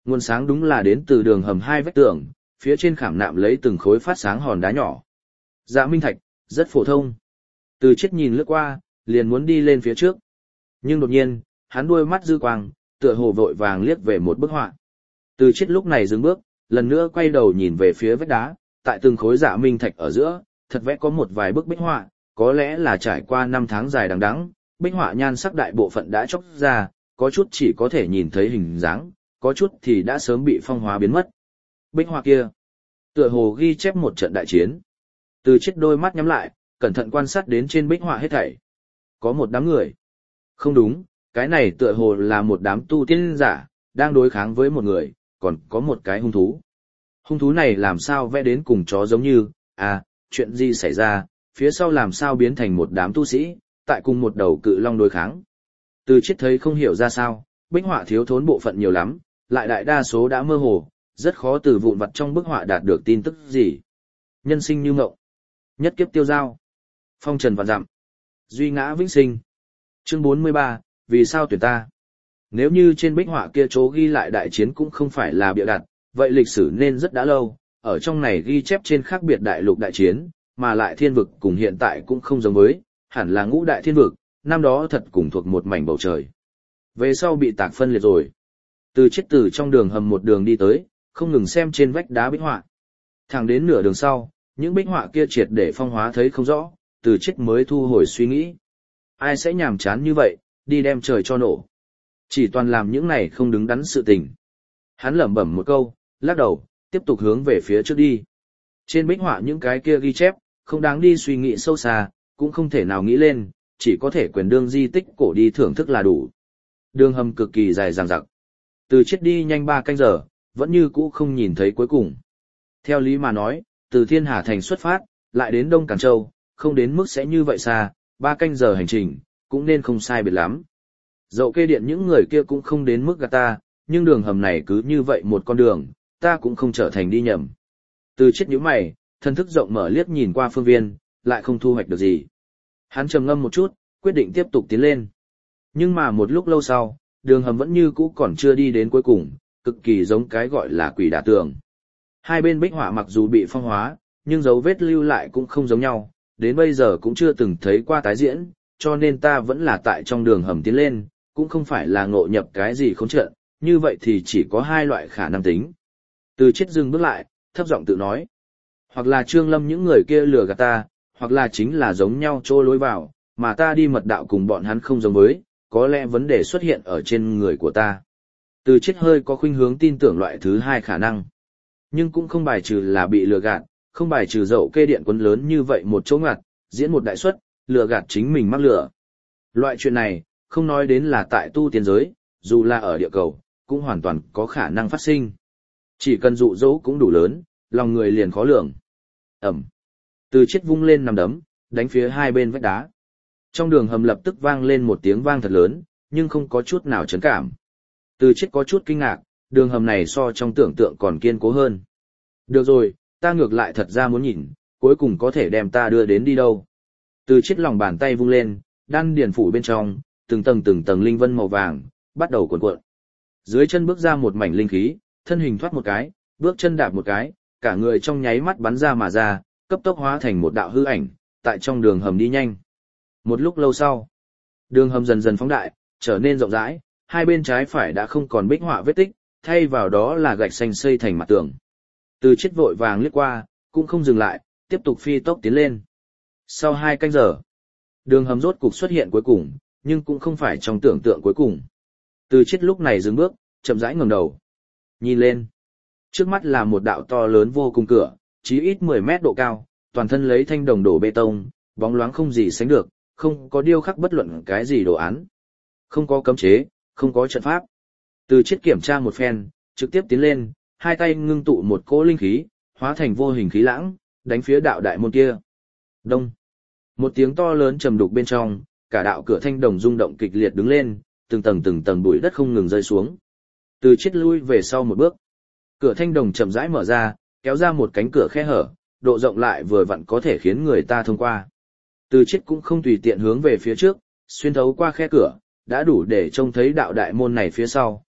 Nguồn sáng đúng là đến từ đường hầm hai vách tường, phía trên khảm nạm lấy từng khối phát sáng hòn đá nhỏ. Dạ minh thạch, rất phổ thông. Từ Chiết nhìn lướt qua, liền muốn đi lên phía trước. Nhưng đột nhiên, hắn đuôi mắt dư quang, tựa hồ vội vàng liếc về một bức họa. Từ Chiết lúc này dừng bước, lần nữa quay đầu nhìn về phía vách đá, tại từng khối dạ minh thạch ở giữa, thật vẽ có một vài bức bích họa, có lẽ là trải qua 5 tháng dài đằng đẵng, bích họa nhan sắc đại bộ phận đã chóc ra, có chút chỉ có thể nhìn thấy hình dáng, có chút thì đã sớm bị phong hóa biến mất. Bích họa kia, tựa hồ ghi chép một trận đại chiến. Từ Chiết đôi mắt nhắm lại, cẩn thận quan sát đến trên bích họa hết thảy. Có một đám người. Không đúng, cái này tựa hồ là một đám tu tiên giả, đang đối kháng với một người, còn có một cái hung thú. Hung thú này làm sao vẽ đến cùng chó giống như, chuyện gì xảy ra, phía sau làm sao biến thành một đám tu sĩ, tại cùng một đầu cự long đối kháng. Từ Chiết thấy không hiểu ra sao, bích họa thiếu thốn bộ phận nhiều lắm, lại đại đa số đã mơ hồ, rất khó từ vụn vặt trong bức họa đạt được tin tức gì. Nhân sinh như ngộng, nhất kiếp tiêu dao, phong trần vạn dặm, duy ngã vĩnh sinh. Chương 43, vì sao tuyển ta? Nếu như trên bích họa kia chỗ ghi lại đại chiến cũng không phải là bịa đặt, vậy lịch sử nên rất đã lâu, ở trong này ghi chép trên khác biệt đại lục đại chiến, mà lại thiên vực cùng hiện tại cũng không giống với, hẳn là ngũ đại thiên vực, năm đó thật cùng thuộc một mảnh bầu trời. Về sau bị tạc phân liệt rồi. Từ Chiết từ trong đường hầm một đường đi tới, không ngừng xem trên vách đá bích họa. Thẳng đến nửa đường sau, những bích họa kia triệt để phong hóa thấy không rõ, Từ Chiết mới thu hồi suy nghĩ. Ai sẽ nhàm chán như vậy, đi đem trời cho nổ. Chỉ toàn làm những này không đứng đắn sự tình. Hắn lẩm bẩm một câu, lắc đầu, tiếp tục hướng về phía trước đi. Trên bích họa những cái kia ghi chép, không đáng đi suy nghĩ sâu xa, cũng không thể nào nghĩ lên, chỉ có thể quyền đương di tích cổ đi thưởng thức là đủ. Đường hầm cực kỳ dài dằng dặc. Từ Chiết đi nhanh 3 canh giờ, vẫn như cũ không nhìn thấy cuối cùng. Theo lý mà nói, từ Thiên Hà Thành xuất phát, lại đến Đông Càn Châu, không đến mức sẽ như vậy xa, 3 canh giờ hành trình, cũng nên không sai biệt lắm. Dậu kê điện những người kia cũng không đến mức gạt ta, nhưng đường hầm này cứ như vậy một con đường, ta cũng không trở thành đi nhầm. Từ Chiết nhíu mày, thân thức rộng mở liếc nhìn qua phương viên, lại không thu hoạch được gì. Hắn trầm ngâm một chút, quyết định tiếp tục tiến lên. Nhưng mà một lúc lâu sau, đường hầm vẫn như cũ còn chưa đi đến cuối cùng, cực kỳ giống cái gọi là quỷ đả tường. Hai bên bích họa mặc dù bị phong hóa, nhưng dấu vết lưu lại cũng không giống nhau, đến bây giờ cũng chưa từng thấy qua tái diễn, cho nên ta vẫn là tại trong đường hầm tiến lên, cũng không phải là ngộ nhập cái gì không trận, như vậy thì chỉ có 2 loại khả năng tính. Từ Chiết dừng bước lại, thấp giọng tự nói. Hoặc là Trương Lâm những người kia lừa gạt ta, hoặc là chính là giống nhau chỗ lối vào, mà ta đi mật đạo cùng bọn hắn không giống với, có lẽ vấn đề xuất hiện ở trên người của ta. Từ Chiết hơi có khuynh hướng tin tưởng loại thứ 2 khả năng. Nhưng cũng không bài trừ là bị lừa gạt, không bài trừ dậu kê điện quấn lớn như vậy một chỗ ngặt, diễn một đại suất, lừa gạt chính mình mắc lừa. Loại chuyện này, không nói đến là tại tu tiên giới, dù là ở địa cầu, cũng hoàn toàn có khả năng phát sinh. Chỉ cần dụ dỗ cũng đủ lớn, lòng người liền khó lường. Ẩm. Từ Chiết vung lên nằm đấm, đánh phía hai bên vách đá. Trong đường hầm lập tức vang lên một tiếng vang thật lớn, nhưng không có chút nào chấn cảm. Từ Chiết có chút kinh ngạc, đường hầm này so trong tưởng tượng còn kiên cố hơn. Được rồi, ta ngược lại thật ra muốn nhìn, cuối cùng có thể đem ta đưa đến đi đâu. Từ Chiết lòng bàn tay vung lên, đan điền phủ bên trong, từng tầng linh vân màu vàng, bắt đầu cuộn cuộn. Dưới chân bước ra một mảnh linh khí, thân hình thoát một cái, bước chân đạp một cái, cả người trong nháy mắt bắn ra mà ra, cấp tốc hóa thành một đạo hư ảnh, tại trong đường hầm đi nhanh. Một lúc lâu sau, đường hầm dần dần phóng đại, trở nên rộng rãi, hai bên trái phải đã không còn bích họa vết tích, thay vào đó là gạch xanh xây thành mặt tường. Từ Chiết vội vàng lướt qua, cũng không dừng lại, tiếp tục phi tốc tiến lên. Sau 2 canh giờ, đường hầm rốt cục xuất hiện cuối cùng, nhưng cũng không phải trong tưởng tượng cuối cùng. Từ Chiết lúc này dừng bước, chậm rãi ngẩng đầu. Nhìn lên, trước mắt là một đạo to lớn vô cùng cửa, chí ít 10 mét độ cao, toàn thân lấy thanh đồng đổ bê tông, bóng loáng không gì sánh được, không có điêu khắc bất luận cái gì đồ án. Không có cấm chế, không có trận pháp. Từ Chiết kiểm tra một phen, trực tiếp tiến lên, hai tay ngưng tụ một cỗ linh khí, hóa thành vô hình khí lãng, đánh phía đạo đại môn kia. Đông. Một tiếng to lớn trầm đục bên trong, cả đạo cửa thanh đồng rung động kịch liệt đứng lên, từng tầng bụi đất không ngừng rơi xuống. Từ Chiết lui về sau một bước. Cửa thanh đồng chậm rãi mở ra, kéo ra một cánh cửa khe hở, độ rộng lại vừa vặn có thể khiến người ta thông qua. Từ Chiết cũng không tùy tiện hướng về phía trước, xuyên thấu qua khe cửa, đã đủ để trông thấy đạo đại môn này phía sau,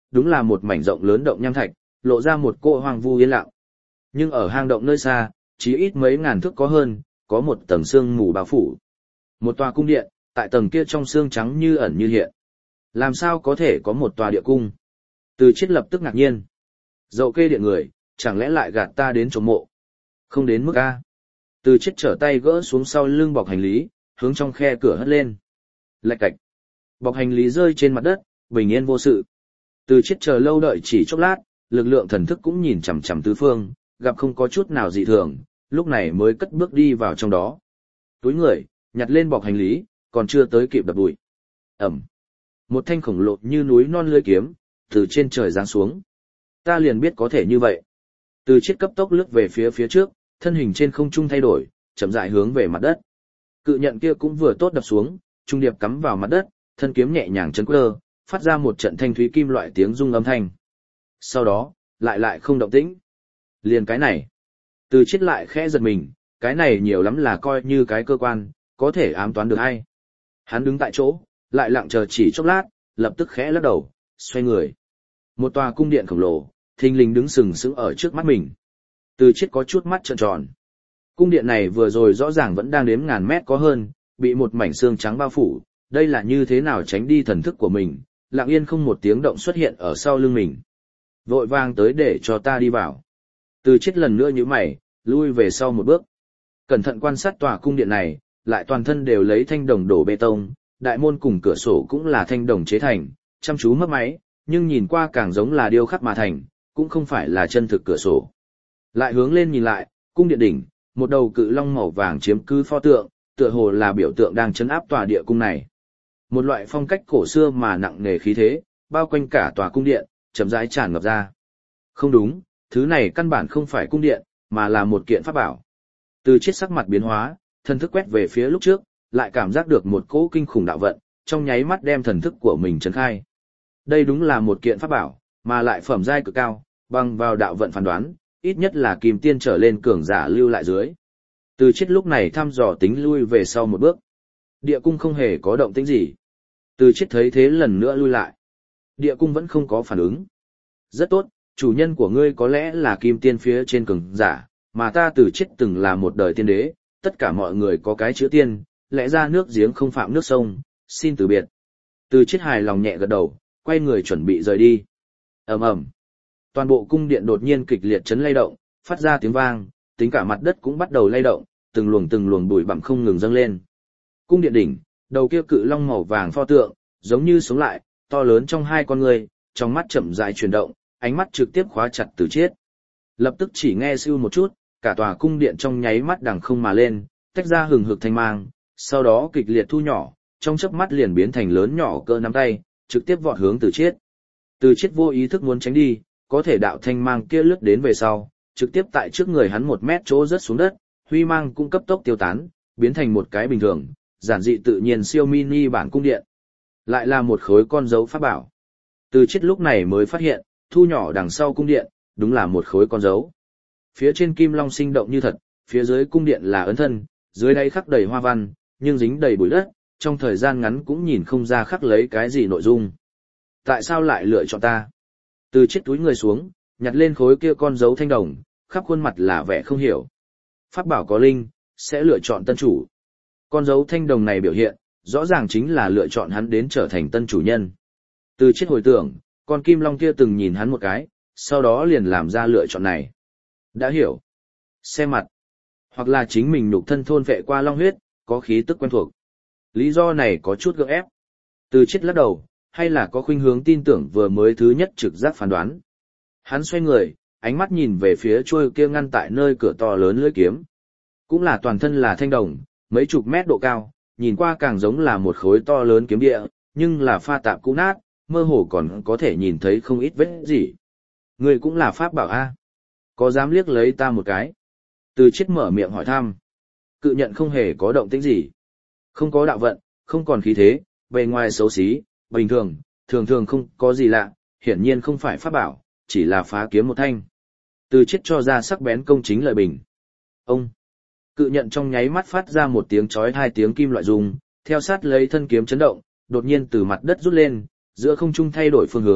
đúng là một mảnh rộng lớn động nham thạch, lộ ra một cỗ hoang vu yên lặng. Nhưng ở hang động nơi xa, chỉ ít mấy ngàn thước có hơn, có một tầng sương mù bao phủ. Một tòa cung điện, tại tầng kia trong sương trắng như ẩn như hiện. Làm sao có thể có một tòa địa cung? Từ Chiết lập tức ngạc nhiên. Dậu kê điện người, chẳng lẽ lại gạt ta đến trộm mộ? Không đến mức A. Từ Chiết trở tay gỡ xuống sau lưng bọc hành lý, hướng trong khe cửa hất lên. Lạch cạch. Bọc hành lý rơi trên mặt đất, bình yên vô sự. Từ Chiết chờ lâu đợi chỉ chốc lát, lực lượng thần thức cũng nhìn chằm chằm tứ phương, gặp không có chút nào dị thường, lúc này mới cất bước đi vào trong đó. Túi người, nhặt lên bọc hành lý, còn chưa tới kịp đập bụi. Ẩm. Một thanh khổng lồ như núi non lưỡi kiếm, từ trên trời giáng xuống. Ta liền biết có thể như vậy. Từ Chiết cấp tốc lướt về phía trước, thân hình trên không trung thay đổi, chậm rãi hướng về mặt đất. Cự nhận kia cũng vừa tốt đập xuống, trung điệp cắm vào mặt đất, thân kiếm nhẹ nhàng chấn quơ, phát ra một trận thanh thúy kim loại tiếng rung âm thanh. Sau đó, lại không động tĩnh. Liền cái này. Từ Chiết lại khẽ giật mình, cái này nhiều lắm là coi như cái cơ quan, có thể ám toán được hay. Hắn đứng tại chỗ, lại lặng chờ chỉ chốc lát, lập tức khẽ lắc đầu, xoay người. Một tòa cung điện khổng lồ, thình lình đứng sừng sững ở trước mắt mình. Từ Chiết có chút mắt trợn tròn. Cung điện này vừa rồi rõ ràng vẫn đang đếm ngàn mét có hơn, bị một mảnh xương trắng bao phủ, đây là như thế nào tránh đi thần thức của mình, lặng yên không một tiếng động xuất hiện ở sau lưng mình. Vội vàng tới để cho ta đi vào. Từ Chiết lần nữa nhíu mày, lui về sau một bước. Cẩn thận quan sát tòa cung điện này, lại toàn thân đều lấy thanh đồng đổ bê tông, đại môn cùng cửa sổ cũng là thanh đồng chế thành, chăm chú mấp máy, nhưng nhìn qua càng giống là điêu khắc mà thành, cũng không phải là chân thực cửa sổ. Lại hướng lên nhìn lại, cung điện đỉnh, một đầu cự long màu vàng chiếm cứ pho tượng, tựa hồ là biểu tượng đang trấn áp tòa địa cung này. Một loại phong cách cổ xưa mà nặng nề khí thế, bao quanh cả tòa cung điện, chậm rãi tràn ngập ra. Không đúng, thứ này căn bản không phải cung điện, mà là một kiện pháp bảo. Từ Chiết sắc mặt biến hóa, thần thức quét về phía lúc trước, lại cảm giác được một cỗ kinh khủng đạo vận, trong nháy mắt đem thần thức của mình trấn khai. Đây đúng là một kiện pháp bảo, mà lại phẩm giai cực cao, bằng vào đạo vận phán đoán, ít nhất là kim tiên trở lên cường giả lưu lại dưới. Từ Chiết lúc này thăm dò tính lui về sau một bước. Địa cung không hề có động tĩnh gì. Từ Chiết thấy thế lần nữa lui lại. Địa cung vẫn không có phản ứng. Rất tốt, chủ nhân của ngươi có lẽ là kim tiên phía trên cường giả, mà ta Từ Chiết từng là một đời tiên đế, tất cả mọi người có cái chữ tiên, lẽ ra nước giếng không phạm nước sông, xin từ biệt. Từ Chiết hài lòng nhẹ gật đầu, quay người chuẩn bị rời đi. Ầm ầm. Toàn bộ cung điện đột nhiên kịch liệt chấn lay động, phát ra tiếng vang, tính cả mặt đất cũng bắt đầu lay động, từng luồng bụi bặm không ngừng dâng lên. Cung điện đỉnh, đầu kia cự long màu vàng pho tượng, giống như sống lại, to lớn trong hai con người, trong mắt chậm rãi chuyển động, ánh mắt trực tiếp khóa chặt Từ Chiết. Lập tức chỉ nghe siêu một chút, cả tòa cung điện trong nháy mắt đằng không mà lên, tách ra hừng hực thanh mang, sau đó kịch liệt thu nhỏ, trong chớp mắt liền biến thành lớn nhỏ cỡ nắm tay, trực tiếp vọt hướng Từ Chiết. Từ Chiết vô ý thức muốn tránh đi, có thể đạo thanh mang kia lướt đến về sau, trực tiếp tại trước người hắn 1 mét chỗ rớt xuống đất, huy mang cũng cấp tốc tiêu tán, biến thành một cái bình thường, giản dị tự nhiên siêu mini bản cung điện. Lại là một khối con dấu pháp bảo. Từ Chiết lúc này mới phát hiện, thu nhỏ đằng sau cung điện, đúng là một khối con dấu. Phía trên kim long sinh động như thật, phía dưới cung điện là ấn thân, dưới đáy khắc đầy hoa văn, nhưng dính đầy bụi đất, trong thời gian ngắn cũng nhìn không ra khắc lấy cái gì nội dung. Tại sao lại lựa chọn ta? Từ Chiết túi người xuống, nhặt lên khối kia con dấu thanh đồng, khắp khuôn mặt là vẻ không hiểu. Pháp bảo có linh, sẽ lựa chọn tân chủ. Con dấu thanh đồng này biểu hiện, rõ ràng chính là lựa chọn hắn đến trở thành tân chủ nhân. Từ Chiết hồi tưởng, con kim long kia từng nhìn hắn một cái, sau đó liền làm ra lựa chọn này. Đã hiểu. Xem mặt. Hoặc là chính mình nhục thân thôn vệ qua long huyết, có khí tức quen thuộc. Lý do này có chút gượng ép. Từ Chiết lắc đầu, hay là có khuynh hướng tin tưởng vừa mới thứ nhất trực giác phán đoán. Hắn xoay người, ánh mắt nhìn về phía chuôi kia ngăn tại nơi cửa to lớn lưỡi kiếm. Cũng là toàn thân là thanh đồng, mấy chục mét độ cao, nhìn qua càng giống là một khối to lớn kiếm địa, nhưng là pha tạp cũ nát, mơ hồ còn có thể nhìn thấy không ít vết gì. Người cũng là pháp bảo A. Có dám liếc lấy ta một cái? Từ Chiết mở miệng hỏi thăm. Cự nhận không hề có động tĩnh gì. Không có đạo vận, không còn khí thế, bề ngoài xấu xí, bình thường, thường không có gì lạ, hiển nhiên không phải pháp bảo, chỉ là phá kiếm một thanh. Từ Chiết cho ra sắc bén công chính lời bình. Ông! Cự nhận trong nháy mắt phát ra một tiếng chói hai tiếng kim loại rung, theo sát lấy thân kiếm chấn động, đột nhiên từ mặt đất rút lên, giữa không trung thay đổi phương hướng,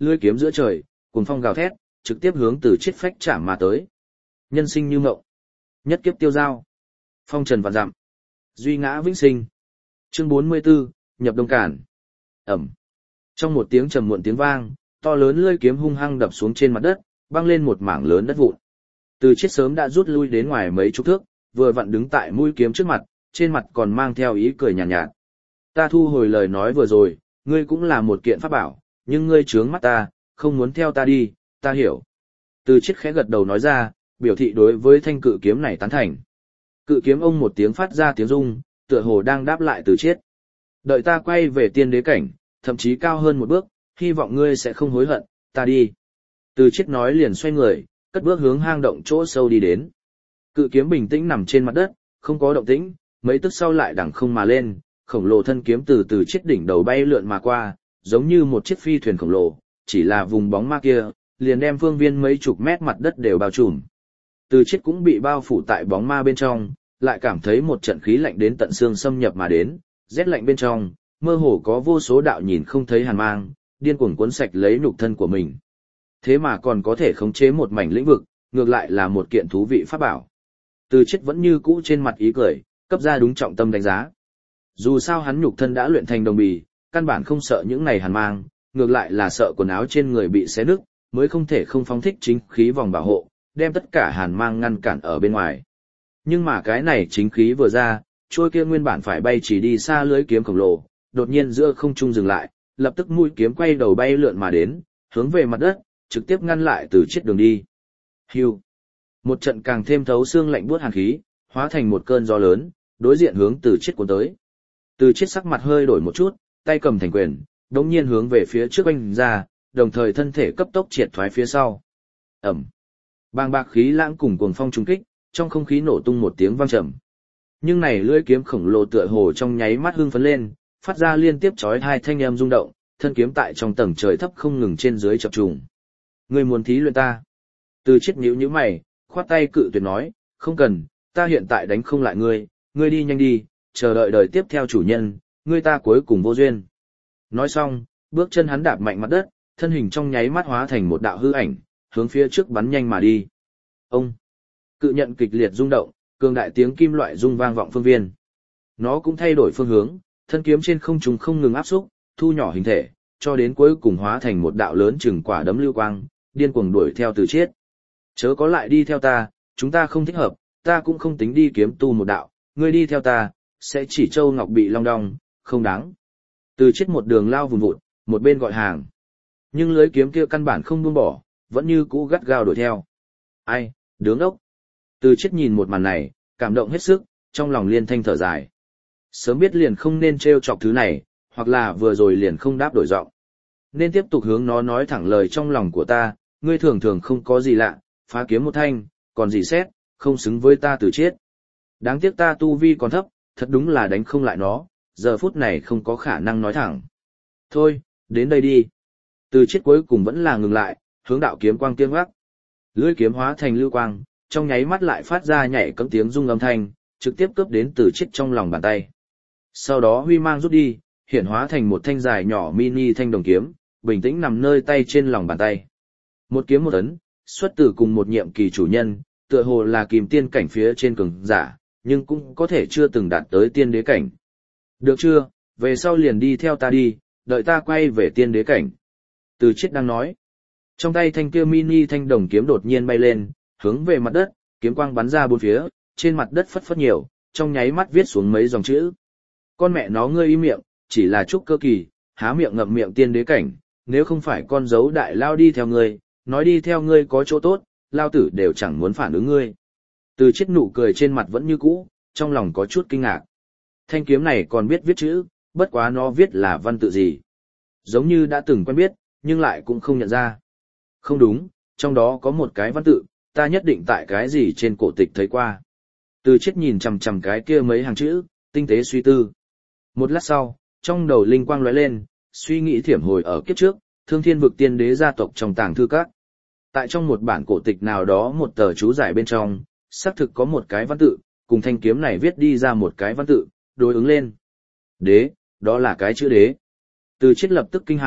lưỡi kiếm giữa trời, cuồng phong gào thét, trực tiếp hướng Từ Chiết phách chạm mà tới. Nhân sinh như mộng, nhất kiếp tiêu giao, phong trần vạn dặm, duy ngã vĩnh sinh. Chương 44, nhập đông cản. Ẩm. Trong một tiếng trầm muộn tiếng vang, to lớn lưỡi kiếm hung hăng đập xuống trên mặt đất, băng lên một mảng lớn đất vụn. Từ Chiết sớm đã rút lui đến ngoài mấy chục thước, vừa vặn đứng tại mũi kiếm trước mặt, trên mặt còn mang theo ý cười nhàn nhạt. Ta thu hồi lời nói vừa rồi, ngươi cũng là một kiện pháp bảo, nhưng ngươi trướng mắt ta, không muốn theo ta đi, ta hiểu. Từ Chiết khẽ gật đầu nói ra, biểu thị đối với thanh cự kiếm này tán thành. Cự kiếm ông một tiếng phát ra tiếng rung, tựa hồ đang đáp lại Từ Chiết. Đợi ta quay về tiên đế cảnh, thậm chí cao hơn một bước, hy vọng ngươi sẽ không hối hận, ta đi. Từ Chiết nói liền xoay người, cất bước hướng hang động chỗ sâu đi đến. Cự kiếm bình tĩnh nằm trên mặt đất, không có động tĩnh, mấy tức sau lại đằng không mà lên, khổng lồ thân kiếm từ từ chiếc đỉnh đầu bay lượn mà qua, giống như một chiếc phi thuyền khổng lồ, chỉ là vùng bóng ma kia, liền đem phương viên mấy chục mét mặt đất đều bao trùm. Từ chiếc cũng bị bao phủ tại bóng ma bên trong, lại cảm thấy một trận khí lạnh đến tận xương xâm nhập mà đến, rét lạnh bên trong, mơ hồ có vô số đạo nhìn không thấy hàn mang, điên cuồng cuốn sạch lấy nhục thân của mình. Thế mà còn có thể khống chế một mảnh lĩnh vực, ngược lại là một kiện thú vị pháp bảo. Từ Chiết vẫn như cũ trên mặt ý cười, cấp ra đúng trọng tâm đánh giá. Dù sao hắn nhục thân đã luyện thành đồng bì, căn bản không sợ những này hàn mang, ngược lại là sợ quần áo trên người bị xé nứt, mới không thể không phóng thích chính khí vòng bảo hộ, đem tất cả hàn mang ngăn cản ở bên ngoài. Nhưng mà cái này chính khí vừa ra, trôi kia nguyên bản phải bay chỉ đi xa lưới kiếm khổng lồ, đột nhiên giữa không trung dừng lại, lập tức mũi kiếm quay đầu bay lượn mà đến, hướng về mặt đất, trực tiếp ngăn lại Từ Chiết đường đi. Hưu. Một trận càng thêm thấu xương lạnh buốt hàn khí, hóa thành một cơn gió lớn, đối diện hướng Từ Chiết cuốn tới. Từ Chiết sắc mặt hơi đổi một chút, tay cầm thành quyền, đống nhiên hướng về phía trước oanh ra, đồng thời thân thể cấp tốc triệt thoái phía sau. Ẩm. Bàng bạc khí lãng cùng cuồng phong trùng kích, trong không khí nổ tung một tiếng vang trầm. Nhưng này lưỡi kiếm khổng lồ tựa hồ trong nháy mắt hưng phấn lên, phát ra liên tiếp chói hai thanh âm rung động, thân kiếm tại trong tầng trời thấp không ngừng trên dưới chập trùng. Ngươi muốn thí luyện ta? Từ Chiết nhíu mày, khoát tay cự tuyệt nói, không cần, ta hiện tại đánh không lại ngươi, ngươi đi nhanh đi, chờ đợi đời tiếp theo chủ nhân, ngươi ta cuối cùng vô duyên. Nói xong, bước chân hắn đạp mạnh mặt đất, thân hình trong nháy mắt hóa thành một đạo hư ảnh, hướng phía trước bắn nhanh mà đi. Ông! Cự nhận kịch liệt rung động, cường đại tiếng kim loại rung vang vọng phương viên. Nó cũng thay đổi phương hướng, thân kiếm trên không trung không ngừng áp xúc, thu nhỏ hình thể, cho đến cuối cùng hóa thành một đạo lớn chừng quả đấm lưu quang, điên cuồng đuổi theo Từ Chiết. Chớ có lại đi theo ta, chúng ta không thích hợp, ta cũng không tính đi kiếm tu một đạo, ngươi đi theo ta, sẽ chỉ châu ngọc bị long đong, không đáng. Từ Chiết một đường lao vùn vụt, một bên gọi hàng. Nhưng lưới kiếm kia căn bản không buông bỏ, vẫn như cũ gắt gao đuổi theo. Ai, đứng ốc. Từ Chiết nhìn một màn này, cảm động hết sức, trong lòng liên thanh thở dài. Sớm biết liền không nên trêu chọc thứ này, hoặc là vừa rồi liền không đáp đổi giọng. Nên tiếp tục hướng nó nói thẳng lời trong lòng của ta, ngươi thường thường không có gì lạ, phá kiếm một thanh, còn gì xét, không xứng với ta Từ Chiết. Đáng tiếc ta tu vi còn thấp, thật đúng là đánh không lại nó, giờ phút này không có khả năng nói thẳng. Thôi, đến đây đi. Từ Chiết cuối cùng vẫn là ngừng lại, hướng đạo kiếm quang kiêng gác. Lưỡi kiếm hóa thành lưu quang, trong nháy mắt lại phát ra nhảy cẫng tiếng rung âm thanh, trực tiếp cướp đến Từ Chiết trong lòng bàn tay. Sau đó huy mang rút đi, hiện hóa thành một thanh dài nhỏ mini thanh đồng kiếm, bình tĩnh nằm nơi tay trên lòng bàn tay. Một kiếm một ấn, xuất từ cùng một nhiệm kỳ chủ nhân, tựa hồ là kìm tiên cảnh phía trên cường giả, nhưng cũng có thể chưa từng đạt tới tiên đế cảnh. Được chưa, về sau liền đi theo ta đi, đợi ta quay về tiên đế cảnh. Từ Chiết đang nói. Trong tay thanh kia mini thanh đồng kiếm đột nhiên bay lên, hướng về mặt đất, kiếm quang bắn ra bốn phía, trên mặt đất phất phất nhiều, trong nháy mắt viết xuống mấy dòng chữ. Con mẹ nó ngươi im miệng, chỉ là trúc cơ kỳ, há miệng ngậm miệng tiên đế cảnh, nếu không phải con dấu đại lao đi theo ngươi, nói đi theo ngươi có chỗ tốt, lao tử đều chẳng muốn phản ứng ngươi. Từ Chiết nụ cười trên mặt vẫn như cũ, trong lòng có chút kinh ngạc. Thanh kiếm này còn biết viết chữ, bất quá nó viết là văn tự gì. Giống như đã từng quen biết, nhưng lại cũng không nhận ra. Không đúng, trong đó có một cái văn tự, ta nhất định tại cái gì trên cổ tịch thấy qua. Từ Chiết nhìn chằm chằm cái kia mấy hàng chữ, tinh tế suy tư. Một lát sau, trong đầu linh quang lóe lên, suy nghĩ thiểm hồi ở kiếp trước, Thương Thiên vực tiên đế gia tộc trong tàng thư các. Tại trong một bản cổ tịch nào đó một tờ chú giải bên trong, xác thực có một cái văn tự, cùng thanh kiếm này viết đi ra một cái văn tự, đối ứng lên. Đế, đó là cái chữ đế. Từ Chiết lập tức kinh hãi,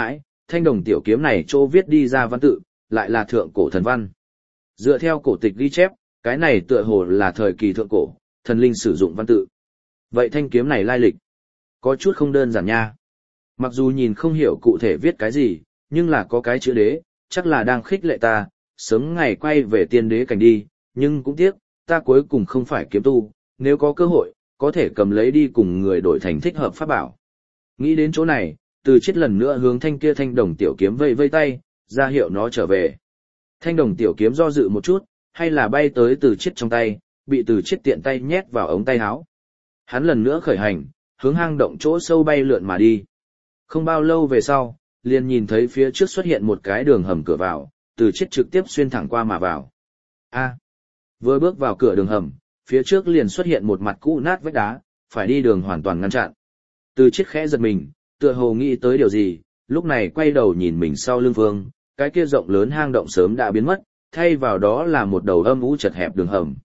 thanh đồng tiểu kiếm này chỗ viết đi ra văn tự, lại là thượng cổ thần văn. Dựa theo cổ tịch ghi chép, cái này tựa hồ là thời kỳ thượng cổ, thần linh sử dụng văn tự. Vậy thanh kiếm này lai lịch, có chút không đơn giản nha. Mặc dù nhìn không hiểu cụ thể viết cái gì, nhưng là có cái chữ đế, chắc là đang khích lệ ta, sớm ngày quay về tiên đế cảnh đi, nhưng cũng tiếc, ta cuối cùng không phải kiếm tu, nếu có cơ hội, có thể cầm lấy đi cùng người đổi thành thích hợp pháp bảo. Nghĩ đến chỗ này, Từ Chiết lần nữa hướng thanh kia thanh đồng tiểu kiếm vây vây tay, ra hiệu nó trở về. Thanh đồng tiểu kiếm do dự một chút, hay là bay tới Từ Chiết trong tay, bị Từ Chiết tiện tay nhét vào ống tay áo. Hắn lần nữa khởi hành, hướng hang động chỗ sâu bay lượn mà đi. Không bao lâu về sau, liền nhìn thấy phía trước xuất hiện một cái đường hầm cửa vào, Từ Chiết trực tiếp xuyên thẳng qua mà vào. Vừa bước vào cửa đường hầm, phía trước liền xuất hiện một mặt cũ nát vách đá, phải đi đường hoàn toàn ngăn chặn. Từ Chiết khẽ giật mình, tựa hồ nghĩ tới điều gì, lúc này quay đầu nhìn mình sau lưng Vương, cái kia rộng lớn hang động sớm đã biến mất, thay vào đó là một đầu âm u chật hẹp đường hầm.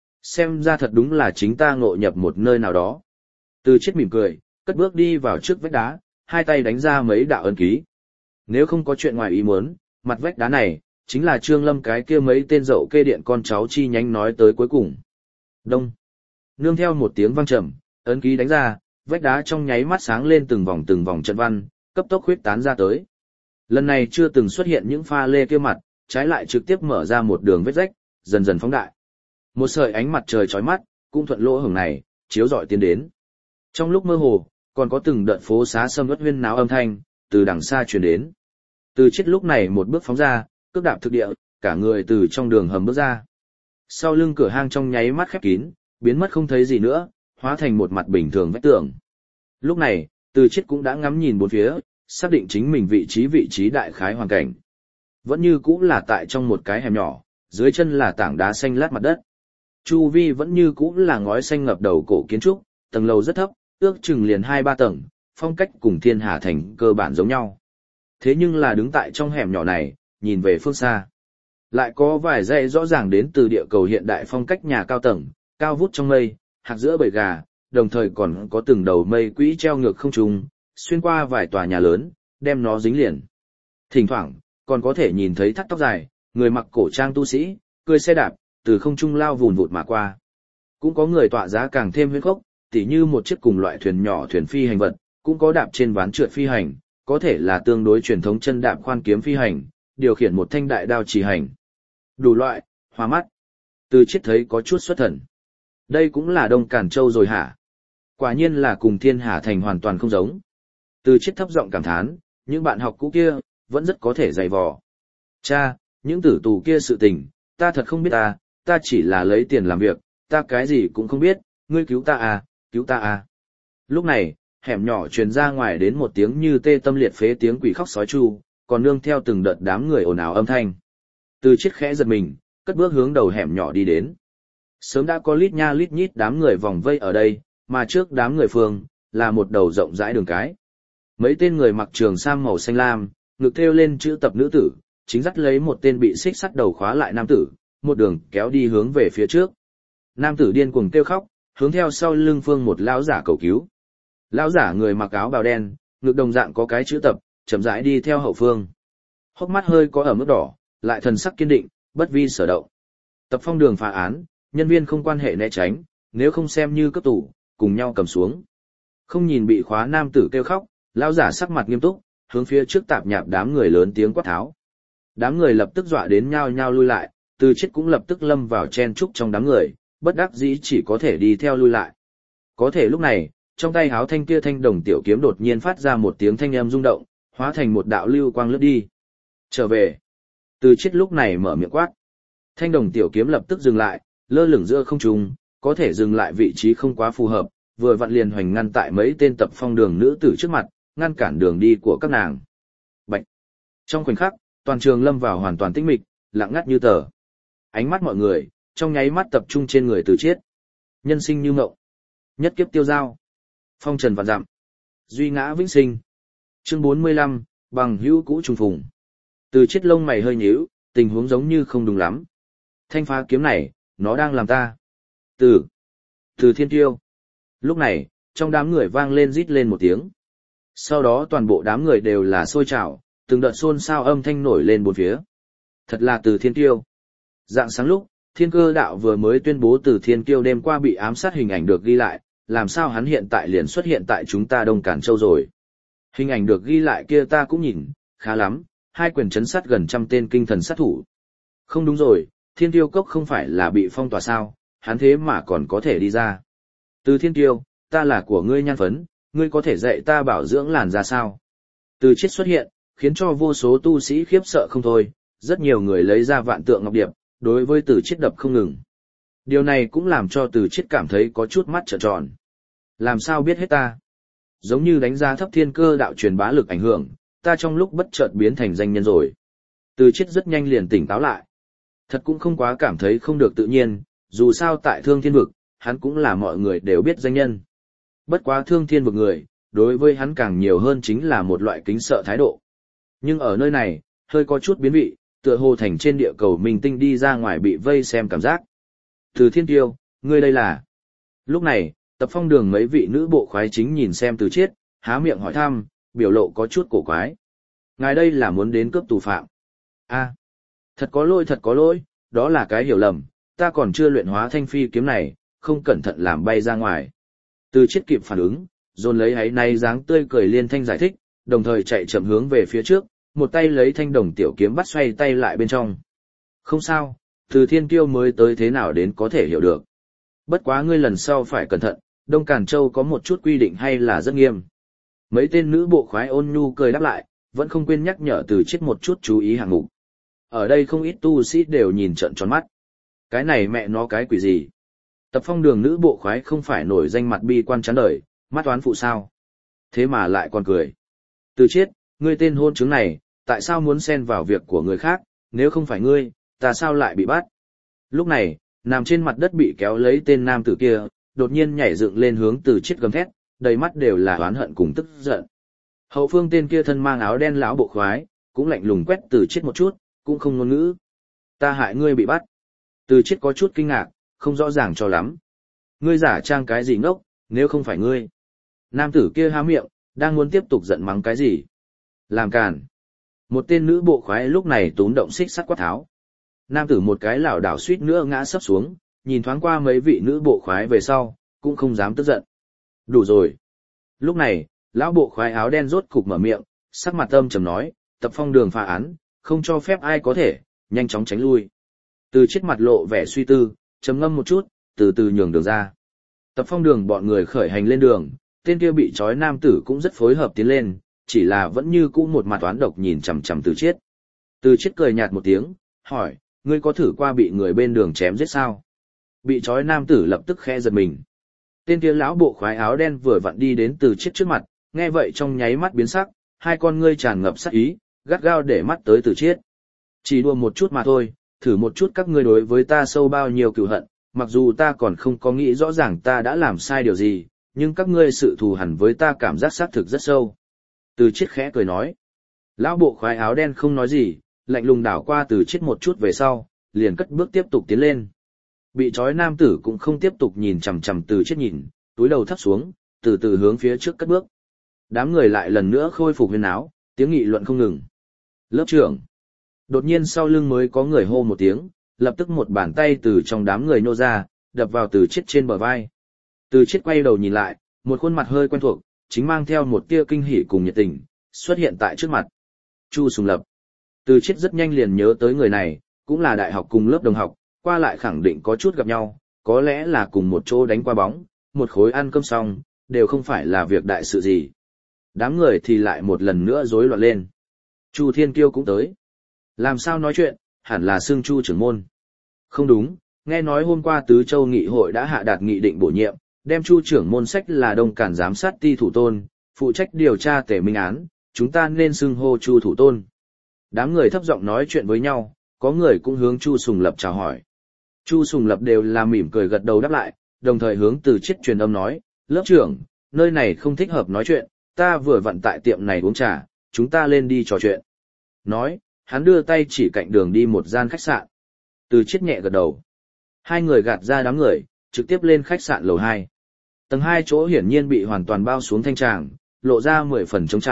Xem ra thật đúng là chính ta ngộ nhập một nơi nào đó. Từ Chiết mỉm cười, cất bước đi vào trước vách đá, hai tay đánh ra mấy đạo ấn ký. Nếu không có chuyện ngoài ý muốn, mặt vách đá này chính là Trương Lâm cái kia mấy tên dậu kê điện con cháu chi nhánh nói tới cuối cùng. Đông. Nương theo một tiếng vang trầm, ấn ký đánh ra, vách đá trong nháy mắt sáng lên từng vòng trận văn, cấp tốc huyết tán ra tới. Lần này chưa từng xuất hiện những pha lê kia mặt, trái lại trực tiếp mở ra một đường vết rách, dần dần phóng đại. Một sợi ánh mặt trời chói mắt, cũng thuận lỗ hổng này, chiếu rọi tiến đến. Trong lúc mơ hồ, còn có từng đợt phố xá sầm uất huyên náo âm thanh từ đằng xa truyền đến. Từ Chiết lúc này một bước phóng ra, cước đạp thực địa, cả người từ trong đường hầm bước ra. Sau lưng cửa hang trong nháy mắt khép kín, biến mất không thấy gì nữa, hóa thành một mặt bình thường vách tường. Lúc này, Từ Chiết cũng đã ngắm nhìn bốn phía, xác định chính mình vị trí đại khái hoàn cảnh. Vẫn như cũ là tại trong một cái hẻm nhỏ, dưới chân là tảng đá xanh lát mặt đất. Chu vi vẫn như cũ là ngói xanh ngập đầu cổ kiến trúc, tầng lầu rất thấp, ước chừng liền 2-3 tầng, phong cách cùng Thiên Hà Thành cơ bản giống nhau. Thế nhưng là đứng tại trong hẻm nhỏ này, nhìn về phương xa, lại có vài dãy rõ ràng đến từ địa cầu hiện đại phong cách nhà cao tầng, cao vút trong mây, hạc giữa bầy gà, đồng thời còn có từng đầu mây quỹ treo ngược không trung, xuyên qua vài tòa nhà lớn, đem nó dính liền. Thỉnh thoảng, còn có thể nhìn thấy thắt tóc dài, người mặc cổ trang tu sĩ, cưỡi xe đạp, từ không trung lao vùn vụt mà qua. Cũng có người tọa giá càng thêm huyễn khốc, tỉ như một chiếc cùng loại thuyền nhỏ thuyền phi hành vật, cũng có đạp trên ván trượt phi hành, có thể là tương đối truyền thống chân đạp khoan kiếm phi hành, điều khiển một thanh đại đao chỉ hành. Đủ loại, hoa mắt. Từ Chiết thấy có chút xuất thần. Đây cũng là Đông Càn Châu rồi hả? Quả nhiên là cùng Thiên Hà Thành hoàn toàn không giống. Từ Chiết thấp giọng cảm thán, những bạn học cũ kia, vẫn rất có thể dày vò. Cha, những tử tù kia sự tình, ta thật không biết ta chỉ là lấy tiền làm việc, ta cái gì cũng không biết, ngươi cứu ta à, cứu ta à. Lúc này, hẻm nhỏ truyền ra ngoài đến một tiếng như tê tâm liệt phế tiếng quỷ khóc sói chu, còn nương theo từng đợt đám người ồn ào âm thanh. Từ Chiết khẽ giật mình, cất bước hướng đầu hẻm nhỏ đi đến. Sớm đã có lít nha lít nhít đám người vòng vây ở đây, mà trước đám người phương, là một đầu rộng rãi đường cái. Mấy tên người mặc trường sam màu xanh lam, ngực thêu lên chữ tập nữ tử, chính dắt lấy một tên bị xích sắt đầu khóa lại nam tử, một đường kéo đi hướng về phía trước. Nam tử điên cuồng kêu khóc, hướng theo sau lưng phương một lão giả cầu cứu. Lão giả người mặc áo bào đen, ngực đồng dạng có cái chữ tập, chậm rãi đi theo hậu phương. Hốc mắt hơi có ẩm ướt đỏ, lại thần sắc kiên định, bất vi sở động. Tập Phong đường phá án, nhân viên không quan hệ né tránh, nếu không xem như cấp tủ, cùng nhau cầm xuống. Không nhìn bị khóa nam tử kêu khóc, lão giả sắc mặt nghiêm túc, hướng phía trước tạp nhạp đám người lớn tiếng quát tháo. Đám người lập tức dọa đến nhao nhao lui lại, Từ Chiết cũng lập tức lâm vào chen trúc trong đám người, bất đắc dĩ chỉ có thể đi theo lui lại. Có thể lúc này, trong tay háo thanh kia thanh đồng tiểu kiếm đột nhiên phát ra một tiếng thanh âm rung động, hóa thành một đạo lưu quang lướt đi. Trở về. Từ Chiết lúc này mở miệng quát. Thanh đồng tiểu kiếm lập tức dừng lại, lơ lửng giữa không trung, có thể dừng lại vị trí không quá phù hợp, vừa vặn liền hoành ngăn tại mấy tên Tập Phong đường nữ tử trước mặt, ngăn cản đường đi của các nàng. Bạch. Trong khoảnh khắc, toàn trường lâm vào hoàn toàn tĩnh mịch, lặng ngắt như tờ. Ánh mắt mọi người trong nháy mắt tập trung trên người Từ Chiết. Nhân sinh như mộng, nhất kiếp tiêu dao, phong trần vạn dặm, duy ngã vĩnh sinh. Chương 45, bằng hữu cũ trùng phùng. Từ Chiết lông mày hơi nhíu, tình huống giống như không đúng lắm. Thanh phá kiếm này, nó đang làm ta. Từ Thiên Tiêu. Lúc này, trong đám người vang lên rít lên một tiếng. Sau đó toàn bộ đám người đều là sôi trào, từng đợt xôn xao âm thanh nổi lên bốn phía. Thật là Từ Thiên Kiêu. Dạng sáng lúc, Thiên Cơ Đạo vừa mới tuyên bố Từ Thiên Kiêu đêm qua bị ám sát hình ảnh được ghi lại, làm sao hắn hiện tại liền xuất hiện tại chúng ta Đông Cản Châu rồi. Hình ảnh được ghi lại kia ta cũng nhìn, khá lắm, hai quyền chấn sát gần 100 tên kinh thần sát thủ. Không đúng rồi, Thiên Kiêu Cốc không phải là bị phong tỏa sao, hắn thế mà còn có thể đi ra. Từ Thiên Kiêu, ta là của ngươi nhan phấn, ngươi có thể dạy ta bảo dưỡng làn da sao? Từ Chiết xuất hiện, khiến cho vô số tu sĩ khiếp sợ không thôi, rất nhiều người lấy ra vạn tượng ngọc điệp, đối với Từ Chiết đập không ngừng. Điều này cũng làm cho Từ Chiết cảm thấy có chút mắt trợn tròn. Làm sao biết hết ta? Giống như đánh giá thấp Thiên Cơ Đạo truyền bá lực ảnh hưởng, ta trong lúc bất chợt biến thành danh nhân rồi. Từ Chiết rất nhanh liền tỉnh táo lại. Thật cũng không quá cảm thấy không được tự nhiên, dù sao tại Thương Thiên Vực, hắn cũng là mọi người đều biết danh nhân. Bất quá Thương Thiên Vực người, đối với hắn càng nhiều hơn chính là một loại kính sợ thái độ. Nhưng ở nơi này, hơi có chút biến vị, tựa hồ thành trên địa cầu minh tinh đi ra ngoài bị vây xem cảm giác. Từ Thiên Kiêu, ngươi đây là... Lúc này, Tập Phong Đường mấy vị nữ bộ khoái chính nhìn xem Từ Chiết, há miệng hỏi thăm, biểu lộ có chút cổ quái. Ngài đây là muốn đến cướp tù phạm. A, thật có lỗi, đó là cái hiểu lầm, ta còn chưa luyện hóa thanh phi kiếm này, không cẩn thận làm bay ra ngoài. Từ Chiết kịp phản ứng, dồn lấy ấy nay dáng tươi cười liên thanh giải thích, đồng thời chạy chậm hướng về phía trước, một tay lấy thanh đồng tiểu kiếm bắt xoay tay lại bên trong. Không sao, Từ Thiên Kiêu mới tới thế nào đến có thể hiểu được. Bất quá ngươi lần sau phải cẩn thận, Đông Càn Châu có một chút quy định hay là rất nghiêm. Mấy tên nữ bộ khoái ôn nhu cười đáp lại, vẫn không quên nhắc nhở Từ Chiết một chút chú ý hạng mục. Ở đây không ít tu sĩ đều nhìn trợn tròn mắt. Cái này mẹ nó cái quỷ gì? Tập Phong Đường nữ bộ khoái không phải nổi danh mặt bi quan chán đời, mắt toán phụ sao? Thế mà lại còn cười. Từ Chiết, ngươi tên hôn chứng này, tại sao muốn xen vào việc của người khác, nếu không phải ngươi, ta sao lại bị bắt? Lúc này, nằm trên mặt đất bị kéo lấy tên nam tử kia, đột nhiên nhảy dựng lên hướng Từ Chiết gầm thét, đầy mắt đều là oán hận cùng tức giận. Hậu phương tên kia thân mang áo đen lão bộ khoái, cũng lạnh lùng quét Từ Chiết một chút, cũng không ngôn ngữ. Ta hại ngươi bị bắt. Từ Chiết có chút kinh ngạc, không rõ ràng cho lắm. Ngươi giả trang cái gì ngốc, nếu không phải ngươi. Nam tử kia há miệng, đang muốn tiếp tục giận mắng cái gì. Làm càn. Một tên nữ bộ khoái lúc này túm động xích sắt quát tháo. Nam tử một cái lảo đảo suýt nữa ngã sấp xuống, nhìn thoáng qua mấy vị nữ bộ khoái về sau, cũng không dám tức giận. Đủ rồi. Lúc này, lão bộ khoái áo đen rốt cục mở miệng, sắc mặt âm trầm nói, Tập Phong Đường phá án, không cho phép ai có thể, nhanh chóng tránh lui. Từ Chiết mặt lộ vẻ suy tư, trầm ngâm một chút, từ từ nhường đường ra. Tập Phong Đường bọn người khởi hành lên đường, tên kia bị trói nam tử cũng rất phối hợp tiến lên, chỉ là vẫn như cũ một mặt toán độc nhìn chằm chằm Từ Chiết. Từ Chiết cười nhạt một tiếng, hỏi, ngươi có thử qua bị người bên đường chém giết sao? Bị trói nam tử lập tức khẽ giật mình. Tên kia lão bộ khoái áo đen vừa vặn đi đến Từ Chiết trước mặt, nghe vậy trong nháy mắt biến sắc, hai con ngươi tràn ngập sát ý, gắt gao để mắt tới Từ Chiết. Chỉ đùa một chút mà thôi, thử một chút các ngươi đối với ta sâu bao nhiêu cừu hận, mặc dù ta còn không có nghĩ rõ ràng ta đã làm sai điều gì, nhưng các ngươi sự thù hằn với ta cảm giác xác thực rất sâu. Từ Chiết khẽ cười nói. Lão bộ khoái áo đen không nói gì, lạnh lùng đảo qua Từ Chiết một chút về sau, liền cất bước tiếp tục tiến lên. Bị trói nam tử cũng không tiếp tục nhìn chằm chằm Từ Chiết nhìn, túi đầu thấp xuống, từ từ hướng phía trước cất bước. Đám người lại lần nữa khôi phục huyên áo, tiếng nghị luận không ngừng. Lớp trưởng. Đột nhiên sau lưng mới có người hô một tiếng, lập tức một bàn tay từ trong đám người nô ra, đập vào Từ Chiết trên bờ vai. Từ Chiết quay đầu nhìn lại, một khuôn mặt hơi quen thuộc, chính mang theo một tia kinh hỉ cùng nhiệt tình, xuất hiện tại trước mặt. Chu Sùng Lập. Từ Chiết rất nhanh liền nhớ tới người này, cũng là đại học cùng lớp đồng học, qua lại khẳng định có chút gặp nhau, có lẽ là cùng một chỗ đánh qua bóng, một khối ăn cơm xong, đều không phải là việc đại sự gì. Đám người thì lại một lần nữa rối loạn lên. Chu Thiên Kiêu cũng tới. Làm sao nói chuyện, hẳn là xưng Chu trưởng môn. Không đúng, nghe nói hôm qua Tứ Châu Nghị hội đã hạ đạt nghị định bổ nhiệm, đem Chu trưởng môn sách là Đông Cản giám sát ti thủ tôn, phụ trách điều tra tể minh án, chúng ta nên xưng hô Chu thủ tôn. Đám người thấp giọng nói chuyện với nhau, có người cũng hướng Chu Sùng Lập chào hỏi. Chu Sùng Lập đều là mỉm cười gật đầu đáp lại, đồng thời hướng Từ Chiết truyền âm nói, lớp trưởng, nơi này không thích hợp nói chuyện, ta vừa vặn tại tiệm này uống trà, chúng ta lên đi trò chuyện. Nói, hắn đưa tay chỉ cạnh đường đi một gian khách sạn. Từ Chiết nhẹ gật đầu. Hai người gạt ra đám người, trực tiếp lên khách sạn lầu 2. Tầng 2 chỗ hiển nhiên bị hoàn toàn bao xuống thanh tràng, lộ ra 10 phần trống trải,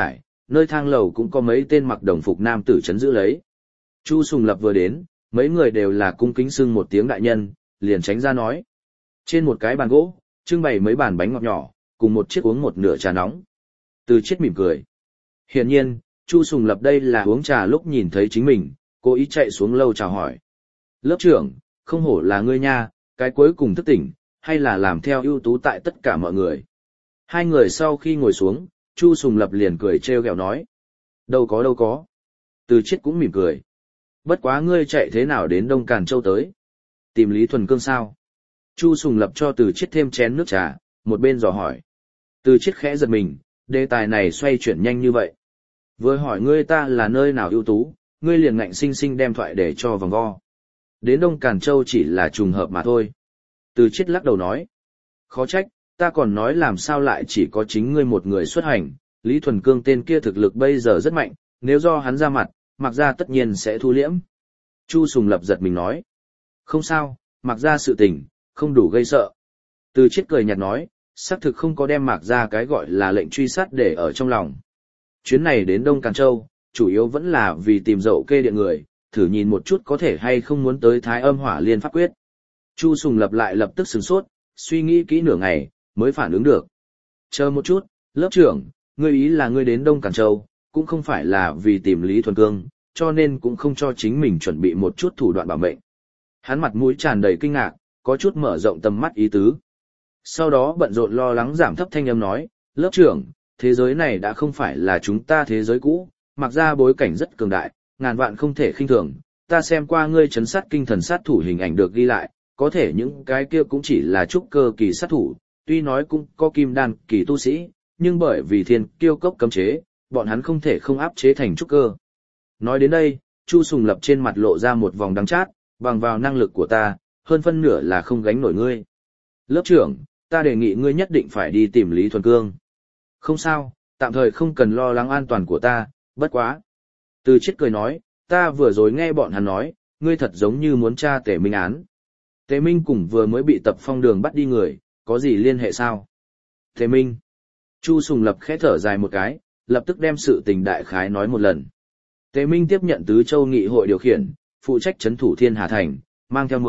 nơi thang lầu cũng có mấy tên mặc đồng phục nam tử chấn giữ lấy. Chu Sùng Lập vừa đến, mấy người đều là cung kính xưng một tiếng đại nhân, liền tránh ra nói. Trên một cái bàn gỗ, trưng bày mấy bàn bánh ngọt nhỏ, cùng một chiếc uống một nửa trà nóng. Từ Chiết mỉm cười. Hiển nhiên, Chu Sùng Lập đây là uống trà lúc nhìn thấy chính mình, cố ý chạy xuống lâu chào hỏi. Lớp trưởng, không hổ là ngươi nha, cái cuối cùng thức tỉnh, hay là làm theo ưu tú tại tất cả mọi người. Hai người sau khi ngồi xuống, Chu Sùng Lập liền cười trêu ghẹo nói. Đâu có. Từ Chiết cũng mỉm cười. Bất quá ngươi chạy thế nào đến Đông Càn Châu tới? Tìm Lý Thuần Cương sao? Chu Sùng Lập cho Từ Chiết thêm chén nước trà, một bên dò hỏi. Từ Chiết khẽ giật mình, đề tài này xoay chuyển nhanh như vậy. Vừa hỏi ngươi ta là nơi nào ưu tú, ngươi liền ngạnh sinh sinh đem thoại để cho vòng vo. Đến Đông Càn Châu chỉ là trùng hợp mà thôi. Từ Chiết lắc đầu nói. Khó trách, ta còn nói làm sao lại chỉ có chính ngươi một người xuất hành, Lý Thuần Cương tên kia thực lực bây giờ rất mạnh, nếu do hắn ra mặt, Mạc Gia tất nhiên sẽ thu liễm. Chu Sùng Lập giật mình nói. Không sao, Mạc Gia sự tình, không đủ gây sợ. Từ Chiết cười nhạt nói, xác thực không có đem Mạc Gia cái gọi là lệnh truy sát để ở trong lòng. Chuyến này đến Đông Càn Châu, chủ yếu vẫn là vì tìm dậu kê điện người, thử nhìn một chút có thể hay không muốn tới Thái Âm Hỏa Liên Pháp Quyết. Chu Sùng Lập lại lập tức sửng sốt, suy nghĩ kỹ nửa ngày, mới phản ứng được. Chờ một chút, lớp trưởng, ngươi ý là ngươi đến Đông Càn Châu, cũng không phải là vì tìm Lý Thuần Cương, cho nên cũng không cho chính mình chuẩn bị một chút thủ đoạn bảo mệnh. Hắn mặt mũi tràn đầy kinh ngạc, có chút mở rộng tầm mắt ý tứ. Sau đó bận rộn lo lắng giảm thấp thanh âm nói, lớp trưởng, thế giới này đã không phải là chúng ta thế giới cũ, mặc ra bối cảnh rất cường đại, ngàn vạn không thể khinh thường, ta xem qua ngươi trấn sát kinh thần sát thủ hình ảnh được ghi lại, có thể những cái kia cũng chỉ là trúc cơ kỳ sát thủ, tuy nói cũng có kim đan kỳ tu sĩ, nhưng bởi vì thiên kiêu cốc cấm chế, bọn hắn không thể không áp chế thành trúc cơ. Nói đến đây, Chu Sùng Lập trên mặt lộ ra một vòng đắng chát, bằng vào năng lực của ta, hơn phân nửa là không gánh nổi ngươi. Lớp trưởng, ta đề nghị ngươi nhất định phải đi tìm Lý Thuần Cương. Không sao, tạm thời không cần lo lắng an toàn của ta, bất quá. Từ Chiết cười nói, ta vừa rồi nghe bọn hắn nói, ngươi thật giống như muốn tra Tề Minh án. Tề Minh cùng vừa mới bị Tập Phong Đường bắt đi người, có gì liên hệ sao? Tề Minh. Chu Sùng Lập khẽ thở dài một cái, lập tức đem sự tình đại khái nói một lần. Tề Minh tiếp nhận Tứ Châu Nghị hội điều khiển, phụ trách trấn thủ Thiên Hà Thành, mang theo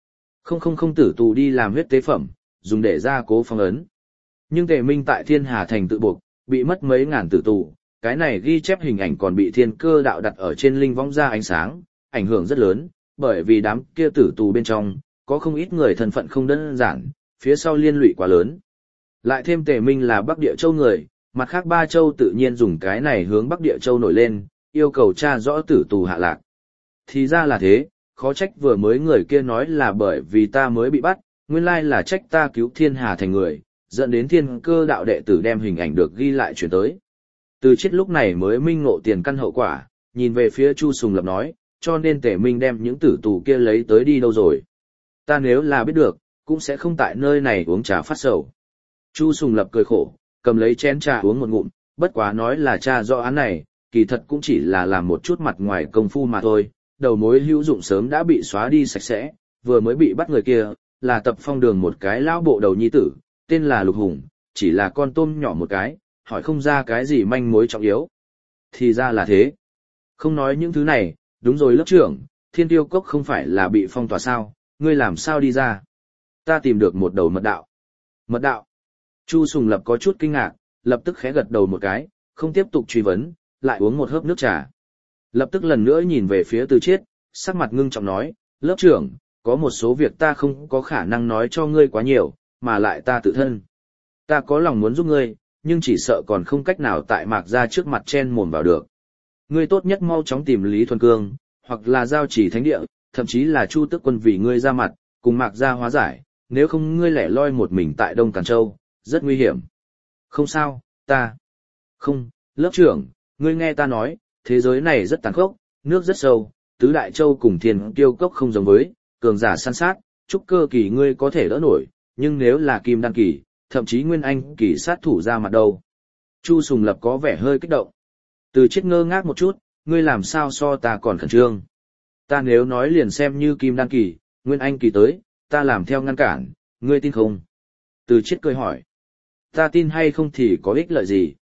10,000 tử tù đi làm huyết tế phẩm, dùng để gia cố phong ấn. Nhưng Tề Minh tại Thiên Hà Thành tự buộc, bị mất mấy ngàn tử tù, cái này ghi chép hình ảnh còn bị Thiên Cơ đạo đặt ở trên linh võng ra ánh sáng, ảnh hưởng rất lớn, bởi vì đám kia tử tù bên trong, có không ít người thân phận không đơn giản, phía sau liên lụy quá lớn. Lại thêm Tề Minh là Bắc Địa Châu người, mặt khác 3 châu tự nhiên dùng cái này hướng Bắc Địa Châu nổi lên, yêu cầu tra rõ tử tù hạ lạc. Thì ra là thế, khó trách vừa mới người kia nói là bởi vì ta mới bị bắt, nguyên lai là trách ta cứu Thiên Hà Thành người, dẫn đến Thiên Cơ đạo đệ tử đem hình ảnh được ghi lại chuyển tới. Từ Chiết lúc này mới minh ngộ tiền căn hậu quả, nhìn về phía Chu Sùng Lập nói, cho nên Tề Minh đem những tử tù kia lấy tới đi đâu rồi. Ta nếu là biết được, cũng sẽ không tại nơi này uống trà phát sầu. Chu Sùng Lập cười khổ, cầm lấy chén trà uống một ngụm, bất quá nói là tra rõ án này, kỳ thật cũng chỉ là làm một chút mặt ngoài công phu mà thôi, đầu mối hữu dụng sớm đã bị xóa đi sạch sẽ, vừa mới bị bắt người kia, là Tập Phong Đường một cái lão bộ đầu nhi tử, tên là Lục Hùng, chỉ là con tôm nhỏ một cái, hỏi không ra cái gì manh mối trọng yếu. Thì ra là thế. Không nói những thứ này, đúng rồi lớp trưởng, Thiên Tiêu Cốc không phải là bị phong tỏa sao, ngươi làm sao đi ra? Ta tìm được một đầu mật đạo. Mật đạo? Chu Sùng Lập có chút kinh ngạc, lập tức khẽ gật đầu một cái, không tiếp tục truy vấn, lại uống một hớp nước trà. Lập tức lần nữa nhìn về phía Từ Chiết, sắc mặt ngưng trọng nói, lớp trưởng, có một số việc ta không có khả năng nói cho ngươi quá nhiều, mà lại ta tự thân. Ta có lòng muốn giúp ngươi, nhưng chỉ sợ còn không cách nào tại Mạc Gia trước mặt chen mồm vào được. Ngươi tốt nhất mau chóng tìm Lý Thuần Cương, hoặc là giao chỉ thánh địa, thậm chí là Chu Tước Quân vì ngươi ra mặt, cùng Mạc Gia hóa giải, nếu không ngươi lẻ loi một mình tại Đông Càn Châu, rất nguy hiểm. Không sao, ta. Không, lớp trưởng, ngươi nghe ta nói, thế giới này rất tàn khốc, nước rất sâu, tứ đại châu cùng Thiên Tiêu Cốc không giống với, cường giả săn sát, trúc cơ kỳ ngươi có thể đỡ nổi, nhưng nếu là kim đan kỳ, thậm chí nguyên anh kỳ sát thủ ra mặt đâu. Chu Sùng Lập có vẻ hơi kích động. Từ Chiết ngơ ngác một chút, ngươi làm sao so ta còn khẩn trương. Ta nếu nói liền xem như kim đan kỳ, nguyên anh kỳ tới, ta làm theo ngăn cản, ngươi tin không? Từ Chiết cười hỏi. Ta tin hay không thì có ích lợi gì?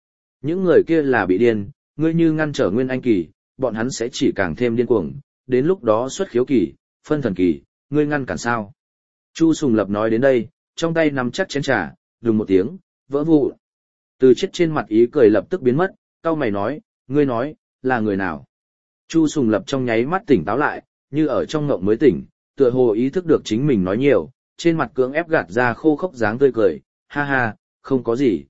Những người kia là bị điên, ngươi như ngăn trở Nguyên Anh kỳ, bọn hắn sẽ chỉ càng thêm điên cuồng, đến lúc đó xuất khiếu kỳ, phân thần kỳ, ngươi ngăn cản sao? Chu Sùng Lập nói đến đây, trong tay nắm chắc chén trà, đùng một tiếng, vỡ vụn. Từ Chiết trên mặt ý cười lập tức biến mất, cau mày nói, ngươi nói, là người nào? Chu Sùng Lập trong nháy mắt tỉnh táo lại, như ở trong ngộng mới tỉnh, tựa hồ ý thức được chính mình nói nhiều, trên mặt cưỡng ép gạt ra khô khốc dáng tươi cười, ha ha, không có gì,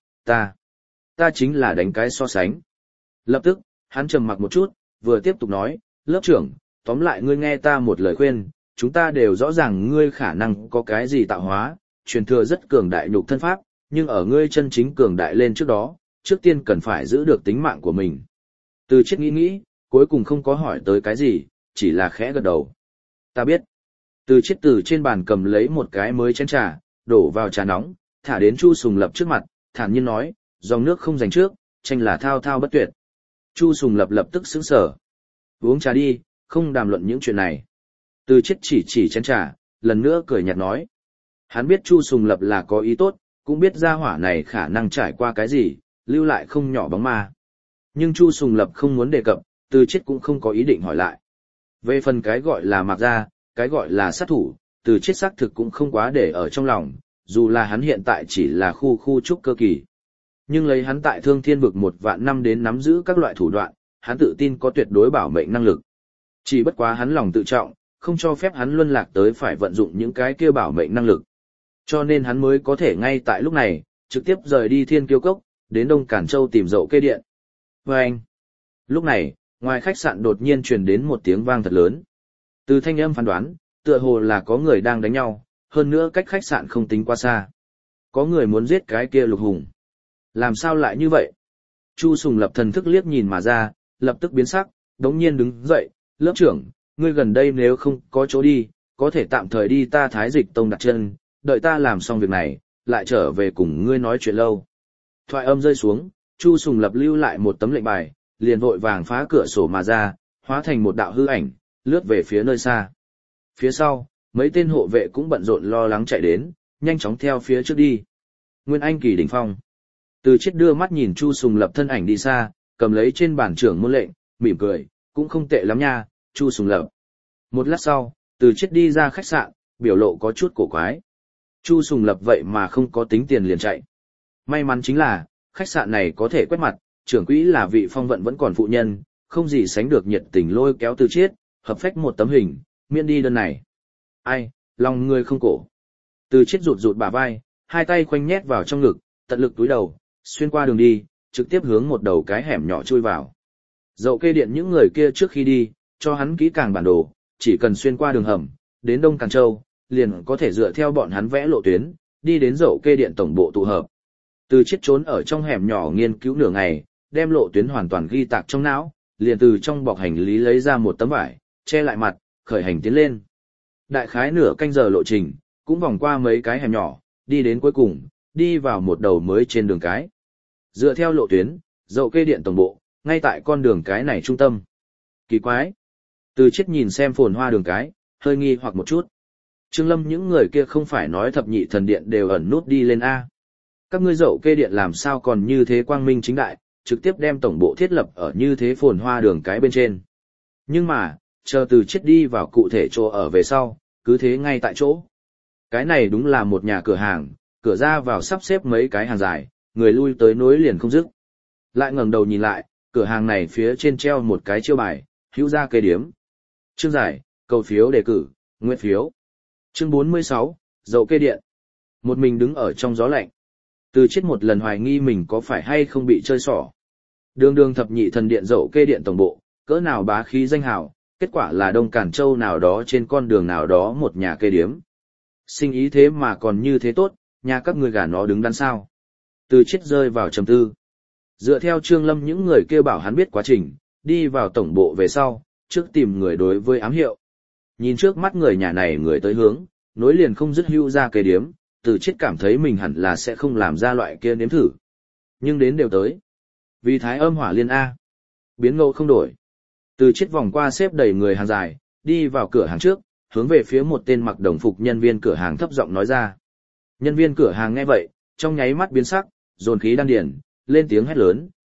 ta chính là đánh cái so sánh. Lập tức, hắn trầm mặc một chút, vừa tiếp tục nói, lớp trưởng, tóm lại ngươi nghe ta một lời khuyên, chúng ta đều rõ ràng ngươi khả năng có cái gì tạo hóa, truyền thừa rất cường đại nhục thân pháp, nhưng ở ngươi chân chính cường đại lên trước đó, trước tiên cần phải giữ được tính mạng của mình. Từ Chiết nghĩ, cuối cùng không có hỏi tới cái gì, chỉ là khẽ gật đầu. Ta biết. Từ Chiết từ trên bàn cầm lấy một cái mới chén trà, đổ vào trà nóng, thả đến Chu Sùng Lập trước mặt, thản nhiên nói, dòng nước không dành trước, tranh là thao thao bất tuyệt. Chu Sùng Lập tức sững sờ. Uống trà đi, không đàm luận những chuyện này. Từ Chiết chỉ chén trà, lần nữa cười nhạt nói. Hắn biết Chu Sùng Lập là có ý tốt, cũng biết gia hỏa này khả năng trải qua cái gì, lưu lại không nhỏ bóng ma. Nhưng Chu Sùng Lập không muốn đề cập, Từ Chiết cũng không có ý định hỏi lại. Về phần cái gọi là Mạc Gia, cái gọi là sát thủ, Từ Chiết xác thực cũng không quá để ở trong lòng, dù là hắn hiện tại chỉ là khu trúc cơ kỳ. Nhưng lấy hắn tại Thương Thiên vực 1.000 năm đến nắm giữ các loại thủ đoạn, hắn tự tin có tuyệt đối bảo mệnh năng lực. Chỉ bất quá hắn lòng tự trọng, không cho phép hắn luân lạc tới phải vận dụng những cái kia bảo mệnh năng lực. Cho nên hắn mới có thể ngay tại lúc này, trực tiếp rời đi Thiên Kiêu Cốc, đến Đông Cản Châu tìm Dậu Kê Điện. Và anh, lúc này, ngoài khách sạn đột nhiên truyền đến một tiếng vang thật lớn. Từ thanh âm phán đoán, tựa hồ là có người đang đánh nhau, hơn nữa cách khách sạn không tính quá xa. Có người muốn giết cái kia Lục Hùng. Làm sao lại như vậy? Chu Sùng Lập thần thức liếc nhìn mà ra, lập tức biến sắc, đống nhiên đứng dậy, lớp trưởng, ngươi gần đây nếu không có chỗ đi, có thể tạm thời đi ta Thái Dịch Tông đặt chân, đợi ta làm xong việc này, lại trở về cùng ngươi nói chuyện lâu. Thoại âm rơi xuống, Chu Sùng Lập lưu lại một tấm lệnh bài, liền vội vàng phá cửa sổ mà ra, hóa thành một đạo hư ảnh, lướt về phía nơi xa. Phía sau, mấy tên hộ vệ cũng bận rộn lo lắng chạy đến, nhanh chóng theo phía trước đi. Nguyên Anh kỳ đỉnh phong. Từ Chiết đưa mắt nhìn Chu Sùng Lập thân ảnh đi xa, cầm lấy trên bàn trưởng môn lệnh, mỉm cười, cũng không tệ lắm nha, Chu Sùng Lập. Một lát sau, Từ Chiết đi ra khách sạn, biểu lộ có chút cổ quái. Chu Sùng Lập vậy mà không có tính tiền liền chạy. May mắn chính là, khách sạn này có thể quét mặt, trưởng quỹ là vị phong vận vẫn còn phụ nhân, không gì sánh được nhiệt tình lôi kéo Từ Chiết, hợp phách một tấm hình, miễn đi đơn này. Ai, lòng người không cổ. Từ Chiết rụt bả vai, hai tay khoanh nhét vào trong ngực, tận lực túi đầu, xuyên qua đường đi, trực tiếp hướng một đầu cái hẻm nhỏ chui vào. Dậu Kê Điện những người kia trước khi đi, cho hắn kỹ càng bản đồ, chỉ cần xuyên qua đường hầm, đến Đông Càn Châu, liền có thể dựa theo bọn hắn vẽ lộ tuyến, đi đến Dậu Kê Điện tổng bộ tụ hợp. Từ Chiết trốn ở trong hẻm nhỏ nghiên cứu nửa ngày, đem lộ tuyến hoàn toàn ghi tạc trong não, liền từ trong bọc hành lý lấy ra một tấm vải, che lại mặt, khởi hành tiến lên. Đại khái nửa canh giờ lộ trình, cũng vòng qua mấy cái hẻm nhỏ, đi đến cuối cùng, đi vào một đầu mới trên đường cái. Dựa theo lộ tuyến, Dậu Kê Điện tổng bộ, ngay tại con đường cái này trung tâm. Kỳ quái. Từ Chiết nhìn xem phồn hoa đường cái, hơi nghi hoặc một chút. Trương Lâm những người kia không phải nói thập nhị thần điện đều ẩn nút đi lên A. Các ngươi Dậu Kê Điện làm sao còn như thế quang minh chính đại, trực tiếp đem tổng bộ thiết lập ở như thế phồn hoa đường cái bên trên. Nhưng mà, chờ Từ Chiết đi vào cụ thể chỗ ở về sau, cứ thế ngay tại chỗ. Cái này đúng là một nhà cửa hàng, cửa ra vào sắp xếp mấy cái hàng dài, người lui tới nối liền không dứt. Lại ngẩng đầu nhìn lại, cửa hàng này phía trên treo một cái chiêu bài, hữu gia kê điếm. Chương giải, cầu phiếu đề cử, nguyện phiếu. Chương 46, Dậu Kê Điện. Một mình đứng ở trong gió lạnh. Từ Chiết một lần hoài nghi mình có phải hay không bị chơi xỏ. Đường thập nhị thần điện Dậu Kê Điện tổng bộ, cỡ nào bá khí danh hào, kết quả là Đông Cản Châu nào đó trên con đường nào đó một nhà kê điếm. Sinh ý thế mà còn như thế tốt, nhà các ngươi gả nó đứng đắn sao. Từ Chiết rơi vào trầm tư. Dựa theo Trương Lâm những người kêu bảo hắn biết quá trình, đi vào tổng bộ về sau, trước tìm người đối với ám hiệu. Nhìn trước mắt người nhà này người tới hướng, nối liền không dứt hưu ra kê điếm, Từ Chiết cảm thấy mình hẳn là sẽ không làm ra loại kia nếm thử. Nhưng đến đều tới. Vì thái âm hỏa liên A. Biến ngẫu không đổi. Từ Chiết vòng qua xếp đầy người hàng dài, đi vào cửa hàng trước, hướng về phía một tên mặc đồng phục nhân viên cửa hàng thấp giọng nói ra. Nhân viên cửa hàng nghe vậy, trong nháy mắt biến sắc, dồn khí đan điền, lên tiếng hét lớn,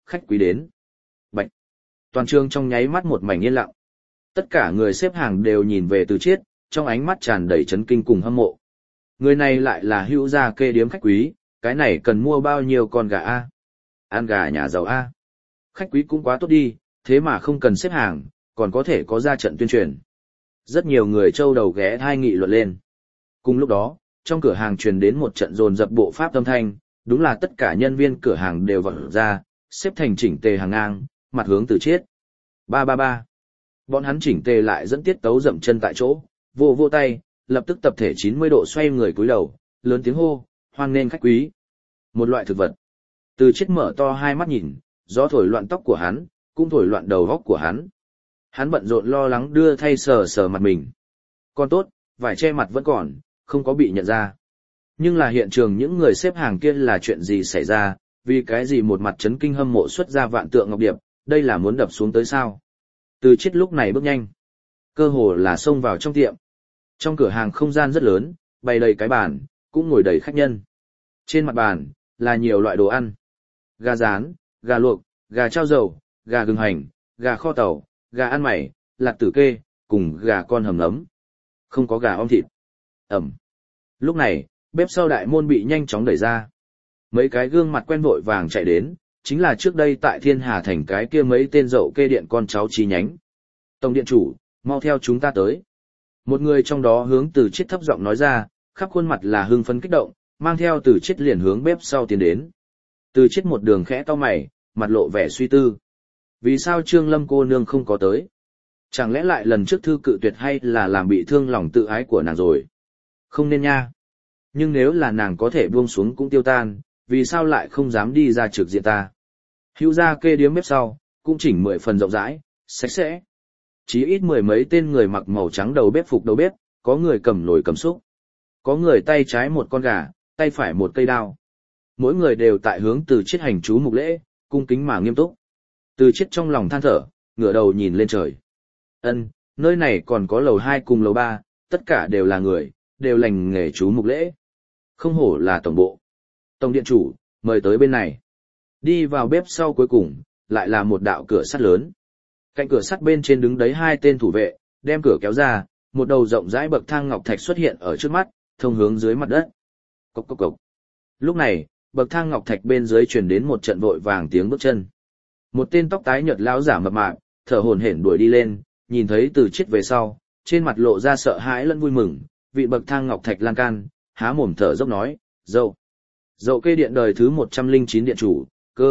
khách quý đến. Bạch. Toàn trường trong nháy mắt một mảnh yên lặng. Tất cả người xếp hàng đều nhìn về Từ Chiết, trong ánh mắt tràn đầy chấn kinh cùng hâm mộ. Người này lại là Hữu Gia Kê Điếm khách quý, cái này cần mua bao nhiêu con gà a? Ăn gà nhà giàu a? Khách quý cũng quá tốt đi, thế mà không cần xếp hàng, còn có thể có ra trận tuyên truyền. Rất nhiều người trâu đầu ghé thai nghị luận lên. Cùng lúc đó, trong cửa hàng truyền đến một trận dồn dập bộ pháp âm thanh, đúng là tất cả nhân viên cửa hàng đều vọt ra, xếp thành chỉnh tề hàng ngang, mặt hướng Từ Chiết. Ba ba ba. Bọn hắn chỉnh tề lại dẫn tiết tấu dậm chân tại chỗ, vô vô tay, lập tức tập thể 90 độ xoay người cúi đầu, lớn tiếng hô, hoan nghênh khách quý. Một loại thực vật. Từ Chiết mở to hai mắt nhìn, gió thổi loạn tóc của hắn, cũng thổi loạn đầu óc của hắn. Hắn bận rộn lo lắng đưa thay sờ sờ mặt mình. Còn tốt, vải che mặt vẫn còn, không có bị nhận ra. Nhưng là hiện trường những người xếp hàng kia là chuyện gì xảy ra, vì cái gì một mặt chấn kinh hâm mộ xuất ra vạn tượng ngọc điệp, đây là muốn đập xuống tới sao? Từ Chiết lúc này bước nhanh, cơ hồ là xông vào trong tiệm. Trong cửa hàng không gian rất lớn, bày đầy cái bàn, cũng ngồi đầy khách nhân. Trên mặt bàn là nhiều loại đồ ăn: gà rán, gà luộc, gà trao dầu, gà gừng hành, gà kho tàu, gà ăn mày, lạc tử kê, cùng gà con hầm nấm. Không có gà om thịt. Ẩm. Lúc này, bếp sau đại môn bị nhanh chóng đẩy ra. Mấy cái gương mặt quen vội vàng chạy đến, chính là trước đây tại Thiên Hà Thành cái kia mấy tên dậu kê điện con cháu chi nhánh. Tổng điện chủ, mau theo chúng ta tới. Một người trong đó hướng Từ Chiết thấp giọng nói ra, khắp khuôn mặt là hưng phấn kích động, mang theo Từ Chiết liền hướng bếp sau tiến đến. Từ Chiết một đường khẽ cau mày, mặt lộ vẻ suy tư. Vì sao Trương Lâm cô nương không có tới? Chẳng lẽ lại lần trước thư cự tuyệt hay là làm bị thương lòng tự ái của nàng rồi? Không nên nha. Nhưng nếu là nàng có thể buông xuống cũng tiêu tan, vì sao lại không dám đi ra trực diện ta? Hữu Gia Kê Điếm bếp sau, cũng chỉnh 10 phần rộng rãi, sạch sẽ. Chí ít 10 mấy tên người mặc màu trắng đầu bếp, có người cầm nồi cầm xúc. Có người tay trái một con gà, tay phải một cây đao. Mỗi người đều tại hướng Từ Chiết hành chú mục lễ, cung kính mà nghiêm túc. Từ Chiết trong lòng than thở, ngửa đầu nhìn lên trời. Nơi này còn có lầu 2 cùng lầu 3, tất cả đều là người, đều lành nghề chú mục lễ. Không hổ là tổng bộ. Tổng điện chủ, mời tới bên này. Đi vào bếp sau cuối cùng, lại là một đạo cửa sắt lớn. Cạnh cửa sắt bên trên đứng đấy 2 tên thủ vệ, đem cửa kéo ra, một đầu rộng rãi bậc thang ngọc thạch xuất hiện ở trước mắt, thông hướng dưới mặt đất. Cộc cộc cộc. Lúc này, bậc thang ngọc thạch bên dưới truyền đến một trận vội vàng tiếng bước chân. Một tên tóc tái nhợt lão giả mập mạp, thở hổn hển đuổi đi lên, nhìn thấy Từ Chiết về sau, trên mặt lộ ra sợ hãi lẫn vui mừng, vị bậc thang ngọc thạch lan can, há mồm thở dốc nói, Dậu Kê Điện đời thứ 109 điện chủ,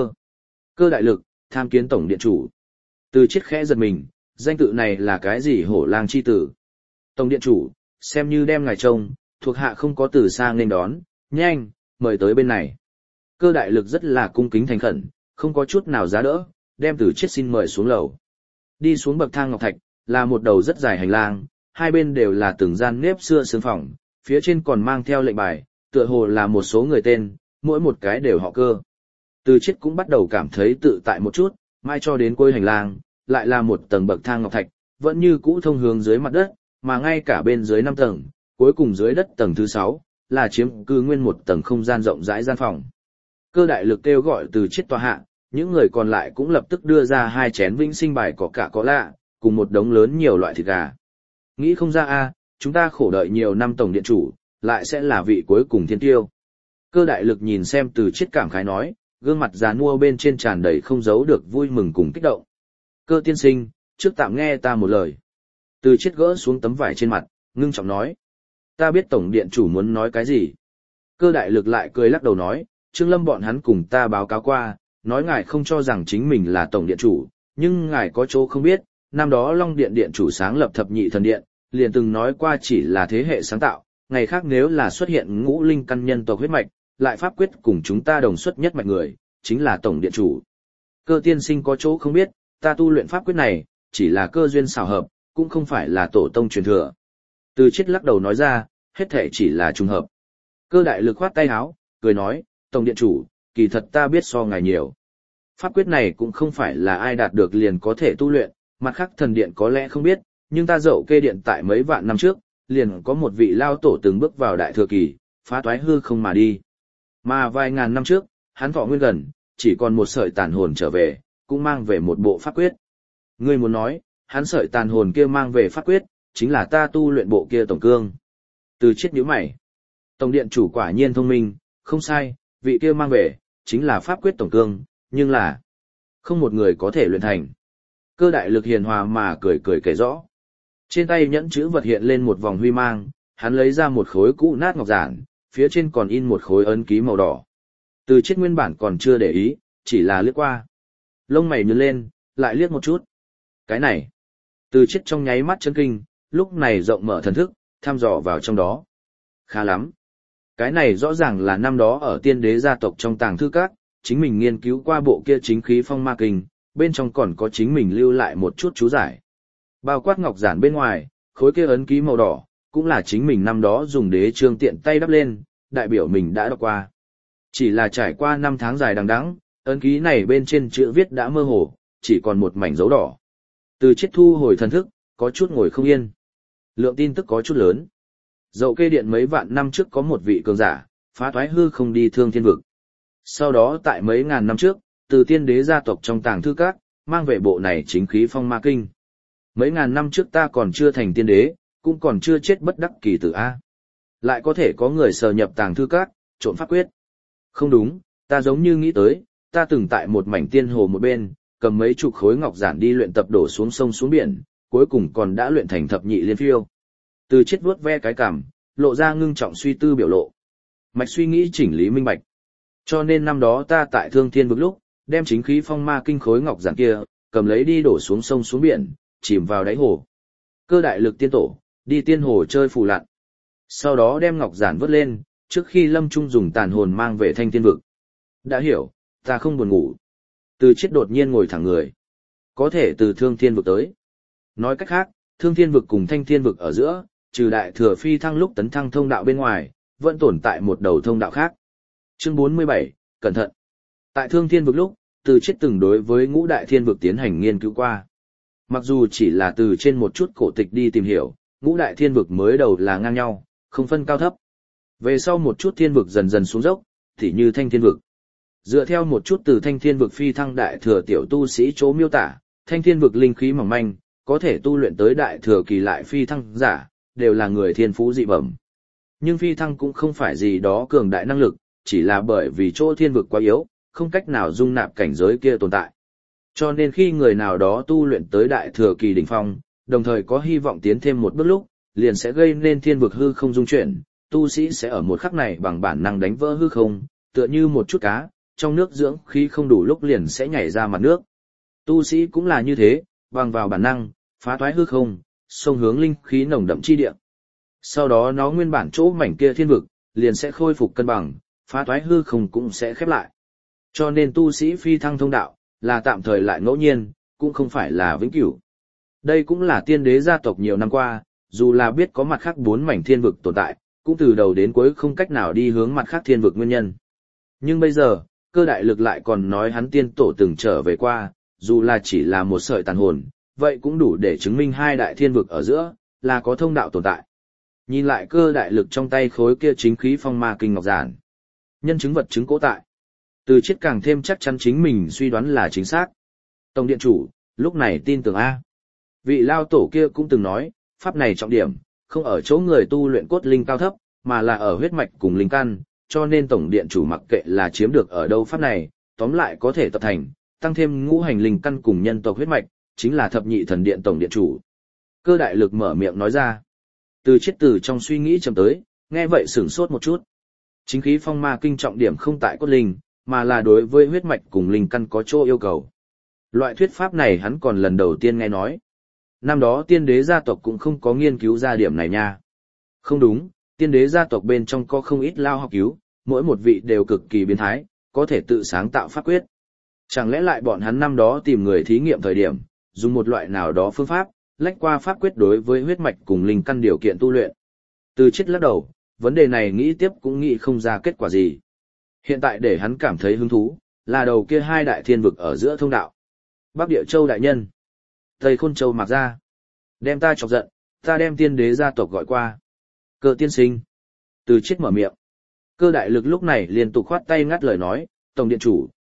Cơ Đại Lực, tham kiến tổng điện chủ. Từ Chiết khẽ giật mình, danh tự này là cái gì hổ lang chi tử? Tổng điện chủ, xem như đem ngài trông, thuộc hạ không có từ xa nên đón, nhanh, mời tới bên này. Cơ Đại Lực rất là cung kính thành khẩn, không có chút nào giá đỡ, đem Từ Chiết xin mời xuống lầu. Đi xuống bậc thang ngọc thạch, là một đầu rất dài hành lang, hai bên đều là từng gian nếp xưa sương phòng, phía trên còn mang theo lệnh bài, tựa hồ là một số người tên, mỗi một cái đều họ Cơ. Từ Chiết cũng bắt đầu cảm thấy tự tại một chút, mai cho đến cuối hành lang, lại là một tầng bậc thang ngọc thạch, vẫn như cũ thông hướng dưới mặt đất, mà ngay cả bên dưới 5 tầng, cuối cùng dưới đất tầng thứ 6, là chiếm cư nguyên một tầng không gian rộng rãi gian phòng. Cơ Đại Lực kêu gọi Từ Chiết tòa hạ, những người còn lại cũng lập tức đưa ra 2 chén vĩnh sinh bài có cả có lạ, cùng một đống lớn nhiều loại thịt gà. Nghĩ không ra a, chúng ta khổ đợi nhiều năm tổng điện chủ, lại sẽ là vị cuối cùng thiên tiêu. Cơ Đại Lực nhìn xem Từ Chiết cảm khái nói, gương mặt già nua bên trên tràn đầy không giấu được vui mừng cùng kích động. Cơ tiên sinh, trước tạm nghe ta một lời. Từ Chiết gỡ xuống tấm vải trên mặt, ngưng trọng nói. Ta biết tổng điện chủ muốn nói cái gì. Cơ Đại Lực lại cười lắc đầu nói, Trương Lâm bọn hắn cùng ta báo cáo qua, nói ngài không cho rằng chính mình là tổng điện chủ, nhưng ngài có chỗ không biết, năm đó Long Điện điện chủ sáng lập Thập Nhị Thần Điện, liền từng nói qua chỉ là thế hệ sáng tạo, ngày khác nếu là xuất hiện ngũ linh căn nhân tộc huyết mạch, lại pháp quyết cùng chúng ta đồng xuất nhất mạch người, chính là tổng điện chủ. Cơ tiên sinh có chỗ không biết, ta tu luyện pháp quyết này, chỉ là cơ duyên xảo hợp, cũng không phải là tổ tông truyền thừa. Từ Chiết lắc đầu nói ra, hết thể chỉ là trùng hợp. Cơ Đại Lực khoát tay áo, cười nói, tổng điện chủ, kỳ thật ta biết so ngài nhiều. Pháp quyết này cũng không phải là ai đạt được liền có thể tu luyện, mặt khác thần điện có lẽ không biết, nhưng ta Dậu Kê Điện tại mấy vạn năm trước, liền có một vị lao tổ từng bước vào đại thừa kỳ, phá toái hư không mà đi. Mà vài ngàn năm trước, hắn thọ nguyên gần, chỉ còn một sợi tàn hồn trở về, cũng mang về một bộ pháp quyết. Ngươi muốn nói, hắn sợi tàn hồn kia mang về pháp quyết, chính là ta tu luyện bộ kia tổng cương. Từ Chiết nhíu mày. Tổng điện chủ quả nhiên thông minh, không sai, vị kia mang về, chính là pháp quyết tổng cương, nhưng là không một người có thể luyện thành. Cơ đại lực hiền hòa mà cười cười kể rõ. Trên tay nhẫn chữ vật hiện lên một vòng huy mang, hắn lấy ra một khối cũ nát ngọc giản, phía trên còn in một khối ấn ký màu đỏ. Từ Chiết nguyên bản còn chưa để ý, chỉ là liếc qua. Lông mày nhướng lên, lại liếc một chút. Cái này. Từ Chiết trong nháy mắt chấn kinh, lúc này rộng mở thần thức, thăm dò vào trong đó. Khá lắm. Cái này rõ ràng là năm đó ở tiên đế gia tộc trong tàng thư các, chính mình nghiên cứu qua bộ kia chính khí phong ma kinh, bên trong còn có chính mình lưu lại một chút chú giải. Bao quát ngọc giản bên ngoài, khối kia ấn ký màu đỏ, cũng là chính mình năm đó dùng đế trương tiện tay đắp lên, đại biểu mình đã đọc qua. Chỉ là trải qua 5 tháng dài đằng đẵng, ấn ký này bên trên chữ viết đã mơ hồ, chỉ còn một mảnh dấu đỏ. Từ Chiết thu hồi thần thức, có chút ngồi không yên. Lượng tin tức có chút lớn. Dậu kê điện mấy vạn năm trước có một vị cường giả, phá thoái hư không đi thương thiên vực. Sau đó tại mấy ngàn năm trước, từ tiên đế gia tộc trong tàng thư các, mang về bộ này chính khí phong ma kinh. Mấy ngàn năm trước ta còn chưa thành tiên đế, cũng còn chưa chết bất đắc kỳ tử A. Lại có thể có người sờ nhập tàng thư các, trộn pháp quyết. Không đúng, ta giống như nghĩ tới, ta từng tại một mảnh tiên hồ một bên, cầm mấy chục khối ngọc giản đi luyện tập đổ xuống sông xuống biển, cuối cùng còn đã luyện thành thập nhị liên phiêu. Từ Chiết vuốt ve cái cằm, lộ ra ngưng trọng suy tư biểu lộ. Mạch suy nghĩ chỉnh lý minh bạch. Cho nên năm đó ta tại Thương Thiên vực lúc, đem chính khí phong ma kinh khối ngọc giản kia, cầm lấy đi đổ xuống sông xuống biển, chìm vào đáy hồ. Cơ đại lực tiên tổ, đi tiên hồ chơi phù lặn. Sau đó đem ngọc giản vớt lên, trước khi lâm trung dùng tàn hồn mang về Thanh Thiên vực. Đã hiểu, ta không buồn ngủ. Từ Chiết đột nhiên ngồi thẳng người. Có thể từ Thương Thiên vực tới. Nói cách khác, Thương Thiên vực cùng Thanh Thiên vực ở giữa, trừ đại thừa phi thăng lúc tấn thăng thông đạo bên ngoài, vẫn tồn tại một đầu thông đạo khác. Chương 47, cẩn thận. Tại Thương Thiên vực lúc, Từ Chiết từng đối với Ngũ Đại Thiên vực tiến hành nghiên cứu qua. Mặc dù chỉ là từ trên một chút cổ tịch đi tìm hiểu, Ngũ Đại Thiên vực mới đầu là ngang nhau, không phân cao thấp. Về sau một chút thiên vực dần dần xuống dốc, thì như Thanh Thiên vực. Dựa theo một chút từ Thanh Thiên vực phi thăng đại thừa tiểu tu sĩ chỗ miêu tả, Thanh Thiên vực linh khí mỏng manh, có thể tu luyện tới đại thừa kỳ lại phi thăng giả, đều là người thiên phú dị bẩm. Nhưng phi thăng cũng không phải gì đó cường đại năng lực, chỉ là bởi vì chỗ thiên vực quá yếu, không cách nào dung nạp cảnh giới kia tồn tại. Cho nên khi người nào đó tu luyện tới đại thừa kỳ đỉnh phong, đồng thời có hy vọng tiến thêm một bước lúc, liền sẽ gây nên thiên vực hư không dung chuyển, tu sĩ sẽ ở một khắc này bằng bản năng đánh vỡ hư không, tựa như một chút cá, trong nước dưỡng khí không đủ lúc liền sẽ nhảy ra mặt nước. Tu sĩ cũng là như thế, bằng vào bản năng, phá thoái hư không, xông hướng linh khí nồng đậm chi địa. Sau đó nó nguyên bản chỗ mảnh kia thiên vực, liền sẽ khôi phục cân bằng, phá thoái hư không cũng sẽ khép lại. Cho nên tu sĩ phi thăng thông đạo, là tạm thời lại ngẫu nhiên, cũng không phải là vĩnh cửu. Đây cũng là tiên đế gia tộc nhiều năm qua, dù là biết có mặt khác 4 mảnh thiên vực tồn tại, cũng từ đầu đến cuối không cách nào đi hướng mặt khác thiên vực nguyên nhân. Nhưng bây giờ, Cơ đại lực lại còn nói hắn tiên tổ từng trở về qua, dù là chỉ là một sợi tàn hồn, vậy cũng đủ để chứng minh 2 đại thiên vực ở giữa, là có thông đạo tồn tại. Nhìn lại Cơ đại lực trong tay khối kia chính khí phong ma kinh ngọc giản. Nhân chứng vật chứng cố tại. Từ Chiết càng thêm chắc chắn chính mình suy đoán là chính xác. Tổng điện chủ, lúc này tin tưởng A. Vị lao tổ kia cũng từng nói, pháp này trọng điểm, không ở chỗ người tu luyện cốt linh cao thấp, mà là ở huyết mạch cùng linh căn, cho nên tổng điện chủ mặc kệ là chiếm được ở đâu pháp này, tóm lại có thể tập thành, tăng thêm ngũ hành linh căn cùng nhân tộc huyết mạch, chính là thập nhị thần điện tổng điện chủ. Cơ đại lực mở miệng nói ra. Từ Chiết từ trong suy nghĩ chậm tới, nghe vậy sửng sốt một chút. Chính khí phong ma kinh trọng điểm không tại cốt linh, mà là đối với huyết mạch cùng linh căn có chỗ yêu cầu. Loại thuyết pháp này hắn còn lần đầu tiên nghe nói. Năm đó tiên đế gia tộc cũng không có nghiên cứu ra điểm này nha. Không đúng, tiên đế gia tộc bên trong có không ít lao học cứu, mỗi một vị đều cực kỳ biến thái, có thể tự sáng tạo pháp quyết. Chẳng lẽ lại bọn hắn năm đó tìm người thí nghiệm thời điểm, dùng một loại nào đó phương pháp, lách qua pháp quyết đối với huyết mạch cùng linh căn điều kiện tu luyện. Từ Chiết lắc đầu, vấn đề này nghĩ tiếp cũng nghĩ không ra kết quả gì. Hiện tại để hắn cảm thấy hứng thú, là đầu kia 2 đại thiên vực ở giữa thông đạo. Bắc Địa Châu đại nhân, Tây Khôn Châu mặc ra. Đem ta chọc giận, ta đem tiên đế gia tộc gọi qua. Cơ tiên sinh. Từ Chiết mở miệng. Cơ đại lực lúc này liên tục khoát tay ngắt lời nói, tổng điện chủ,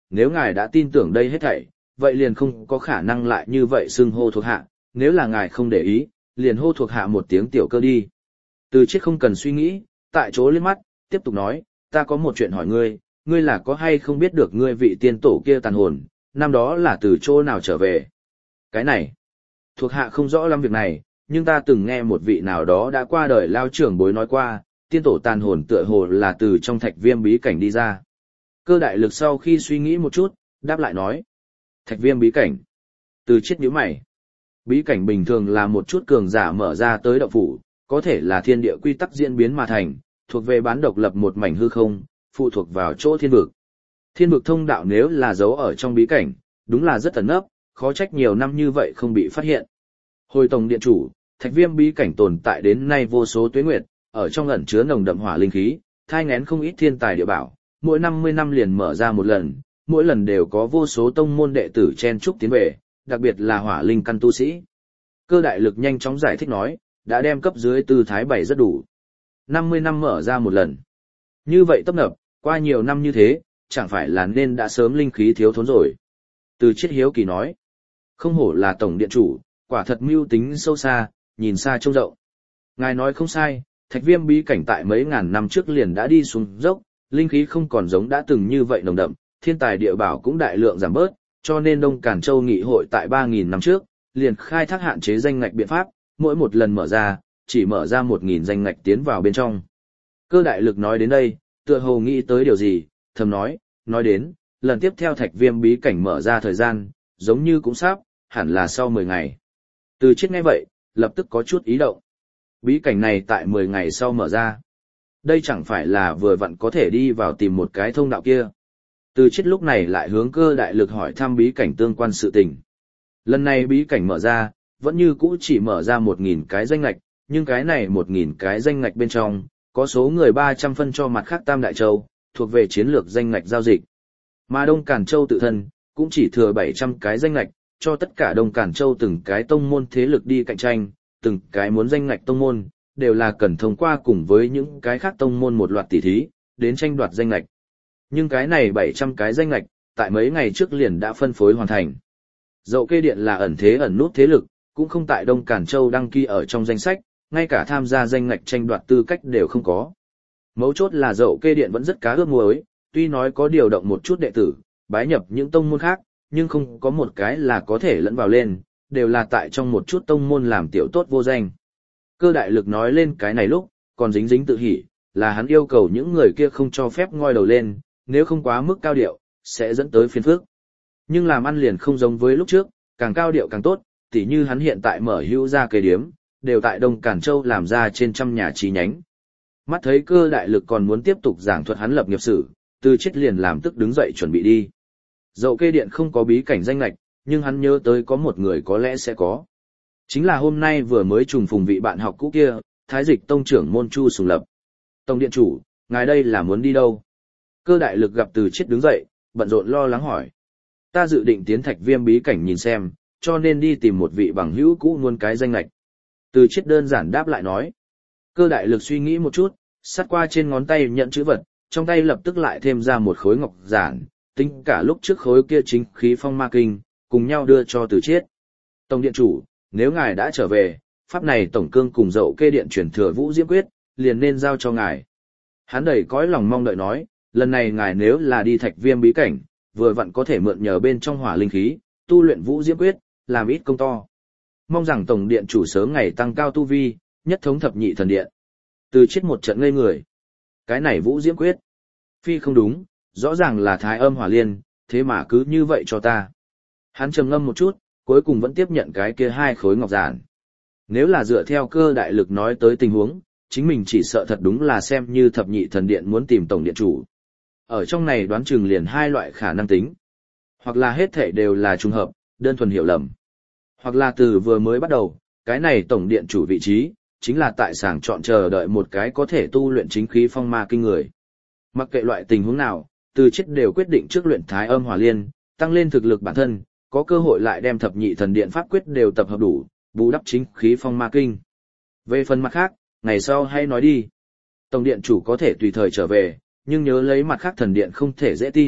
nếu ngài đã tin tưởng đây hết thảy, vậy liền không có khả năng lại như vậy xưng hô thuộc hạ, nếu là ngài không để ý, liền hô thuộc hạ một tiếng tiểu cơ đi. Từ Chiết không cần suy nghĩ, tại chỗ liếc mắt, tiếp tục nói, ta có một chuyện hỏi ngươi, ngươi là có hay không biết được ngươi vị tiên tổ kia tàn hồn, năm đó là từ chỗ nào trở về? Cái này, thuộc hạ không rõ lắm việc này, nhưng ta từng nghe một vị nào đó đã qua đời lao trưởng bối nói qua, tiên tổ tàn hồn tựa hồ là từ trong thạch viêm bí cảnh đi ra. Cơ đại lực sau khi suy nghĩ một chút, đáp lại nói, thạch viêm bí cảnh. Từ Chiết nhíu mày. Bí cảnh bình thường là một chút cường giả mở ra tới động phủ, có thể là thiên địa quy tắc diễn biến mà thành, thuộc về bán độc lập một mảnh hư không, phụ thuộc vào chỗ thiên vực. Thiên vực thông đạo nếu là giấu ở trong bí cảnh, đúng là rất ẩn nấp, khó trách nhiều năm như vậy không bị phát hiện. Hồi tổng điện chủ, thạch viêm bí cảnh tồn tại đến nay vô số tuế nguyệt, ở trong ẩn chứa nồng đậm hỏa linh khí, thai nghén không ít thiên tài địa bảo, mỗi 50 năm liền mở ra một lần, mỗi lần đều có vô số tông môn đệ tử chen chúc tiến về, đặc biệt là hỏa linh căn tu sĩ. Cơ đại lực nhanh chóng giải thích nói, đã đem cấp dưới tư thái bày rất đủ. 50 năm mở ra một lần. Như vậy tấp nập, qua nhiều năm như thế, chẳng phải là nên đã sớm linh khí thiếu thốn rồi. Từ Chiết hiếu kỳ nói, không hổ là tổng điện chủ, quả thật mưu tính sâu xa, nhìn xa trông rộng. Ngài nói không sai, thạch viêm bí cảnh tại mấy ngàn năm trước liền đã đi xuống dốc, linh khí không còn giống đã từng như vậy nồng đậm, thiên tài địa bảo cũng đại lượng giảm bớt, cho nên Đông Càn Châu nghị hội tại 3.000 năm trước, liền khai thác hạn chế danh ngạch biện pháp, mỗi một lần mở ra, chỉ mở ra 1.000 danh ngạch tiến vào bên trong. Cơ đại lực nói đến đây, tựa hồ nghĩ tới điều gì, thầm nói đến, lần tiếp theo thạch viêm bí cảnh mở ra thời gian, giống như cũng sắp, hẳn là sau 10 ngày. Từ Chiết nghe vậy, lập tức có chút ý động. Bí cảnh này tại 10 ngày sau mở ra. Đây chẳng phải là vừa vặn có thể đi vào tìm một cái thông đạo kia. Từ Chiết lúc này lại hướng cơ đại lực hỏi thăm bí cảnh tương quan sự tình. Lần này bí cảnh mở ra, vẫn như cũ chỉ mở ra 1.000 cái danh ngạch, nhưng cái này 1.000 cái danh ngạch bên trong, có số người 300 phân cho mặt khác Tam Đại Châu, thuộc về chiến lược danh ngạch giao dịch. Mà Đông Càn Châu tự thân, cũng chỉ thừa 700 cái danh ngạch, cho tất cả Đông Càn Châu từng cái tông môn thế lực đi cạnh tranh, từng cái muốn danh ngạch tông môn, đều là cần thông qua cùng với những cái khác tông môn một loạt tỷ thí, đến tranh đoạt danh ngạch. Nhưng cái này 700 cái danh ngạch, tại mấy ngày trước liền đã phân phối hoàn thành. Dậu Kê Điện là ẩn thế ẩn nút thế lực, cũng không tại Đông Càn Châu đăng ký ở trong danh sách, ngay cả tham gia danh ngạch tranh đoạt tư cách đều không có. Mấu chốt là Dậu Kê Điện vẫn rất cá ướp muối, tuy nói có điều động một chút đệ tử, bái nhập những tông môn khác, nhưng không có một cái là có thể lẫn vào lên, đều là tại trong một chút tông môn làm tiểu tốt vô danh. Cơ đại lực nói lên cái này lúc, còn dính dính tự hỉ, là hắn yêu cầu những người kia không cho phép ngoi đầu lên, nếu không quá mức cao điệu, sẽ dẫn tới phiền phức. Nhưng làm ăn liền không giống với lúc trước, càng cao điệu càng tốt, tỉ như hắn hiện tại mở hữu ra cây điếm, đều tại Đông Càn Châu làm ra trên trăm nhà chi nhánh. Mắt thấy cơ đại lực còn muốn tiếp tục giảng thuật hắn lập nghiệp sử, Từ Chiết liền làm tức đứng dậy chuẩn bị đi. Dậu Kê Điện không có bí cảnh danh lệch, nhưng hắn nhớ tới có một người có lẽ sẽ có. Chính là hôm nay vừa mới trùng phùng vị bạn học cũ kia, Thái Dịch Tông trưởng môn Chu Sùng Lập. Tổng điện chủ, ngài đây là muốn đi đâu? Cơ đại lực gặp Từ Chiết đứng dậy, bận rộn lo lắng hỏi. Ta dự định tiến thạch viêm bí cảnh nhìn xem, cho nên đi tìm một vị bằng hữu cũ muốn cái danh lệch. Từ Chiết đơn giản đáp lại nói. Cơ đại lực suy nghĩ một chút, sát qua trên ngón tay nhận chữ vật, trong tay lập tức lại thêm ra một khối ngọc giản, tính cả lúc trước khối kia chính khí phong ma kinh, cùng nhau đưa cho Từ Chiết. Tổng điện chủ, nếu ngài đã trở về, pháp này tổng cương cùng Dậu Kê Điện chuyển thừa Vũ Diễm Quyết, liền nên giao cho ngài. Hắn đầy cõi lòng mong đợi nói, lần này ngài nếu là đi thạch viêm bí cảnh, vừa vặn có thể mượn nhờ bên trong hỏa linh khí, tu luyện Vũ Diễm Quyết, làm ít công to. Mong rằng tổng điện chủ sớm ngày tăng cao tu vi, nhất thống thập nhị thần điện. Từ Chiết một trận ngây người. Cái này Vũ Diễm Quyết. Phi không đúng, rõ ràng là Thái Âm Hỏa Liên, thế mà cứ như vậy cho ta. Hắn trầm ngâm một chút, cuối cùng vẫn tiếp nhận cái kia hai khối ngọc giản. Nếu là dựa theo cơ đại lực nói tới tình huống, chính mình chỉ sợ thật đúng là xem như thập nhị thần điện muốn tìm tổng điện chủ. Ở trong này đoán chừng liền hai loại khả năng tính. Hoặc là hết thể đều là trùng hợp, đơn thuần hiểu lầm. Hoặc là từ vừa mới bắt đầu, cái này tổng điện chủ vị trí, chính là tại sàng chọn chờ đợi một cái có thể tu luyện chính khí phong ma kinh người. Mặc kệ loại tình huống nào, Từ Chiết đều quyết định trước luyện Thái Âm Hỏa Liên, tăng lên thực lực bản thân, có cơ hội lại đem thập nhị thần điện pháp quyết đều tập hợp đủ, bù đắp chính khí phong ma kinh. Về phần mặt khác, ngày sau hay nói đi. Tổng điện chủ có thể tùy thời trở về, nhưng nhớ lấy mặt khác thần điện không thể dễ tin,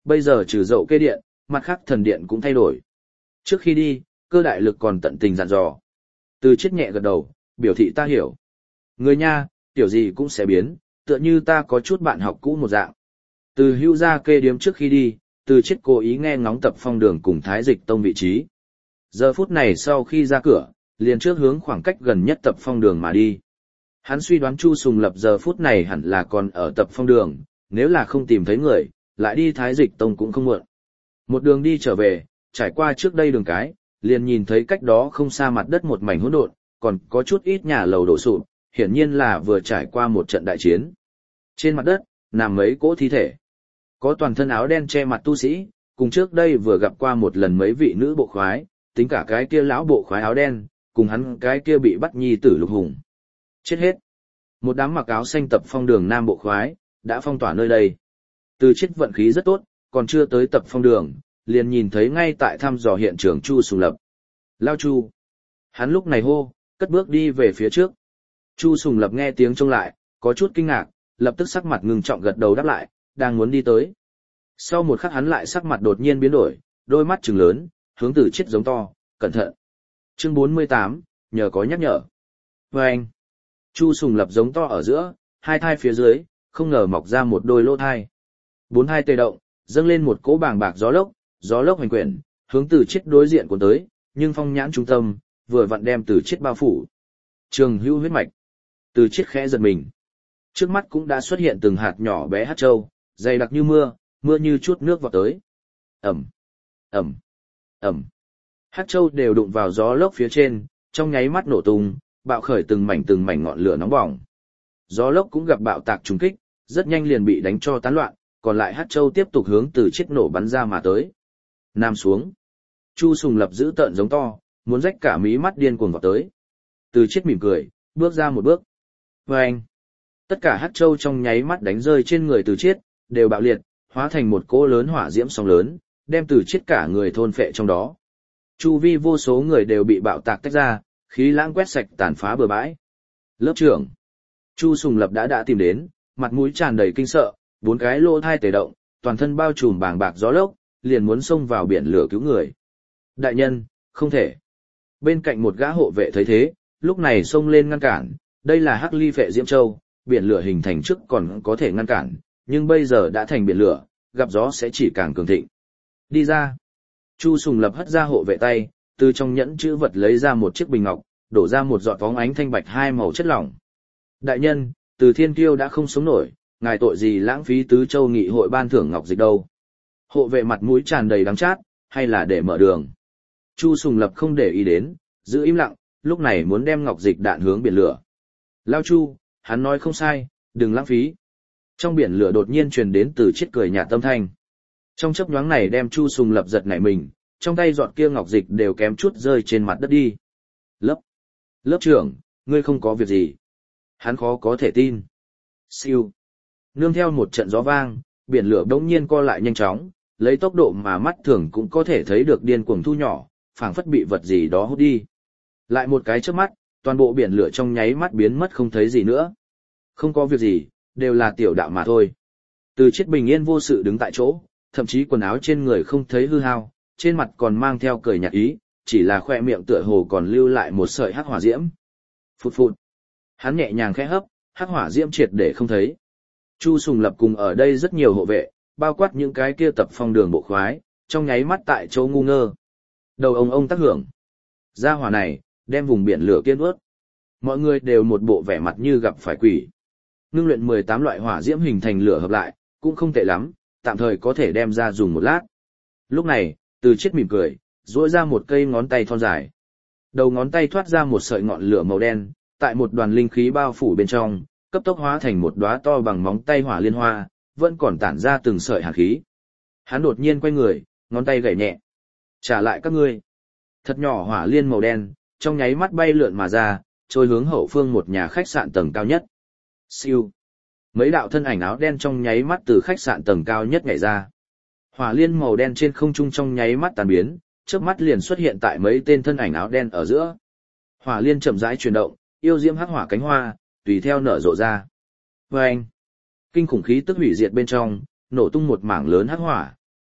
bây giờ trừ dậu kê điện, mặt khác thần điện cũng thay đổi. Trước khi đi, Cơ đại lực còn tận tình dặn dò. Từ Chiết nhẹ gật đầu, biểu thị ta hiểu. Người nha, tiểu gì cũng sẽ biến, tựa như ta có chút bạn học cũ một dạng. Từ Hưu ra kê điếm trước khi đi, Từ Chiết cố ý nghe ngóng Tập Phong Đường cùng Thái Dịch Tông vị trí. Giờ phút này sau khi ra cửa, liền trước hướng khoảng cách gần nhất Tập Phong Đường mà đi. Hắn suy đoán Chu Sùng Lập giờ phút này hẳn là còn ở Tập Phong Đường, nếu là không tìm thấy người, lại đi Thái Dịch Tông cũng không muộn. Một đường đi trở về, trải qua trước đây đường cái, liền nhìn thấy cách đó không xa mặt đất một mảnh hỗn độn, còn có chút ít nhà lầu đổ sụp, hiển nhiên là vừa trải qua một trận đại chiến. Trên mặt đất, nằm mấy cỗ thi thể. Có toàn thân áo đen che mặt tu sĩ, cùng trước đây vừa gặp qua một lần mấy vị nữ bộ khoái, tính cả cái kia lão bộ khoái áo đen, cùng hắn cái kia bị bắt nhi tử Lục Hùng. Chết hết. Một đám mặc áo xanh Tập Phong Đường nam bộ khoái, đã phong tỏa nơi đây. Từ Chiết vận khí rất tốt, còn chưa tới Tập Phong Đường, liền nhìn thấy ngay tại thăm dò hiện trường Chu Sùng Lập. Lao Chu. Hắn lúc này hô, cất bước đi về phía trước. Chu Sùng Lập nghe tiếng trông lại, có chút kinh ngạc, lập tức sắc mặt ngưng trọng gật đầu đáp lại, đang muốn đi tới. Sau một khắc hắn lại sắc mặt đột nhiên biến đổi, đôi mắt trừng lớn, hướng Từ Chiết giống to, cẩn thận. Chương 48, nhờ có nhắc nhở. Vâng. Chu Sùng Lập giống to ở giữa, hai thai phía dưới, không ngờ mọc ra một đôi lỗ thai. Bốn hai tê động, dâng lên một cỗ bàng bạc gió lốc hoành quyển, hướng Từ Chiết đối diện cuốn tới, nhưng phong nhãn trung tâm, vừa vặn đem Từ Chiết bao phủ. Trường hữu huyết mạch. Từ Chiết khẽ giật mình. Trước mắt cũng đã xuất hiện từng hạt nhỏ bé hắc châu, dày đặc như mưa như chút nước vọt tới. Ầm, ầm, ầm. Hắc châu đều đụng vào gió lốc phía trên, trong nháy mắt nổ tung, bạo khởi từng mảnh ngọn lửa nóng bỏng. Gió lốc cũng gặp bạo tạc trùng kích, rất nhanh liền bị đánh cho tán loạn, còn lại hắc châu tiếp tục hướng Từ Chiết nổ bắn ra mà tới. Nam xuống. Chu Sùng Lập giữ tợn giống to, muốn rách cả mí mắt điên cuồng vọt tới. Từ Chiết mỉm cười, bước ra một bước. Vâng! Tất cả hắc châu trong nháy mắt đánh rơi trên người Từ Chiết, đều bạo liệt, hóa thành một cỗ lớn hỏa diễm sóng lớn, đem Từ Chiết cả người thôn phệ trong đó. Chu vi vô số người đều bị bạo tạc tách ra, khí lãng quét sạch tàn phá bừa bãi. Lớp trưởng. Chu Sùng Lập đã tìm đến, mặt mũi tràn đầy kinh sợ, bốn cái lỗ thai tề động, toàn thân bao trùm bàng bạc gió lốc, liền muốn xông vào biển lửa cứu người. Đại nhân, không thể. Bên cạnh một gã hộ vệ thấy thế, lúc này xông lên ngăn cản, đây là Hắc Ly Phệ Diễm Châu, biển lửa hình thành trước còn có thể ngăn cản, nhưng bây giờ đã thành biển lửa, gặp gió sẽ chỉ càng cường thịnh. Đi ra. Chu Sùng Lập hất ra hộ vệ tay, từ trong nhẫn chữ vật lấy ra một chiếc bình ngọc, đổ ra một giọt phóng ánh thanh bạch hai màu chất lỏng. Đại nhân, Từ Thiên Kiêu đã không sống nổi, ngài tội gì lãng phí tứ châu nghị hội ban thưởng ngọc dịch đâu. Hộ vệ mặt mũi tràn đầy đắng chát, hay là để mở đường. Chu Sùng Lập không để ý đến, giữ im lặng, lúc này muốn đem ngọc dịch đạn hướng biển lửa. Lao Chu, hắn nói không sai, đừng lãng phí. Trong biển lửa đột nhiên truyền đến Từ Chiết cười nhạt tâm thanh. Trong chớp nhoáng này đem Chu Sùng Lập giật nảy mình, trong tay giọt kia ngọc dịch đều kém chút rơi trên mặt đất đi. Lớp trưởng, ngươi không có việc gì. Hắn khó có thể tin. Siêu. Nương theo một trận gió vang, biển lửa đống nhiên co lại nhanh chóng, lấy tốc độ mà mắt thường cũng có thể thấy được điên cuồng thu nhỏ, phảng phất bị vật gì đó hút đi. Lại một cái chớp mắt, toàn bộ biển lửa trong nháy mắt biến mất không thấy gì nữa. Không có việc gì, đều là tiểu đạo mà thôi. Từ Chiết bình yên vô sự đứng tại chỗ, thậm chí quần áo trên người không thấy hư hao, trên mặt còn mang theo cười nhạt ý, chỉ là khoe miệng tựa hồ còn lưu lại một sợi hắc hỏa diễm. Phụt phụt. Hắn nhẹ nhàng khẽ hấp, hắc hỏa diễm triệt để không thấy. Chu Sùng Lập cùng ở đây rất nhiều hộ vệ, bao quát những cái kia Tập Phong Đường bộ khoái, trong nháy mắt tại chỗ ngu ngơ. Đầu ông tác hưởng. Gia hỏa này, đem vùng biển lửa kiên ướt. Mọi người đều một bộ vẻ mặt như gặp phải quỷ. Ngưng luyện 18 loại hỏa diễm hình thành lửa hợp lại, cũng không tệ lắm, tạm thời có thể đem ra dùng một lát. Lúc này, Từ Chiết mỉm cười, duỗi ra một cây ngón tay thon dài. Đầu ngón tay thoát ra một sợi ngọn lửa màu đen, tại một đoàn linh khí bao phủ bên trong, cấp tốc hóa thành một đóa to bằng móng tay hỏa liên hoa, vẫn còn tản ra từng sợi hàn khí. Hắn đột nhiên quay người, ngón tay gảy nhẹ. Trả lại các ngươi. Thật nhỏ hỏa liên màu đen, trong nháy mắt bay lượn mà ra, trôi hướng hậu phương một nhà khách sạn tầng cao nhất. Siêu. Mấy đạo thân ảnh áo đen trong nháy mắt từ khách sạn tầng cao nhất nhảy ra. Hỏa liên màu đen trên không trung trong nháy mắt tàn biến, chớp mắt liền xuất hiện tại mấy tên thân ảnh áo đen ở giữa. Hỏa liên chậm rãi chuyển động, yêu diễm hắc hỏa cánh hoa, tùy theo nở rộ ra. Vâng! Kinh khủng khí tức hủy diệt bên trong, nổ tung một mảng lớn hắc hỏa,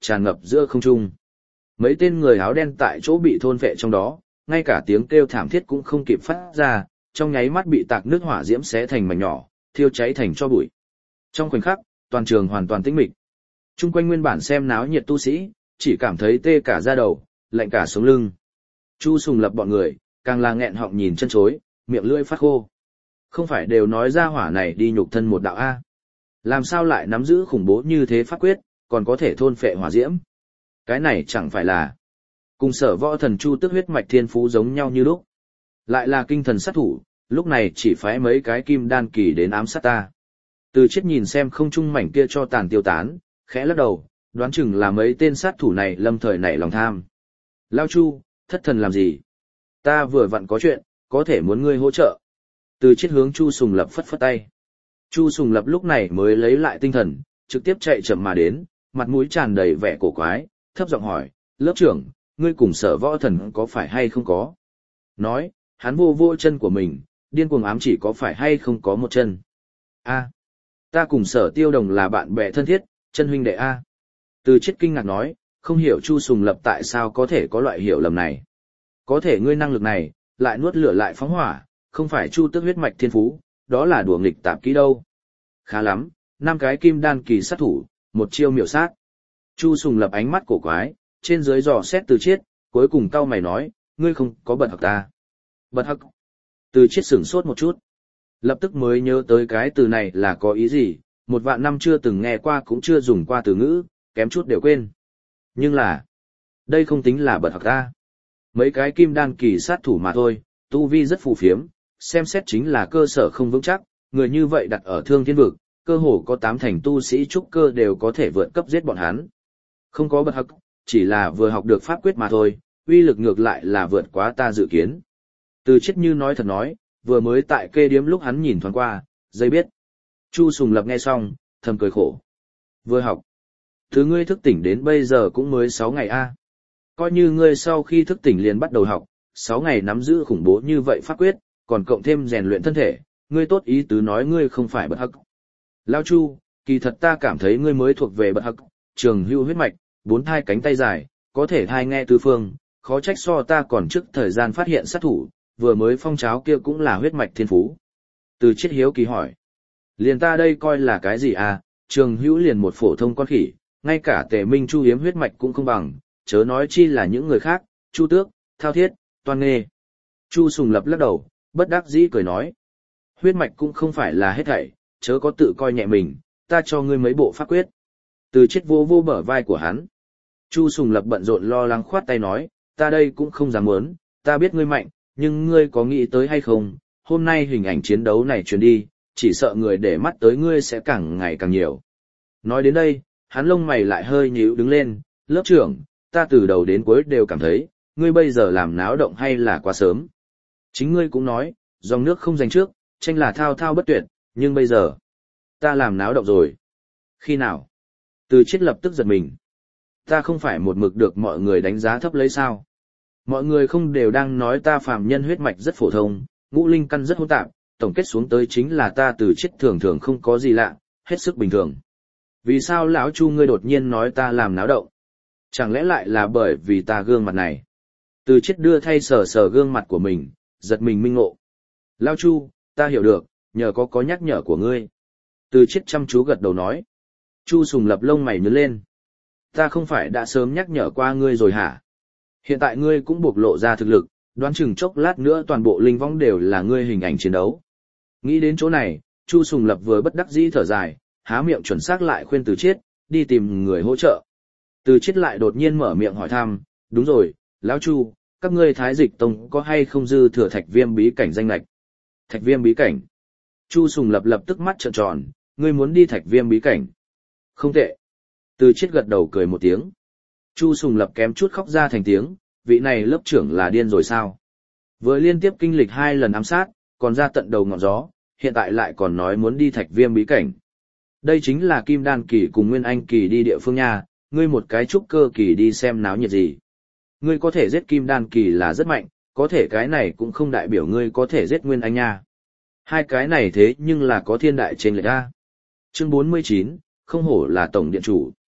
tràn ngập giữa không trung. Mấy tên người áo đen tại chỗ bị thôn phệ trong đó, ngay cả tiếng kêu thảm thiết cũng không kịp phát ra, trong nháy mắt bị tạc nước hỏa diễm xé thành mảnh nhỏ, thiêu cháy thành tro bụi. Trong khoảnh khắc, toàn trường hoàn toàn tĩnh mịch. Trung quanh nguyên bản xem náo nhiệt tu sĩ, chỉ cảm thấy tê cả da đầu, lạnh cả sống lưng. Chu Sùng Lập bọn người, càng là nghẹn họng nhìn chân chối, miệng lưỡi phát khô. Không phải đều nói ra hỏa này đi nhục thân một đạo A. Làm sao lại nắm giữ khủng bố như thế pháp quyết, còn có thể thôn phệ hỏa diễm? Cái này chẳng phải là cùng Sở Võ Thần Chu Tước huyết mạch thiên phú giống nhau như lúc. Lại là kinh thần sát thủ, lúc này chỉ phái mấy cái kim đan kỳ đến ám sát ta. Từ Chiết nhìn xem không trung mảnh kia cho tàn tiêu tán, khẽ lắc đầu, đoán chừng là mấy tên sát thủ này lâm thời nảy lòng tham. Lao Chu, thất thần làm gì? Ta vừa vặn có chuyện, có thể muốn ngươi hỗ trợ. Từ Chiết hướng Chu Sùng Lập phất phất tay. Chu Sùng Lập lúc này mới lấy lại tinh thần, trực tiếp chạy chậm mà đến, mặt mũi tràn đầy vẻ cổ quái, thấp giọng hỏi, lớp trưởng, ngươi cùng Sở Võ Thần có phải hay không có? Nói, hắn vô vô chân của mình, điên cuồng ám chỉ có phải hay không có một chân. A, ta cùng Sở Tiêu Đồng là bạn bè thân thiết, chân huynh đệ A. Từ Chiết kinh ngạc nói, không hiểu Chu Sùng Lập tại sao có thể có loại hiểu lầm này. Có thể ngươi năng lực này, lại nuốt lửa lại phóng hỏa, không phải Chu Tước huyết mạch thiên phú, đó là đùa nghịch tạp kỹ đâu. Khá lắm, 5 cái kim đan kỳ sát thủ, một chiêu miểu sát. Chu Sùng Lập ánh mắt cổ quái, trên dưới dò xét Từ Chiết, cuối cùng cau mày nói, ngươi không có bật hặc ta. Bật hặc. Từ Chiết sửng sốt một chút. Lập tức mới nhớ tới cái từ này là có ý gì, 1.000 năm chưa từng nghe qua cũng chưa dùng qua từ ngữ, kém chút đều quên. Nhưng là, đây không tính là bật hặc ta. Mấy cái kim đan kỳ sát thủ mà thôi, tu vi rất phù phiếm, xem xét chính là cơ sở không vững chắc, người như vậy đặt ở Thương Thiên Vực, cơ hồ có 8 thành tu sĩ trúc cơ đều có thể vượt cấp giết bọn hắn. Không có bật hặc, chỉ là vừa học được pháp quyết mà thôi, uy lực ngược lại là vượt quá ta dự kiến. Từ Chiết như nói thật nói, vừa mới tại kê điếm lúc hắn nhìn thoáng qua, dây biết. Chu Sùng Lập nghe xong, thầm cười khổ. Vừa học, từ ngươi thức tỉnh đến bây giờ cũng mới 6 ngày a. Coi như ngươi sau khi thức tỉnh liền bắt đầu học, 6 ngày nắm giữ khủng bố như vậy pháp quyết, còn cộng thêm rèn luyện thân thể, ngươi tốt ý tứ nói ngươi không phải bật hặc. Lao Chu, kỳ thật ta cảm thấy ngươi mới thuộc về bật hặc, trường hưu huyết mạch, 4 thai cánh tay dài, có thể thai nghe tứ phương, khó trách so ta còn trước thời gian phát hiện sát thủ, vừa mới phong cháo kia cũng là huyết mạch thiên phú. Từ Chiết hiếu kỳ hỏi, liền ta đây coi là cái gì à, trường hữu liền một phổ thông con khỉ, ngay cả Tề Minh Chu hiếm huyết mạch cũng không bằng, chớ nói chi là những người khác, Chu Tước, Thao Thiết, Toan Nghê. Chu Sùng Lập lắc đầu, bất đắc dĩ cười nói, huyết mạch cũng không phải là hết thảy, chớ có tự coi nhẹ mình, ta cho ngươi mấy bộ pháp quyết. Từ Chiết vô vô bờ vai của hắn. Chu Sùng Lập bận rộn lo lắng khoát tay nói, ta đây cũng không dám muốn, ta biết ngươi mạnh, nhưng ngươi có nghĩ tới hay không, hôm nay hình ảnh chiến đấu này truyền đi, chỉ sợ người để mắt tới ngươi sẽ càng ngày càng nhiều. Nói đến đây, hắn lông mày lại hơi nhíu đứng lên, lớp trưởng, ta từ đầu đến cuối đều cảm thấy, ngươi bây giờ làm náo động hay là quá sớm. Chính ngươi cũng nói, dòng nước không giành trước, tranh là thao thao bất tuyệt, nhưng bây giờ, ta làm náo động rồi. Khi nào? Từ Chiết lập tức giật mình. Ta không phải một mực được mọi người đánh giá thấp lấy sao? Mọi người không đều đang nói ta phàm nhân huyết mạch rất phổ thông, ngũ linh căn rất hỗn tạp, tổng kết xuống tới chính là ta Từ Chiết thường thường không có gì lạ, hết sức bình thường. Vì sao lão Chu ngươi đột nhiên nói ta làm náo động? Chẳng lẽ lại là bởi vì ta gương mặt này? Từ Chiết đưa thay sờ sờ gương mặt của mình, giật mình minh ngộ. Lão Chu, ta hiểu được, nhờ có nhắc nhở của ngươi. Từ Chiết chăm chú gật đầu nói. Chu Sùng Lập lông mày nhướng lên. Ta không phải đã sớm nhắc nhở qua ngươi rồi hả? Hiện tại ngươi cũng bộc lộ ra thực lực, đoán chừng chốc lát nữa toàn bộ linh vong đều là ngươi hình ảnh chiến đấu. Nghĩ đến chỗ này, Chu Sùng Lập vừa bất đắc dĩ thở dài, há miệng chuẩn xác lại khuyên Từ Chiết, đi tìm người hỗ trợ. Từ Chiết lại đột nhiên mở miệng hỏi thăm, đúng rồi, lão Chu, các ngươi Thái Dịch Tông có hay không dư thừa Thạch Viêm bí cảnh danh lệch? Thạch Viêm bí cảnh? Chu Sùng lập tức mắt trợn tròn, ngươi muốn đi Thạch Viêm bí cảnh? Không tệ. Từ Chiết gật đầu cười một tiếng. Chu Sùng Lập kém chút khóc ra thành tiếng, vị này lớp trưởng là điên rồi sao? Vừa liên tiếp kinh lịch 2 lần ám sát, còn ra tận đầu ngọn gió, hiện tại lại còn nói muốn đi Thạch Viêm bí cảnh. Đây chính là Kim Đan kỳ cùng Nguyên Anh kỳ đi địa phương nha, ngươi một cái trúc cơ kỳ đi xem náo nhiệt gì. Ngươi có thể giết Kim Đan kỳ là rất mạnh, có thể cái này cũng không đại biểu ngươi có thể giết Nguyên Anh nha. Hai cái này thế nhưng là có thiên đại trên lệch a. Chương 49, không hổ là tổng điện chủ.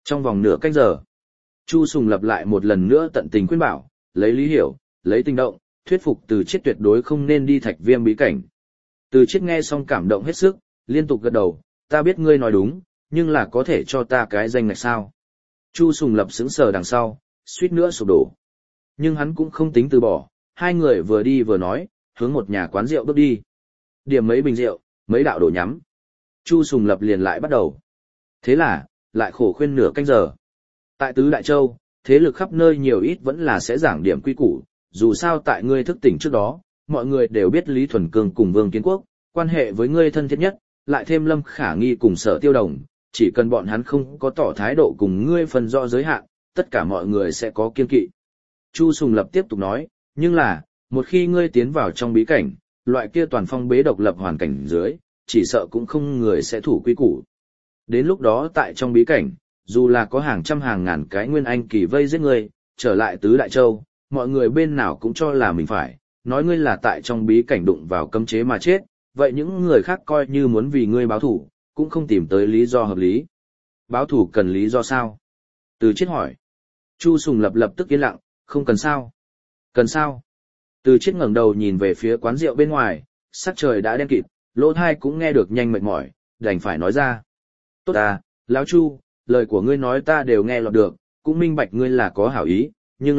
Trong vòng nửa canh giờ, Chu Sùng lặp lại một lần nữa tận tình khuyên bảo, lấy lý hiểu, lấy tình động, thuyết phục Từ Chiết tuyệt đối không nên đi Thạch Viêm bí cảnh. Từ Chiết nghe xong cảm động hết sức, liên tục gật đầu, ta biết ngươi nói đúng, nhưng là có thể cho ta cái danh ngạch sao? Chu Sùng lập sững sờ đằng sau, suýt nữa sụp đổ. Nhưng hắn cũng không tính từ bỏ, hai người vừa đi vừa nói, hướng một nhà quán rượu bước đi. Điểm mấy bình rượu, mấy đạo đồ nhắm. Chu Sùng lập liền lại bắt đầu. Thế là, lại khổ khuyên nửa canh giờ. Tại Tứ Đại Châu, thế lực khắp nơi nhiều ít vẫn là sẽ giảng điểm quy củ, dù sao tại ngươi thức tỉnh trước đó, mọi người đều biết Lý Thuần Cương cùng Vương Kiến Quốc, quan hệ với ngươi thân thiết nhất, lại thêm Lâm Khả Nghi cùng Sở Tiêu Đồng, chỉ cần bọn hắn không có tỏ thái độ cùng ngươi phân rõ giới hạn, tất cả mọi người sẽ có kiên kỵ. Chu Sùng Lập tiếp tục nói, nhưng là, một khi ngươi tiến vào trong bí cảnh, loại kia toàn phong bế độc lập hoàn cảnh dưới, chỉ sợ cũng không người sẽ thủ quy củ. Đến lúc đó tại trong bí cảnh, dù là có hàng trăm hàng ngàn cái nguyên anh kỳ vây giết ngươi, trở lại Tứ Đại Châu, mọi người bên nào cũng cho là mình phải, nói ngươi là tại trong bí cảnh đụng vào cấm chế mà chết, vậy những người khác coi như muốn vì ngươi báo thủ, cũng không tìm tới lý do hợp lý. Báo thủ cần lý do sao? Từ Chiết hỏi. Chu Sùng lập tức yên lặng, không cần sao. Cần sao? Từ Chiết ngẩng đầu nhìn về phía quán rượu bên ngoài, sắc trời đã đen kịt, lỗ tai cũng nghe được nhanh mệt mỏi, đành phải nói ra. Tốt à, lão Chu, lời của ngươi nói ta đều nghe lọt được, cũng minh bạch ngươi là có hảo ý, nhưng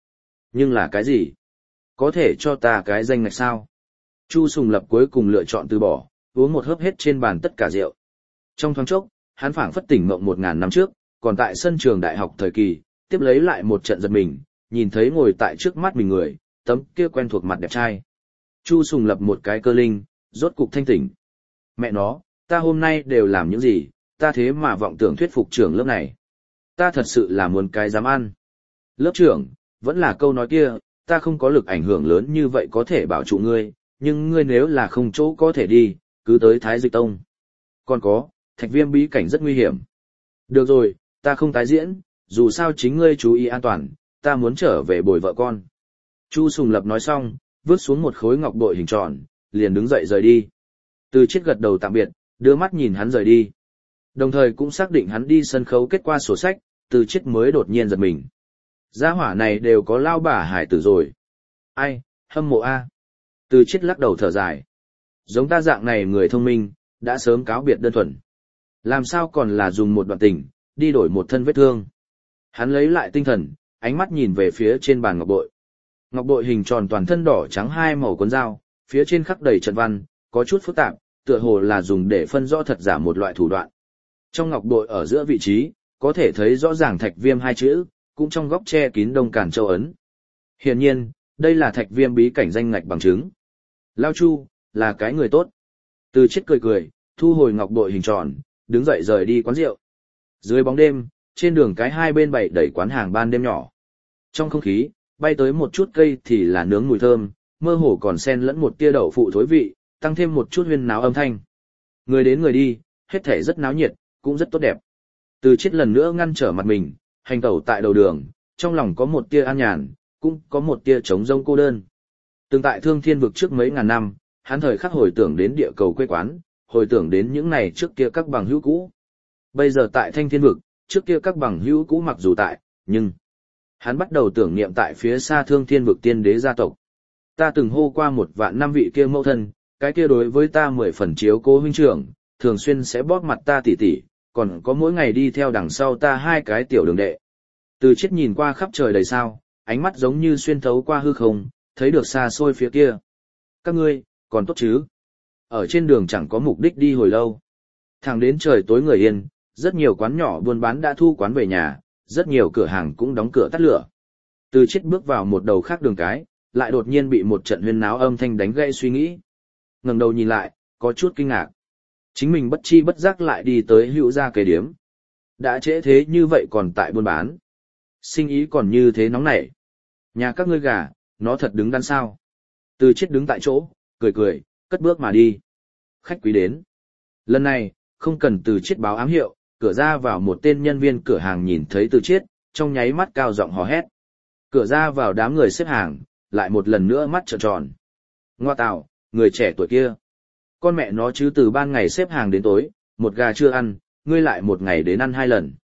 là cái gì? Có thể cho ta cái danh ngạch sao? Chu Sùng Lập cuối cùng lựa chọn từ bỏ, uống một hớp hết trên bàn tất cả rượu. Trong thoáng chốc, hắn phảng phất tỉnh mộng 1000 năm trước, còn tại sân trường đại học thời kỳ, tiếp lấy lại một trận giật mình, nhìn thấy ngồi tại trước mắt mình người, tấm kia quen thuộc mặt đẹp trai. Chu Sùng Lập một cái cơ linh, rốt cục thanh tỉnh. Mẹ nó, ta hôm nay đều làm những gì, ta thế mà vọng tưởng thuyết phục trưởng lớp này. Ta thật sự là muốn cái dám ăn. Lớp trưởng, vẫn là câu nói kia, ta không có lực ảnh hưởng lớn như vậy có thể bảo trụ ngươi, nhưng ngươi nếu là không chỗ có thể đi, cứ tới Thái Dịch Tông. Còn có, Thạch Viêm bí cảnh rất nguy hiểm. Được rồi, ta không tái diễn, dù sao chính ngươi chú ý an toàn, ta muốn trở về bồi vợ con. Chu Sùng Lập nói xong, vứt xuống một khối ngọc bội hình tròn, liền đứng dậy rời đi. Từ Chiết gật đầu tạm biệt, đưa mắt nhìn hắn rời đi. Đồng thời cũng xác định hắn đi sân khấu kết quả sổ sách, Từ Chiết mới đột nhiên giật mình. Gia hỏa này đều có lao bà hải tử rồi. Ai, hâm mộ a. Từ Chiết lắc đầu thở dài. Giống ta dạng này người thông minh, đã sớm cáo biệt đơn thuần. Làm sao còn là dùng một đoạn tình, đi đổi một thân vết thương. Hắn lấy lại tinh thần, ánh mắt nhìn về phía trên bàn ngọc bội. Ngọc bội hình tròn toàn thân đỏ trắng hai màu cuốn dao, phía trên khắc đầy trận văn, có chút phức tạp, tựa hồ là dùng để phân rõ thật giả một loại thủ đoạn. Trong ngọc bội ở giữa vị trí, có thể thấy rõ ràng Thạch Viêm hai chữ, cũng trong góc che kín Đông Càn Châu ấn. Hiển nhiên, đây là Thạch Viêm bí cảnh danh ngạch bằng chứng. Lao Chu, là cái người tốt. Từ Chiết cười cười, thu hồi ngọc bội hình tròn, đứng dậy rời đi quán rượu. Dưới bóng đêm, trên đường cái hai bên bày đầy quán hàng ban đêm nhỏ. Trong không khí, bay tới một chút cây thì là nướng mùi thơm, mơ hồ còn xen lẫn một tia đậu phụ thối vị, tăng thêm một chút huyên náo âm thanh. Người đến người đi, hết thể rất náo nhiệt, cũng rất tốt đẹp. Từ Chiết lần nữa ngăn trở mặt mình, hành tẩu tại đầu đường, trong lòng có một tia an nhàn, cũng có một tia trống rỗng cô đơn. Từng tại Thương Thiên vực trước mấy ngàn năm, hắn thời khắc hồi tưởng đến địa cầu quê quán, hồi tưởng đến những ngày trước kia các bằng hữu cũ. Bây giờ tại Thanh Thiên vực, trước kia các bằng hữu cũ mặc dù tại, nhưng hắn bắt đầu tưởng niệm tại phía xa Thương Thiên vực tiên đế gia tộc. Ta từng hô qua 1.000 năm vị kia mẫu thân, cái kia đối với ta 10 phần chiếu cố huynh trưởng, thường xuyên sẽ bóp mặt ta tỉ tỉ, còn có mỗi ngày đi theo đằng sau ta hai cái tiểu đường đệ. Từ Chiết nhìn qua khắp trời đầy sao, ánh mắt giống như xuyên thấu qua hư không, thấy được xa xôi phía kia. Các ngươi, còn tốt chứ? Ở trên đường chẳng có mục đích đi hồi lâu. Thẳng đến trời tối người yên, rất nhiều quán nhỏ buôn bán đã thu quán về nhà, rất nhiều cửa hàng cũng đóng cửa tắt lửa. Từ Chiết bước vào một đầu khác đường cái, lại đột nhiên bị một trận huyên náo âm thanh đánh gãy suy nghĩ. Ngẩng đầu nhìn lại, có chút kinh ngạc. Chính mình bất chi bất giác lại đi tới Hữu gia kế điếm. Đã trễ thế như vậy còn tại buôn bán. Sinh ý còn như thế nóng nảy. Nhà các ngươi gà, nó thật đứng đắn sao? Từ Chiết đứng tại chỗ, cười cười, cất bước mà đi. Khách quý đến. Lần này, không cần Từ Chiết báo ám hiệu, cửa ra vào một tên nhân viên cửa hàng nhìn thấy Từ Chiết, trong nháy mắt cao giọng hò hét. Cửa ra vào đám người xếp hàng, lại một lần nữa mắt trợn tròn. Ngoa tạo, người trẻ tuổi kia. Con mẹ nó chứ từ ban ngày xếp hàng đến tối, một gà chưa ăn, ngươi lại một ngày đến ăn 2 lần.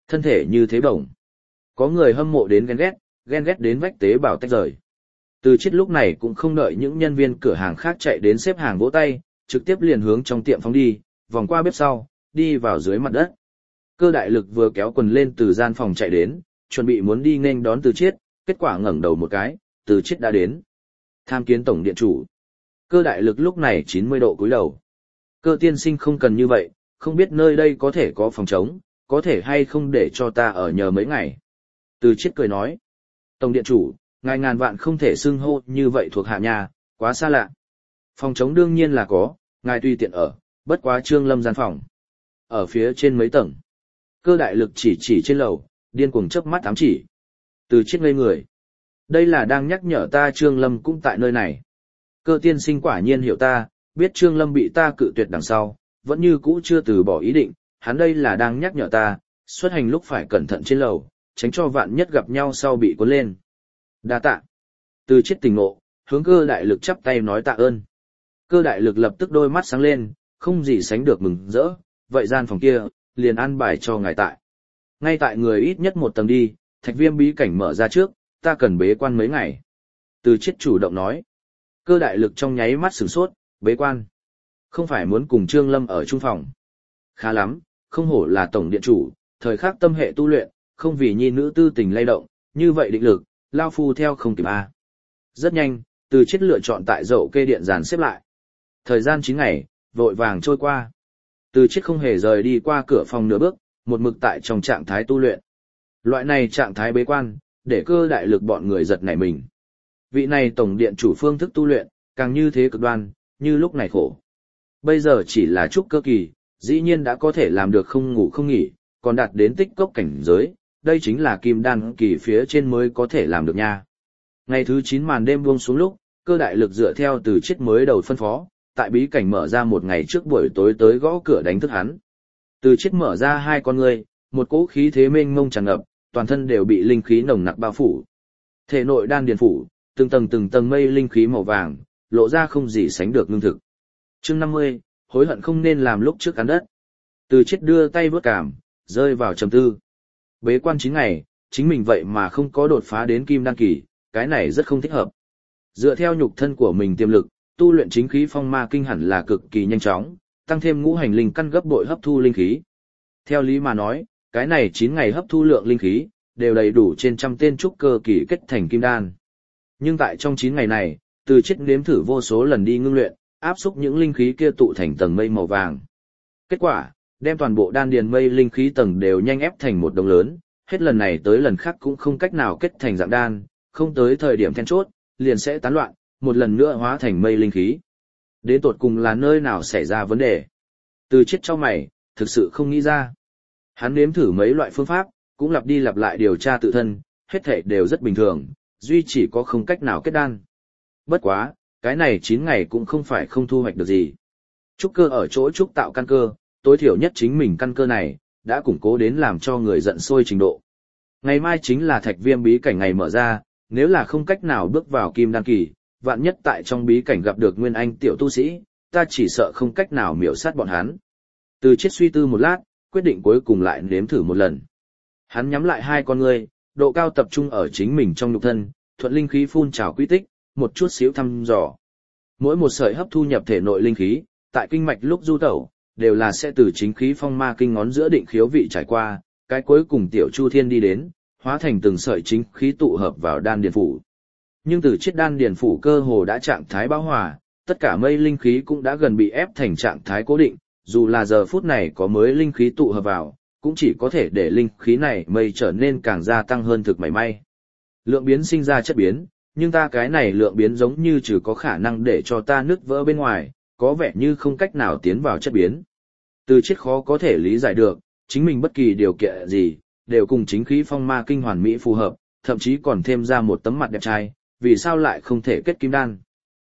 Thân thể như thế bổng. Có người hâm mộ đến ghen ghét đến vách tế bào tách rời. Từ Chiết lúc này cũng không đợi những nhân viên cửa hàng khác chạy đến xếp hàng vỗ tay, trực tiếp liền hướng trong tiệm phóng đi, vòng qua bếp sau, đi vào dưới mặt đất. Cơ đại lực vừa kéo quần lên từ gian phòng chạy đến, chuẩn bị muốn đi nghênh đón Từ Chiết, kết quả ngẩng đầu một cái, Từ Chiết đã đến. Tham kiến tổng điện chủ. Cơ đại lực lúc này 90 độ cúi đầu. Cơ tiên sinh không cần như vậy, không biết nơi đây có thể có phòng trống, có thể hay không để cho ta ở nhờ mấy ngày. Từ Chiết cười nói. Tổng điện chủ, ngài ngàn vạn không thể xưng hô như vậy thuộc hạ nhà, quá xa lạ. Phòng trống đương nhiên là có, ngài tùy tiện ở, bất quá Trương Lâm gian phòng. Ở phía trên mấy tầng. Cơ đại lực chỉ trên lầu, điên cuồng chớp mắt ám chỉ. Từ Chiết ngây người. Đây là đang nhắc nhở ta Trương Lâm cũng tại nơi này. Cơ tiên sinh quả nhiên hiểu ta, biết Trương Lâm bị ta cự tuyệt đằng sau, vẫn như cũ chưa từ bỏ ý định, hắn đây là đang nhắc nhở ta, xuất hành lúc phải cẩn thận trên lầu, tránh cho vạn nhất gặp nhau sau bị cuốn lên. Đa tạ. Từ Chiết tỉnh ngộ, hướng Cơ đại lực chắp tay nói tạ ơn. Cơ đại lực lập tức đôi mắt sáng lên, không gì sánh được mừng rỡ, vậy gian phòng kia, liền an bài cho ngài tại. Ngay tại người ít nhất một tầng đi, Thạch Viêm bí cảnh mở ra trước, ta cần bế quan mấy ngày. Từ Chiết chủ động nói. Cơ đại lực trong nháy mắt sửng sốt, bế quan. Không phải muốn cùng Trương Lâm ở chung phòng. Khá lắm, không hổ là tổng điện chủ, thời khắc tâm hệ tu luyện, không vì nhi nữ tư tình lay động, như vậy định lực, lao phu theo không kịp a. Rất nhanh, Từ Chiết lựa chọn tại dậu kê điện dàn xếp lại. Thời gian 9 ngày, vội vàng trôi qua. Từ Chiết không hề rời đi qua cửa phòng nửa bước, một mực tại trong trạng thái tu luyện. Loại này trạng thái bế quan, để Cơ đại lực bọn người giật nảy mình. Vị này tổng điện chủ phương thức tu luyện, càng như thế cực đoan, như lúc này khổ. Bây giờ chỉ là trúc cơ kỳ, dĩ nhiên đã có thể làm được không ngủ không nghỉ, còn đạt đến tích cốc cảnh giới, đây chính là kim đan kỳ phía trên mới có thể làm được nha. Ngày thứ 9 màn đêm buông xuống lúc, Cơ đại lực dựa theo Từ Chiết mới đầu phân phó, tại bí cảnh mở ra một ngày trước buổi tối tới gõ cửa đánh thức hắn. Từ Chiết mở ra hai con ngươi, một cỗ khí thế mênh mông tràn ngập, toàn thân đều bị linh khí nồng nặc bao phủ. Thể nội đan điền phủ, từng tầng mây linh khí màu vàng, lộ ra không gì sánh được ngưng thực. Chương 50, hối hận không nên làm lúc trước cắn đất. Từ Chiết đưa tay vớt cảm, rơi vào trầm tư. Bế quan 9 ngày, chính mình vậy mà không có đột phá đến kim đan kỳ, cái này rất không thích hợp. Dựa theo nhục thân của mình tiềm lực, tu luyện chính khí phong ma kinh hẳn là cực kỳ nhanh chóng, tăng thêm ngũ hành linh căn gấp bội hấp thu linh khí. Theo lý mà nói, cái này 9 ngày hấp thu lượng linh khí, đều đầy đủ trên trăm tên trúc cơ kỳ kết thành kim đan. Nhưng tại trong 9 ngày này, Từ Chiết nếm thử vô số lần đi ngưng luyện, áp xúc những linh khí kia tụ thành tầng mây màu vàng. Kết quả, đem toàn bộ đan điền mây linh khí tầng đều nhanh ép thành một đống lớn, hết lần này tới lần khác cũng không cách nào kết thành dạng đan, không tới thời điểm then chốt, liền sẽ tán loạn, một lần nữa hóa thành mây linh khí. Đến tột cùng là nơi nào xảy ra vấn đề? Từ Chiết chau mày, thực sự không nghĩ ra. Hắn nếm thử mấy loại phương pháp, cũng lặp đi lặp lại điều tra tự thân, hết thảy đều rất bình thường, duy chỉ có không cách nào kết đan. Bất quá, cái này 9 ngày cũng không phải không thu hoạch được gì. Trúc cơ ở chỗ trúc tạo căn cơ, tối thiểu nhất chính mình căn cơ này, đã củng cố đến làm cho người giận sôi trình độ. Ngày mai chính là Thạch Viêm bí cảnh ngày mở ra, nếu là không cách nào bước vào kim đan kỳ, vạn nhất tại trong bí cảnh gặp được nguyên anh tiểu tu sĩ, ta chỉ sợ không cách nào miểu sát bọn hắn. Từ Chiết suy tư một lát, quyết định cuối cùng lại nếm thử một lần. Hắn nhắm lại hai con ngươi, độ cao tập trung ở chính mình trong nhục thân, thuận linh khí phun trào quy tích, một chút xíu thăm dò. Mỗi một sợi hấp thu nhập thể nội linh khí, tại kinh mạch lúc du tẩu, đều là sẽ từ chính khí phong ma kinh ngón giữa định khiếu vị trải qua, cái cuối cùng tiểu chu thiên đi đến, hóa thành từng sợi chính khí tụ hợp vào đan điền phủ. Nhưng từ Chiết đan điền phủ cơ hồ đã trạng thái bão hòa, tất cả mây linh khí cũng đã gần bị ép thành trạng thái cố định, dù là giờ phút này có mới linh khí tụ hợp vào, cũng chỉ có thể để linh khí này mây trở nên càng gia tăng hơn thực mảy may. Lượng biến sinh ra chất biến, nhưng ta cái này lượng biến giống như chỉ có khả năng để cho ta nứt vỡ bên ngoài, có vẻ như không cách nào tiến vào chất biến. Từ Chiết khó có thể lý giải được, chính mình bất kỳ điều kiện gì, đều cùng chính khí phong ma kinh hoàn mỹ phù hợp, thậm chí còn thêm ra một tấm mặt đẹp trai, vì sao lại không thể kết kim đan.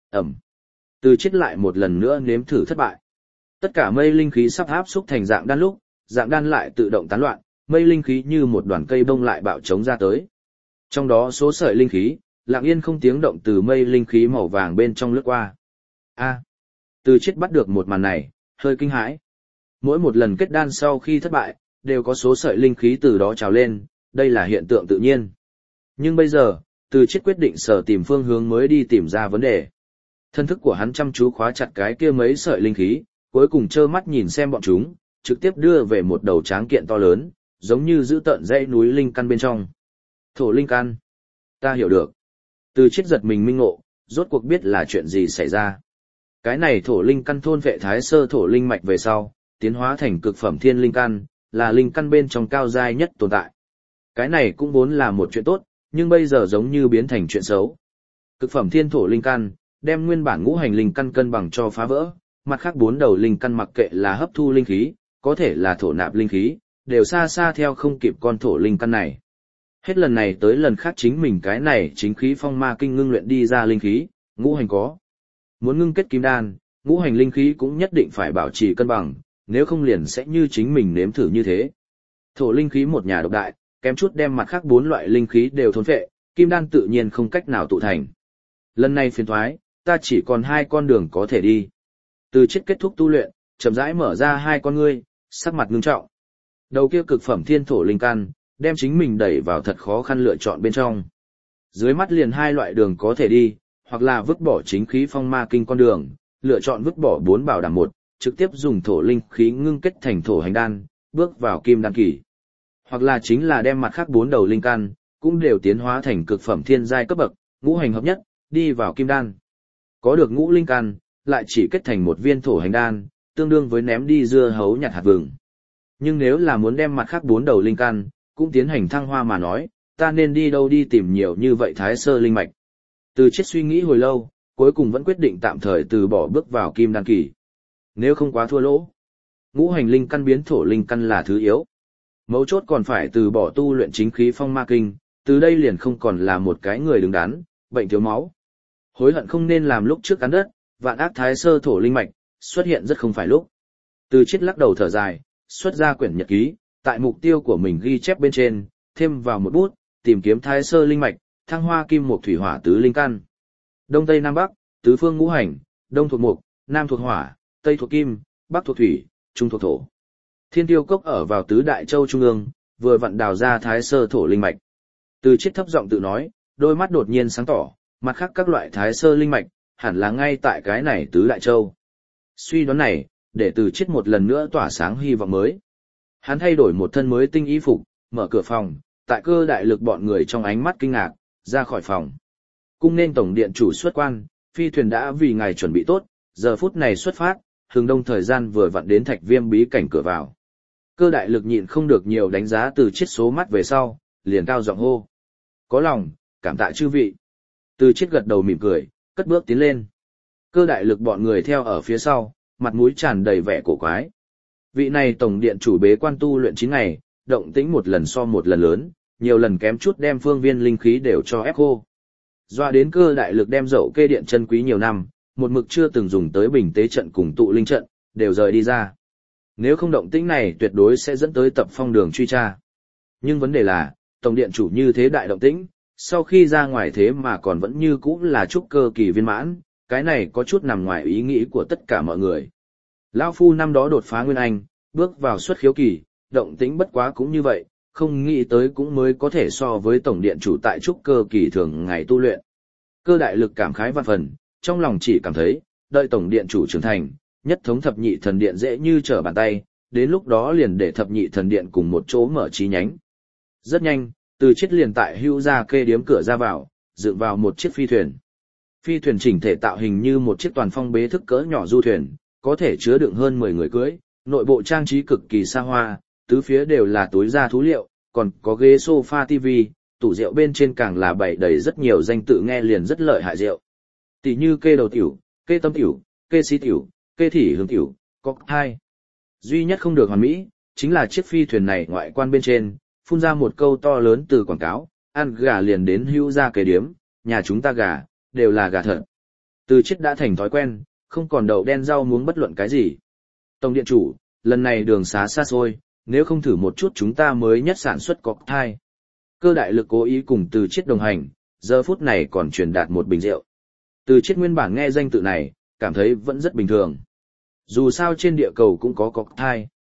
Từ Chiết lại một lần nữa nếm thử thất bại. Tất cả mây linh khí sắp áp xúc thành dạng đan lúc, dạng đan lại tự động tán loạn, mây linh khí như một đoàn cây bông lại bạo trống ra tới. Trong đó số sợi linh khí, lặng yên không tiếng động từ mây linh khí màu vàng bên trong lướt qua. Từ Chiết bắt được một màn này, hơi kinh hãi. Mỗi một lần kết đan sau khi thất bại, đều có số sợi linh khí từ đó trào lên, đây là hiện tượng tự nhiên. Nhưng bây giờ, Từ Chiết quyết định sở tìm phương hướng mới đi tìm ra vấn đề. Thân thức của hắn chăm chú khóa chặt cái kia mấy sợi linh khí, cuối cùng trơ mắt nhìn xem bọn chúng, trực tiếp đưa về một đầu tráng kiện to lớn, giống như giữ tận dãy núi linh căn bên trong. Thổ linh căn. Ta hiểu được. Từ Chiết giật mình minh ngộ, rốt cuộc biết là chuyện gì xảy ra. Cái này thổ linh căn thôn vệ thái sơ thổ linh mạch về sau, tiến hóa thành cực phẩm thiên linh căn, là linh căn bên trong cao giai nhất tồn tại. Cái này cũng vốn là một chuyện tốt, nhưng bây giờ giống như biến thành chuyện xấu. Cực phẩm thiên thổ linh căn, đem nguyên bản ngũ hành linh căn cân bằng cho phá vỡ, mặt khác 4 đầu linh căn mặc kệ là hấp thu linh khí, có thể là thổ nạp linh khí, đều xa xa theo không kịp con thổ linh căn này. Hết lần này tới lần khác chính mình cái này chính khí phong ma kinh ngưng luyện đi ra linh khí, ngũ hành có. Muốn ngưng kết kim đan, ngũ hành linh khí cũng nhất định phải bảo trì cân bằng, nếu không liền sẽ như chính mình nếm thử như thế. Thổ linh khí một nhà độc đại, kém chút đem mặt khác 4 loại linh khí đều thôn phệ, kim đan tự nhiên không cách nào tụ thành. Lần này phiền thoái, ta chỉ còn 2 con đường có thể đi. Từ Chiết kết thúc tu luyện, chậm rãi mở ra 2 con ngươi, sắc mặt ngưng trọng. Đầu kia cực phẩm thiên thổ linh căn, đem chính mình đẩy vào thật khó khăn lựa chọn bên trong. Dưới mắt liền 2 loại đường có thể đi, hoặc là vứt bỏ chính khí phong ma kinh con đường, lựa chọn vứt bỏ 4 bảo đảm 1, trực tiếp dùng thổ linh khí ngưng kết thành thổ hành đan, bước vào kim đan kỳ. Hoặc là chính là đem mặt khác 4 đầu linh căn, cũng đều tiến hóa thành cực phẩm thiên giai cấp bậc, ngũ hành hợp nhất, đi vào kim đan. Có được ngũ linh căn, lại chỉ kết thành một viên thổ hành đan, tương đương với ném đi dưa hấu nhặt hạt vừng. Nhưng nếu là muốn đem mặt khác 4 đầu linh căn, cũng tiến hành thăng hoa mà nói, ta nên đi đâu đi tìm nhiều như vậy thái sơ linh mạch. Từ Chiết suy nghĩ hồi lâu, cuối cùng vẫn quyết định tạm thời từ bỏ bước vào kim đan kỳ. Nếu không quá thua lỗ, ngũ hành linh căn biến thổ linh căn là thứ yếu. Mấu chốt còn phải từ bỏ tu luyện chính khí phong ma kinh, từ đây liền không còn là một cái người đứng đắn, bệnh thiếu máu. Hối hận không nên làm lúc trước cắn đất, vạn ác thái sơ thổ linh mạch, xuất hiện rất không phải lúc. Từ Chiết lắc đầu thở dài, xuất ra quyển nhật ký, tại mục tiêu của mình ghi chép bên trên, thêm vào một bút, tìm kiếm thái sơ linh mạch, thăng hoa kim mộc thủy hỏa tứ linh căn. Đông Tây Nam Bắc, tứ phương ngũ hành, đông thuộc mộc, nam thuộc hỏa, tây thuộc kim, bắc thuộc thủy, trung thuộc thổ. Thiên Tiêu Cốc ở vào tứ đại châu trung ương, vừa vặn đào ra thái sơ thổ linh mạch. Từ Chiết thấp giọng tự nói, đôi mắt đột nhiên sáng tỏ, mặt khác các loại thái sơ linh mạch, hẳn là ngay tại cái này tứ đại châu. Suy đoán này, để Từ Chiết một lần nữa tỏa sáng hy vọng mới. Hắn thay đổi một thân mới tinh y phục, mở cửa phòng, tại Cơ Đại Lực bọn người trong ánh mắt kinh ngạc, ra khỏi phòng. Cung nên tổng điện chủ xuất quan, phi thuyền đã vì ngài chuẩn bị tốt, giờ phút này xuất phát, hướng đông thời gian vừa vặn đến Thạch Viêm bí cảnh cửa vào. Cơ Đại Lực nhịn không được nhiều đánh giá Từ Chiết số mắt về sau, liền cao giọng hô. Có lòng, cảm tạ chư vị. Từ Chiết gật đầu mỉm cười, cất bước tiến lên. Cơ Đại Lực bọn người theo ở phía sau, mặt mũi tràn đầy vẻ cổ quái. Vị này tổng điện chủ bế quan tu luyện 9 ngày, động tĩnh một lần so một lần lớn, nhiều lần kém chút đem phương viên linh khí đều cho ép khô. Doa đến Cơ Đại Lực đem dậu kê điện chân quý nhiều năm, một mực chưa từng dùng tới bình tế trận cùng tụ linh trận, đều rời đi ra. Nếu không động tĩnh này tuyệt đối sẽ dẫn tới Tập Phong đường truy tra. Nhưng vấn đề là, tổng điện chủ như thế đại động tĩnh, sau khi ra ngoài thế mà còn vẫn như cũ là trúc cơ kỳ viên mãn, cái này có chút nằm ngoài ý nghĩ của tất cả mọi người. Lão Phu năm đó đột phá Nguyên Anh, bước vào xuất khiếu kỳ, động tĩnh bất quá cũng như vậy, không nghĩ tới cũng mới có thể so với tổng điện chủ tại trúc cơ kỳ thường ngày tu luyện. Cơ Đại Lực cảm khái vạn phần, trong lòng chỉ cảm thấy, đợi tổng điện chủ trưởng thành, nhất thống thập nhị thần điện dễ như trở bàn tay, đến lúc đó liền để thập nhị thần điện cùng một chỗ mở chi nhánh. Rất nhanh, Từ Chiết liền tại Hưu Gia Kê điếm cửa ra vào, dựng vào một chiếc phi thuyền. Phi thuyền chỉnh thể tạo hình như một chiếc toàn phong bế thức cỡ nhỏ du thuyền, có thể chứa đựng hơn 10 người cưỡi, nội bộ trang trí cực kỳ xa hoa, tứ phía đều là túi da thú liệu, còn có ghế sofa TV, tủ rượu bên trên càng là bày đầy rất nhiều danh tự nghe liền rất lợi hại rượu. Tỷ như kê đầu tiểu, kê tâm tiểu, kê xí tiểu, kê thỉ hướng tiểu, cocktail. Duy nhất không được hoàn mỹ, chính là chiếc phi thuyền này ngoại quan bên trên, phun ra một câu to lớn từ quảng cáo, ăn gà liền đến Hưu Gia Kê điếm, nhà chúng ta gà, đều là gà thật. Từ Chiết đã thành thói quen, không còn đậu đen rau muống bất luận cái gì. Tổng điện chủ, lần này đường xá xa xôi, nếu không thử một chút chúng ta mới nhất sản xuất cocktail. Cơ Đại Lực cố ý cùng Từ Chiết đồng hành, giờ phút này còn truyền đạt một bình rượu. Từ Chiết nguyên bản nghe danh tự này, cảm thấy vẫn rất bình thường. Dù sao trên địa cầu cũng có cocktail.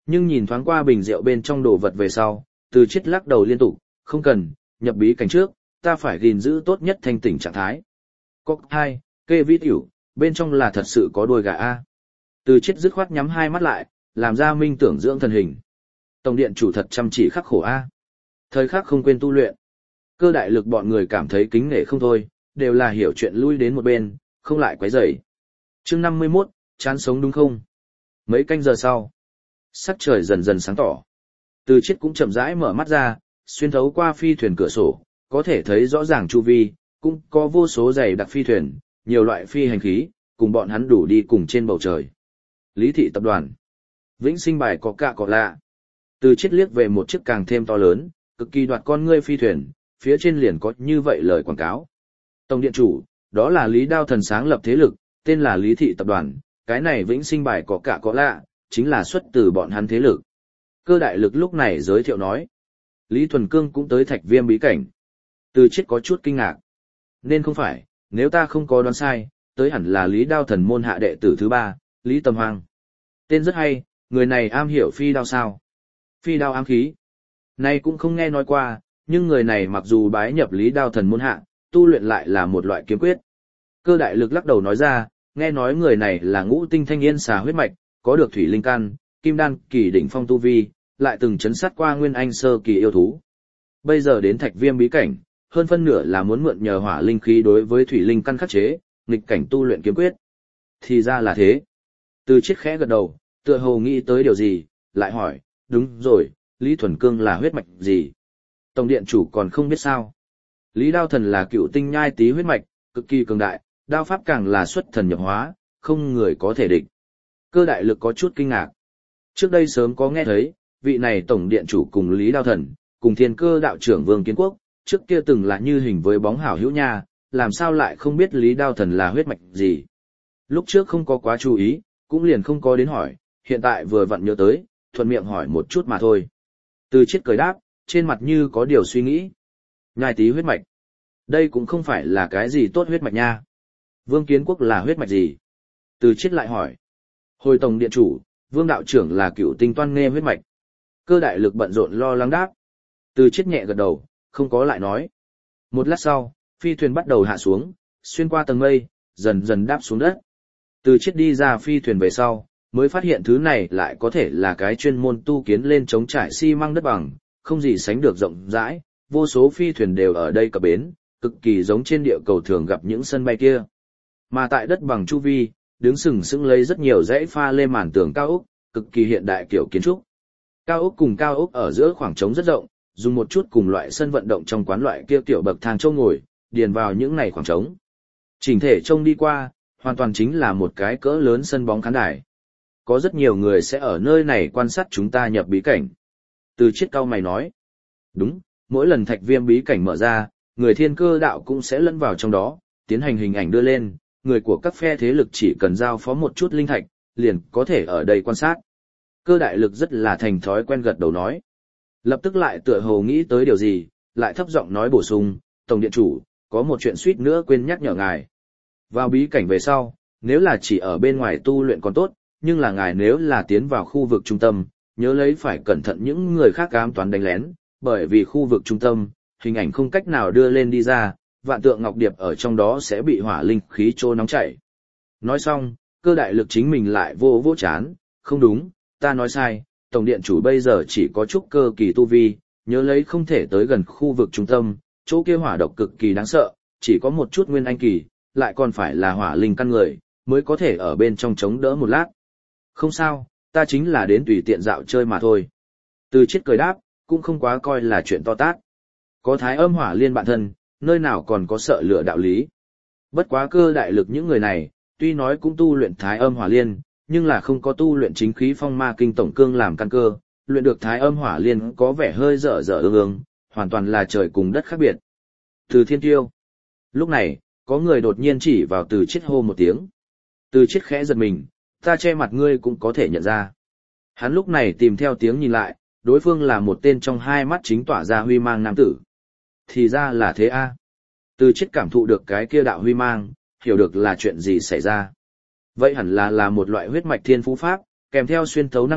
nhưng nhìn thoáng qua bình rượu bên trong đồ vật về sau, Từ Chiết lắc đầu liên tục, không cần, nhập bí cảnh trước, ta phải gìn giữ tốt nhất thanh tỉnh trạng thái. Cốc 2, kê vĩ tiểu, bên trong là thật sự có đuôi gà A. Từ Chiết dứt khoát nhắm hai mắt lại, làm ra minh tưởng dưỡng thần hình. Tổng điện chủ thật chăm chỉ khắc khổ A. Thời khắc không quên tu luyện. Cơ đại lực bọn người cảm thấy kính nể không thôi, đều là hiểu chuyện lui đến một bên, không lại quấy rầy. Chương 51, chán sống đúng không? Mấy canh giờ sau, sắc trời dần dần sáng tỏ. Từ Chiết cũng chậm rãi mở mắt ra, xuyên thấu qua phi thuyền cửa sổ, có thể thấy rõ ràng chu vi, cũng có vô số dày đặc phi thuyền, nhiều loại phi hành khí, cùng bọn hắn đủ đi cùng trên bầu trời. Lý thị tập đoàn, Vĩnh Sinh bài có cạ có lạ. Từ Chiết liếc về một chiếc càng thêm to lớn, cực kỳ đoạt con ngươi phi thuyền, phía trên liền có như vậy lời quảng cáo. Tổng điện chủ, đó là Lý Đao Thần sáng lập thế lực, tên là Lý thị tập đoàn, cái này Vĩnh Sinh bài có cạ có lạ, chính là xuất từ bọn hắn thế lực. Cơ đại lực lúc này giới thiệu nói. Lý Thuần Cương cũng tới Thạch Viêm bí cảnh. Từ Chiết có chút kinh ngạc. Nên không phải, nếu ta không có đoán sai, tới hẳn là Lý Đao Thần môn hạ đệ tử thứ 3, Lý Tầm Hoang. Tên rất hay, người này am hiểu phi đao sao? Phi đao ám khí. Này cũng không nghe nói qua, nhưng người này mặc dù bái nhập Lý Đao Thần môn hạ, tu luyện lại là một loại kiếm quyết. Cơ đại lực lắc đầu nói ra, nghe nói người này là ngũ tinh thanh yên xà huyết mạch, có được thủy linh căn, kim đan kỳ đỉnh phong tu vi, lại từng chấn sát qua nguyên anh sơ kỳ yêu thú. Bây giờ đến Thạch Viêm bí cảnh, hơn phân nửa là muốn mượn nhờ hỏa linh khí đối với thủy linh căn khắc chế, nghịch cảnh tu luyện kiếm quyết. Thì ra là thế. Từ Chiết khẽ gật đầu, tựa hồ nghĩ tới điều gì, lại hỏi, đúng rồi, Lý Thuần Cương là huyết mạch gì? Tổng điện chủ còn không biết sao. Lý Đao Thần là cựu tinh nhai tý huyết mạch, cực kỳ cường đại, đao pháp càng là xuất thần nhập hóa, không người có thể địch. Cơ đại lực có chút kinh ngạc. Trước đây sớm có nghe thấy, vị này tổng điện chủ cùng Lý Đao Thần, cùng Thiên Cơ đạo trưởng Vương Kiến Quốc, trước kia từng là như hình với bóng hảo hữu nha, làm sao lại không biết Lý Đao Thần là huyết mạch gì. Lúc trước không có quá chú ý, cũng liền không có đến hỏi, hiện tại vừa vặn nhớ tới, thuận miệng hỏi một chút mà thôi. Từ Chiết cười đáp, trên mặt như có điều suy nghĩ. Nhai tý huyết mạch. Đây cũng không phải là cái gì tốt huyết mạch nha. Vương Kiến Quốc là huyết mạch gì? Từ Chiết lại hỏi. Hồi tổng điện chủ, Vương đạo trưởng là cựu tinh toan nghe huyết mạch. Cơ đại lực bận rộn lo lắng đáp. Từ Chiết nhẹ gật đầu, không có lại nói. Một lát sau, phi thuyền bắt đầu hạ xuống, xuyên qua tầng mây, dần dần đáp xuống đất. Từ Chiết đi ra phi thuyền về sau, mới phát hiện thứ này lại có thể là cái chuyên môn tu kiến lên chống trải xi măng đất bằng, không gì sánh được rộng rãi, vô số phi thuyền đều ở đây cập bến, cực kỳ giống trên địa cầu thường gặp những sân bay kia. Mà tại đất bằng chu vi, đứng sừng sững lấy rất nhiều dãy pha lê màn tường cao ốc, cực kỳ hiện đại kiểu kiến trúc. Cao ốc cùng cao ốc ở giữa khoảng trống rất rộng, dùng một chút cùng loại sân vận động trong quán loại kia tiểu bậc thang châu ngồi, điền vào những này khoảng trống. Chỉnh thể trông đi qua, hoàn toàn chính là một cái cỡ lớn sân bóng khán đài. Có rất nhiều người sẽ ở nơi này quan sát chúng ta nhập bí cảnh. Từ Chiết cau mày nói. Đúng, mỗi lần Thạch Viêm bí cảnh mở ra, người Thiên Cơ đạo cũng sẽ lẫn vào trong đó, tiến hành hình ảnh đưa lên, người của các phe thế lực chỉ cần giao phó một chút linh thạch, liền có thể ở đây quan sát. Cơ đại lực rất là thành thói quen gật đầu nói. Lập tức lại tựa hồ nghĩ tới điều gì, lại thấp giọng nói bổ sung, tổng điện chủ, có một chuyện suýt nữa quên nhắc nhở ngài. Vào bí cảnh về sau, nếu là chỉ ở bên ngoài tu luyện còn tốt, nhưng là ngài nếu là tiến vào khu vực trung tâm, nhớ lấy phải cẩn thận những người khác ám toán đánh lén, bởi vì khu vực trung tâm, hình ảnh không cách nào đưa lên đi ra, vạn tượng ngọc điệp ở trong đó sẽ bị hỏa linh khí trô nóng chảy. Nói xong, cơ đại lực chính mình lại vô vô chán, không đúng, ta nói sai, tổng điện chủ bây giờ chỉ có chút cơ kỳ tu vi, nhớ lấy không thể tới gần khu vực trung tâm, chỗ kia hỏa độc cực kỳ đáng sợ, chỉ có một chút nguyên anh kỳ, lại còn phải là hỏa linh căn người, mới có thể ở bên trong chống đỡ một lát. Không sao, ta chính là đến tùy tiện dạo chơi mà thôi. Từ Chiết cười đáp, cũng không quá coi là chuyện to tát. Có Thái Âm Hỏa Liên bạn thân, nơi nào còn có sợ lửa đạo lý. Bất quá cơ đại lực những người này, tuy nói cũng tu luyện Thái Âm Hỏa Liên, nhưng là không có tu luyện chính khí phong ma kinh tổng cương làm căn cơ, luyện được Thái Âm Hỏa Liên có vẻ hơi dở dở ương, hoàn toàn là trời cùng đất khác biệt. Từ Thiên Tiêu. Lúc này, có người đột nhiên chỉ vào Từ Chiết hô một tiếng. Từ Chiết khẽ giật mình, ta che mặt ngươi cũng có thể nhận ra. Hắn lúc này tìm theo tiếng nhìn lại, đối phương là một tên trong hai mắt chính tỏa ra huy mang nam tử. Thì ra là thế a. Từ Chiết cảm thụ được cái kia đạo huy mang, hiểu được là chuyện gì xảy ra. Vậy hẳn là một loại huyết mạch thiên phú pháp, kèm theo xuyên thấu năng lực,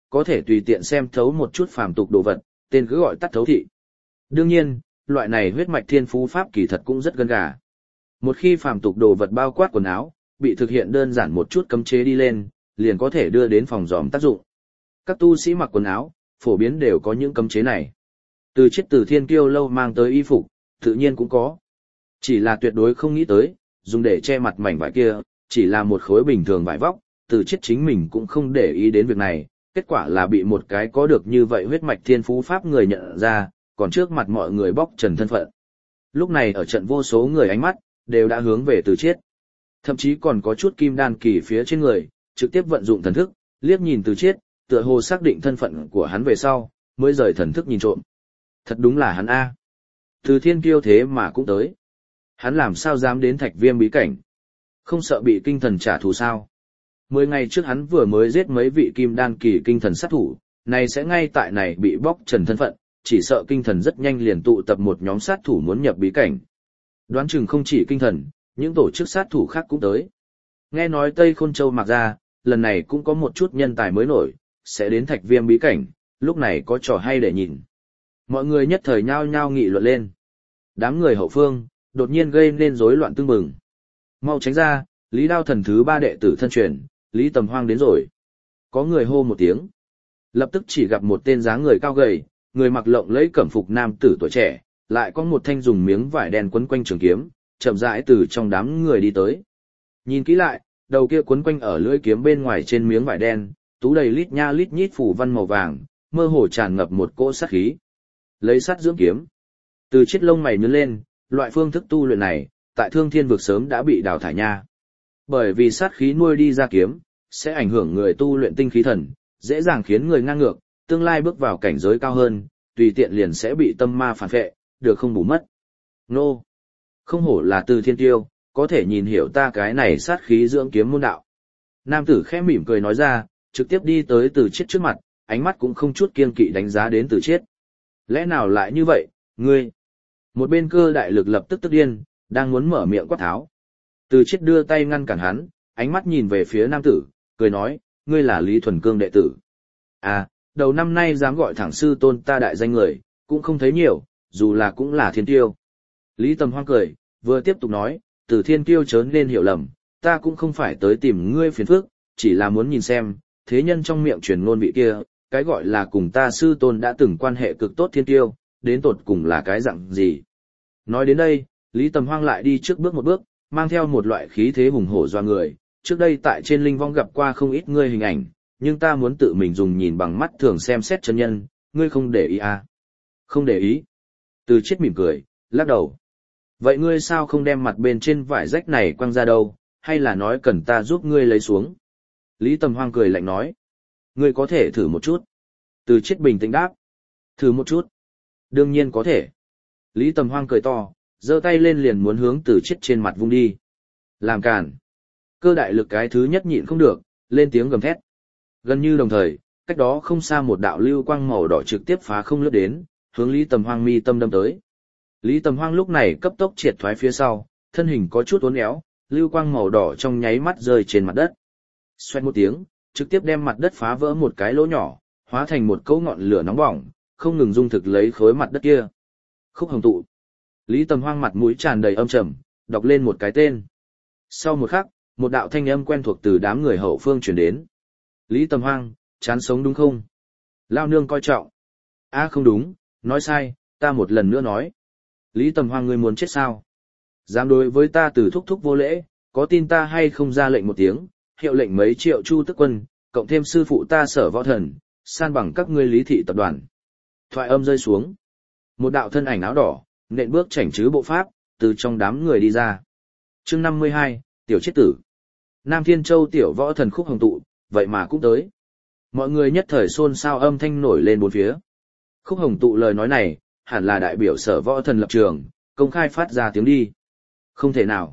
có thể tùy tiện xem thấu một chút phàm tục đồ vật, tên cứ gọi tắt thấu thị. Đương nhiên, loại này huyết mạch thiên phú pháp kỳ thật cũng rất gân gà. Một khi phàm tục đồ vật bao quát quần áo, bị thực hiện đơn giản một chút cấm chế đi lên, liền có thể đưa đến phòng giòm tác dụng. Các tu sĩ mặc quần áo, phổ biến đều có những cấm chế này. Từ chiếc từ thiên kiêu lâu mang tới y phục, tự nhiên cũng có. Chỉ là tuyệt đối không nghĩ tới, dùng để che mặt mảnh vải kia, chỉ là một khối bình thường vải vóc, từ chiếc chính mình cũng không để ý đến việc này, kết quả là bị một cái có được như vậy huyết mạch thiên phú pháp người nhận ra, còn trước mặt mọi người bóc trần thân phận. Lúc này ở trận vô số người ánh mắt, đều đã hướng về từ chiết. Thậm chí còn có chút kim đan kỳ phía trên người, trực tiếp vận dụng thần thức, liếc nhìn từ chiết, tựa hồ xác định thân phận của hắn về sau, mới rời thần thức nhìn trộm. Thật đúng là hắn A. Từ thiên kiêu thế mà cũng tới. Hắn làm sao dám đến Thạch Viêm bí cảnh? Không sợ bị kinh thần trả thù sao? 10 ngày trước hắn vừa mới giết mấy vị kim đan kỳ kinh thần sát thủ, này sẽ ngay tại này bị bóc trần thân phận, chỉ sợ kinh thần rất nhanh liền tụ tập một nhóm sát thủ muốn nhập bí cảnh. Đoán chừng không chỉ kinh thần, những tổ chức sát thủ khác cũng tới. Nghe nói Tây Khôn Châu mặc ra, lần này cũng có một chút nhân tài mới nổi, sẽ đến Thạch Viêm bí cảnh, lúc này có trò hay để nhìn. Mọi người nhất thời nhao nhao nghị luận lên. Đám người hậu phương, đột nhiên gây nên rối loạn tương mừng. Mau tránh ra, Lý Đao Thần thứ 3 đệ tử thân truyền, Lý Tầm Hoang đến rồi. Có người hô một tiếng. Lập tức chỉ gặp một tên dáng người cao gầy, người mặc lộng lẫy cẩm phục nam tử tuổi trẻ, lại có một thanh dùng miếng vải đen quấn quanh trường kiếm, chậm rãi từ trong đám người đi tới. Nhìn kỹ lại, đầu kia quấn quanh ở lưỡi kiếm bên ngoài trên miếng vải đen, tú đầy lít nha lít nhít phủ văn màu vàng, mơ hồ tràn ngập một cỗ sát khí. Lấy sắt dưỡng kiếm. Từ chiếc lông mày nhướng lên, loại phương thức tu luyện này, tại Thương Thiên vực sớm đã bị đào thải nha. Bởi vì sát khí nuôi đi ra kiếm, sẽ ảnh hưởng người tu luyện tinh khí thần, dễ dàng khiến người ngang ngược, tương lai bước vào cảnh giới cao hơn, tùy tiện liền sẽ bị tâm ma phản phệ, được không bù mất. Nô! Không hổ là Từ Thiên Tiêu, có thể nhìn hiểu ta cái này sát khí dưỡng kiếm môn đạo. Nam tử khẽ mỉm cười nói ra, trực tiếp đi tới Từ Chiết trước mặt, ánh mắt cũng không chút kiêng kỵ đánh giá đến Từ Chiết. Lẽ nào lại như vậy, ngươi? Một bên Cơ Đại Lực lập tức tức điên, đang muốn mở miệng quát tháo. Từ Chiết đưa tay ngăn cản hắn, ánh mắt nhìn về phía nam tử, cười nói, ngươi là Lý Thuần Cương đệ tử. À, đầu năm nay dám gọi thẳng sư tôn ta đại danh người, cũng không thấy nhiều, dù là cũng là thiên tiêu. Lý Tầm Hoang cười, vừa tiếp tục nói, Từ Thiên Tiêu chớ nên hiểu lầm, ta cũng không phải tới tìm ngươi phiền phức, chỉ là muốn nhìn xem, thế nhân trong miệng truyền ngôn vị kia, cái gọi là cùng ta sư tôn đã từng quan hệ cực tốt thiên tiêu, đến tột cùng là cái dạng gì. Nói đến đây, Lý Tầm Hoang lại đi trước bước một bước, mang theo một loại khí thế hùng hổ doa người, trước đây tại trên linh vong gặp qua không ít ngươi hình ảnh, nhưng ta muốn tự mình dùng nhìn bằng mắt thường xem xét chân nhân, ngươi không để ý à? Không để ý. Từ Chiết mỉm cười, lắc đầu. Vậy ngươi sao không đem mặt bên trên vải rách này quăng ra đâu, hay là nói cần ta giúp ngươi lấy xuống? Lý Tầm Hoang cười lạnh nói. Ngươi có thể thử một chút. Từ Chiết bình tĩnh đáp. Thử một chút. Đương nhiên có thể. Lý Tầm Hoang cười to, giơ tay lên liền muốn hướng Từ Chiết trên mặt vung đi. Làm cản. Cơ Đại Lực cái thứ nhất nhịn không được, lên tiếng gầm thét. Gần như đồng thời, cách đó không xa một đạo lưu quang màu đỏ trực tiếp phá không lướt đến, hướng Lý Tầm Hoang mi tâm đâm tới. Lý Tầm Hoang lúc này cấp tốc triệt thoái phía sau, thân hình có chút uốn éo, lưu quang màu đỏ trong nháy mắt rơi trên mặt đất. Xoẹt một tiếng, trực tiếp đem mặt đất phá vỡ một cái lỗ nhỏ, hóa thành một cỗ ngọn lửa nóng bỏng, không ngừng dung thực lấy khối mặt đất kia. Khúc Hồng Tụ. Lý Tầm Hoang mặt mũi tràn đầy âm trầm, đọc lên một cái tên. Sau một khắc, một đạo thanh âm quen thuộc từ đám người hậu phương truyền đến. Lý Tầm Hoang, chán sống đúng không? Lao nương coi trọng. Không đúng, nói sai, ta một lần nữa nói. Lý Tầm Hoang ngươi muốn chết sao? Dám đối với ta từ thúc thúc vô lễ, có tin ta hay không ra lệnh một tiếng, hiệu lệnh mấy triệu chu tức quân, cộng thêm sư phụ ta Sở Võ Thần, san bằng các ngươi Lý thị tập đoàn. Thoại âm rơi xuống. Một đạo thân ảnh áo đỏ, nện bước chảnh chứ bộ pháp, từ trong đám người đi ra. Chương 52, Tiểu Chiết Tử. Nam Thiên Châu Tiểu Võ Thần Khúc Hồng Tụ, vậy mà cũng tới. Mọi người nhất thời xôn xao âm thanh nổi lên bốn phía. Khúc Hồng Tụ lời nói này, hẳn là đại biểu Sở Võ Thần lập trường, công khai phát ra tiếng đi. Không thể nào.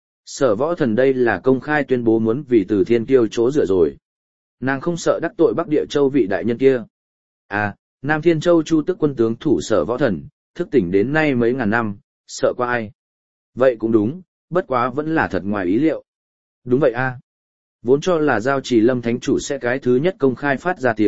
Sở Võ Thần đây là công khai tuyên bố muốn vì Từ Thiên Kiêu chỗ dựa rồi. Nàng không sợ đắc tội Bắc Địa Châu vị đại nhân kia. Nam Thiên Châu Chu tức quân tướng thủ Sở Võ Thần, thức tỉnh đến nay mấy ngàn năm, sợ qua ai. Vậy cũng đúng, bất quá vẫn là thật ngoài ý liệu. Đúng vậy Vốn cho là Giao Trì Lâm Thánh Chủ sẽ cái thứ nhất công khai phát ra tiếng,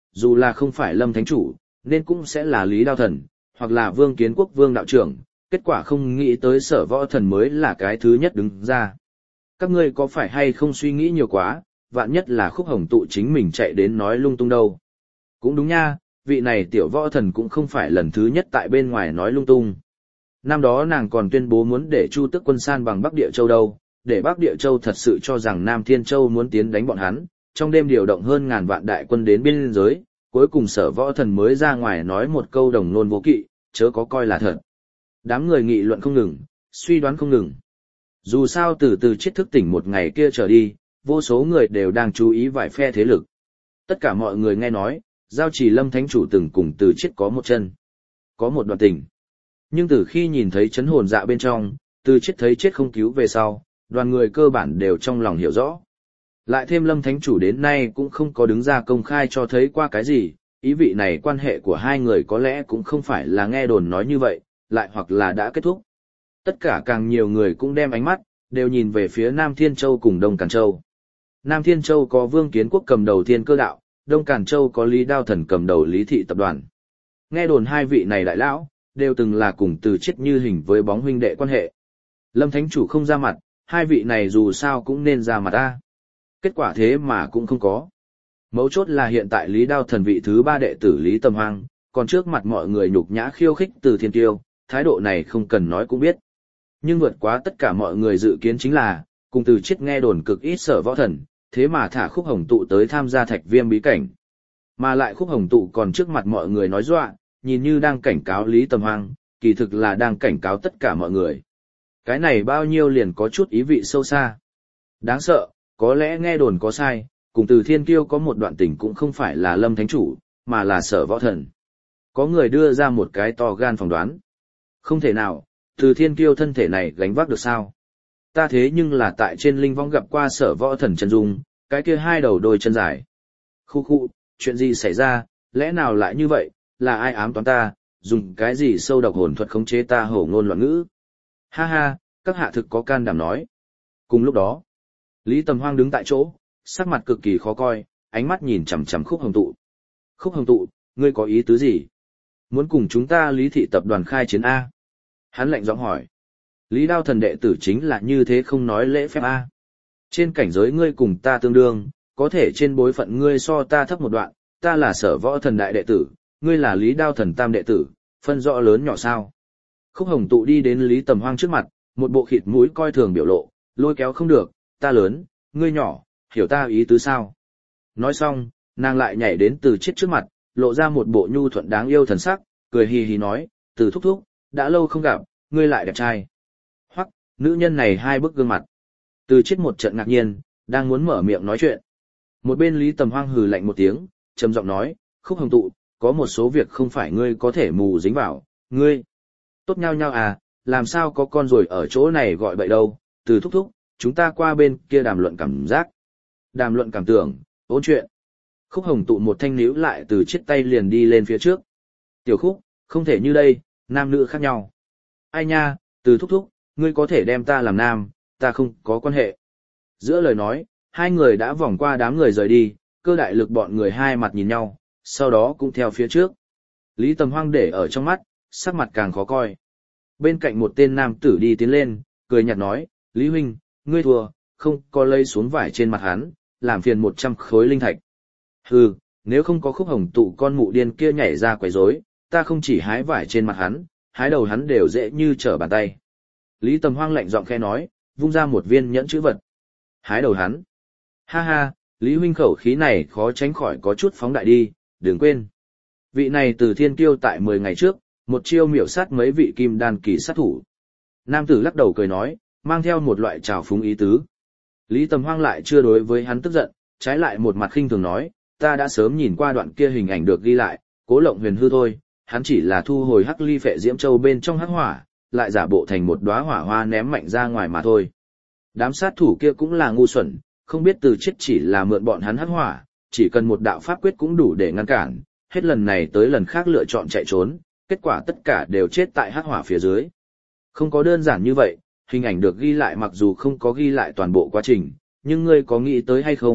dù là không phải Lâm Thánh Chủ, nên cũng sẽ là Lý Đao Thần, hoặc là Vương Kiến Quốc Vương Đạo Trưởng, kết quả không nghĩ tới Sở Võ Thần mới là cái thứ nhất đứng ra. Các ngươi có phải hay không suy nghĩ nhiều quá, vạn nhất là Khúc Hồng Tụ chính mình chạy đến nói lung tung đâu. Cũng đúng nha, vị này tiểu võ thần cũng không phải lần thứ nhất tại bên ngoài nói lung tung. Năm đó nàng còn tuyên bố muốn để Chu Tước quân san bằng Bắc Địa Châu đâu, để Bắc Địa Châu thật sự cho rằng Nam Thiên Châu muốn tiến đánh bọn hắn, trong đêm điều động hơn ngàn vạn đại quân đến biên giới, cuối cùng Sở Võ Thần mới ra ngoài nói một câu đồng nôn vô kỵ, chớ có coi là thật. Đám người nghị luận không ngừng, suy đoán không ngừng. Dù sao từ chết thức tỉnh một ngày kia trở đi, vô số người đều đang chú ý vài phe thế lực. Tất cả mọi người nghe nói, Giao Chỉ Lâm Thánh Chủ từng cùng từ chết có một chân, có một đoạn tình. Nhưng từ khi nhìn thấy chấn hồn dạ bên trong, từ chết thấy chết không cứu về sau, đoàn người cơ bản đều trong lòng hiểu rõ. Lại thêm Lâm Thánh Chủ đến nay cũng không có đứng ra công khai cho thấy qua cái gì, ý vị này quan hệ của hai người có lẽ cũng không phải là nghe đồn nói như vậy, lại hoặc là đã kết thúc. Tất cả càng nhiều người cũng đem ánh mắt, đều nhìn về phía Nam Thiên Châu cùng Đông Càn Châu. Nam Thiên Châu có Vương Kiến Quốc cầm đầu Thiên Cơ Đạo, Đông Càn Châu có Lý Đao Thần cầm đầu Lý Thị Tập đoàn. Nghe đồn hai vị này đại lão, đều từng là cùng từ chết như hình với bóng huynh đệ quan hệ. Lâm Thánh Chủ không ra mặt, hai vị này dù sao cũng nên ra mặt ta. Kết quả thế mà cũng không có. Mấu chốt là hiện tại Lý Đao Thần vị thứ 3 đệ tử Lý Tầm Hoang, còn trước mặt mọi người nhục nhã khiêu khích từ Thiên Tiêu, thái độ này không cần nói cũng biết. Nhưng vượt quá tất cả mọi người dự kiến chính là, cùng từ chết nghe đồn cực ít Sở Võ Thần, thế mà thả Khúc Hồng Tụ tới tham gia Thạch Viêm bí cảnh. Mà lại Khúc Hồng Tụ còn trước mặt mọi người nói dọa, nhìn như đang cảnh cáo Lý Tầm Hoang, kỳ thực là đang cảnh cáo tất cả mọi người. Cái này bao nhiêu liền có chút ý vị sâu xa. Đáng sợ, có lẽ nghe đồn có sai, cùng từ Thiên Kiêu có một đoạn tình cũng không phải là Lâm Thánh Chủ, mà là Sở Võ Thần. Có người đưa ra một cái to gan phỏng đoán. Không thể nào, từ Thiên Kiêu thân thể này gánh vác được sao? Ta thế nhưng là tại trên linh võng gặp qua Sở Võ Thần chân dung, cái kia hai đầu đôi chân dài. Khu khu, chuyện gì xảy ra, lẽ nào lại như vậy, là ai ám toán ta, dùng cái gì sâu độc hồn thuật khống chế ta hổ ngôn loạn ngữ? Ha ha, các hạ thực có can đảm nói. Cùng lúc đó, Lý Tầm Hoang đứng tại chỗ, sắc mặt cực kỳ khó coi, ánh mắt nhìn chằm chằm Khúc Hồng Tụ. Khúc Hồng Tụ, ngươi có ý tứ gì? Muốn cùng chúng ta Lý Thị Tập đoàn khai chiến A? Hắn lạnh giọng hỏi. Lý Đao Thần đệ tử chính là như thế không nói lễ phép A. Trên cảnh giới ngươi cùng ta tương đương, có thể trên bối phận ngươi so ta thấp một đoạn, ta là Sở Võ Thần đại đệ tử, ngươi là Lý Đao Thần tam đệ tử, phân rõ lớn nhỏ sao? Khúc Hồng Tụ đi đến Lý Tầm Hoang trước mặt, một bộ khịt mũi coi thường biểu lộ, lôi kéo không được, ta lớn, ngươi nhỏ, hiểu ta ý tứ sao? Nói xong, nàng lại nhảy đến từ chết trước mặt, lộ ra một bộ nhu thuận đáng yêu thần sắc, cười hì hì nói, từ thúc thúc, đã lâu không gặp, ngươi lại đẹp trai. Hoặc, nữ nhân này hai bức gương mặt. Từ chết một trận ngạc nhiên, đang muốn mở miệng nói chuyện. Một bên Lý Tầm Hoang hừ lạnh một tiếng, trầm giọng nói, Khúc Hồng Tụ, có một số việc không phải ngươi có thể mù dính vào, ngươi. Tốt nhau nhau à, làm sao có con rồi ở chỗ này gọi bậy đâu, từ thúc thúc, chúng ta qua bên kia đàm luận cảm giác. Đàm luận cảm tưởng, ôn chuyện. Khúc Hồng Tụ một thanh níu lại từ chiếc tay liền đi lên phía trước. Tiểu Khúc, không thể như đây, nam nữ khác nhau. Ai nha, từ thúc thúc, ngươi có thể đem ta làm nam, ta không có quan hệ. Giữa lời nói, hai người đã vòng qua đám người rời đi, Cơ Đại Lực bọn người hai mặt nhìn nhau, sau đó cũng theo phía trước. Lý Tầm Hoang để ở trong mắt, sắc mặt càng khó coi. Bên cạnh một tên nam tử đi tiến lên, cười nhạt nói, Lý huynh, ngươi thua, không có lây xuống vải trên mặt hắn, làm phiền 100 khối linh thạch. Hừ, nếu không có Khúc Hồng Tụ con mụ điên kia nhảy ra quấy rối, ta không chỉ hái vải trên mặt hắn, hái đầu hắn đều dễ như trở bàn tay. Lý Tầm Hoang lạnh giọng khẽ nói, vung ra một viên nhẫn chữ vật. Hái đầu hắn. Ha ha, Lý huynh khẩu khí này khó tránh khỏi có chút phóng đại đi, đừng quên. Vị này từ Thiên Kiêu tại 10 ngày trước, một chiêu miểu sát mấy vị kim đan kỳ sát thủ. Nam tử lắc đầu cười nói, mang theo một loại trào phúng ý tứ. Lý Tầm Hoang lại chưa đối với hắn tức giận, trái lại một mặt khinh thường nói, ta đã sớm nhìn qua đoạn kia hình ảnh được ghi lại, Cố Lộng Huyền hư thôi, hắn chỉ là thu hồi hắc ly phệ diễm châu bên trong hắc hỏa, lại giả bộ thành một đóa hỏa hoa ném mạnh ra ngoài mà thôi. Đám sát thủ kia cũng là ngu xuẩn, không biết từ chết chỉ là mượn bọn hắn hắc hỏa, chỉ cần một đạo pháp quyết cũng đủ để ngăn cản, hết lần này tới lần khác lựa chọn chạy trốn, kết quả tất cả đều chết tại hắc hỏa phía dưới. Không có đơn giản như vậy, hình ảnh được ghi lại mặc dù không có ghi lại toàn bộ quá trình, nhưng ngươi có nghĩ tới hay không,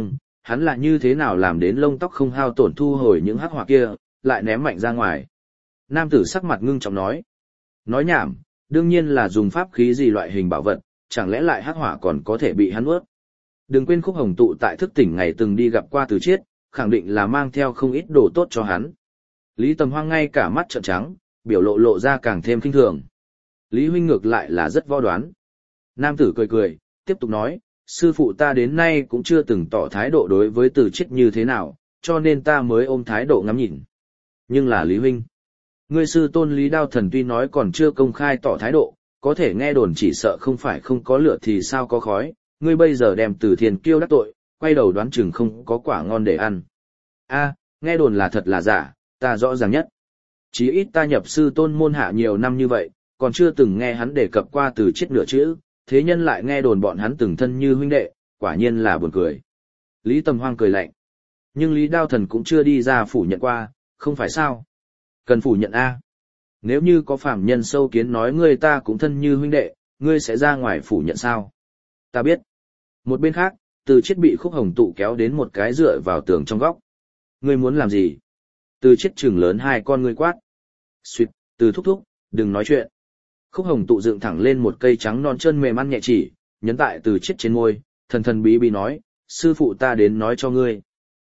hắn là như thế nào làm đến lông tóc không hao tổn thu hồi những hắc hỏa kia, lại ném mạnh ra ngoài. Nam tử sắc mặt ngưng trọng nói. Nói nhảm, đương nhiên là dùng pháp khí gì loại hình bảo vật, chẳng lẽ lại hắc hỏa còn có thể bị hắn nuốt. Đừng quên Khúc Hồng Tụ tại thức tỉnh ngày từng đi gặp qua Từ Chiết, khẳng định là mang theo không ít đồ tốt cho hắn. Lý Tầm Hoang ngay cả mắt trợn trắng, biểu lộ ra càng thêm kinh thường. Lý huynh ngược lại là rất vo đoán. Nam tử cười cười, tiếp tục nói, sư phụ ta đến nay cũng chưa từng tỏ thái độ đối với Từ Chiết như thế nào, cho nên ta mới ôm thái độ ngắm nhìn. Nhưng là Lý huynh, ngươi sư tôn Lý Đao Thần tuy nói còn chưa công khai tỏ thái độ, có thể nghe đồn chỉ sợ không phải không có lửa thì sao có khói, ngươi bây giờ đem Từ Thiên Kiêu đắc tội, quay đầu đoán chừng không có quả ngon để ăn. A, nghe đồn là thật là giả, ta rõ ràng nhất. Chí ít ta nhập sư tôn môn hạ nhiều năm như vậy, còn chưa từng nghe hắn đề cập qua Từ Chiết nửa chữ, thế nhân lại nghe đồn bọn hắn từng thân như huynh đệ, quả nhiên là buồn cười. Lý Tầm Hoang cười lạnh. Nhưng Lý Đao Thần cũng chưa đi ra phủ nhận qua, không phải sao? Cần phủ nhận A. Nếu như có phàm nhân sâu kiến nói ngươi ta cũng thân như huynh đệ, ngươi sẽ ra ngoài phủ nhận sao? Ta biết. Một bên khác, Từ Chiết bị Khúc Hồng Tụ kéo đến một cái dựa vào tường trong góc. Ngươi muốn làm gì? Từ Chiết trừng lớn hai con ngươi quát. Xuyệt, Từ thúc thúc, đừng nói chuyện. Khúc Hồng Tụ dựng thẳng lên một cây trắng non chân mềm ăn nhẹ chỉ, nhấn tại Từ Chiết trên môi, thần thần bí bí nói, sư phụ ta đến nói cho ngươi.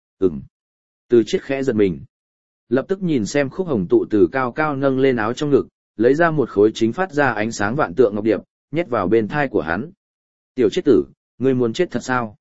Từ Chiết khẽ giật mình. Lập tức nhìn xem Khúc Hồng Tụ từ cao cao nâng lên áo trong ngực, lấy ra một khối chính phát ra ánh sáng vạn tượng ngọc điệp, nhét vào bên thai của hắn. Tiểu Chiết tử, ngươi muốn chết thật sao?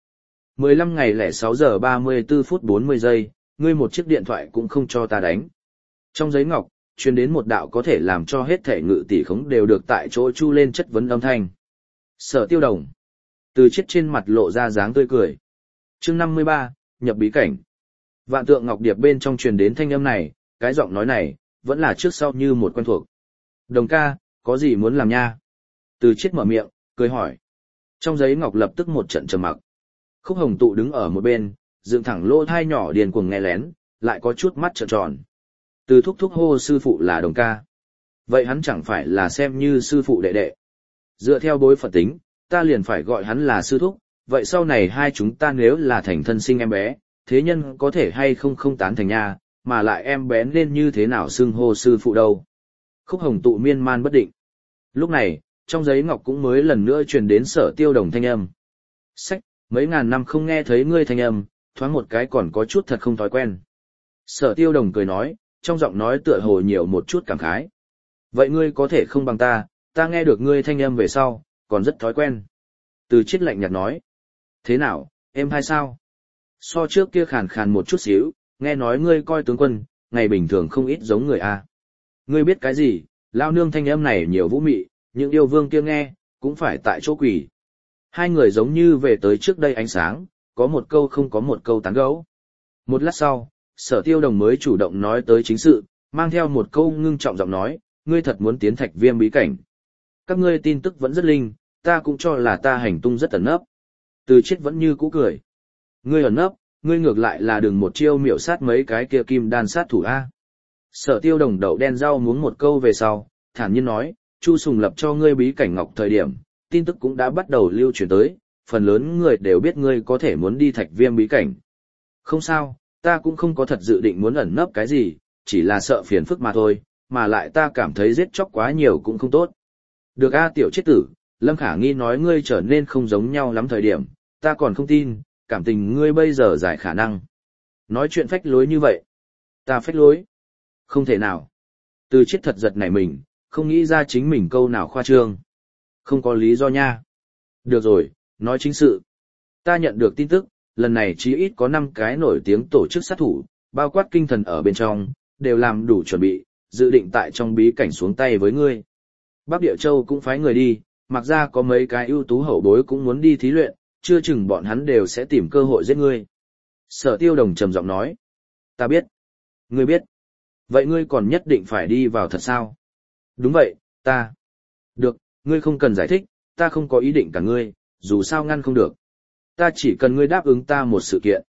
15 ngày lẻ 6 giờ 34 phút 40 giây, ngươi một chiếc điện thoại cũng không cho ta đánh. Trong giấy ngọc, truyền đến một đạo có thể làm cho hết thể ngự tỷ khống đều được tại chỗ chu lên chất vấn âm thanh. Sở Tiêu Đồng. Từ Chiết trên mặt lộ ra dáng tươi cười. Chương 53, nhập bí cảnh. Vạn tượng ngọc điệp bên trong truyền đến thanh âm này, cái giọng nói này, vẫn là trước sau như một quen thuộc. Đồng ca, có gì muốn làm nha? Từ Chiết mở miệng, cười hỏi. Trong giấy ngọc lập tức một trận trầm mặc. Khúc Hồng Tụ đứng ở một bên, dựng thẳng lỗ thai nhỏ điền cuồng nghe lén, lại có chút mắt trợn tròn. Từ thúc thúc hô sư phụ là đồng ca. Vậy hắn chẳng phải là xem như sư phụ đệ đệ. Dựa theo bối phận tính, ta liền phải gọi hắn là sư thúc, vậy sau này hai chúng ta nếu là thành thân sinh em bé, thế nhân có thể hay không không tán thành nha, mà lại em bé nên như thế nào xưng hô sư phụ đâu. Khúc Hồng Tụ miên man bất định. Lúc này, trong giấy ngọc cũng mới lần nữa truyền đến Sở Tiêu Đồng thanh âm. Sách, mấy ngàn năm không nghe thấy ngươi thanh âm, thoáng một cái còn có chút thật không thói quen. Sở Tiêu Đồng cười nói, trong giọng nói tựa hồ nhiều một chút cảm khái. Vậy ngươi có thể không bằng ta nghe được ngươi thanh âm về sau, còn rất thói quen. Từ Chiết lạnh nhạt nói. Thế nào, em hay sao? So trước kia khàn khàn một chút xíu, nghe nói ngươi coi tướng quân, ngày bình thường không ít giống người a. Ngươi biết cái gì, lao nương thanh âm này nhiều vũ mị, những yêu vương kia nghe, cũng phải tại chỗ quỷ. Hai người giống như về tới trước đây ánh sáng, có một câu không có một câu tán gẫu. Một lát sau, Sở Tiêu Đồng mới chủ động nói tới chính sự, mang theo một câu ngưng trọng giọng nói, ngươi thật muốn tiến Thạch Viêm bí cảnh. Các ngươi tin tức vẫn rất linh, ta cũng cho là ta hành tung rất ẩn nấp. Từ Chiết vẫn như cũ cười. Ngươi ẩn nấp, ngươi ngược lại là đừng một chiêu miểu sát mấy cái kia kim đan sát thủ A. Sở Tiêu Đồng đậu đen rau muống một câu về sau, thản nhiên nói, Chu Sùng lập cho ngươi bí cảnh ngọc thời điểm, tin tức cũng đã bắt đầu lưu truyền tới, phần lớn người đều biết ngươi có thể muốn đi Thạch Viêm bí cảnh. Không sao, ta cũng không có thật dự định muốn ẩn nấp cái gì, chỉ là sợ phiền phức mà thôi, mà lại ta cảm thấy giết chóc quá nhiều cũng không tốt. Được a tiểu chết tử, Lâm Khả Nghi nói ngươi trở nên không giống nhau lắm thời điểm, ta còn không tin, cảm tình ngươi bây giờ giải khả năng. Nói chuyện phách lối như vậy. Ta phách lối. Không thể nào. Từ Chiết thật giật nảy mình, không nghĩ ra chính mình câu nào khoa trương. Không có lý do nha. Được rồi, nói chính sự. Ta nhận được tin tức, lần này chí ít có 5 cái nổi tiếng tổ chức sát thủ, bao quát kinh thần ở bên trong, đều làm đủ chuẩn bị, dự định tại trong bí cảnh xuống tay với ngươi. Bắc Địa Châu cũng phái người đi, mặc ra có mấy cái ưu tú hậu bối cũng muốn đi thí luyện, chưa chừng bọn hắn đều sẽ tìm cơ hội giết ngươi. Sở Tiêu Đồng trầm giọng nói. Ta biết. Ngươi biết. Vậy ngươi còn nhất định phải đi vào thật sao? Đúng vậy, ta. Được, ngươi không cần giải thích, ta không có ý định cả ngươi, dù sao ngăn không được. Ta chỉ cần ngươi đáp ứng ta một sự kiện.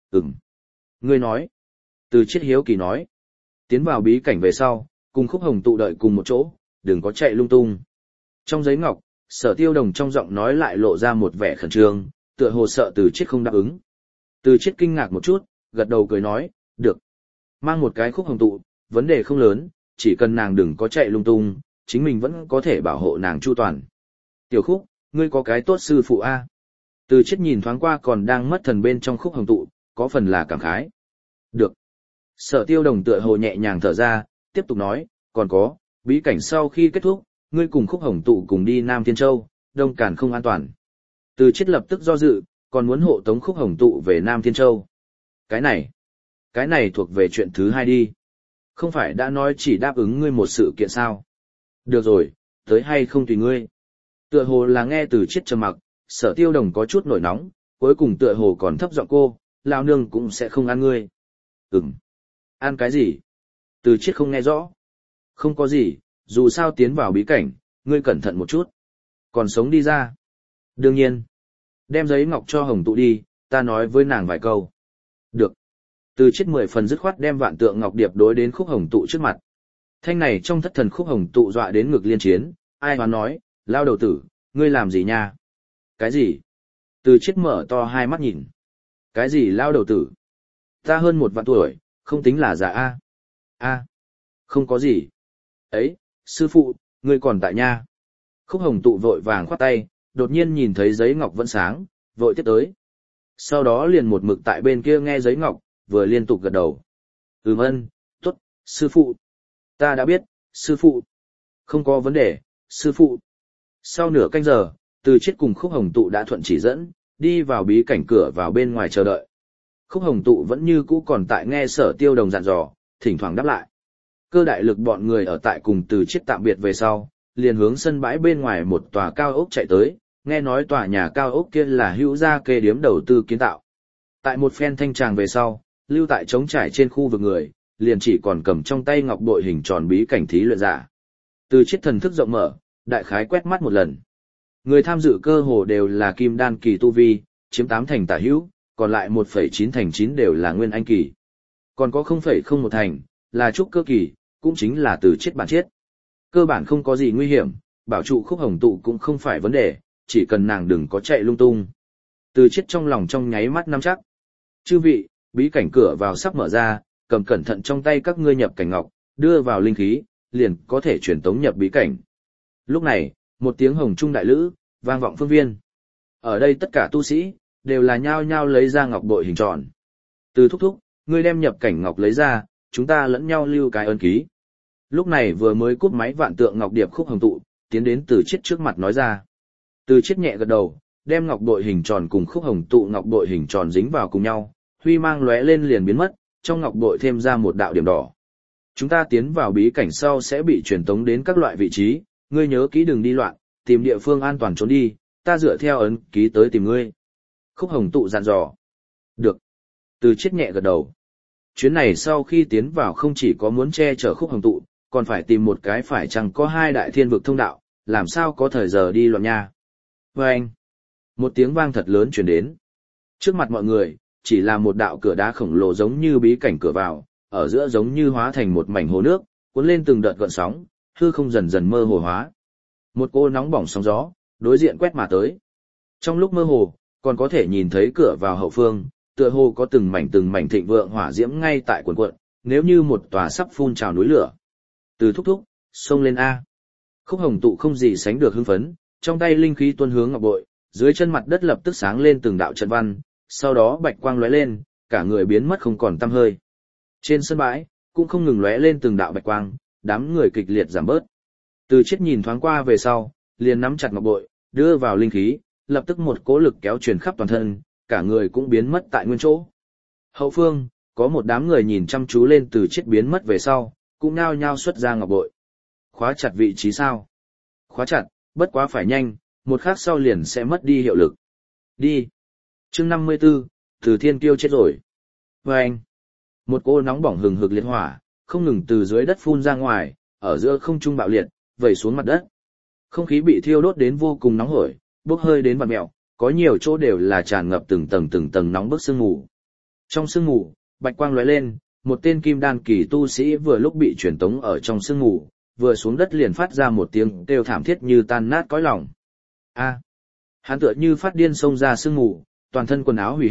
Ngươi nói. Từ Chiết hiếu kỳ nói. Tiến vào bí cảnh về sau, cùng Khúc Hồng Tụ đợi cùng một chỗ, đừng có chạy lung tung. Trong giấy ngọc, Sở Tiêu Đồng trong giọng nói lại lộ ra một vẻ khẩn trương, tựa hồ sợ Từ Chiết không đáp ứng. Từ Chiết kinh ngạc một chút, gật đầu cười nói, được. Mang một cái khúc hồng tụ, vấn đề không lớn, chỉ cần nàng đừng có chạy lung tung, chính mình vẫn có thể bảo hộ nàng chu toàn. Tiểu Khúc, ngươi có cái tốt sư phụ a. Từ Chiết nhìn thoáng qua còn đang mất thần bên trong khúc hồng tụ, có phần là cảm khái. Được. Sở Tiêu Đồng tựa hồ nhẹ nhàng thở ra, tiếp tục nói, còn có, bí cảnh sau khi kết thúc, ngươi cùng khúc hồng tụ cùng đi Nam Thiên Châu, Đông Càn không an toàn. Từ Chiết lập tức do dự, còn muốn hộ tống khúc hồng tụ về Nam Thiên Châu. Cái này thuộc về chuyện thứ hai đi. Không phải đã nói chỉ đáp ứng ngươi một sự kiện sao? Được rồi, tới hay không tùy ngươi. Tựa hồ là nghe Từ Chiết trầm mặc, Sở Tiêu Đồng có chút nổi nóng, cuối cùng tựa hồ còn thấp giọng cô, lão nương cũng sẽ không ăn ngươi. Ăn cái gì? Từ Chiết không nghe rõ. Không có gì, dù sao tiến vào bí cảnh, ngươi cẩn thận một chút. Còn sống đi ra. Đương nhiên. Đem giấy ngọc cho hồng tụ đi, ta nói với nàng vài câu. Được. Từ Chiết 10 phần dứt khoát đem vạn tượng ngọc điệp đối đến khúc hồng tụ trước mặt. Thanh này trong thất thần khúc hồng tụ dọa đến ngực liên chiến, ai hoán nói, lao đầu tử, ngươi làm gì nha? Cái gì? Từ Chiết mở to hai mắt nhìn. Cái gì lao đầu tử? Ta hơn 1 vạn tuổi, không tính là già a. Không có gì. Ấy, sư phụ, ngươi còn tại nha. Khúc hồng tụ vội vàng khoát tay, đột nhiên nhìn thấy giấy ngọc vẫn sáng, vội tiếp tới. Sau đó liền một mực tại bên kia nghe giấy ngọc, vừa liên tục gật đầu. Tốt, sư phụ. Ta đã biết, sư phụ. Không có vấn đề, sư phụ. Sau nửa canh giờ, Từ Chiết cùng khúc hồng tụ đã thuận chỉ dẫn, đi vào bí cảnh cửa vào bên ngoài chờ đợi. Khúc hồng tụ vẫn như cũ còn tại nghe Sở Tiêu Đồng dặn dò, thỉnh thoảng đáp lại. Cơ đại lực bọn người ở tại cùng Từ Chiết tạm biệt về sau, liền hướng sân bãi bên ngoài một tòa cao ốc chạy tới, nghe nói tòa nhà cao ốc kia là Hữu Gia Kê điếm đầu tư kiến tạo. Tại một phen thanh tràng về sau, lưu tại trống trải trên khu vực người, liền chỉ còn cầm trong tay ngọc bội hình tròn bí cảnh thí luyện giả. Từ Chiết thần thức rộng mở, đại khái quét mắt một lần. Người tham dự cơ hồ đều là kim đan kỳ tu vi, chiếm 8 thành tả hữu, còn lại 1,9 thành 9 đều là nguyên anh kỳ. Còn có 0,01 thành, là trúc cơ kỳ, cũng chính là Từ Chiết bản chết. Cơ bản không có gì nguy hiểm, bảo trụ khúc hồng tụ cũng không phải vấn đề, chỉ cần nàng đừng có chạy lung tung. Từ Chiết trong lòng trong nháy mắt nắm chắc. Chư vị, bí cảnh cửa vào sắp mở ra, cầm cẩn thận trong tay các ngươi nhập cảnh ngọc, đưa vào linh khí, liền có thể truyền tống nhập bí cảnh. Lúc này, một tiếng hồng trung đại lữ, vang vọng phương viên. Ở đây tất cả tu sĩ, đều là nhao nhao lấy ra ngọc bội hình tròn. Từ thúc thúc, ngươi đem nhập cảnh ngọc lấy ra, chúng ta lẫn nhau lưu cái ấn ký. Lúc này vừa mới cúp máy vạn tượng ngọc điệp khúc hồng tụ, tiến đến Từ Chiết trước mặt nói ra. Từ Chiết nhẹ gật đầu, đem ngọc bội hình tròn cùng khúc hồng tụ ngọc bội hình tròn dính vào cùng nhau, huy mang lóe lên liền biến mất, trong ngọc bội thêm ra một đạo điểm đỏ. Chúng ta tiến vào bí cảnh sau sẽ bị truyền tống đến các loại vị trí, ngươi nhớ kỹ đừng đi loạn, tìm địa phương an toàn trốn đi, ta dựa theo ấn ký tới tìm ngươi. Khúc hồng tụ dặn dò. Được. Từ Chiết nhẹ gật đầu. Chuyến này sau khi tiến vào không chỉ có muốn che chở khúc hồng tụ, còn phải tìm một cái phải chăng có 2 đại thiên vực thông đạo, làm sao có thời giờ đi loạn nha. Vâng! Một tiếng vang thật lớn truyền đến. Trước mặt mọi người, chỉ là một đạo cửa đá khổng lồ giống như bí cảnh cửa vào, ở giữa giống như hóa thành một mảnh hồ nước, cuốn lên từng đợt gợn sóng, hư không dần dần mơ hồ hóa. Một cô nóng bỏng sóng gió, đối diện quét mà tới. Trong lúc mơ hồ, còn có thể nhìn thấy cửa vào hậu phương, tựa hồ có từng mảnh thịnh vượng hỏa diễm ngay tại cuộn cuộn, nếu như một tòa sắp phun trào núi lửa. Từ thúc thúc, xông lên A. Khúc hồng tụ không gì sánh được hưng phấn, trong tay linh khí tuôn hướng ngọc bội, dưới chân mặt đất lập tức sáng lên từng đạo trận văn, sau đó bạch quang lóe lên, cả người biến mất không còn tăm hơi. Trên sân bãi, cũng không ngừng lóe lên từng đạo bạch quang, đám người kịch liệt giảm bớt. Từ Chiết nhìn thoáng qua về sau, liền nắm chặt ngọc bội, đưa vào linh khí, lập tức một cỗ lực kéo truyền khắp toàn thân, cả người cũng biến mất tại nguyên chỗ. Hậu phương, có một đám người nhìn chăm chú lên Từ Chiết biến mất về sau, cũng nhao nhao xuất ra ngọc bội. Khóa chặt vị trí sao? Khóa chặt, bất quá phải nhanh, một khắc sau liền sẽ mất đi hiệu lực. Đi. Chương 54, Từ Thiên Kiêu chết rồi. Vâng. Một cô nóng bỏng hừng hực liệt hỏa, không ngừng từ dưới đất phun ra ngoài, ở giữa không trung bạo liệt, vẩy xuống mặt đất. Không khí bị thiêu đốt đến vô cùng nóng hổi, bốc hơi đến vặn mèo, có nhiều chỗ đều là tràn ngập từng tầng nóng bức sương mù. Trong sương mù, bạch quang lóe lên, một tên kim đan kỳ tu sĩ vừa lúc bị truyền tống ở trong sương mù, vừa xuống đất liền phát ra một tiếng kêu thảm thiết như tan nát cõi lòng. A! Hắn tựa như phát điên xông ra sương mù, toàn thân quần áo hủy hết,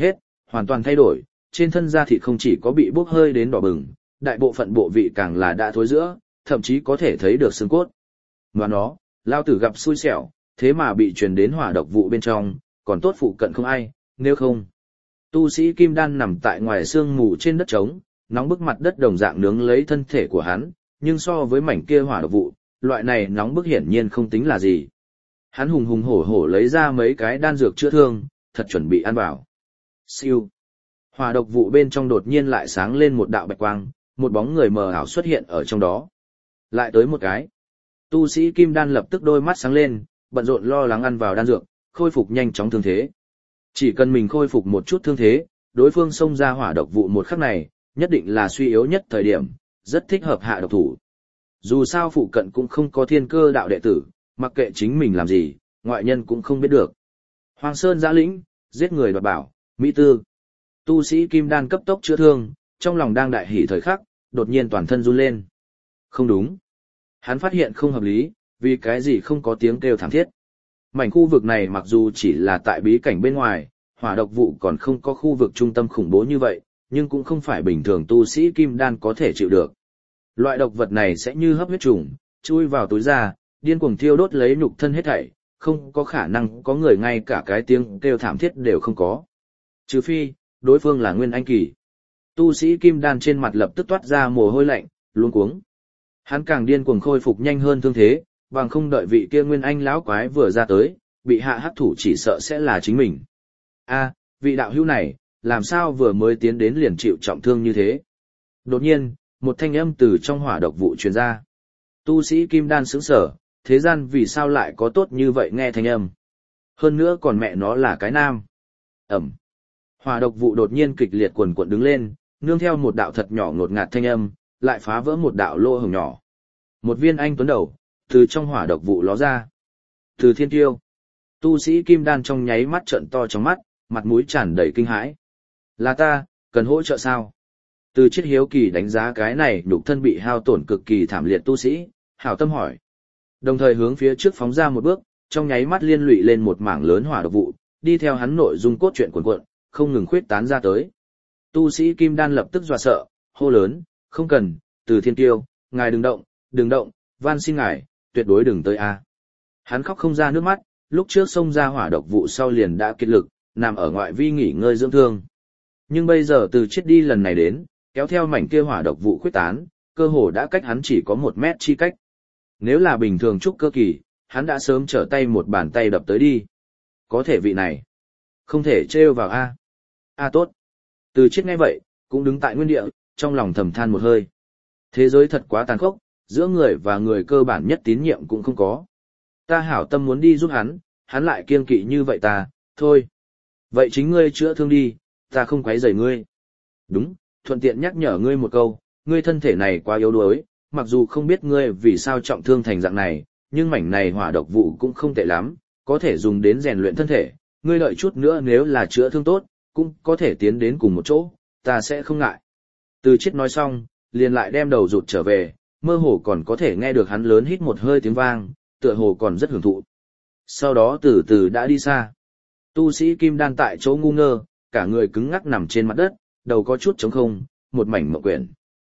hoàn toàn thay đổi, trên thân da thịt không chỉ có bị bốc hơi đến đỏ bừng, đại bộ phận bộ vị càng là đã thối rữa, thậm chí có thể thấy được xương cốt. Mà nó, lao tử gặp xui xẻo, thế mà bị truyền đến hỏa độc vụ bên trong, còn tốt phụ cận không ai, nếu không. Tu sĩ kim đan nằm tại ngoài sương mù trên đất trống, nóng bức mặt đất đồng dạng nướng lấy thân thể của hắn, nhưng so với mảnh kia hỏa độc vụ, loại này nóng bức hiển nhiên không tính là gì. Hắn hùng hùng hổ hổ lấy ra mấy cái đan dược chữa thương, thật chuẩn bị ăn vào. Siêu. Hỏa độc vụ bên trong đột nhiên lại sáng lên một đạo bạch quang, một bóng người mờ ảo xuất hiện ở trong đó. Lại tới một cái. Tu sĩ kim đan lập tức đôi mắt sáng lên, bận rộn lo lắng ăn vào đan dược, khôi phục nhanh chóng thương thế. Chỉ cần mình khôi phục một chút thương thế, đối phương xông ra hỏa độc vụ một khắc này, nhất định là suy yếu nhất thời điểm, rất thích hợp hạ độc thủ. Dù sao phụ cận cũng không có thiên cơ đạo đệ tử, mặc kệ chính mình làm gì, ngoại nhân cũng không biết được. Hoàng Sơn giã lĩnh, giết người đoạt bảo, Mỹ Tư. Tu sĩ kim đan cấp tốc chữa thương, trong lòng đang đại hỉ thời khắc, đột nhiên toàn thân run lên. Không đúng. Hắn phát hiện không hợp lý, vì cái gì không có tiếng kêu thảm thiết. Mảnh khu vực này mặc dù chỉ là tại bí cảnh bên ngoài, hỏa độc vụ còn không có khu vực trung tâm khủng bố như vậy, nhưng cũng không phải bình thường tu sĩ kim đan có thể chịu được. Loại độc vật này sẽ như hấp huyết trùng, chui vào túi da, điên cuồng thiêu đốt lấy nhục thân hết thảy, không có khả năng có người ngay cả cái tiếng kêu thảm thiết đều không có. Trừ phi, đối phương là Nguyên Anh kỳ. Tu sĩ kim đan trên mặt lập tức toát ra mồ hôi lạnh, luống cuống. Hắn càng điên cuồng khôi phục nhanh hơn thương thế, bằng không đợi vị kia Nguyên Anh lão quái vừa ra tới, bị hạ hắc thủ chỉ sợ sẽ là chính mình. A, vị đạo hữu này, làm sao vừa mới tiến đến liền chịu trọng thương như thế? Đột nhiên, một thanh âm từ trong hỏa độc vụ truyền ra. Tu sĩ kim đan sững sờ, thế gian vì sao lại có tốt như vậy nghe thanh âm? Hơn nữa còn mẹ nó là cái nam. Ẩm. Hỏa độc vụ đột nhiên kịch liệt quần quật đứng lên, nương theo một đạo thật nhỏ ngột ngạt thanh âm, lại phá vỡ một đạo lỗ hổng nhỏ. Một viên anh tuấn đầu, từ trong hỏa độc vụ ló ra. Từ Thiên Tiêu. Tu sĩ kim đan trong nháy mắt trợn to trong mắt, mặt mũi tràn đầy kinh hãi. Là ta, cần hỗ trợ sao? Từ Chiết hiếu kỳ đánh giá cái này nhục thân bị hao tổn cực kỳ thảm liệt tu sĩ, hảo tâm hỏi. Đồng thời hướng phía trước phóng ra một bước, trong nháy mắt liên lụy lên một mảng lớn hỏa độc vụ, đi theo hắn nội dung cốt truyện cuồn cuộn, không ngừng khuyết tán ra tới. Tu sĩ kim đan lập tức dọa sợ, hô lớn, không cần, Từ Thiên Tiêu, ngài đừng động, van xin ngài, tuyệt đối đừng tới a. Hắn khóc không ra nước mắt, lúc trước xông ra hỏa độc vụ sau liền đã kiệt lực, nằm ở ngoại vi nghỉ ngơi dưỡng thương. Nhưng bây giờ Từ Chiết đi lần này đến, kéo theo mảnh kia hỏa độc vụ khuyết tán, cơ hồ đã cách hắn chỉ có 1 mét chi cách. Nếu là bình thường trúc cơ kỳ, hắn đã sớm trở tay một bàn tay đập tới đi. Có thể vị này, không thể trêu vào a. A tốt. Từ Chiết nghe vậy, cũng đứng tại nguyên địa, trong lòng thầm than một hơi. Thế giới thật quá tàn khốc, giữa người và người cơ bản nhất tín nhiệm cũng không có. Ta hảo tâm muốn đi giúp hắn lại kiêng kỵ như vậy ta, thôi. Vậy chính ngươi chữa thương đi, ta không quấy rầy ngươi. Đúng, thuận tiện nhắc nhở ngươi một câu, ngươi thân thể này quá yếu đuối, mặc dù không biết ngươi vì sao trọng thương thành dạng này, nhưng mảnh này hỏa độc vụ cũng không tệ lắm, có thể dùng đến rèn luyện thân thể, ngươi đợi chút nữa nếu là chữa thương tốt, cũng có thể tiến đến cùng một chỗ, ta sẽ không ngại. Từ Chiết nói xong, liền lại đem đầu rụt trở về, mơ hồ còn có thể nghe được hắn lớn hít một hơi tiếng vang, tựa hồ còn rất hưởng thụ. Sau đó từ từ đã đi xa. Tu sĩ kim đan tại chỗ ngu ngơ, cả người cứng ngắc nằm trên mặt đất, đầu có chút trống không, một mảnh mộng quyển.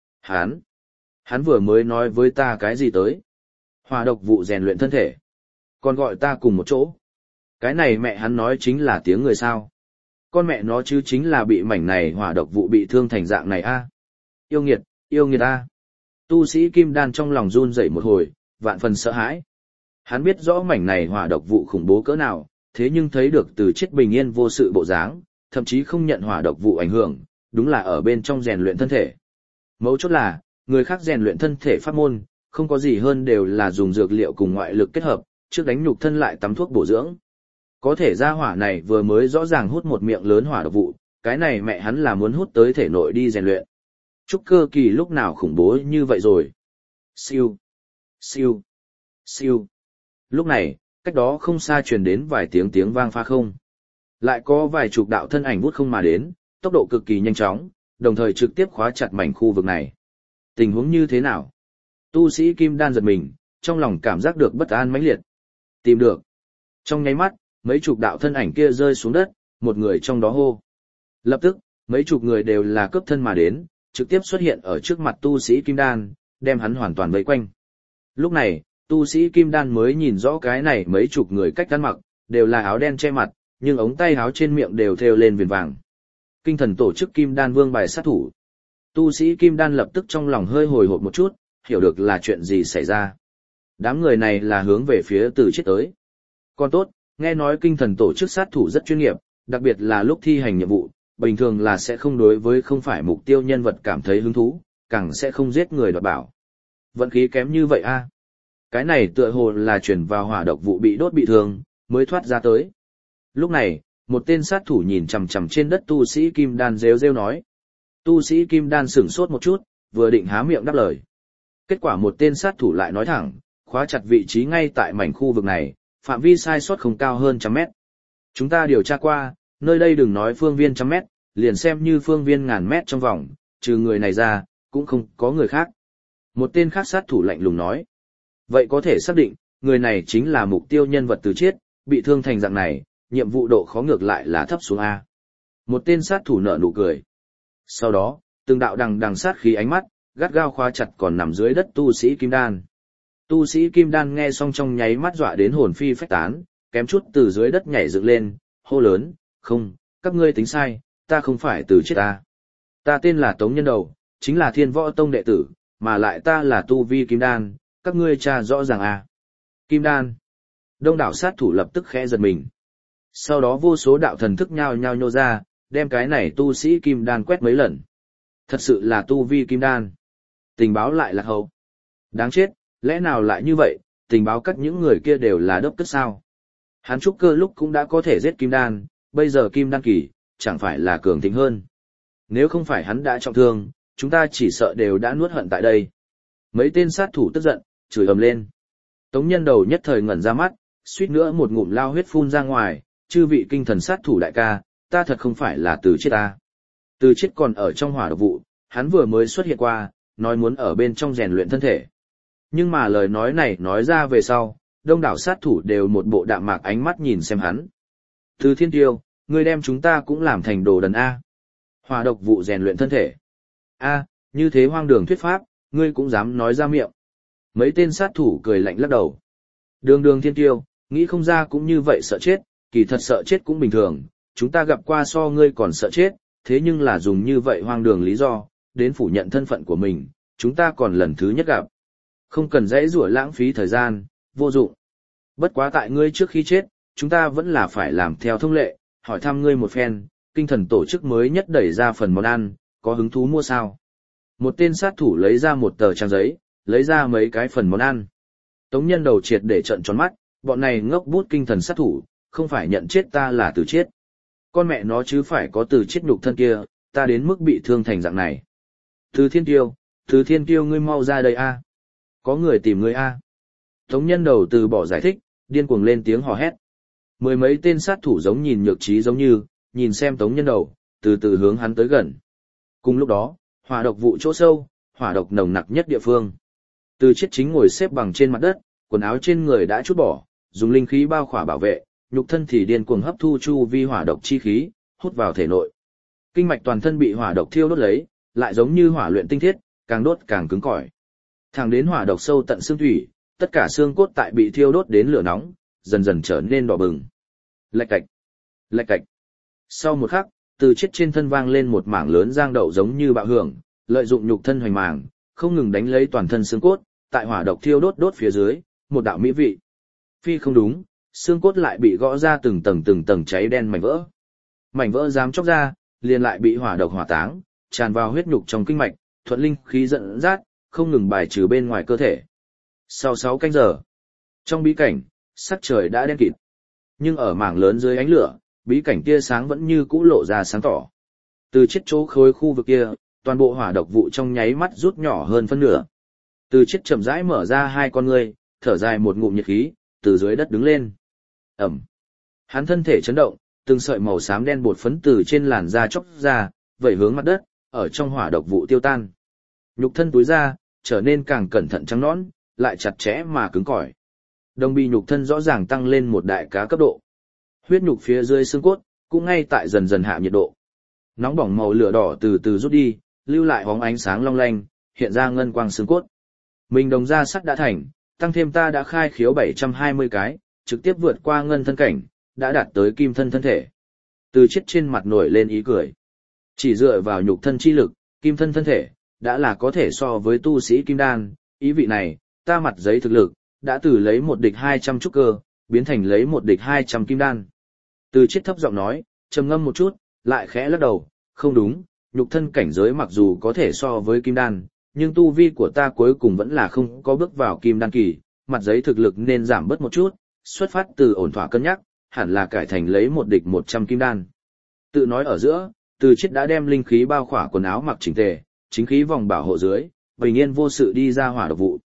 Hắn vừa mới nói với ta cái gì tới? Hỏa độc vụ rèn luyện thân thể. Còn gọi ta cùng một chỗ. Cái này mẹ hắn nói chính là tiếng người sao? Con mẹ nó chứ chính là bị mảnh này hỏa độc vụ bị thương thành dạng này a. Yêu nghiệt a. Tu sĩ kim đan trong lòng run rẩy một hồi, vạn phần sợ hãi. Hắn biết rõ mảnh này hỏa độc vụ khủng bố cỡ nào, thế nhưng thấy được Từ Chiết bình yên vô sự bộ dáng, thậm chí không nhận hỏa độc vụ ảnh hưởng, đúng là ở bên trong rèn luyện thân thể. Mấu chốt là, người khác rèn luyện thân thể pháp môn, không có gì hơn đều là dùng dược liệu cùng ngoại lực kết hợp, trước đánh nhục thân lại tắm thuốc bổ dưỡng. Có thể ra hỏa này vừa mới rõ ràng hút một miệng lớn hỏa độc vụ, cái này mẹ hắn là muốn hút tới thể nội đi rèn luyện. Trúc cơ kỳ lúc nào khủng bố như vậy rồi. Siêu, siêu, siêu. Lúc này, cách đó không xa truyền đến vài tiếng vang pha không. Lại có vài chục đạo thân ảnh vút không mà đến, tốc độ cực kỳ nhanh chóng, đồng thời trực tiếp khóa chặt mảnh khu vực này. Tình huống như thế nào? Tu sĩ kim đan giật mình, trong lòng cảm giác được bất an mãnh liệt. Tìm được. Trong nháy mắt, mấy chục đạo thân ảnh kia rơi xuống đất, một người trong đó hô. Lập tức, mấy chục người đều là cướp thân mà đến, trực tiếp xuất hiện ở trước mặt tu sĩ kim đan, đem hắn hoàn toàn vây quanh. Lúc này, tu sĩ kim đan mới nhìn rõ cái này mấy chục người cách ăn mặc, đều là áo đen che mặt, nhưng ống tay áo trên miệng đều thêu lên viền vàng. Kinh thần tổ chức kim đan vương bài sát thủ. Tu sĩ kim đan lập tức trong lòng hơi hồi hộp một chút, hiểu được là chuyện gì xảy ra. Đám người này là hướng về phía Từ Chiết tới. Còn tốt, nghe nói kinh thần tổ chức sát thủ rất chuyên nghiệp, đặc biệt là lúc thi hành nhiệm vụ, bình thường là sẽ không đối với không phải mục tiêu nhân vật cảm thấy hứng thú, càng sẽ không giết người đoạt bảo. Vận khí kém như vậy a. Cái này tựa hồ là chuyển vào hỏa độc vụ bị đốt bị thương, mới thoát ra tới. Lúc này, một tên sát thủ nhìn chằm chằm trên đất tu sĩ kim đan rêu rêu nói. Tu sĩ kim đan sửng sốt một chút, vừa định há miệng đáp lời. Kết quả một tên sát thủ lại nói thẳng, khóa chặt vị trí ngay tại mảnh khu vực này, phạm vi sai sót không cao hơn 100 mét. Chúng ta điều tra qua, nơi đây đừng nói phương viên 100 mét, liền xem như phương viên 1000 mét trong vòng, trừ người này ra, cũng không có người khác. Một tên khác sát thủ lạnh lùng nói. Vậy có thể xác định, người này chính là mục tiêu nhân vật Từ Chiết, bị thương thành dạng này, nhiệm vụ độ khó ngược lại là thấp xuống A. Một tên sát thủ nở nụ cười. Sau đó, từng đạo đằng sát khí ánh mắt, gắt gao khóa chặt còn nằm dưới đất tu sĩ kim đan. Tu sĩ kim đan nghe xong trong nháy mắt dọa đến hồn phi phách tán, kém chút từ dưới đất nhảy dựng lên, hô lớn, không, các ngươi tính sai, ta không phải Từ Chiết ta. Ta tên là Tống Nhân Đầu, chính là Thiên Võ Tông đệ tử, mà lại ta là tu vi kim đan, các ngươi tra rõ ràng à. Kim đan. Đông đảo sát thủ lập tức khẽ giật mình. Sau đó vô số đạo thần thức nhao nhao nhô ra, đem cái này tu sĩ kim đan quét mấy lần. Thật sự là tu vi kim đan. Tình báo lại là hậu. Đáng chết, lẽ nào lại như vậy, tình báo cắt những người kia đều là đốc cất sao. Hắn trúc cơ lúc cũng đã có thể giết kim đan, bây giờ kim đan kỳ, chẳng phải là cường thịnh hơn. Nếu không phải hắn đã trọng thương, chúng ta chỉ sợ đều đã nuốt hận tại đây. Mấy tên sát thủ tức giận, chửi ầm lên. Tống Nhân Đầu nhất thời ngẩn ra mắt, suýt nữa một ngụm lao huyết phun ra ngoài, chư vị kinh thần sát thủ đại ca, ta thật không phải là Từ Chiết ta. Từ Chiết còn ở trong hỏa độc vụ, hắn vừa mới xuất hiện qua, nói muốn ở bên trong rèn luyện thân thể. Nhưng mà lời nói này nói ra về sau, đông đảo sát thủ đều một bộ đạm mạc ánh mắt nhìn xem hắn. Từ Thiên Tiêu, ngươi đem chúng ta cũng làm thành đồ đần A. Hỏa độc vụ rèn luyện thân thể. A, như thế hoang đường thuyết pháp, ngươi cũng dám nói ra miệng. Mấy tên sát thủ cười lạnh lắc đầu. Đường Thiên Tiêu, nghĩ không ra cũng như vậy sợ chết, kỳ thật sợ chết cũng bình thường, chúng ta gặp qua so ngươi còn sợ chết, thế nhưng là dùng như vậy hoang đường lý do, đến phủ nhận thân phận của mình, chúng ta còn lần thứ nhất gặp. Không cần dãy rủa lãng phí thời gian, vô dụng. Bất quá tại ngươi trước khi chết, chúng ta vẫn là phải làm theo thông lệ, hỏi thăm ngươi một phen, kinh thần tổ chức mới nhất đẩy ra phần món ăn, có hứng thú mua sao? Một tên sát thủ lấy ra một tờ trang giấy, lấy ra mấy cái phần món ăn. Tống Nhân Đầu triệt để trợn tròn mắt, bọn này ngốc bút kinh thần sát thủ, không phải nhận chết ta là Từ Chiết. Con mẹ nó chứ phải có Từ Chiết nhục thân kia, ta đến mức bị thương thành dạng này. Từ Thiên Tiêu ngươi mau ra đây a. Có người tìm ngươi a. Tống Nhân Đầu từ bỏ giải thích, điên cuồng lên tiếng hò hét. Mười mấy tên sát thủ giống nhìn nhược trí giống như, nhìn xem Tống Nhân Đầu, từ từ hướng hắn tới gần. Cùng lúc đó, hỏa độc vụ chỗ sâu, hỏa độc nồng nặc nhất địa phương. Từ Chiết chính ngồi xếp bằng trên mặt đất, quần áo trên người đã trút bỏ, dùng linh khí bao khỏa bảo vệ, nhục thân thì điên cuồng hấp thu chu vi hỏa độc chi khí, hút vào thể nội. Kinh mạch toàn thân bị hỏa độc thiêu đốt lấy, lại giống như hỏa luyện tinh thiết, càng đốt càng cứng cỏi. Thẳng đến hỏa độc sâu tận xương thủy, tất cả xương cốt tại bị thiêu đốt đến lửa nóng, dần dần trở nên đỏ bừng. Lạch cạch, lạch cạch. Sau một khắc, Từ Chiết trên thân vang lên một mảng lớn giang đậu giống như bạo hưởng, lợi dụng nhục thân hoành màng, không ngừng đánh lấy toàn thân xương cốt, tại hỏa độc thiêu đốt phía dưới, một đạo mỹ vị. Phi không đúng, xương cốt lại bị gõ ra từng tầng cháy đen mảnh vỡ. Mảnh vỡ dám chóc ra, liền lại bị hỏa độc hỏa táng, tràn vào huyết nhục trong kinh mạch, thuận linh khí dẫn dắt, không ngừng bài trừ bên ngoài cơ thể. Sau 6 canh giờ, trong bí cảnh, sắc trời đã đen kịt. Nhưng ở mảng lớn dưới ánh lửa, bí cảnh tia sáng vẫn như cũ lộ ra sáng tỏ. Từ Chiết chỗ khối khu vực kia, toàn bộ hỏa độc vụ trong nháy mắt rút nhỏ hơn phân nửa. Từ Chiết chậm rãi mở ra hai con ngươi, thở dài một ngụm nhiệt khí, từ dưới đất đứng lên. Ẩm. Hắn thân thể chấn động, từng sợi màu xám đen bột phấn từ trên làn da chóc ra, vẩy hướng mặt đất, ở trong hỏa độc vụ tiêu tan. Nhục thân túi ra, trở nên càng cẩn thận trắng nõn, lại chặt chẽ mà cứng cỏi. Đồng bi nhục thân rõ ràng tăng lên một đại cá cấp độ. Huyết nhục phía dưới xương cốt, cũng ngay tại dần dần hạ nhiệt độ. Nóng bỏng màu lửa đỏ từ từ rút đi, lưu lại bóng ánh sáng long lanh, hiện ra ngân quang xương cốt. Mình đồng ra sắt đã thành, tăng thêm ta đã khai khiếu 720 cái, trực tiếp vượt qua ngân thân cảnh, đã đạt tới kim thân thân thể. Từ chết trên mặt nổi lên ý cười. Chỉ dựa vào nhục thân chi lực, kim thân thân thể, đã là có thể so với tu sĩ kim đan, ý vị này, ta mặt giấy thực lực, đã từ lấy một địch 200 trúc cơ, biến thành lấy một địch 200 kim đan. Từ chết thấp giọng nói, trầm ngâm một chút, lại khẽ lắc đầu, không đúng, nhục thân cảnh giới mặc dù có thể so với kim đan, nhưng tu vi của ta cuối cùng vẫn là không có bước vào kim đan kỳ, mặt giấy thực lực nên giảm bớt một chút, xuất phát từ ổn thỏa cân nhắc, hẳn là cải thành lấy một địch 100 kim đan. Tự nói ở giữa, Từ Chiết đã đem linh khí bao khỏa quần áo mặc chỉnh tề, chính khí vòng bảo hộ dưới, bình yên vô sự đi ra hỏa độc vụ.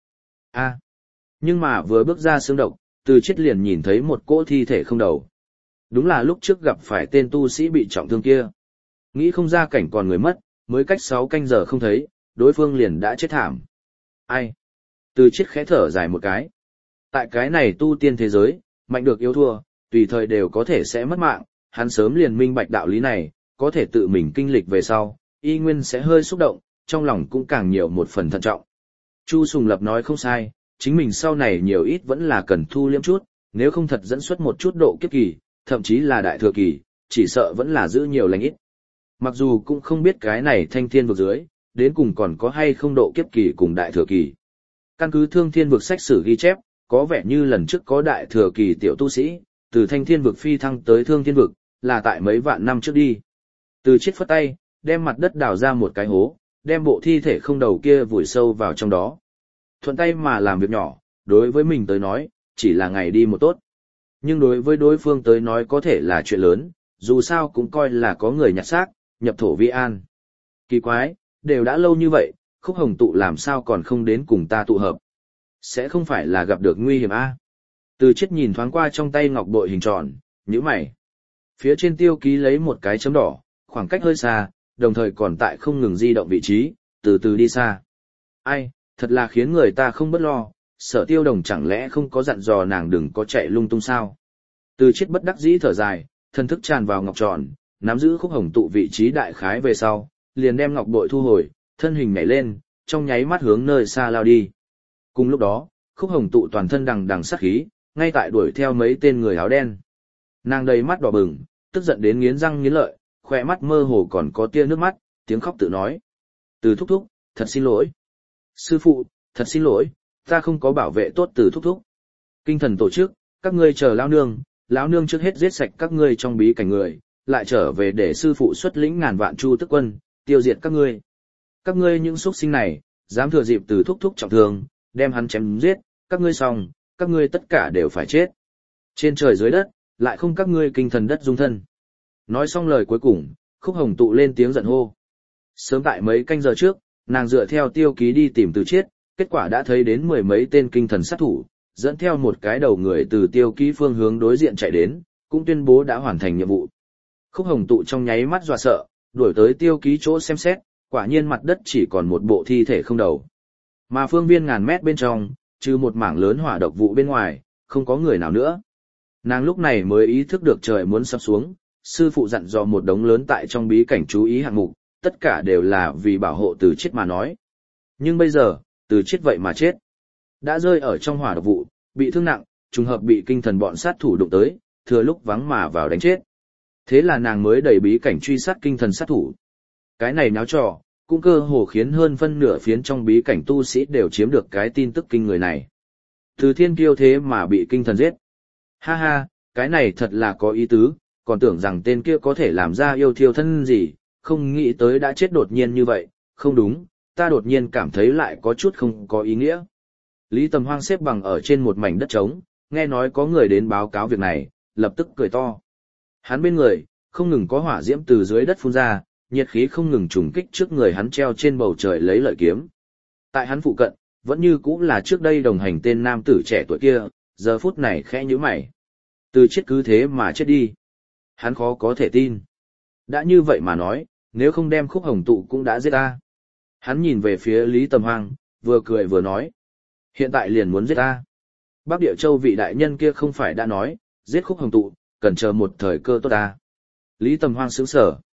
Nhưng mà vừa bước ra xương độc, Từ Chiết liền nhìn thấy một cỗ thi thể không đầu. Đúng là lúc trước gặp phải tên tu sĩ bị trọng thương kia. Nghĩ không ra cảnh còn người mất, mới cách 6 canh giờ không thấy, đối phương liền đã chết thảm. Ai? Từ Chiết khẽ thở dài một cái. Tại cái này tu tiên thế giới, mạnh được yếu thua, tùy thời đều có thể sẽ mất mạng, hắn sớm liền minh bạch đạo lý này, có thể tự mình kinh lịch về sau, y nguyên sẽ hơi xúc động, trong lòng cũng càng nhiều một phần thận trọng. Chu Sùng Lập nói không sai, chính mình sau này nhiều ít vẫn là cần thu liễm chút, nếu không thật dẫn xuất một chút độ kiếp kỳ, thậm chí là đại thừa kỳ, chỉ sợ vẫn là giữ nhiều lành ít. Mặc dù cũng không biết cái này thanh thiên vực dưới, đến cùng còn có hay không độ kiếp kỳ cùng đại thừa kỳ. Căn cứ thương thiên vực sách sử ghi chép, có vẻ như lần trước có đại thừa kỳ tiểu tu sĩ, từ thanh thiên vực phi thăng tới thương thiên vực, là tại mấy vạn năm trước đi. Từ Chiết phất tay, đem mặt đất đào ra một cái hố, đem bộ thi thể không đầu kia vùi sâu vào trong đó. Thuận tay mà làm việc nhỏ, đối với mình tới nói, chỉ là ngày đi một tốt. Nhưng đối với đối phương tới nói có thể là chuyện lớn, dù sao cũng coi là có người nhặt xác, nhập thổ vi an. Kỳ quái, đều đã lâu như vậy, Khúc Hồng Tụ làm sao còn không đến cùng ta tụ hợp. Sẽ không phải là gặp được nguy hiểm a? Từ Chiết nhìn thoáng qua trong tay ngọc bội hình tròn, nhíu mày. Phía trên tiêu ký lấy một cái chấm đỏ, khoảng cách hơi xa, đồng thời còn tại không ngừng di động vị trí, từ từ đi xa. Ai, thật là khiến người ta không bất lo, Sở Tiêu Đồng chẳng lẽ không có dặn dò nàng đừng có chạy lung tung sao? Từ Chiết bất đắc dĩ thở dài, thân thức tràn vào ngọc tròn, nắm giữ Khúc Hồng Tụ vị trí đại khái về sau, liền đem ngọc bội thu hồi, thân hình nhảy lên, trong nháy mắt hướng nơi xa lao đi. Cùng lúc đó, Khúc Hồng Tụ toàn thân đằng đằng sát khí, ngay tại đuổi theo mấy tên người áo đen. Nàng đầy mắt đỏ bừng, tức giận đến nghiến răng nghiến lợi, khỏe mắt mơ hồ còn có tia nước mắt, tiếng khóc tự nói. Từ thúc thúc, thật xin lỗi. Sư phụ, thật xin lỗi, ta không có bảo vệ tốt Từ thúc thúc. Kinh thần tổ chức, các ngươi chờ lão nương trước hết giết sạch các ngươi trong bí cảnh người, lại trở về để sư phụ xuất lĩnh ngàn vạn chu tức quân, tiêu diệt các ngươi. Các ngươi những xuất sinh này, dám thừa dịp Từ thúc thúc trọng thương, đem hắn chém giết, các ngươi xong, các ngươi tất cả đều phải chết. Trên trời dưới đất, lại không các ngươi kinh thần đất dung thân. Nói xong lời cuối cùng, Khúc Hồng Tụ lên tiếng giận hô. Sớm tại mấy canh giờ trước, nàng dựa theo tiêu ký đi tìm Từ Chiết, kết quả đã thấy đến 10 mấy tên kinh thần sát thủ, dẫn theo một cái đầu người từ tiêu ký phương hướng đối diện chạy đến, cũng tuyên bố đã hoàn thành nhiệm vụ. Khúc Hồng Tụ trong nháy mắt dọa sợ, đuổi tới tiêu ký chỗ xem xét, quả nhiên mặt đất chỉ còn một bộ thi thể không đầu. Mà phương viên ngàn mét bên trong, trừ một mảng lớn hỏa độc vụ bên ngoài, không có người nào nữa. Nàng lúc này mới ý thức được trời muốn sắp xuống, sư phụ dặn dò một đống lớn tại trong bí cảnh chú ý hạng mục, tất cả đều là vì bảo hộ Từ Chiết mà nói. Nhưng bây giờ, Từ Chiết vậy mà chết. Đã rơi ở trong hỏa độc vụ, bị thương nặng, trùng hợp bị kinh thần bọn sát thủ đụng tới, thừa lúc vắng mà vào đánh chết. Thế là nàng mới đẩy bí cảnh truy sát kinh thần sát thủ. Cái này náo trò, cũng cơ hồ khiến hơn phân nửa phiến trong bí cảnh tu sĩ đều chiếm được cái tin tức kinh người này. Từ Thiên Kiêu thế mà bị kinh thần giết. Ha ha, cái này thật là có ý tứ, còn tưởng rằng tên kia có thể làm ra yêu thiêu thân gì, không nghĩ tới đã chết đột nhiên như vậy, không đúng, ta đột nhiên cảm thấy lại có chút không có ý nghĩa. Lý Tầm Hoang xếp bằng ở trên một mảnh đất trống, nghe nói có người đến báo cáo việc này, lập tức cười to. Hắn bên người, không ngừng có hỏa diễm từ dưới đất phun ra, nhiệt khí không ngừng trùng kích trước người hắn treo trên bầu trời lấy lợi kiếm. Tại hắn phụ cận, vẫn như cũng là trước đây đồng hành tên nam tử trẻ tuổi kia, giờ phút này khẽ nhíu mày. Từ Chiết cứ thế mà chết đi. Hắn khó có thể tin. Đã như vậy mà nói, nếu không đem Khúc Hồng Tụ cũng đã giết ta. Hắn nhìn về phía Lý Tầm Hoang, vừa cười vừa nói. Hiện tại liền muốn giết ta. Bắc Địa Châu vị đại nhân kia không phải đã nói, giết Khúc Hồng Tụ, cần chờ một thời cơ tốt ta. Lý Tầm Hoang sững sờ.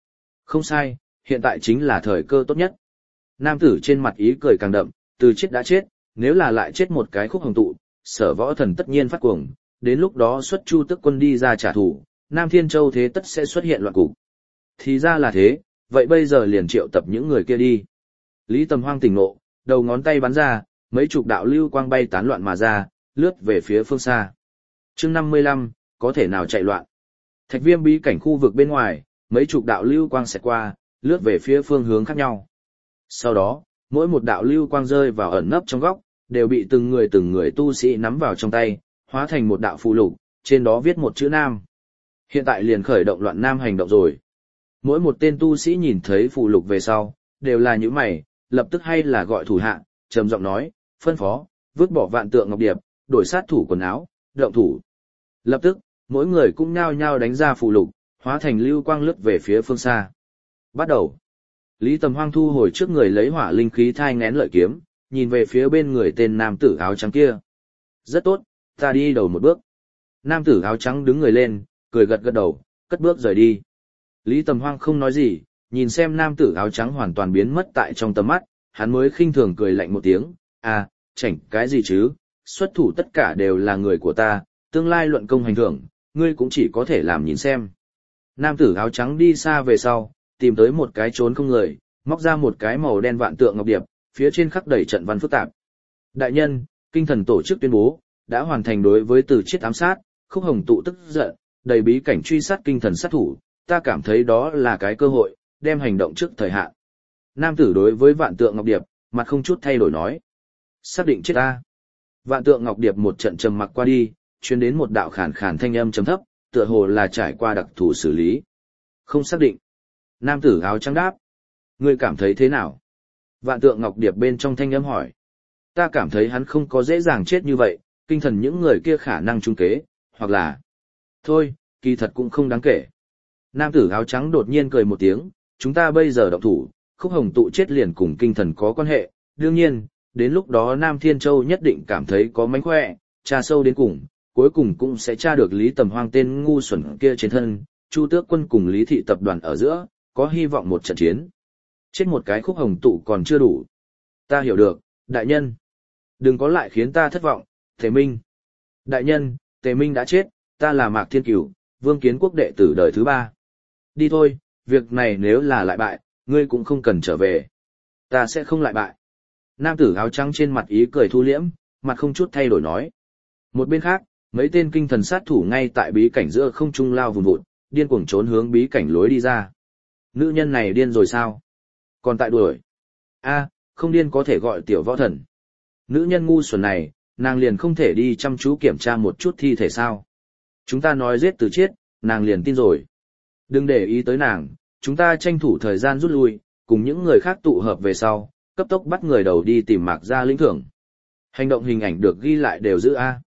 Không sai, hiện tại chính là thời cơ tốt nhất. Nam tử trên mặt ý cười càng đậm, từ chết đã chết, nếu là lại chết một cái Khúc Hồng tụ, Sở Võ Thần tất nhiên phát cuồng, đến lúc đó xuất Chu Tước quân đi ra trả thù, Nam Thiên Châu thế tất sẽ xuất hiện loạn cục. Thì ra là thế, vậy bây giờ liền triệu tập những người kia đi. Lý Tầm Hoang tỉnh ngộ, đầu ngón tay bắn ra, mấy chục đạo lưu quang bay tán loạn mà ra, lướt về phía phương xa. Chương 55, có thể nào chạy loạn. Thạch Viêm bí cảnh khu vực bên ngoài, mấy chục đạo lưu quang xẹt qua, lướt về phía phương hướng khác nhau. Sau đó, mỗi một đạo lưu quang rơi vào ẩn nấp trong góc, đều bị từng người tu sĩ nắm vào trong tay, hóa thành một đạo phù lục, trên đó viết một chữ Nam. Hiện tại liền khởi động loạn Nam hành động rồi. Mỗi một tên tu sĩ nhìn thấy phù lục về sau, đều là những mày, lập tức hay là gọi thủ hạ, trầm giọng nói, phân phó, vứt bỏ vạn tượng ngọc điệp, đổi sát thủ quần áo, động thủ. Lập tức, mỗi người cũng nhao nhao đánh ra phù lục, hóa thành lưu quang lướt về phía phương xa. Bắt đầu. Lý Tầm Hoang thu hồi trước người lấy hỏa linh khí thai ngén lợi kiếm, nhìn về phía bên người tên nam tử áo trắng kia. Rất tốt, ta đi đầu một bước. Nam tử áo trắng đứng người lên, cười gật gật đầu, cất bước rời đi. Lý Tầm Hoang không nói gì, nhìn xem nam tử áo trắng hoàn toàn biến mất tại trong tầm mắt, hắn mới khinh thường cười lạnh một tiếng, à, chảnh cái gì chứ, xuất thủ tất cả đều là người của ta, tương lai luận công hành thưởng, ngươi cũng chỉ có thể làm nhìn xem. Nam tử áo trắng đi xa về sau, tìm tới một cái trốn không người, móc ra một cái màu đen vạn tượng ngọc điệp, phía trên khắc đầy trận văn phức tạp. Đại nhân, kinh thần tổ chức tuyên bố, đã hoàn thành đối với Từ Chiết ám sát, Khúc Hồng tụ tức giận, đầy bí cảnh truy sát kinh thần sát thủ, ta cảm thấy đó là cái cơ hội, đem hành động trước thời hạn. Nam tử đối với vạn tượng ngọc điệp, mặt không chút thay đổi nói. Xác định chết ta. Vạn tượng ngọc điệp một trận trầm mặc qua đi, truyền đến một đạo khàn khàn thanh âm trầm thấp, tựa hồ là trải qua đặc thù xử lý. Không xác định. Nam tử áo trắng đáp. Ngươi cảm thấy thế nào? Vạn tượng ngọc điệp bên trong thanh âm hỏi. Ta cảm thấy hắn không có dễ dàng chết như vậy, kinh thần những người kia khả năng trung kế, hoặc là... Thôi, kỳ thật cũng không đáng kể. Nam tử áo trắng đột nhiên cười một tiếng, chúng ta bây giờ động thủ, Khúc Hồng tụ chết liền cùng kinh thần có quan hệ, đương nhiên, đến lúc đó Nam Thiên Châu nhất định cảm thấy có mánh khỏe, tra sâu đến cùng, cuối cùng cũng sẽ tra được Lý Tầm Hoang tên ngu xuẩn kia trên thân, Chu Tước quân cùng Lý Thị tập đoàn ở giữa, có hy vọng một trận chiến. Chết một cái Khúc Hồng tụ còn chưa đủ. Ta hiểu được, đại nhân. Đừng có lại khiến ta thất vọng, Tề Minh. Đại nhân, Tề Minh đã chết, ta là Mạc Thiên Cửu, Vương Kiến Quốc đệ tử đời thứ 3. Đi thôi, việc này nếu là lại bại, ngươi cũng không cần trở về. Ta sẽ không lại bại. Nam tử áo trắng trên mặt ý cười thu liễm, mặt không chút thay đổi nói. Một bên khác, mấy tên kinh thần sát thủ ngay tại bí cảnh giữa không trung lao vùn vụt, điên cuồng trốn hướng bí cảnh lối đi ra. Nữ nhân này điên rồi sao? Còn tại đuổi. A, không điên có thể gọi tiểu võ thần. Nữ nhân ngu xuẩn này, nàng liền không thể đi chăm chú kiểm tra một chút thi thể sao? Chúng ta nói giết Từ Chiết, nàng liền tin rồi. Đừng để ý tới nàng, chúng ta tranh thủ thời gian rút lui, cùng những người khác tụ hợp về sau, cấp tốc bắt người đầu đi tìm Mạc gia lĩnh thưởng. Hành động hình ảnh được ghi lại đều giữ A.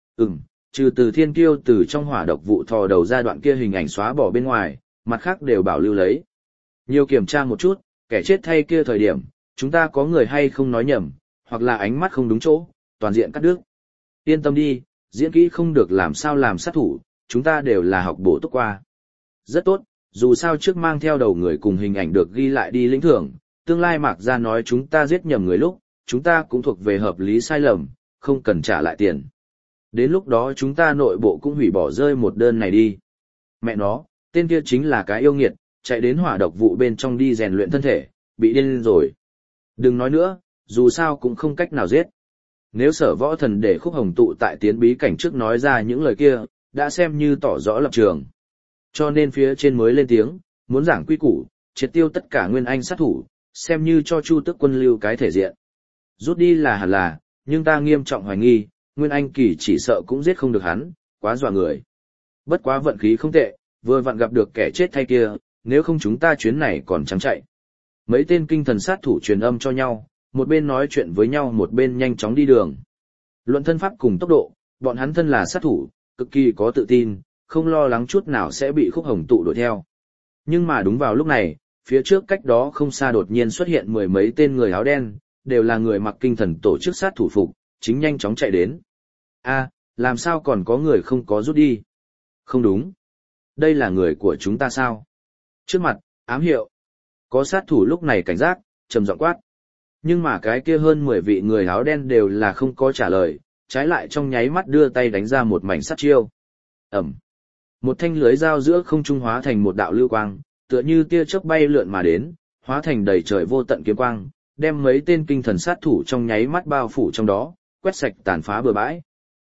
Trừ Từ Thiên Kiêu từ trong hỏa độc vụ thò đầu ra đoạn kia hình ảnh xóa bỏ bên ngoài, mặt khác đều bảo lưu lấy. Nhiều kiểm tra một chút, kẻ chết thay kia thời điểm, chúng ta có người hay không nói nhầm, hoặc là ánh mắt không đúng chỗ, toàn diện cắt đứt. Yên tâm đi, diễn kỹ không được làm sao làm sát thủ, chúng ta đều là học bổ túc qua. Rất tốt, dù sao trước mang theo đầu người cùng hình ảnh được ghi lại đi lĩnh thưởng, tương lai Mạc gia nói chúng ta giết nhầm người lúc, chúng ta cũng thuộc về hợp lý sai lầm, không cần trả lại tiền. Đến lúc đó chúng ta nội bộ cũng hủy bỏ rơi một đơn này đi. Mẹ nó, tên kia chính là cái yêu nghiệt, chạy đến hỏa độc vụ bên trong đi rèn luyện thân thể, bị điên rồi. Đừng nói nữa, dù sao cũng không cách nào giết. Nếu Sở Võ Thần để Khúc Hồng tụ tại tiến bí cảnh trước nói ra những lời kia, đã xem như tỏ rõ lập trường. Cho nên phía trên mới lên tiếng, muốn giảng quy củ, triệt tiêu tất cả nguyên anh sát thủ, xem như cho Chu Tước quân lưu cái thể diện. Rút đi là hẳn là, nhưng ta nghiêm trọng hoài nghi, nguyên anh kỳ chỉ sợ cũng giết không được hắn, quá dọa người. Bất quá vận khí không tệ, vừa vặn gặp được kẻ chết thay kia, nếu không chúng ta chuyến này còn trắng chạy. Mấy tên kinh thần sát thủ truyền âm cho nhau, một bên nói chuyện với nhau một bên nhanh chóng đi đường. Luận thân pháp cùng tốc độ, bọn hắn thân là sát thủ, cực kỳ có tự tin, không lo lắng chút nào sẽ bị Khúc Hồng tụ đuổi theo. Nhưng mà đúng vào lúc này, phía trước cách đó không xa đột nhiên xuất hiện mười mấy tên người áo đen, đều là người mặc kinh thần tổ chức sát thủ phục, chính nhanh chóng chạy đến. A, làm sao còn có người không có rút đi? Không đúng. Đây là người của chúng ta sao? Trước mặt, Ám hiệu. Có sát thủ lúc này cảnh giác, trầm giọng quát. Nhưng mà cái kia hơn 10 vị người áo đen đều là không có trả lời, trái lại trong nháy mắt đưa tay đánh ra một mảnh sát chiêu. Ẩm. Một thanh lưới dao giữa không trung hóa thành một đạo lưu quang, tựa như tia chớp bay lượn mà đến, hóa thành đầy trời vô tận kiếm quang, đem mấy tên kinh thần sát thủ trong nháy mắt bao phủ trong đó, quét sạch tàn phá bừa bãi.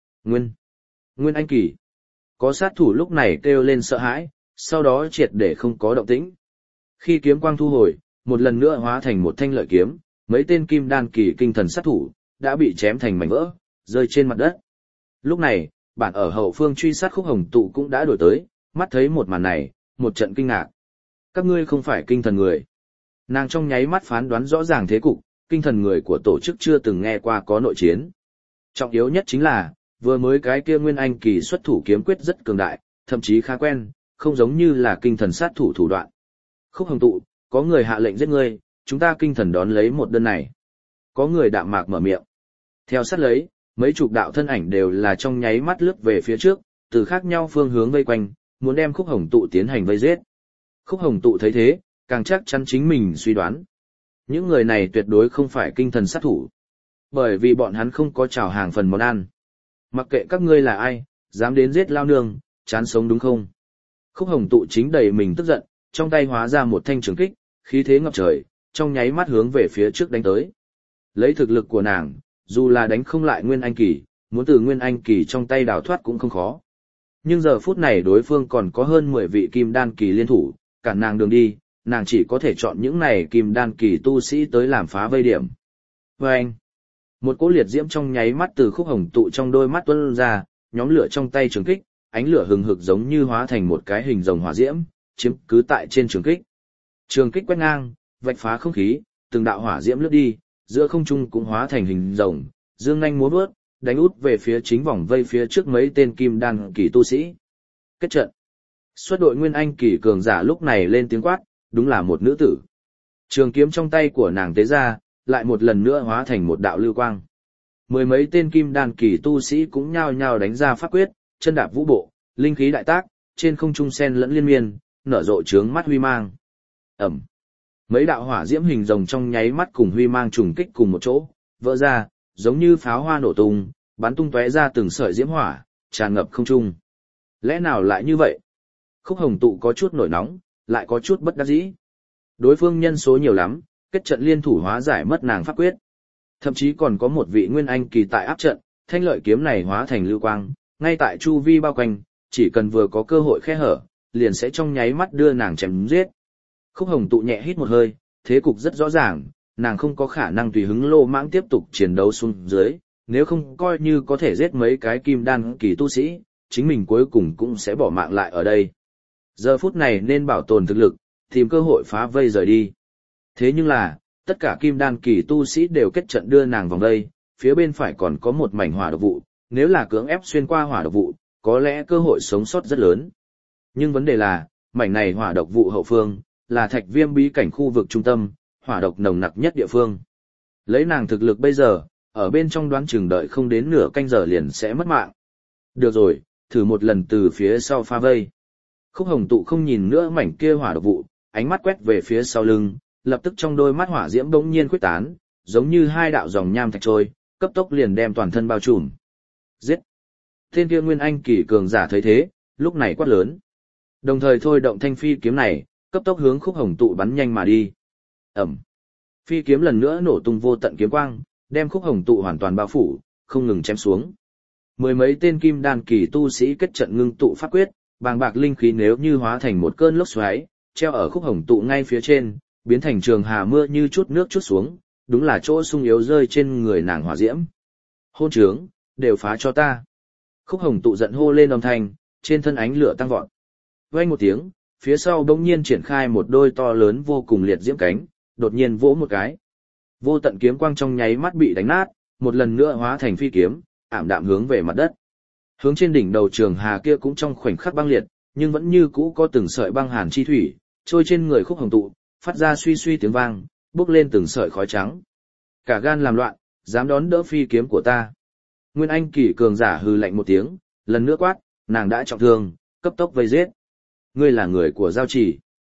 Nguyên Anh Kỳ. Có sát thủ lúc này kêu lên sợ hãi, sau đó triệt để không có động tĩnh. Khi kiếm quang thu hồi, một lần nữa hóa thành một thanh lợi kiếm, mấy tên kim đan kỳ kinh thần sát thủ đã bị chém thành mảnh vỡ, rơi trên mặt đất. Lúc này, bản ở hậu phương truy sát Khúc Hồng Tụ cũng đã đuổi tới, mắt thấy một màn này, một trận kinh ngạc. Các ngươi không phải kinh thần người. Nàng trong nháy mắt phán đoán rõ ràng thế cục, kinh thần người của tổ chức chưa từng nghe qua có nội chiến. Trọng yếu nhất chính là, vừa mới cái kia Nguyên Anh kỳ xuất thủ kiếm quyết rất cường đại, thậm chí khá quen, không giống như là kinh thần sát thủ thủ đoạn. Khúc Hồng Tụ, có người hạ lệnh giết ngươi, chúng ta kinh thần đón lấy một đơn này. Có người đạm mạc mở miệng. Theo sát lấy, mấy chục đạo thân ảnh đều là trong nháy mắt lướt về phía trước, từ khác nhau phương hướng vây quanh, muốn đem Khúc Hồng Tụ tiến hành vây giết. Khúc Hồng Tụ thấy thế, càng chắc chắn chính mình suy đoán. Những người này tuyệt đối không phải kinh thần sát thủ, bởi vì bọn hắn không có chào hàng phần món ăn. Mặc kệ các ngươi là ai, dám đến giết lao nương, chán sống đúng không? Khúc Hồng Tụ chính đầy mình tức giận, trong tay hóa ra một thanh trường kích, khí thế ngập trời, trong nháy mắt hướng về phía trước đánh tới. Lấy thực lực của nàng, dù là đánh không lại Nguyên Anh Kỳ, muốn từ Nguyên Anh Kỳ trong tay đào thoát cũng không khó. Nhưng giờ phút này đối phương còn có hơn 10 vị kim đan kỳ liên thủ, cản nàng đường đi, nàng chỉ có thể chọn những này kim đan kỳ tu sĩ tới làm phá vây điểm. Và anh, một cỗ liệt diễm trong nháy mắt từ Khúc Hồng Tụ trong đôi mắt tuôn ra, nhóm lửa trong tay trường kích, ánh lửa hừng hực giống như hóa thành một cái hình rồng hỏa diễm, chiếm cứ tại trên trường kích. Trường kích quét ngang, vạch phá không khí, từng đạo hỏa diễm lướt đi, giữa không trung cũng hóa thành hình rồng, dương nhanh múa vớt, đánh út về phía chính vòng vây phía trước mấy tên kim đan kỳ tu sĩ. Kết trận. Xuất đội Nguyên Anh kỳ cường giả lúc này lên tiếng quát, đúng là một nữ tử. Trường kiếm trong tay của nàng tế ra, lại một lần nữa hóa thành một đạo lưu quang. Mười mấy tên kim đan kỳ tu sĩ cũng nhao nhao đánh ra pháp quyết, chân đạp vũ bộ, linh khí đại tác, trên không trung sen lẫn liên miên, nở rộ trướng mắt huy mang. Ẩm. Mấy đạo hỏa diễm hình rồng trong nháy mắt cùng huy mang trùng kích cùng một chỗ, vỡ ra, giống như pháo hoa nổ tung, bắn tung tóe ra từng sợi diễm hỏa, tràn ngập không trung. Lẽ nào lại như vậy? Khúc Hồng Tụ có chút nổi nóng, lại có chút bất đắc dĩ. Đối phương nhân số nhiều lắm, kết trận liên thủ hóa giải mất nàng pháp quyết. Thậm chí còn có một vị Nguyên Anh kỳ tại áp trận, thanh lợi kiếm này hóa thành lưu quang, ngay tại chu vi bao quanh, chỉ cần vừa có cơ hội khe hở, liền sẽ trong nháy mắt đưa nàng chém giết. Khúc Hồng Tụ nhẹ hít một hơi, thế cục rất rõ ràng, nàng không có khả năng tùy hứng lô mãng tiếp tục chiến đấu xuống dưới, nếu không coi như có thể giết mấy cái kim đan kỳ tu sĩ, chính mình cuối cùng cũng sẽ bỏ mạng lại ở đây. Giờ phút này nên bảo tồn thực lực, tìm cơ hội phá vây rời đi. Thế nhưng là, tất cả kim đan kỳ tu sĩ đều kết trận đưa nàng vòng vây, phía bên phải còn có một mảnh hỏa độc vụ, nếu là cưỡng ép xuyên qua hỏa độc vụ, có lẽ cơ hội sống sót rất lớn. Nhưng vấn đề là, mảnh này hỏa độc vụ hậu phương, là Thạch Viêm bí cảnh khu vực trung tâm, hỏa độc nồng nặc nhất địa phương. Lấy nàng thực lực bây giờ, ở bên trong đoán chừng đợi không đến nửa canh giờ liền sẽ mất mạng. Được rồi, thử một lần từ phía sau pha vây. Khúc Hồng Tụ không nhìn nữa mảnh kia hỏa độc vụ, ánh mắt quét về phía sau lưng, lập tức trong đôi mắt hỏa diễm bỗng nhiên khuếch tán, giống như hai đạo dòng nham thạch trôi, cấp tốc liền đem toàn thân bao trùm. Giết! Tên kia Nguyên Anh kỳ cường giả thấy thế, lúc này quát lớn. Đồng thời thôi động thanh phi kiếm này, cấp tốc hướng Khúc Hồng Tụ bắn nhanh mà đi. Ẩm! Phi kiếm lần nữa nổ tung vô tận kiếm quang, đem Khúc Hồng Tụ hoàn toàn bao phủ, không ngừng chém xuống. Mười mấy tên kim đan kỳ tu sĩ kết trận ngưng tụ pháp quyết, bàng bạc linh khí nếu như hóa thành một cơn lốc xoáy, treo ở Khúc Hồng Tụ ngay phía trên, biến thành trường hà mưa như chút nước chút xuống, đúng là chỗ sung yếu rơi trên người nàng hỏa diễm. Hôn trướng, đều phá cho ta. Khúc Hồng Tụ giận hô lên âm thanh, trên thân ánh lửa tăng vọt. Vang một tiếng, phía sau bỗng nhiên triển khai một đôi to lớn vô cùng liệt diễm cánh, đột nhiên vỗ một cái. Vô tận kiếm quang trong nháy mắt bị đánh nát, một lần nữa hóa thành phi kiếm, ảm đạm hướng về mặt đất. Hướng trên đỉnh đầu trường hà kia cũng trong khoảnh khắc băng liệt, nhưng vẫn như cũ có từng sợi băng hàn chi thủy, trôi trên người Khúc Hồng Tụ, phát ra suy suy tiếng vang, bốc lên từng sợi khói trắng. Cả gan làm loạn, dám đón đỡ phi kiếm của ta. Nguyên Anh kỳ cường giả hừ lạnh một tiếng, lần nữa quát, nàng đã trọng thương, cấp tốc vây giết. Ngươi là người của giao chỉ.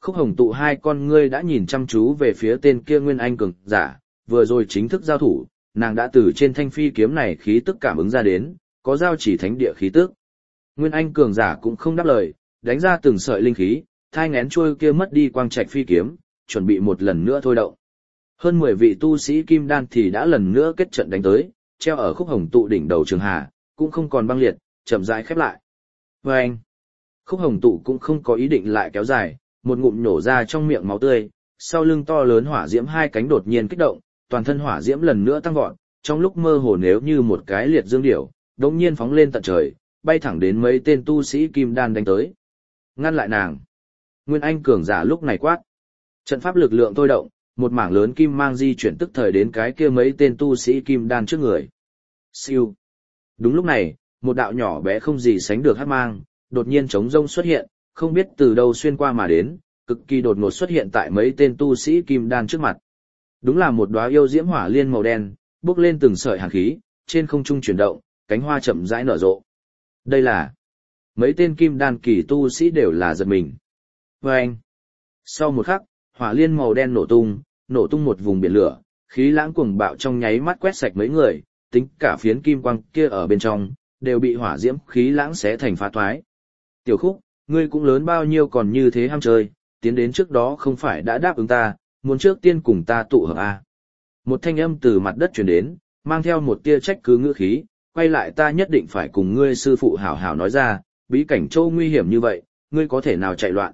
Khúc Hồng Tụ hai con ngươi đã nhìn chăm chú về phía tên kia Nguyên Anh cường giả, vừa rồi chính thức giao thủ, nàng đã từ trên thanh phi kiếm này khí tức cảm ứng ra đến, có giao chỉ thánh địa khí tức. Nguyên Anh cường giả cũng không đáp lời, đánh ra từng sợi linh khí, thai nghén trôi kia mất đi quang trạch phi kiếm, chuẩn bị một lần nữa thôi động. Hơn 10 vị tu sĩ kim đan thì đã lần nữa kết trận đánh tới, treo ở Khúc Hồng Tụ đỉnh đầu trường hà, cũng không còn băng liệt, chậm rãi khép lại. Và anh, Khúc Hồng Tụ cũng không có ý định lại kéo dài, một ngụm nổ ra trong miệng máu tươi, sau lưng to lớn hỏa diễm hai cánh đột nhiên kích động, toàn thân hỏa diễm lần nữa tăng vọt, trong lúc mơ hồ nếu như một cái liệt dương điểu, đột nhiên phóng lên tận trời, bay thẳng đến mấy tên tu sĩ kim đan đánh tới. Ngăn lại nàng. Nguyên Anh cường giả lúc này quát. Trận pháp lực lượng thôi động, một mảng lớn kim mang di chuyển tức thời đến cái kia mấy tên tu sĩ kim đan trước người. Siêu. Đúng lúc này, một đạo nhỏ bé không gì sánh được hắc mang, đột nhiên trống rông xuất hiện, không biết từ đâu xuyên qua mà đến, cực kỳ đột ngột xuất hiện tại mấy tên tu sĩ kim đan trước mặt. Đúng là một đóa yêu diễm hỏa liên màu đen, bốc lên từng sợi hàn khí, trên không trung chuyển động, cánh hoa chậm rãi nở rộ. Đây là mấy tên kim đan kỳ tu sĩ đều là giật mình. Và anh, sau một khắc, hỏa liên màu đen nổ tung một vùng biển lửa, khí lãng cuồng bạo trong nháy mắt quét sạch mấy người, tính cả phiến kim quang kia ở bên trong, đều bị hỏa diễm khí lãng xé thành phá thoái. Tiểu Khúc, ngươi cũng lớn bao nhiêu còn như thế ham chơi, tiến đến trước đó không phải đã đáp ứng ta, muốn trước tiên cùng ta tụ hợp à. Một thanh âm từ mặt đất truyền đến, mang theo một tia trách cứ ngữ khí, quay lại ta nhất định phải cùng ngươi sư phụ hảo hảo nói ra, bí cảnh châu nguy hiểm như vậy, ngươi có thể nào chạy loạn.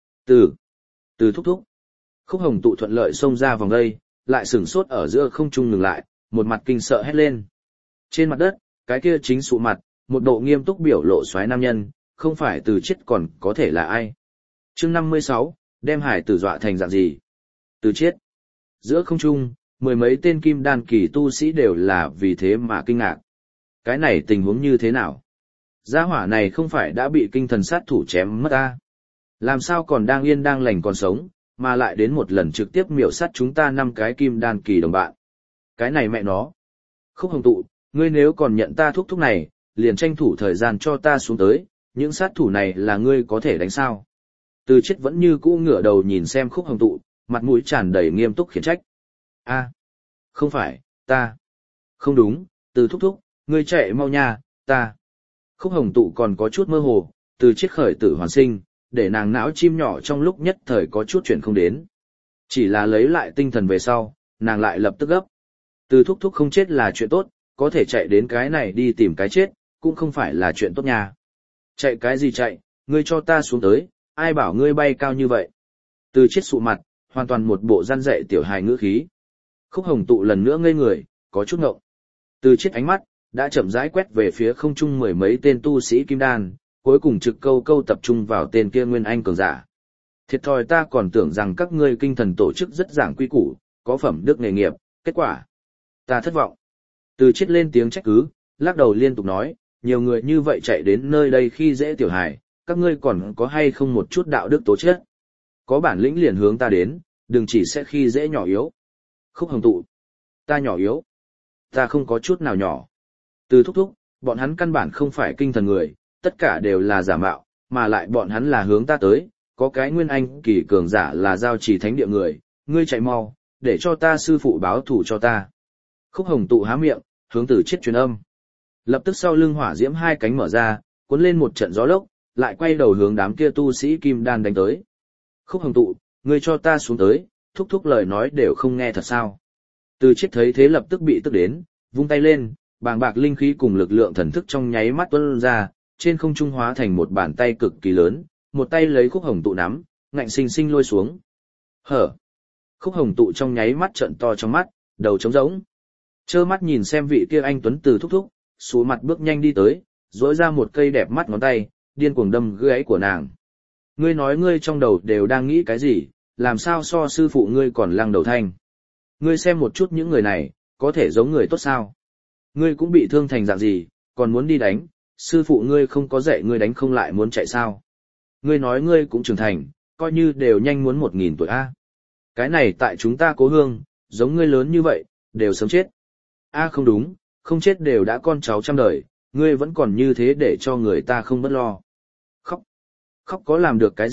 Từ thúc thúc. Khúc Hồng Tụ thuận lợi xông ra vòng đây, lại sửng sốt ở giữa không trung ngừng lại, một mặt kinh sợ hét lên. Trên mặt đất, cái kia chính sụ mặt, một độ nghiêm túc biểu lộ soái nam nhân, không phải Từ Chiết còn có thể là ai. Chương 56, đem hải tử dọa thành dạng gì? Từ Chiết. Giữa không trung, mười mấy tên kim đan kỳ tu sĩ đều là vì thế mà kinh ngạc. Cái này tình huống như thế nào? Gia hỏa này không phải đã bị kinh thần sát thủ chém mất à? Làm sao còn đang yên đang lành còn sống, mà lại đến một lần trực tiếp miểu sát chúng ta 5 cái kim đan kỳ đồng bạn. Cái này mẹ nó. Khúc Hồng Tụ, ngươi nếu còn nhận ta thúc này, liền tranh thủ thời gian cho ta xuống tới, những sát thủ này là ngươi có thể đánh sao? Từ Chiết vẫn như cũ ngửa đầu nhìn xem Khúc Hồng Tụ, mặt mũi tràn đầy nghiêm túc khiển trách. A, không phải, ta. Không đúng, Từ thúc, ngươi chạy mau nha, ta. Khúc Hồng Tụ còn có chút mơ hồ, Từ Chiết khởi tử hoàn sinh, để nàng não chim nhỏ trong lúc nhất thời có chút chuyển không đến. Chỉ là lấy lại tinh thần về sau, nàng lại lập tức gấp. Từ thúc không chết là chuyện tốt, có thể chạy đến cái này đi tìm cái chết, cũng không phải là chuyện tốt nha. Chạy cái gì chạy, ngươi cho ta xuống tới, ai bảo ngươi bay cao như vậy. Từ Chiết sụ mặt, hoàn toàn một bộ răn dạy tiểu hài ngữ khí. Khúc Hồng Tụ lần nữa ngây người, có chút ngộng. Từ Chiết ánh mắt, đã chậm rãi quét về phía không trung mười mấy tên tu sĩ kim đan, cuối cùng trực câu tập trung vào tên kia Nguyên Anh cường giả. Thiệt thòi ta còn tưởng rằng các ngươi kinh thần tổ chức rất giảng quy củ, có phẩm đức nghề nghiệp, kết quả. Ta thất vọng. Từ Chiết lên tiếng trách cứ, lắc đầu liên tục nói, nhiều người như vậy chạy đến nơi đây khi dễ tiểu hài, các ngươi còn có hay không một chút đạo đức tố chất. Có bản lĩnh liền hướng ta đến, đừng chỉ sẽ khi dễ nhỏ yếu. Khúc Hồng Tụ. Ta nhỏ yếu. Ta không có chút nào nhỏ. Từ thúc, bọn hắn căn bản không phải kinh thần người, tất cả đều là giả mạo, mà lại bọn hắn là hướng ta tới, có cái Nguyên Anh kỳ cường giả là giao chỉ thánh địa người, ngươi chạy mau, để cho ta sư phụ báo thù cho ta. Khúc Hồng Tụ há miệng, hướng Từ Chiết truyền âm. Lập tức sau lưng hỏa diễm hai cánh mở ra, cuốn lên một trận gió lốc, lại quay đầu hướng đám kia tu sĩ kim đan đánh tới. Khúc Hồng Tụ, ngươi cho ta xuống tới, thúc lời nói đều không nghe thật sao. Từ Chiết thấy thế lập tức bị tức đến, vung tay lên, bàng bạc linh khí cùng lực lượng thần thức trong nháy mắt tuôn ra, trên không trung hóa thành một bàn tay cực kỳ lớn, một tay lấy Khúc Hồng Tụ nắm, ngạnh sinh sinh lôi xuống. Hở! Khúc Hồng Tụ trong nháy mắt trợn to trong mắt, đầu trống rỗng. Trơ mắt nhìn xem vị kia anh tuấn Từ thúc, xuống mặt bước nhanh đi tới, duỗi ra một cây đẹp mắt ngón tay, điên cuồng đâm gáy của nàng. Ngươi nói ngươi trong đầu đều đang nghĩ cái gì, làm sao so sư phụ ngươi còn lăng đầu thanh. Ngươi xem một chút những người này, có thể giống người tốt sao? Ngươi cũng bị thương thành dạng gì, còn muốn đi đánh, sư phụ ngươi không có dạy ngươi đánh không lại muốn chạy sao? Ngươi nói ngươi cũng trưởng thành, coi như đều nhanh muốn 1000 tuổi a. Cái này tại chúng ta Cố Hương, giống ngươi lớn như vậy, đều sớm chết. A không đúng, không chết đều đã con cháu trăm đời, ngươi vẫn còn như thế để cho người ta không bất lo. Khóc có làm được cái gì,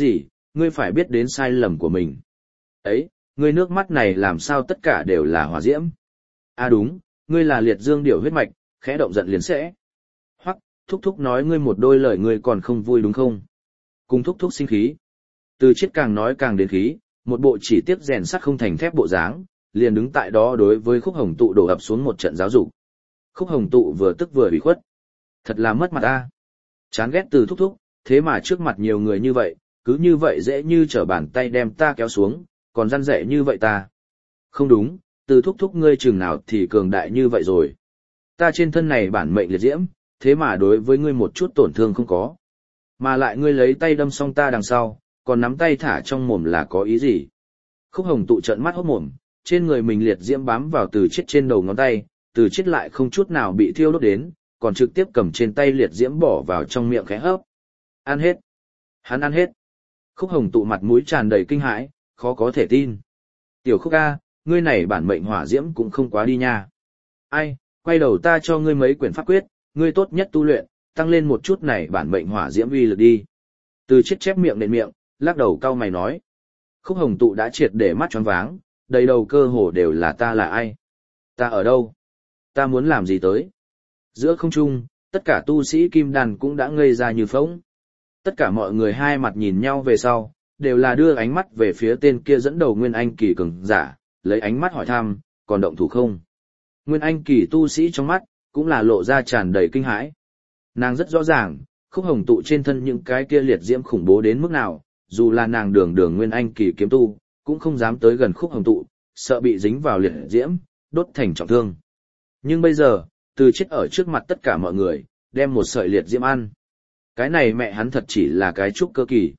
ngươi phải biết đến sai lầm của mình. Ấy, ngươi nước mắt này làm sao tất cả đều là hỏa diễm? À đúng, ngươi là liệt dương điểu huyết mạch, khẽ động giận liền sẽ. Hoặc, thúc thúc nói ngươi một đôi lời ngươi còn không vui đúng không? Cùng thúc thúc sinh khí. Từ Chiết càng nói càng đến khí, một bộ chỉ tiếc rèn sắt không thành thép bộ dáng, liền đứng tại đó đối với Khúc Hồng Tụ đổ ập xuống một trận giáo dục. Khúc Hồng Tụ vừa tức vừa ủy khuất. Thật là mất mặt ta. Chán ghét Từ thúc thúc, thế mà trước mặt nhiều người như vậy, cứ như vậy dễ như trở bàn tay đem ta kéo xuống, còn răn rẻ như vậy ta. Không đúng, Từ thúc thúc ngươi chừng nào thì cường đại như vậy rồi. Ta trên thân này bản mệnh liệt diễm, thế mà đối với ngươi một chút tổn thương không có. Mà lại ngươi lấy tay đâm xong ta đằng sau, còn nắm tay thả trong mồm là có ý gì? Khúc Hồng Tụ trợn mắt hốt mồm, trên người mình liệt diễm bám vào Từ Chiết trên đầu ngón tay, Từ Chiết lại không chút nào bị thiêu đốt đến, còn trực tiếp cầm trên tay liệt diễm bỏ vào trong miệng khẽ hấp. Ăn hết. Hắn ăn hết. Khúc Hồng Tụ mặt mũi tràn đầy kinh hãi, khó có thể tin. Tiểu Khúc ca, ngươi này bản mệnh hỏa diễm cũng không quá đi nha. Ai, quay đầu ta cho ngươi mấy quyển pháp quyết, ngươi tốt nhất tu luyện, tăng lên một chút này bản mệnh hỏa diễm uy lực đi. Từ Chiết chép miệng nện miệng, lắc đầu cau mày nói. Khúc Hồng Tụ đã triệt để mắt choáng váng, đầy đầu cơ hồ đều là ta là ai? Ta ở đâu? Ta muốn làm gì tới? Giữa không trung, tất cả tu sĩ kim đan cũng đã ngây ra như phỗng. Tất cả mọi người hai mặt nhìn nhau về sau, đều là đưa ánh mắt về phía tên kia dẫn đầu Nguyên Anh kỳ cường giả, lấy ánh mắt hỏi thăm, còn động thủ không? Nguyên Anh kỳ tu sĩ trong mắt, cũng là lộ ra tràn đầy kinh hãi. Nàng rất rõ ràng, Khúc Hồng Tụ trên thân những cái kia liệt diễm khủng bố đến mức nào, dù là nàng đường đường Nguyên Anh kỳ kiếm tu, cũng không dám tới gần Khúc Hồng Tụ, sợ bị dính vào liệt diễm, đốt thành trọng thương. Nhưng bây giờ, Từ Chiết ở trước mặt tất cả mọi người, đem một sợi liệt diễm ăn. Cái này mẹ hắn thật chỉ là cái trúc cơ kỳ.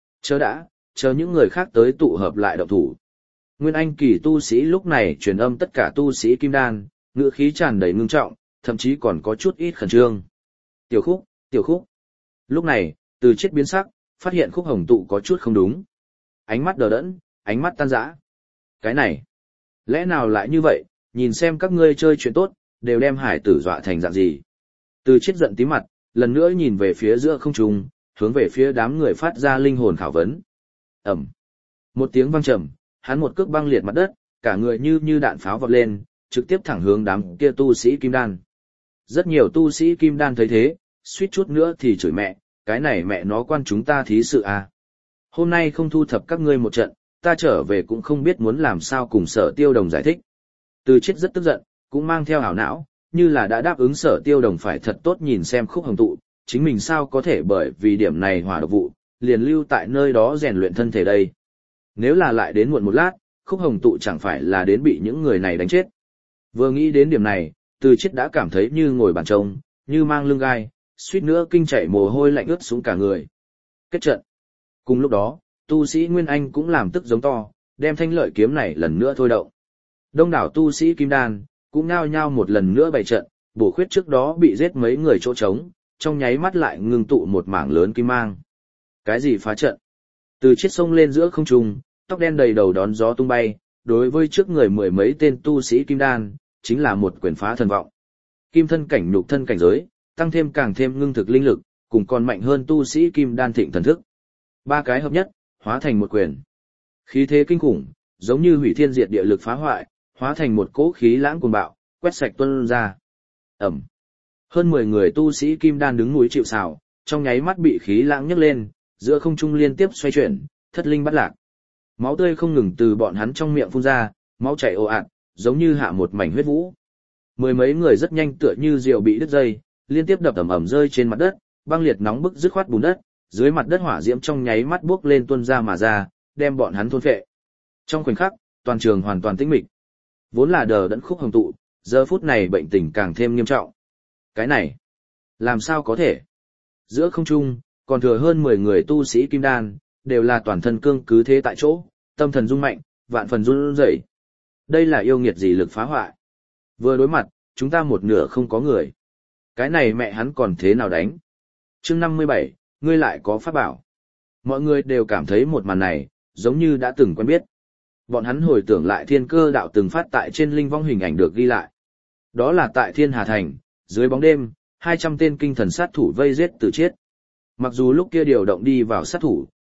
Chờ những người khác tới tụ hợp lại động thủ. Nguyên Anh kỳ tu sĩ lúc này truyền âm tất cả tu sĩ kim đan, ngữ khí tràn đầy ngưng trọng, thậm chí còn có chút ít khẩn trương. Tiểu Khúc. Lúc này, Từ Chiết biến sắc, phát hiện Khúc Hồng Tụ có chút không đúng. Ánh mắt đờ đẫn, ánh mắt tan rã. Cái này, lẽ nào lại như vậy, nhìn xem các ngươi chơi chuyện tốt, đều đem hải tử dọa thành dạng gì. Từ Chiết giận tím mặt, lần nữa nhìn về phía giữa không trung, hướng về phía đám người phát ra linh hồn khảo vấn. Ầm. Một tiếng vang trầm, hắn một cước băng liệt mặt đất, cả người như đạn pháo vọt lên, trực tiếp thẳng hướng đám kia tu sĩ kim đan. Rất nhiều tu sĩ kim đan thấy thế, suýt chút nữa thì chửi mẹ, cái này mẹ nó quan chúng ta thí sự à. Hôm nay không thu thập các ngươi một trận, ta trở về cũng không biết muốn làm sao cùng Sở Tiêu Đồng giải thích. Từ Chiết rất tức giận, cũng mang theo ảo não, như là đã đáp ứng Sở Tiêu Đồng phải thật tốt nhìn xem Khúc Hồng Tụ, chính mình sao có thể bởi vì điểm này hỏa độc vụ, liền lưu tại nơi đó rèn luyện thân thể đây. Nếu là lại đến muộn một lát, Khúc Hồng Tụ chẳng phải là đến bị những người này đánh chết. Vừa nghĩ đến điểm này, Từ Chiết đã cảm thấy như ngồi bàn trông, như mang lưng gai, suýt nữa kinh chảy mồ hôi lạnh ướt xuống cả người. Kết trận. Cùng lúc đó, tu sĩ Nguyên Anh cũng làm tức giống to, đem thanh lợi kiếm này lần nữa thôi động. Đông đảo tu sĩ kim đan, cũng nhao nhao một lần nữa bày trận, bổ khuyết trước đó bị giết mấy người chỗ trống, trong nháy mắt lại ngưng tụ một mảng lớn kim mang. Cái gì phá trận? Từ Chiết sông lên giữa không trung, tóc đen đầy đầu đón gió tung bay, đối với trước người mười mấy tên tu sĩ kim đan, chính là một quyền phá thần vọng. Kim thân cảnh nhục thân cảnh giới, tăng thêm càng thêm ngưng thực linh lực, cùng còn mạnh hơn tu sĩ kim đan thịnh thần thức. Ba cái hợp nhất, hóa thành một quyền. Khí thế kinh khủng, giống như hủy thiên diệt địa lực phá hoại, hóa thành một cỗ khí lãng cuồng bạo, quét sạch tuôn ra. Ẩm. Hơn 10 người tu sĩ kim đan đứng núi chịu sào, trong nháy mắt bị khí lãng nhấc lên, giữa không trung liên tiếp xoay chuyển, thất linh bắt lạc. Máu tươi không ngừng từ bọn hắn trong miệng phun ra, máu chảy ồ ạt, giống như hạ một mảnh huyết vũ. Mười mấy người rất nhanh tựa như diều bị đứt dây, liên tiếp đập ầm ầm rơi trên mặt đất, băng liệt nóng bức dứt khoát bùn đất, dưới mặt đất hỏa diễm trong nháy mắt bốc lên tuôn ra mà ra, đem bọn hắn thôn phệ. Trong khoảnh khắc, toàn trường hoàn toàn tĩnh mịch. Vốn là đờ đẫn Khúc Hồng Tụ, giờ phút này bệnh tình càng thêm nghiêm trọng. Cái này, làm sao có thể? Giữa không trung, còn thừa hơn 10 người tu sĩ kim đan, đều là toàn thân cương cứ thế tại chỗ, tâm thần rung mạnh, vạn phần run rẩy. Đây là yêu nghiệt gì lực phá hoại? Vừa đối mặt, chúng ta một nửa không có người. Cái này mẹ hắn còn thế nào đánh? Chương 57, ngươi lại có pháp bảo. Mọi người đều cảm thấy một màn này, giống như đã từng quen biết. Bọn hắn hồi tưởng lại Thiên Cơ đạo từng phát tại trên linh vong hình ảnh được ghi lại. Đó là tại Thiên Hà Thành, dưới bóng đêm, 200 tên kinh thần sát thủ vây giết Từ Chiết. Mặc dù lúc kia điều động đi vào sát thủ,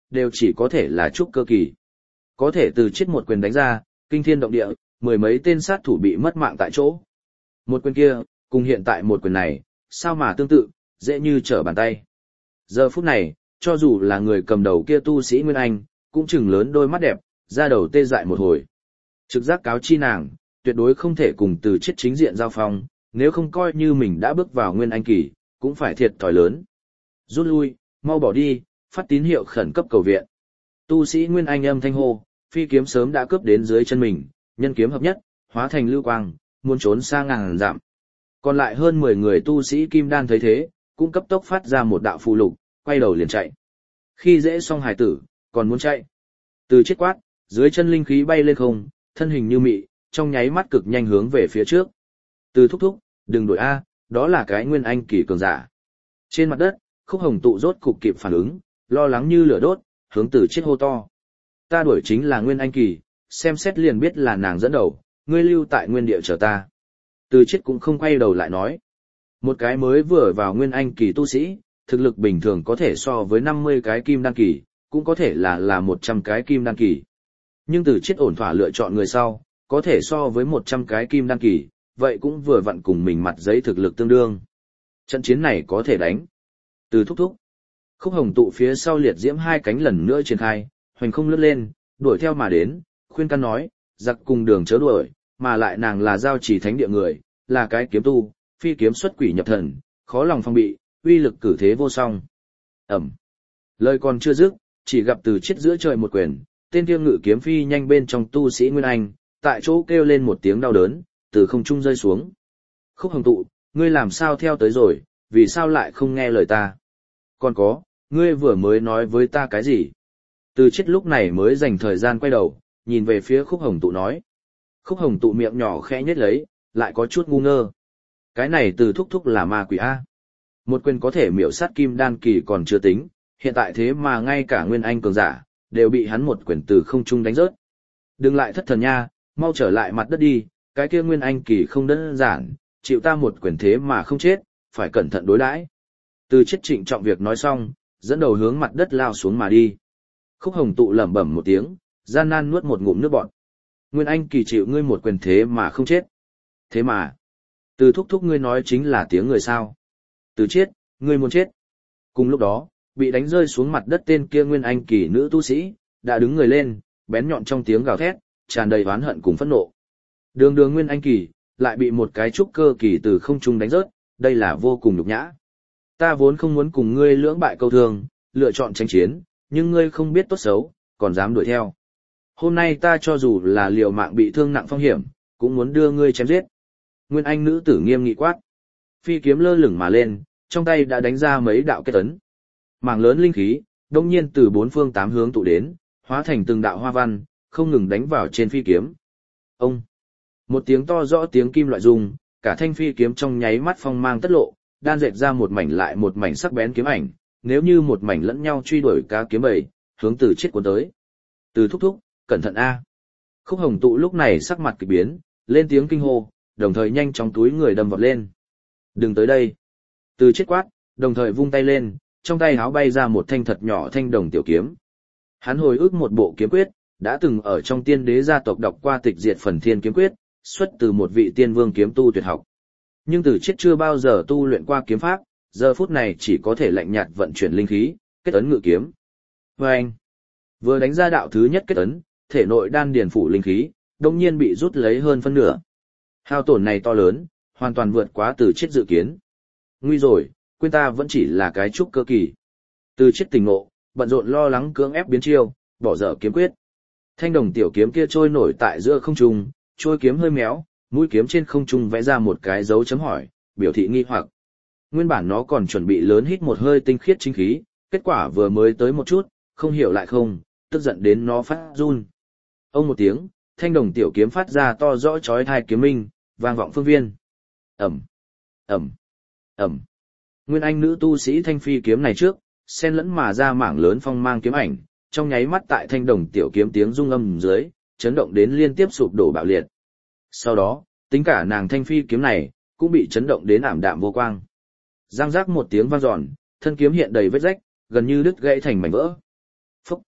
đều chỉ có thể là trúc cơ kỳ. Có thể từ chết một quyền đánh ra, kinh thiên động địa, mười mấy tên sát thủ bị mất mạng tại chỗ. Một quyền kia, cùng hiện tại một quyền này, sao mà tương tự, dễ như trở bàn tay. Giờ phút này, cho dù là người cầm đầu kia tu sĩ Nguyên Anh, cũng chừng lớn đôi mắt đẹp, ra đầu tê dại một hồi. Trực giác cáo chi nàng, tuyệt đối không thể cùng từ chết chính diện giao phong, nếu không coi như mình đã bước vào Nguyên Anh kỳ, cũng phải thiệt thòi lớn. Rút lui, mau bỏ đi, phát tín hiệu khẩn cấp cầu viện. Tu sĩ Nguyên Anh âm thanh hô, phi kiếm sớm đã cướp đến dưới chân mình, nhân kiếm hợp nhất, hóa thành lưu quang, muốn trốn xa ngàn dặm. Còn lại hơn 10 người tu sĩ kim đan thấy thế, cũng cấp tốc phát ra một đạo phù lục, quay đầu liền chạy. Khi dễ xong hải tử, còn muốn chạy. Từ chết quát, dưới chân linh khí bay lên không, thân hình như mị, trong nháy mắt cực nhanh hướng về phía trước. Từ thúc thúc, đừng đuổi A, đó là cái Nguyên Anh kỳ cường giả. Trên mặt đất, Khúc Hồng Tụ rốt cục kịp phản ứng, lo lắng như lửa đốt, hướng Từ chết hô to. Ta đuổi chính là Nguyên Anh kỳ, xem xét liền biết là nàng dẫn đầu, ngươi lưu tại nguyên địa chờ ta. Từ chết cũng không quay đầu lại nói. Một cái mới vừa vào Nguyên Anh kỳ tu sĩ, thực lực bình thường có thể so với 50 cái kim đan kỳ, cũng có thể là 100 cái kim đan kỳ. Nhưng Từ chết ổn thỏa lựa chọn người sau, có thể so với 100 cái kim đan kỳ, vậy cũng vừa vặn cùng mình mặt giấy thực lực tương đương. Trận chiến này có thể đánh. Từ thúc thúc. Khúc Hồng Tụ phía sau liệt diễm hai cánh lần nữa triển khai, hoành không lướt lên, đuổi theo mà đến, khuyên can nói, giặc cùng đường chớ đuổi, mà lại nàng là giao chỉ thánh địa người, là cái kiếm tu, phi kiếm xuất quỷ nhập thần, khó lòng phòng bị, uy lực cử thế vô song. Ẩm. Lời còn chưa dứt, chỉ gặp từ chết giữa trời một quyền, tên kia ngự kiếm phi nhanh bên trong tu sĩ Nguyên Anh, tại chỗ kêu lên một tiếng đau đớn, từ không trung rơi xuống. Khúc Hồng Tụ, ngươi làm sao theo tới rồi, vì sao lại không nghe lời ta? Còn có, ngươi vừa mới nói với ta cái gì? Từ chết lúc này mới dành thời gian quay đầu, nhìn về phía Khúc Hồng Tụ nói. Khúc Hồng Tụ miệng nhỏ khẽ nhếch lấy, lại có chút ngu ngơ. Cái này từ thúc thúc là ma quỷ A. Một quyền có thể miểu sát kim đan kỳ còn chưa tính, hiện tại thế mà ngay cả Nguyên Anh cường giả, đều bị hắn một quyền từ không trung đánh rớt. Đừng lại thất thần nha, mau trở lại mặt đất đi, cái kia Nguyên Anh kỳ không đơn giản, chịu ta một quyền thế mà không chết, phải cẩn thận đối đãi. Từ chết trịnh trọng việc nói xong, dẫn đầu hướng mặt đất lao xuống mà đi. Khúc Hồng Tụ lẩm bẩm một tiếng, gian nan nuốt một ngụm nước bọt. Nguyên Anh kỳ chịu ngươi một quyền thế mà không chết. Thế mà, từ thúc thúc ngươi nói chính là tiếng người sao. Từ chết, ngươi muốn chết. Cùng lúc đó, bị đánh rơi xuống mặt đất tên kia Nguyên Anh kỳ nữ tu sĩ, đã đứng người lên, bén nhọn trong tiếng gào thét, tràn đầy oán hận cùng phẫn nộ. Đường đường Nguyên Anh kỳ, lại bị một cái trúc cơ kỳ từ không trung đánh rớt, đây là vô cùng nhục nhã. Ta vốn không muốn cùng ngươi lưỡng bại câu thương, lựa chọn tranh chiến, nhưng ngươi không biết tốt xấu, còn dám đuổi theo. Hôm nay ta cho dù là liều mạng bị thương nặng phong hiểm, cũng muốn đưa ngươi chém giết. Nguyên Anh nữ tử nghiêm nghị quát. Phi kiếm lơ lửng mà lên, trong tay đã đánh ra mấy đạo kết ấn. Mảng lớn linh khí, đông nhiên từ bốn phương tám hướng tụ đến, hóa thành từng đạo hoa văn, không ngừng đánh vào trên phi kiếm. Ông! Một tiếng to rõ tiếng kim loại rung, cả thanh phi kiếm trong nháy mắt phong mang tất lộ, đan dệt ra một mảnh lại một mảnh sắc bén kiếm ảnh, nếu như một mảnh lẫn nhau truy đuổi cá kiếm bầy, hướng từ chết cuốn tới. Từ thúc thúc, cẩn thận a! Khúc Hồng Tụ lúc này sắc mặt kỳ biến, lên tiếng kinh hô, đồng thời nhanh chóng túi người đâm vọt lên. Đừng tới đây! Từ chết quát, đồng thời vung tay lên, trong tay háo bay ra một thanh thật nhỏ thanh đồng tiểu kiếm. Hắn hồi ức một bộ kiếm quyết, đã từng ở trong Tiên Đế gia tộc đọc qua tịch diệt phần thiên kiếm quyết, xuất từ một vị tiên vương kiếm tu tuyệt học. Nhưng từ chết chưa bao giờ tu luyện qua kiếm pháp, giờ phút này chỉ có thể lạnh nhạt vận chuyển linh khí, kết ấn ngự kiếm. Vâng! Vừa đánh ra đạo thứ nhất kết ấn, thể nội đan điền phủ linh khí, đồng nhiên bị rút lấy hơn phân nửa. Hao tổn này to lớn, hoàn toàn vượt quá từ chết dự kiến. Nguy rồi, quên ta vẫn chỉ là cái trúc cơ kỳ. Từ chết tỉnh ngộ, bận rộn lo lắng cưỡng ép biến chiêu, bỏ dở kiếm quyết. Thanh đồng tiểu kiếm kia trôi nổi tại giữa không trung, trôi kiếm hơi méo, mũi kiếm trên không trung vẽ ra một cái dấu chấm hỏi, biểu thị nghi hoặc. Nguyên bản nó còn chuẩn bị lớn hít một hơi tinh khiết chính khí, kết quả vừa mới tới một chút, không hiểu lại không, tức giận đến nó phát run. Ông một tiếng, thanh đồng tiểu kiếm phát ra to rõ chói tai kiếm minh, vang vọng phương viên. Ầm, ầm, ầm. Nguyên Anh nữ tu sĩ thanh phi kiếm này trước, xen lẫn mà ra mảng lớn phong mang kiếm ảnh, trong nháy mắt tại thanh đồng tiểu kiếm tiếng rung âm dưới, chấn động đến liên tiếp sụp đổ bạo liệt. Sau đó, tính cả nàng thanh phi kiếm này, cũng bị chấn động đến ảm đạm vô quang. Giang giác một tiếng vang dọn, thân kiếm hiện đầy vết rách, gần như đứt gãy thành mảnh vỡ. Phúc!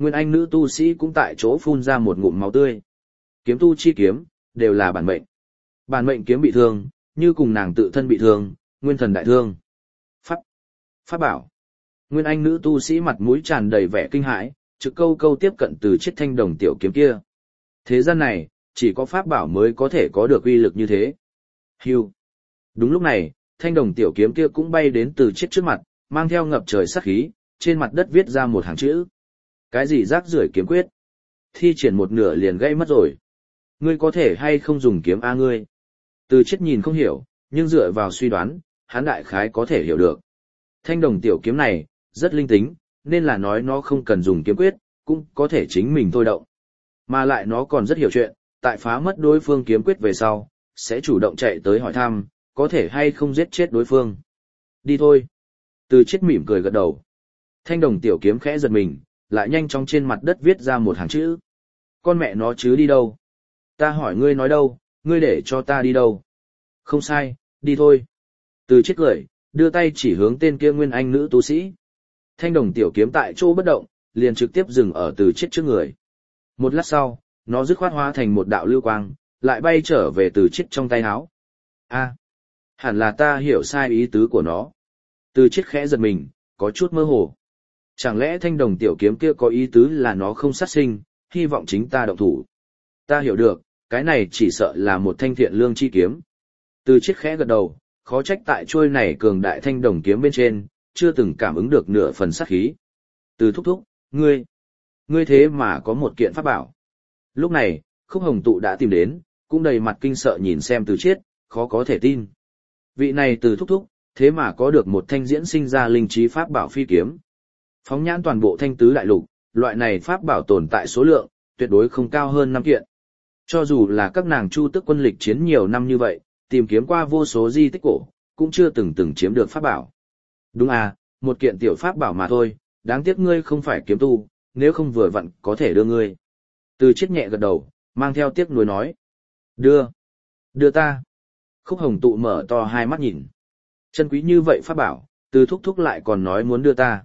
Nguyên Anh nữ tu sĩ cũng tại chỗ phun ra một ngụm máu tươi. Kiếm tu chi kiếm, đều là bản mệnh. Bản mệnh kiếm bị thương, như cùng nàng tự thân bị thương, nguyên thần đại thương. Pháp bảo. Nguyên Anh nữ tu sĩ mặt mũi tràn đầy vẻ kinh hãi, trực câu câu tiếp cận từ chiếc thanh đồng tiểu kiếm kia. Thế gian này, chỉ có pháp bảo mới có thể có được uy lực như thế. Hưu. Đúng lúc này, thanh đồng tiểu kiếm kia cũng bay đến từ chiếc trước mặt, mang theo ngập trời sát khí, trên mặt đất viết ra một hàng chữ. Cái gì rác rưởi kiếm quyết? Thi triển một nửa liền gây mất rồi. Ngươi có thể hay không dùng kiếm A ngươi? Từ chiếc nhìn không hiểu, nhưng dựa vào suy đoán, hắn đại khái có thể hiểu được. Thanh đồng tiểu kiếm này, rất linh tính, nên là nói nó không cần dùng kiếm quyết, cũng có thể chính mình thôi động. Mà lại nó còn rất hiểu chuyện, tại phá mất đối phương kiếm quyết về sau, sẽ chủ động chạy tới hỏi thăm, có thể hay không giết chết đối phương. Đi thôi. Từ chiếc mỉm cười gật đầu. Thanh đồng tiểu kiếm khẽ giật mình, lại nhanh chóng trên mặt đất viết ra một hàng chữ. Con mẹ nó chứ đi đâu? Ta hỏi ngươi nói đâu, ngươi để cho ta đi đâu? Không sai, đi thôi. Từ chiếc cười, đưa tay chỉ hướng tên kia Nguyên Anh nữ tu sĩ. Thanh đồng tiểu kiếm tại chỗ bất động, liền trực tiếp dừng ở từ chiếc trước người. Một lát sau, nó dứt khoát hóa thành một đạo lưu quang, lại bay trở về từ chiếc trong tay áo. A, hẳn là ta hiểu sai ý tứ của nó. Từ chiếc khẽ giật mình, có chút mơ hồ. Chẳng lẽ thanh đồng tiểu kiếm kia có ý tứ là nó không sát sinh, hy vọng chính ta động thủ. Ta hiểu được, cái này chỉ sợ là một thanh thiện lương chi kiếm. Từ chiếc khẽ gật đầu, khó trách tại chuôi này cường đại thanh đồng kiếm bên trên, chưa từng cảm ứng được nửa phần sát khí. Từ thúc thúc, ngươi thế mà có một kiện pháp bảo. Lúc này, Khúc Hồng Tụ đã tìm đến, cũng đầy mặt kinh sợ nhìn xem Từ Chiết, khó có thể tin. Vị này Từ thúc thúc, thế mà có được một thanh diễn sinh ra linh trí pháp bảo phi kiếm. Phóng nhãn toàn bộ Thanh Tứ đại lục, loại này pháp bảo tồn tại số lượng, tuyệt đối không cao hơn 5 kiện. Cho dù là các nàng Chu Tước quân lịch chiến nhiều năm như vậy, tìm kiếm qua vô số di tích cổ, cũng chưa từng chiếm được pháp bảo. Đúng à, một kiện tiểu pháp bảo mà thôi, đáng tiếc ngươi không phải kiếm tu, nếu không vừa vặn có thể đưa ngươi. Từ Chiết nhẹ gật đầu, mang theo tiếc nuối nói. Đưa ta. Khúc Hồng Tụ mở to hai mắt nhìn. Chân quý như vậy pháp bảo, Từ thúc thúc lại còn nói muốn đưa ta.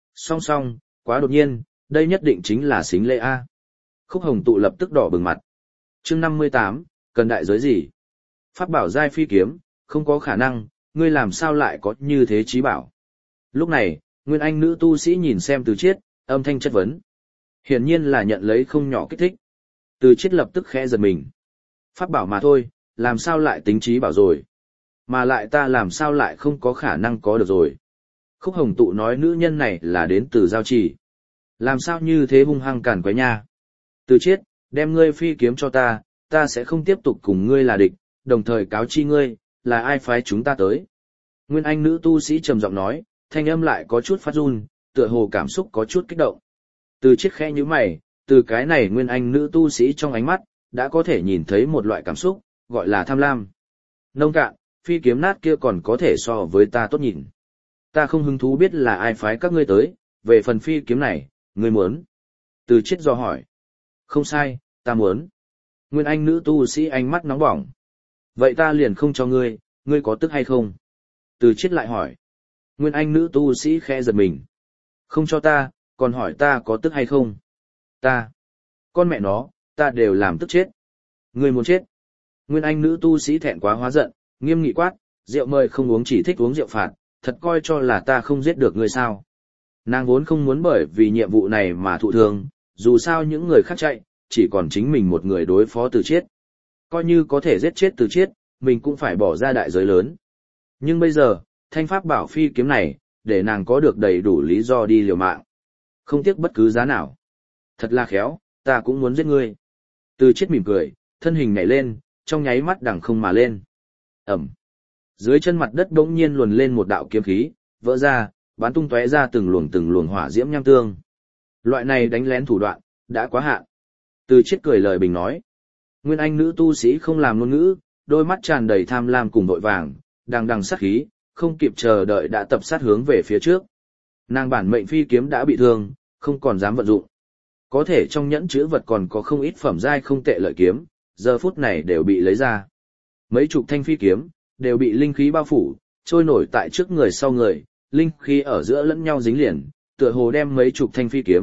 Song, quá đột nhiên, đây nhất định chính là xính lễ A. Khúc Hồng Tụ lập tức đỏ bừng mặt. Chương 58, cần đại giới gì? Pháp bảo giai phi kiếm, không có khả năng, ngươi làm sao lại có như thế trí bảo. Lúc này, Nguyên Anh nữ tu sĩ nhìn xem Từ Chiết, âm thanh chất vấn. Hiển nhiên là nhận lấy không nhỏ kích thích. Từ Chiết lập tức khẽ giật mình. Pháp bảo mà thôi, làm sao lại tính trí bảo rồi? Mà lại ta làm sao lại không có khả năng có được rồi? Khúc Hồng Tụ nói nữ nhân này là đến từ Giao Trì. Làm sao như thế hung hăng cản quấy nha? Từ Chiết, đem ngươi phi kiếm cho ta sẽ không tiếp tục cùng ngươi là địch, đồng thời cáo chi ngươi, là ai phái chúng ta tới. Nguyên Anh nữ tu sĩ trầm giọng nói, thanh âm lại có chút phát run, tựa hồ cảm xúc có chút kích động. Từ Chiết khẽ nhíu mày, từ cái này Nguyên Anh nữ tu sĩ trong ánh mắt, đã có thể nhìn thấy một loại cảm xúc, gọi là tham lam. Nông cạn, phi kiếm nát kia còn có thể so với ta tốt nhìn. Ta không hứng thú biết là ai phái các ngươi tới, về phần phi kiếm này, ngươi muốn. Từ Chiết do hỏi. Không sai, ta muốn. Nguyên Anh nữ tu sĩ ánh mắt nóng bỏng. Vậy ta liền không cho ngươi, ngươi có tức hay không? Từ Chiết lại hỏi. Nguyên Anh nữ tu sĩ khẽ giật mình. Không cho ta, còn hỏi ta có tức hay không? Ta. Con mẹ nó, ta đều làm tức chết. Ngươi muốn chết. Nguyên Anh nữ tu sĩ thẹn quá hóa giận, nghiêm nghị quát, rượu mời không uống chỉ thích uống rượu phạt, thật coi cho là ta không giết được ngươi sao. Nàng vốn không muốn bởi vì nhiệm vụ này mà thụ thương, dù sao những người khác chạy, chỉ còn chính mình một người đối phó Từ Chiết. Coi như có thể giết chết Từ Chiết, mình cũng phải bỏ ra đại giới lớn. Nhưng bây giờ, thanh pháp bảo phi kiếm này, để nàng có được đầy đủ lý do đi liều mạng. Không tiếc bất cứ giá nào. Thật là khéo, ta cũng muốn giết ngươi. Từ Chiết mỉm cười, thân hình nhảy lên, trong nháy mắt đằng không mà lên. Ẩm. Dưới chân mặt đất bỗng nhiên luồn lên một đạo kiếm khí, vỡ ra, bắn tung tóe ra từng luồng hỏa diễm nham tương. Loại này đánh lén thủ đoạn, đã quá hạn. Từ Chiết cười lời bình nói. Nguyên Anh nữ tu sĩ không làm ngôn ngữ, đôi mắt tràn đầy tham lam cùng vội vàng, đằng sát khí, không kịp chờ đợi đã tập sát hướng về phía trước. Nàng bản mệnh phi kiếm đã bị thương, không còn dám vận dụng. Có thể trong nhẫn chữ vật còn có không ít phẩm giai không tệ lợi kiếm, giờ phút này đều bị lấy ra. Mấy chục thanh phi kiếm, đều bị linh khí bao phủ, trôi nổi tại trước người sau người, linh khí ở giữa lẫn nhau dính liền, tựa hồ đem mấy chục thanh phi kiếm,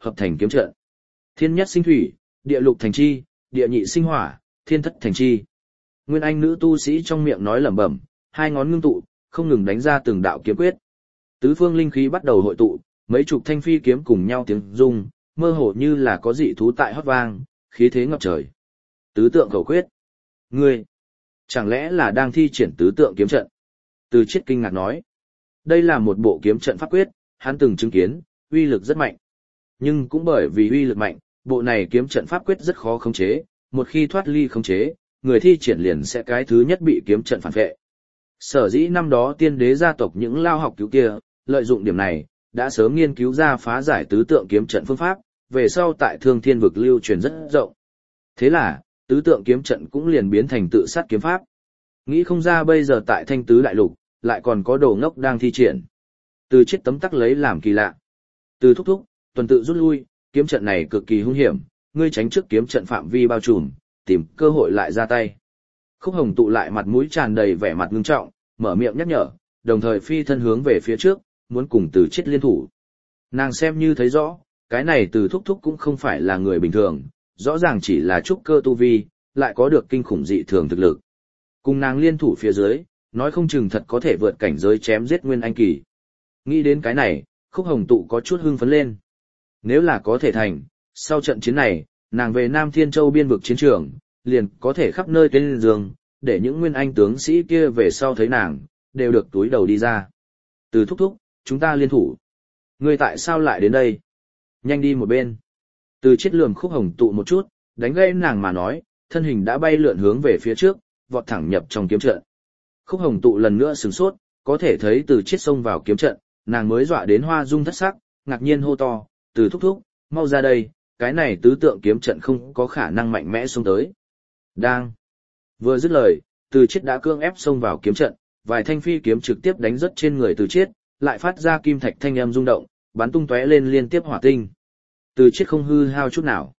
hợp thành kiếm trận. Thiên nhất sinh thủy, địa lục thành chi, địa nhị sinh hỏa, thiên thất thành chi. Nguyên Anh nữ tu sĩ trong miệng nói lẩm bẩm, hai ngón ngưng tụ, không ngừng đánh ra từng đạo kiếm quyết. Tứ phương linh khí bắt đầu hội tụ, mấy chục thanh phi kiếm cùng nhau tiếng rung, mơ hồ như là có dị thú tại hót vang, khí thế ngập trời. Tứ tượng khẩu quyết. Ngươi, chẳng lẽ là đang thi triển tứ tượng kiếm trận? Từ Chiết kinh ngạc nói. Đây là một bộ kiếm trận pháp quyết, hắn từng chứng kiến, uy lực rất mạnh. Nhưng cũng bởi vì uy lực mạnh, bộ này kiếm trận pháp quyết rất khó khống chế, một khi thoát ly khống chế, người thi triển liền sẽ cái thứ nhất bị kiếm trận phản vệ. Sở dĩ năm đó tiên đế gia tộc những lao học cứu kia, lợi dụng điểm này, đã sớm nghiên cứu ra phá giải tứ tượng kiếm trận phương pháp, về sau tại Thương Thiên vực lưu truyền rất rộng. Thế là, tứ tượng kiếm trận cũng liền biến thành tự sát kiếm pháp. Nghĩ không ra bây giờ tại Thanh Tứ Đại Lục, lại còn có đồ ngốc đang thi triển. Từ Chiết tấm tắc lấy làm kỳ lạ. Từ thúc thúc, tuần tự rút lui, kiếm trận này cực kỳ hung hiểm, ngươi tránh trước kiếm trận phạm vi bao trùm, tìm cơ hội lại ra tay. Khúc Hồng tụ lại mặt mũi tràn đầy vẻ mặt ngưng trọng, mở miệng nhắc nhở, đồng thời phi thân hướng về phía trước, muốn cùng Từ Chiết liên thủ. Nàng xem như thấy rõ, cái này Từ thúc thúc cũng không phải là người bình thường, rõ ràng chỉ là trúc cơ tu vi, lại có được kinh khủng dị thường thực lực. Cùng nàng liên thủ phía dưới, nói không chừng thật có thể vượt cảnh giới chém giết Nguyên Anh kỳ. Nghĩ đến cái này, Khúc Hồng tụ có chút hưng phấn lên. Nếu là có thể thành, sau trận chiến này, nàng về Nam Thiên Châu biên vực chiến trường, liền có thể khắp nơi tên giường, để những Nguyên Anh tướng sĩ kia về sau thấy nàng, đều được túi đầu đi ra. Từ thúc thúc, chúng ta liên thủ. Ngươi tại sao lại đến đây? Nhanh đi một bên. Từ Chiết lườm Khúc Hồng tụ một chút, đánh gây nàng mà nói, thân hình đã bay lượn hướng về phía trước, vọt thẳng nhập trong kiếm trận. Khúc Hồng tụ lần nữa sửng sốt, có thể thấy Từ Chiết xông vào kiếm trận, nàng mới dọa đến hoa dung thất sắc, ngạc nhiên hô to, Từ thúc thúc, mau ra đây, cái này tứ tượng kiếm trận không có khả năng mạnh mẽ xông tới. Đang. Vừa dứt lời, Từ Chiết đã cương ép xông vào kiếm trận, vài thanh phi kiếm trực tiếp đánh rớt trên người Từ Chiết, lại phát ra kim thạch thanh âm rung động, bắn tung tóe lên liên tiếp hỏa tinh. Từ Chiết không hư hao chút nào.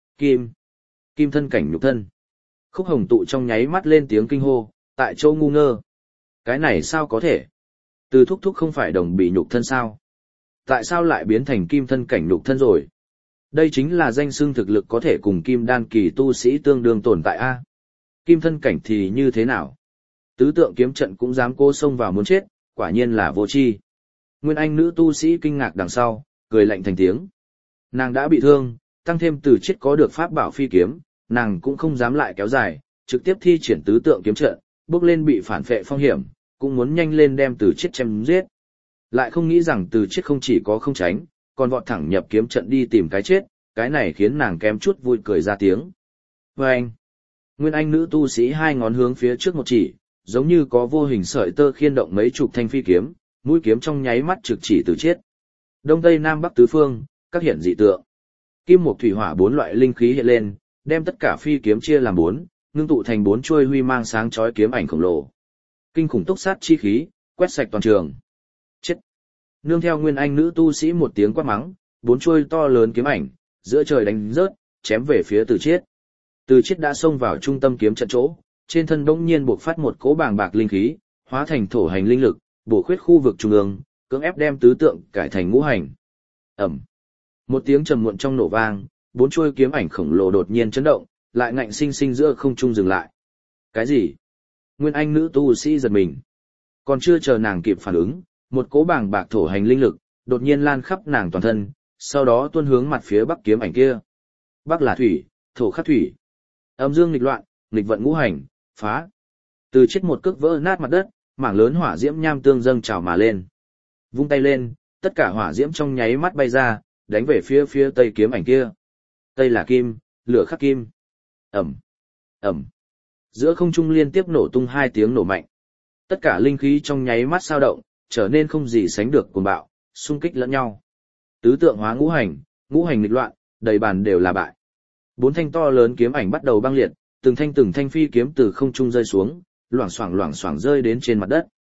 Kim thân cảnh nhục thân. Khúc Hồng tụ trong nháy mắt lên tiếng kinh hô, tại chỗ ngu ngơ. Cái này sao có thể? Từ thúc thúc không phải đồng bị nhục thân sao? Tại sao lại biến thành kim thân cảnh nhục thân rồi? Đây chính là danh xưng thực lực có thể cùng kim đan kỳ tu sĩ tương đương tồn tại a. Kim thân cảnh thì như thế nào? Tứ tượng kiếm trận cũng dám cô xông vào muốn chết, quả nhiên là vô tri. Nguyên Anh nữ tu sĩ kinh ngạc đằng sau, cười lạnh thành tiếng. Nàng đã bị thương, tăng thêm Từ Chiết có được pháp bảo phi kiếm, nàng cũng không dám lại kéo dài, trực tiếp thi triển tứ tượng kiếm trận, bước lên bị phản phệ phong hiểm, cũng muốn nhanh lên đem Từ Chiết chém giết. Lại không nghĩ rằng Từ Chiết không chỉ có không tránh, còn vọt thẳng nhập kiếm trận đi tìm cái chết, cái này khiến nàng kém chút vui cười ra tiếng. Vâng! Nguyên Anh nữ tu sĩ hai ngón hướng phía trước một chỉ, giống như có vô hình sợi tơ khiên động mấy chục thanh phi kiếm, mũi kiếm trong nháy mắt trực chỉ Từ Chiết. Đông Tây Nam Bắc tứ phương, các hiện dị tượng. Kim Mộc Thủy Hỏa bốn loại linh khí hiện lên, đem tất cả phi kiếm chia làm bốn, ngưng tụ thành bốn chuôi huy mang sáng chói kiếm ảnh khổng lồ. Kinh khủng túc sát chi khí, quét sạch toàn trường. Chết! Nương theo Nguyên Anh nữ tu sĩ một tiếng quát mắng, bốn chuôi to lớn kiếm ảnh, giữa trời đánh rớt, chém về phía Từ Chiết. Từ Chiết đã xông vào trung tâm kiếm trận chỗ, trên thân bỗng nhiên bộc phát một cỗ bàng bạc linh khí, hóa thành thổ hành linh lực, bổ khuyết khu vực trung ương, cưỡng ép đem tứ tượng cải thành ngũ hành. Ầm. Một tiếng trầm muộn trong nổ vang, bốn chuôi kiếm ảnh khổng lồ đột nhiên chấn động, lại ngạnh sinh sinh giữa không trung dừng lại. Cái gì? Nguyên Anh nữ tu sĩ giật mình. Còn chưa chờ nàng kịp phản ứng, một cỗ bàng bạc thổ hành linh lực đột nhiên lan khắp nàng toàn thân, sau đó tuôn hướng mặt phía bắc kiếm ảnh kia. Bắc là thủy, thổ khắc thủy. Âm dương nghịch loạn, nghịch vận ngũ hành, phá. Từ Chiết một cước vỡ nát mặt đất, mảng lớn hỏa diễm nham tương dâng trào mà lên. Vung tay lên, tất cả hỏa diễm trong nháy mắt bay ra, đánh về phía tây kiếm ảnh kia. Tây là kim, lửa khắc kim. Ầm, ầm. Giữa không trung liên tiếp nổ tung hai tiếng nổ mạnh. Tất cả linh khí trong nháy mắt sao động, trở nên không gì sánh được cuồng bạo, xung kích lẫn nhau. Tứ tượng hóa ngũ hành nghịch loạn, đầy bàn đều là bại. Bốn thanh to lớn kiếm ảnh bắt đầu băng liệt, từng thanh phi kiếm từ không trung rơi xuống, loảng xoảng rơi đến trên mặt đất.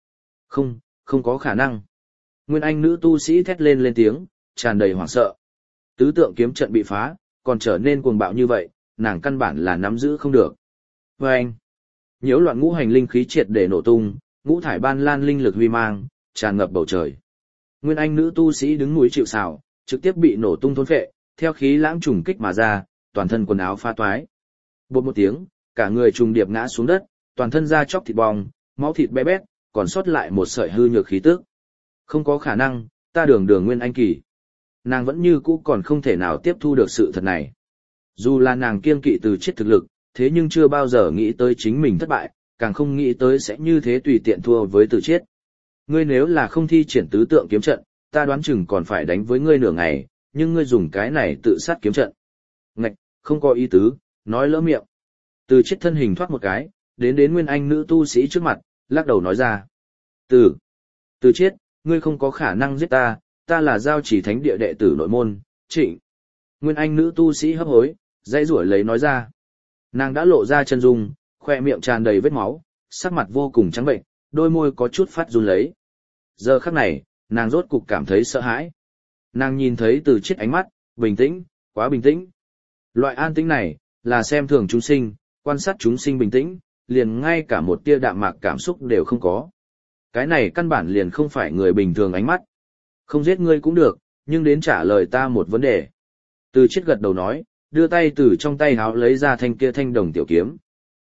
Không có khả năng. Nguyên Anh nữ tu sĩ thét lên tiếng, tràn đầy hoảng sợ. Tứ tượng kiếm trận bị phá, còn trở nên cuồng bạo như vậy, nàng căn bản là nắm giữ không được. Và anh, nhiễu loạn ngũ hành linh khí triệt để nổ tung, ngũ thải ban lan linh lực huy mang, tràn ngập bầu trời. Nguyên Anh nữ tu sĩ đứng núi chịu sào, trực tiếp bị nổ tung thôn phệ, theo khí lãng trùng kích mà ra, toàn thân quần áo phá toái. Bột một tiếng, cả người trùng điệp ngã xuống đất, toàn thân da chóc thịt bong, máu thịt bé bét, còn sót lại một sợi hư nhược khí tức. Không có khả năng, ta đường đường Nguyên Anh kỳ. Nàng vẫn như cũ còn không thể nào tiếp thu được sự thật này. Dù là nàng kiêng kỵ Từ Chiết thực lực, thế nhưng chưa bao giờ nghĩ tới chính mình thất bại, càng không nghĩ tới sẽ như thế tùy tiện thua với Từ Chiết. Ngươi nếu là không thi triển tứ tượng kiếm trận, ta đoán chừng còn phải đánh với ngươi nửa ngày, nhưng ngươi dùng cái này tự sát kiếm trận. Ngạch, không có ý tứ, nói lỡ miệng. Từ Chiết thân hình thoát một cái, đến Nguyên Anh nữ tu sĩ trước mặt, lắc đầu nói ra. Từ Chiết, ngươi không có khả năng giết ta, ta là Giao Chỉ Thánh Địa đệ tử nội môn, Trịnh. Nguyên Anh nữ tu sĩ hấp hối, dãy rủa lấy nói ra. Nàng đã lộ ra chân dung, khoe miệng tràn đầy vết máu, sắc mặt vô cùng trắng bệnh, đôi môi có chút phát run lấy. Giờ khắc này, nàng rốt cục cảm thấy sợ hãi. Nàng nhìn thấy Từ Chiết ánh mắt, bình tĩnh, quá bình tĩnh. Loại an tĩnh này, là xem thường chúng sinh, quan sát chúng sinh bình tĩnh, liền ngay cả một tia đạm mạc cảm xúc đều không có. Cái này căn bản liền không phải người bình thường ánh mắt. Không giết ngươi cũng được, nhưng đến trả lời ta một vấn đề. Từ Chiết gật đầu nói, đưa tay từ trong tay háo lấy ra thanh kia thanh đồng tiểu kiếm.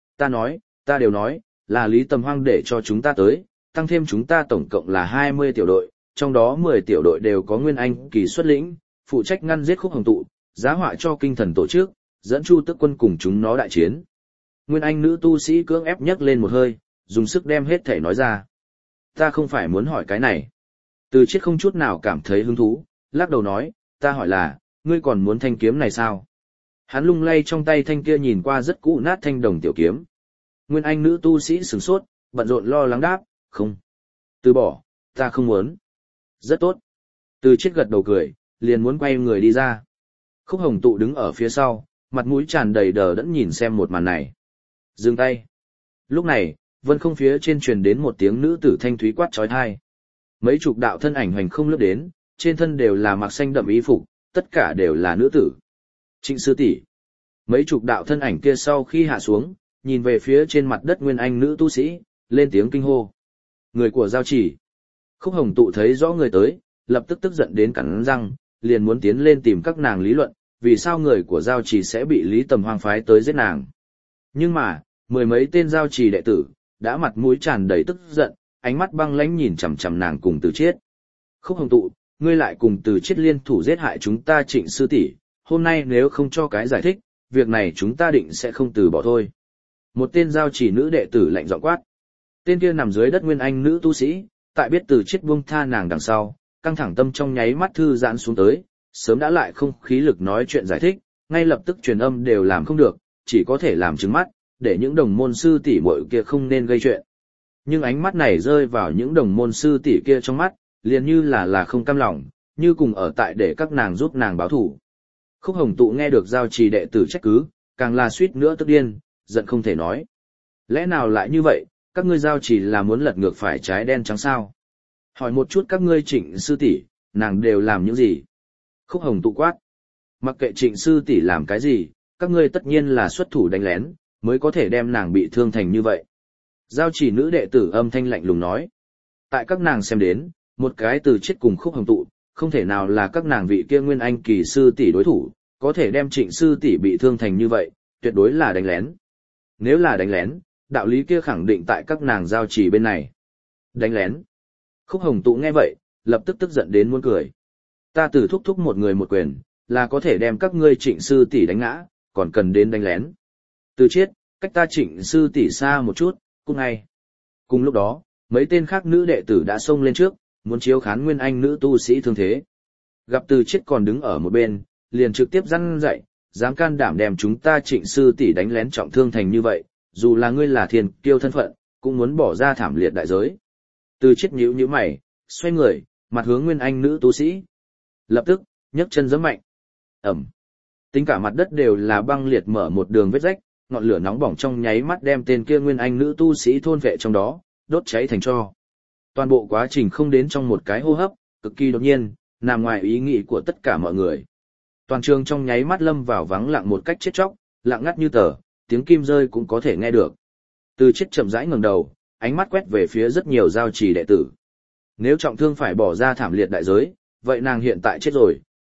Ta đều nói, là Lý Tầm Hoang để cho chúng ta tới, tăng thêm chúng ta tổng cộng là 20 tiểu đội, trong đó 10 tiểu đội đều có Nguyên Anh kỳ xuất lĩnh, phụ trách ngăn giết Khúc Hồng Tụ, giá họa cho kinh thần tổ chức, dẫn Chu Tức quân cùng chúng nó đại chiến. Nguyên Anh nữ tu sĩ cưỡng ép nhấc lên một hơi, dùng sức đem hết thể nói ra. Ta không phải muốn hỏi cái này. Từ Chiết không chút nào cảm thấy hứng thú, lắc đầu nói, ta hỏi là, ngươi còn muốn thanh kiếm này sao? Hắn lung lay trong tay thanh kia nhìn qua rất cũ nát thanh đồng tiểu kiếm. Nguyên Anh nữ tu sĩ sửng sốt, bận rộn lo lắng đáp, không. Từ bỏ, ta không muốn. Rất tốt. Từ Chiết gật đầu cười, liền muốn quay người đi ra. Khúc Hồng Tụ đứng ở phía sau, mặt mũi tràn đầy đờ đẫn nhìn xem một màn này. Dừng tay. Lúc này, vân không phía trên truyền đến một tiếng nữ tử thanh thúy quát trói thai. Mấy chục đạo thân ảnh hoành không lướt đến, trên thân đều là mặc xanh đậm y phục, tất cả đều là nữ tử. Trịnh sư tỷ. Mấy chục đạo thân ảnh kia sau khi hạ xuống, nhìn về phía trên mặt đất Nguyên Anh nữ tu sĩ, lên tiếng kinh hô. Người của Giao Chỉ. Khúc Hồng Tụ thấy rõ người tới, lập tức tức giận đến cắn răng, liền muốn tiến lên tìm các nàng lý luận, vì sao người của Giao Chỉ sẽ bị Lý Tầm Hoang phái tới giết nàng. Nhưng mà, mười mấy tên Giao Chỉ đệ tử, đã mặt mũi tràn đầy tức giận, ánh mắt băng lãnh nhìn chằm chằm nàng cùng Từ Chiết. Khúc Hồng Tụ, ngươi lại cùng Từ Chiết liên thủ giết hại chúng ta Trịnh sư tỷ, hôm nay nếu không cho cái giải thích, việc này chúng ta định sẽ không từ bỏ thôi. Một tên Giao Chỉ nữ đệ tử lạnh giọng quát. Tên kia nằm dưới đất Nguyên Anh nữ tu sĩ, tại biết Từ Chiết buông tha nàng đằng sau, căng thẳng tâm trong nháy mắt thư giãn xuống tới, sớm đã lại không khí lực nói chuyện giải thích, ngay lập tức truyền âm đều làm không được, chỉ có thể làm trừng mắt, để những đồng môn sư tỷ muội kia không nên gây chuyện. Nhưng ánh mắt này rơi vào những đồng môn sư tỷ kia trong mắt, liền như là không cam lòng, như cùng ở tại để các nàng giúp nàng báo thù. Khúc Hồng Tụ nghe được Giao Trì đệ tử trách cứ, càng là suýt nữa tức điên, giận không thể nói. Lẽ nào lại như vậy, các ngươi Giao Trì là muốn lật ngược phải trái đen trắng sao? Hỏi một chút các ngươi Trịnh sư tỷ, nàng đều làm những gì? Khúc Hồng Tụ quát. Mặc kệ Trịnh sư tỷ làm cái gì, các ngươi tất nhiên là xuất thủ đánh lén, mới có thể đem nàng bị thương thành như vậy. Giao Chỉ nữ đệ tử âm thanh lạnh lùng nói. Tại các nàng xem đến, một cái Từ Chiết cùng Khúc Hồng Tụ, không thể nào là các nàng vị kia Nguyên Anh kỳ sư tỷ đối thủ, có thể đem Trịnh sư tỷ bị thương thành như vậy, tuyệt đối là đánh lén. Nếu là đánh lén, đạo lý kia khẳng định tại các nàng Giao Chỉ bên này. Đánh lén. Khúc Hồng Tụ nghe vậy, lập tức tức giận đến muốn cười. Ta Từ thúc thúc một người một quyền, là có thể đem các ngươi Trịnh sư tỷ đánh ngã, còn cần đến đánh lén. Từ Chiết, cách ta Trịnh sư tỷ xa một chút, cũng ngay. Cùng lúc đó, mấy tên khác nữ đệ tử đã xông lên trước, muốn chiếu khán Nguyên Anh nữ tu sĩ thương thế. Gặp Từ Chiết còn đứng ở một bên, liền trực tiếp răn dạy, dám can đảm đem chúng ta Trịnh sư tỷ đánh lén trọng thương thành như vậy, dù là ngươi là thiên kiêu thân phận, cũng muốn bỏ ra thảm liệt đại giới. Từ Chiết nhíu nhíu mày, xoay người, mặt hướng Nguyên Anh nữ tu sĩ. Lập tức, nhấc chân giẫm mạnh. Ầm. Tính cả mặt đất đều là băng liệt mở một đường vết rách, ngọn lửa nóng bỏng trong nháy mắt đem tên kia Nguyên Anh nữ tu sĩ thôn vệ trong đó, đốt cháy thành tro. Toàn bộ quá trình không đến trong một cái hô hấp, cực kỳ đột nhiên, nằm ngoài ý nghĩ của tất cả mọi người. Toàn trường trong nháy mắt lâm vào vắng lặng một cách chết chóc, lặng ngắt như tờ, tiếng kim rơi cũng có thể nghe được. Từ Chiết chậm rãi ngẩng đầu, ánh mắt quét về phía rất nhiều Giao Trì đệ tử. Nếu trọng thương phải bỏ ra thảm liệt đại giới, vậy nàng hiện tại chết rồi,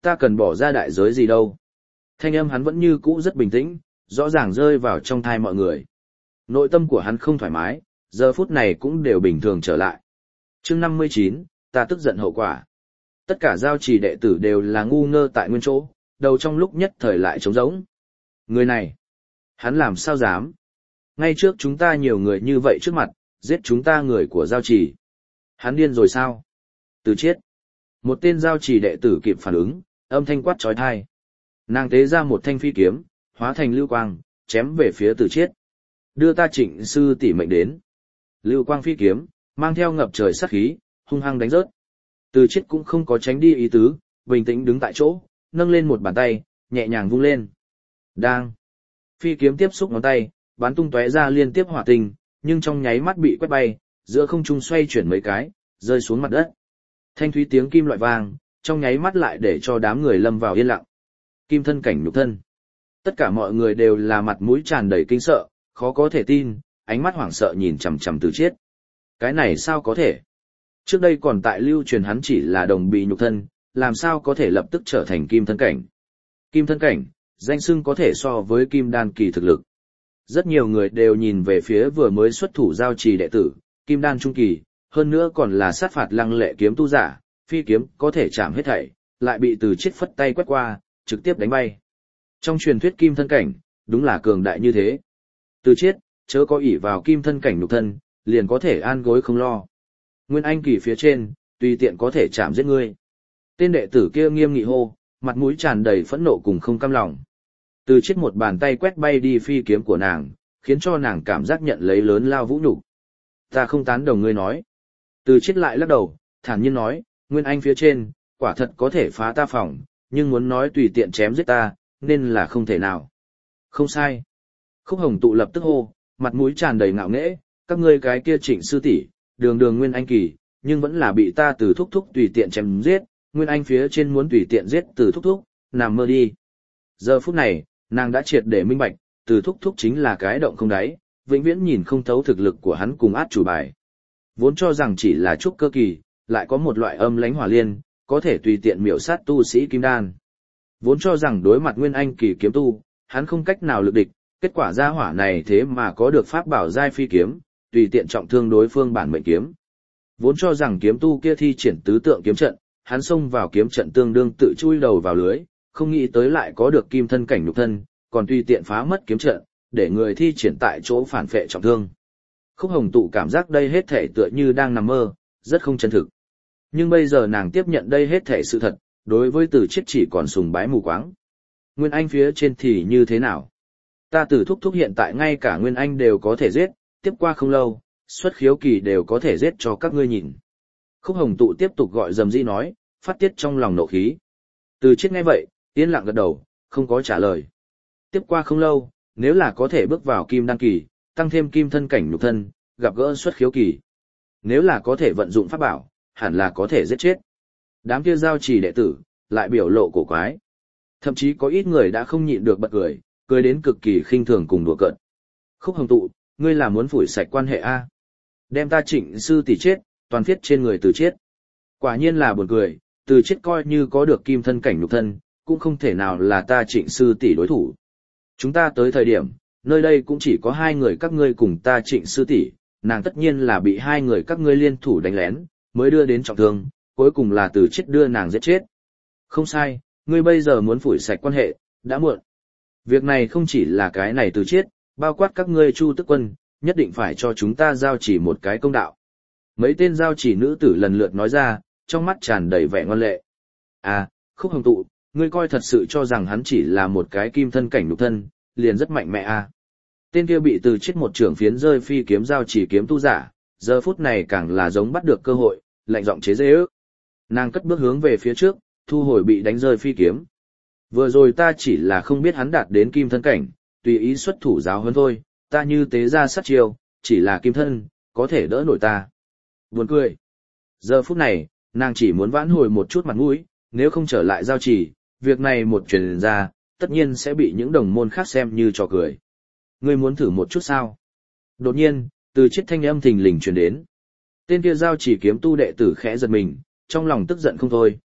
ta cần bỏ ra đại giới gì đâu. Thanh âm hắn vẫn như cũ rất bình tĩnh, rõ ràng rơi vào trong thai mọi người. Nội tâm của hắn không thoải mái, giờ phút này cũng đều bình thường trở lại. Chương 59, ta tức giận hậu quả. Tất cả giao trì đệ tử đều là ngu ngơ tại nguyên chỗ, đầu trong lúc nhất thời lại trống rỗng. Người này, hắn làm sao dám? Ngay trước chúng ta nhiều người như vậy trước mặt, giết chúng ta người của giao trì. Hắn điên rồi sao? Từ Chiết. Một tên giao trì đệ tử kịp phản ứng, âm thanh quát chói tai. Nàng tế ra một thanh phi kiếm, hóa thành lưu quang, chém về phía Từ Chiết. Đưa ta Trịnh sư tỷ mệnh đến. Lưu quang phi kiếm, mang theo ngập trời sát khí, hung hăng đánh rớt. Từ Chiết cũng không có tránh đi ý tứ, bình tĩnh đứng tại chỗ, nâng lên một bàn tay, nhẹ nhàng vung lên. Đang. Phi kiếm tiếp xúc ngón tay, bắn tung tóe ra liên tiếp hỏa tinh, nhưng trong nháy mắt bị quét bay, giữa không trung xoay chuyển mấy cái, rơi xuống mặt đất. Thanh thúy tiếng kim loại vang, trong nháy mắt lại để cho đám người lâm vào yên lặng. Kim thân cảnh nhục thân. Tất cả mọi người đều là mặt mũi tràn đầy kinh sợ, khó có thể tin, ánh mắt hoảng sợ nhìn chằm chằm Từ Chiết. Cái này sao có thể? Trước đây còn tại lưu truyền hắn chỉ là đồng bì nhục thân, làm sao có thể lập tức trở thành kim thân cảnh? Kim thân cảnh, danh xưng có thể so với kim đan kỳ thực lực. Rất nhiều người đều nhìn về phía vừa mới xuất thủ giao trì đệ tử, kim đan trung kỳ, hơn nữa còn là sát phạt lăng lệ kiếm tu giả, phi kiếm có thể chạm hết thảy, lại bị Từ Chiết phất tay quét qua, trực tiếp đánh bay. Trong truyền thuyết kim thân cảnh, đúng là cường đại như thế. Từ Chiết, chớ có ỷ vào kim thân cảnh nhục thân, liền có thể an gối không lo. Nguyên Anh kỳ phía trên, tùy tiện có thể chạm giết ngươi. Tên đệ tử kia nghiêm nghị hô, mặt mũi tràn đầy phẫn nộ cùng không cam lòng. Từ Chiết một bàn tay quét bay đi phi kiếm của nàng, khiến cho nàng cảm giác nhận lấy lớn lao vũ nhục. Ta không tán đồng ngươi nói. Từ Chiết lại lắc đầu, thản nhiên nói, Nguyên Anh phía trên, quả thật có thể phá ta phòng, nhưng muốn nói tùy tiện chém giết ta, nên là không thể nào. Không sai. Khúc Hồng Tụ lập tức hô, mặt mũi tràn đầy ngạo nghễ, các ngươi cái kia Trịnh sư tỷ, đường đường Nguyên Anh kỳ, nhưng vẫn là bị ta Từ thúc thúc tùy tiện chém giết, Nguyên Anh phía trên muốn tùy tiện giết Từ thúc thúc, nằm mơ đi. Giờ phút này, nàng đã triệt để minh bạch, Từ thúc thúc chính là cái động không đáy, vĩnh viễn nhìn không thấu thực lực của hắn cùng át chủ bài. Vốn cho rằng chỉ là trúc cơ kỳ, lại có một loại âm lãnh hỏa liên, có thể tùy tiện miểu sát tu sĩ kim đan. Vốn cho rằng đối mặt Nguyên Anh kỳ kiếm tu, hắn không cách nào lực địch, kết quả ra hỏa này thế mà có được pháp bảo giai phi kiếm, tùy tiện trọng thương đối phương bản mệnh kiếm. Vốn cho rằng kiếm tu kia thi triển tứ tượng kiếm trận, hắn xông vào kiếm trận tương đương tự chui đầu vào lưới, không nghĩ tới lại có được kim thân cảnh nhục thân, còn tùy tiện phá mất kiếm trận, để người thi triển tại chỗ phản phệ trọng thương. Khúc Hồng Tụ cảm giác đây hết thể tựa như đang nằm mơ, rất không chân thực. Nhưng bây giờ nàng tiếp nhận đây hết thể sự thật, đối với Từ Chiết chỉ còn sùng bái mù quáng. Nguyên Anh phía trên thì như thế nào? Ta Từ thúc thúc hiện tại ngay cả Nguyên Anh đều có thể giết, tiếp qua không lâu, xuất khiếu kỳ đều có thể giết cho các ngươi nhìn. Khúc Hồng Tụ tiếp tục gọi dầm di nói, phát tiết trong lòng nộ khí. Từ Chiết nghe vậy, yên lặng gật đầu, không có trả lời. Tiếp qua không lâu, nếu là có thể bước vào kim đan kỳ, tăng thêm kim thân cảnh nhục thân, gặp gỡ xuất khiếu kỳ. Nếu là có thể vận dụng pháp bảo, hẳn là có thể giết chết. Đám kia giao trì đệ tử, lại biểu lộ cổ quái. Thậm chí có ít người đã không nhịn được bật cười, cười đến cực kỳ khinh thường cùng đùa cợt. Khúc Hồng Tụ, ngươi là muốn phủi sạch quan hệ A. Đem ta Trịnh sư tỷ chết, toàn viết trên người Từ Chiết. Quả nhiên là buồn cười, Từ Chiết coi như có được kim thân cảnh nhục thân, cũng không thể nào là ta Trịnh sư tỷ đối thủ. Chúng ta tới thời điểm, nơi đây cũng chỉ có hai người các ngươi cùng ta Trịnh sư tỷ, nàng tất nhiên là bị hai người các ngươi liên thủ đánh lén, mới đưa đến trọng thương, cuối cùng là Từ Chiết đưa nàng giết chết. Không sai, ngươi bây giờ muốn phủi sạch quan hệ, đã muộn. Việc này không chỉ là cái này Từ Chiết, bao quát các ngươi Chu Tức Quân, nhất định phải cho chúng ta giao chỉ một cái công đạo. Mấy tên giao chỉ nữ tử lần lượt nói ra, trong mắt tràn đầy vẻ ngoan lệ. À, Khúc Hồng Tụ, ngươi coi thật sự cho rằng hắn chỉ là một cái kim thân cảnh nhục thân, liền rất mạnh mẽ à. Tên kia bị Từ Chiết một trưởng phiến rơi phi kiếm giao chỉ kiếm tu giả, giờ phút này càng là giống bắt được cơ hội, lạnh giọng chế giễu. Nàng cất bước hướng về phía trước, thu hồi bị đánh rơi phi kiếm. Vừa rồi ta chỉ là không biết hắn đạt đến kim thân cảnh, tùy ý xuất thủ giáo huấn thôi, ta như tế ra sát chiêu, chỉ là kim thân, có thể đỡ nổi ta. Buồn cười. Giờ phút này, nàng chỉ muốn vãn hồi một chút mặt mũi, nếu không trở lại giao chỉ, việc này một truyền ra, tất nhiên sẽ bị những đồng môn khác xem như trò cười. Ngươi muốn thử một chút sao? Đột nhiên, Từ Chiết thanh âm thình lình truyền đến. Tên kia giao chỉ kiếm tu đệ tử khẽ giật mình, trong lòng tức giận không thôi,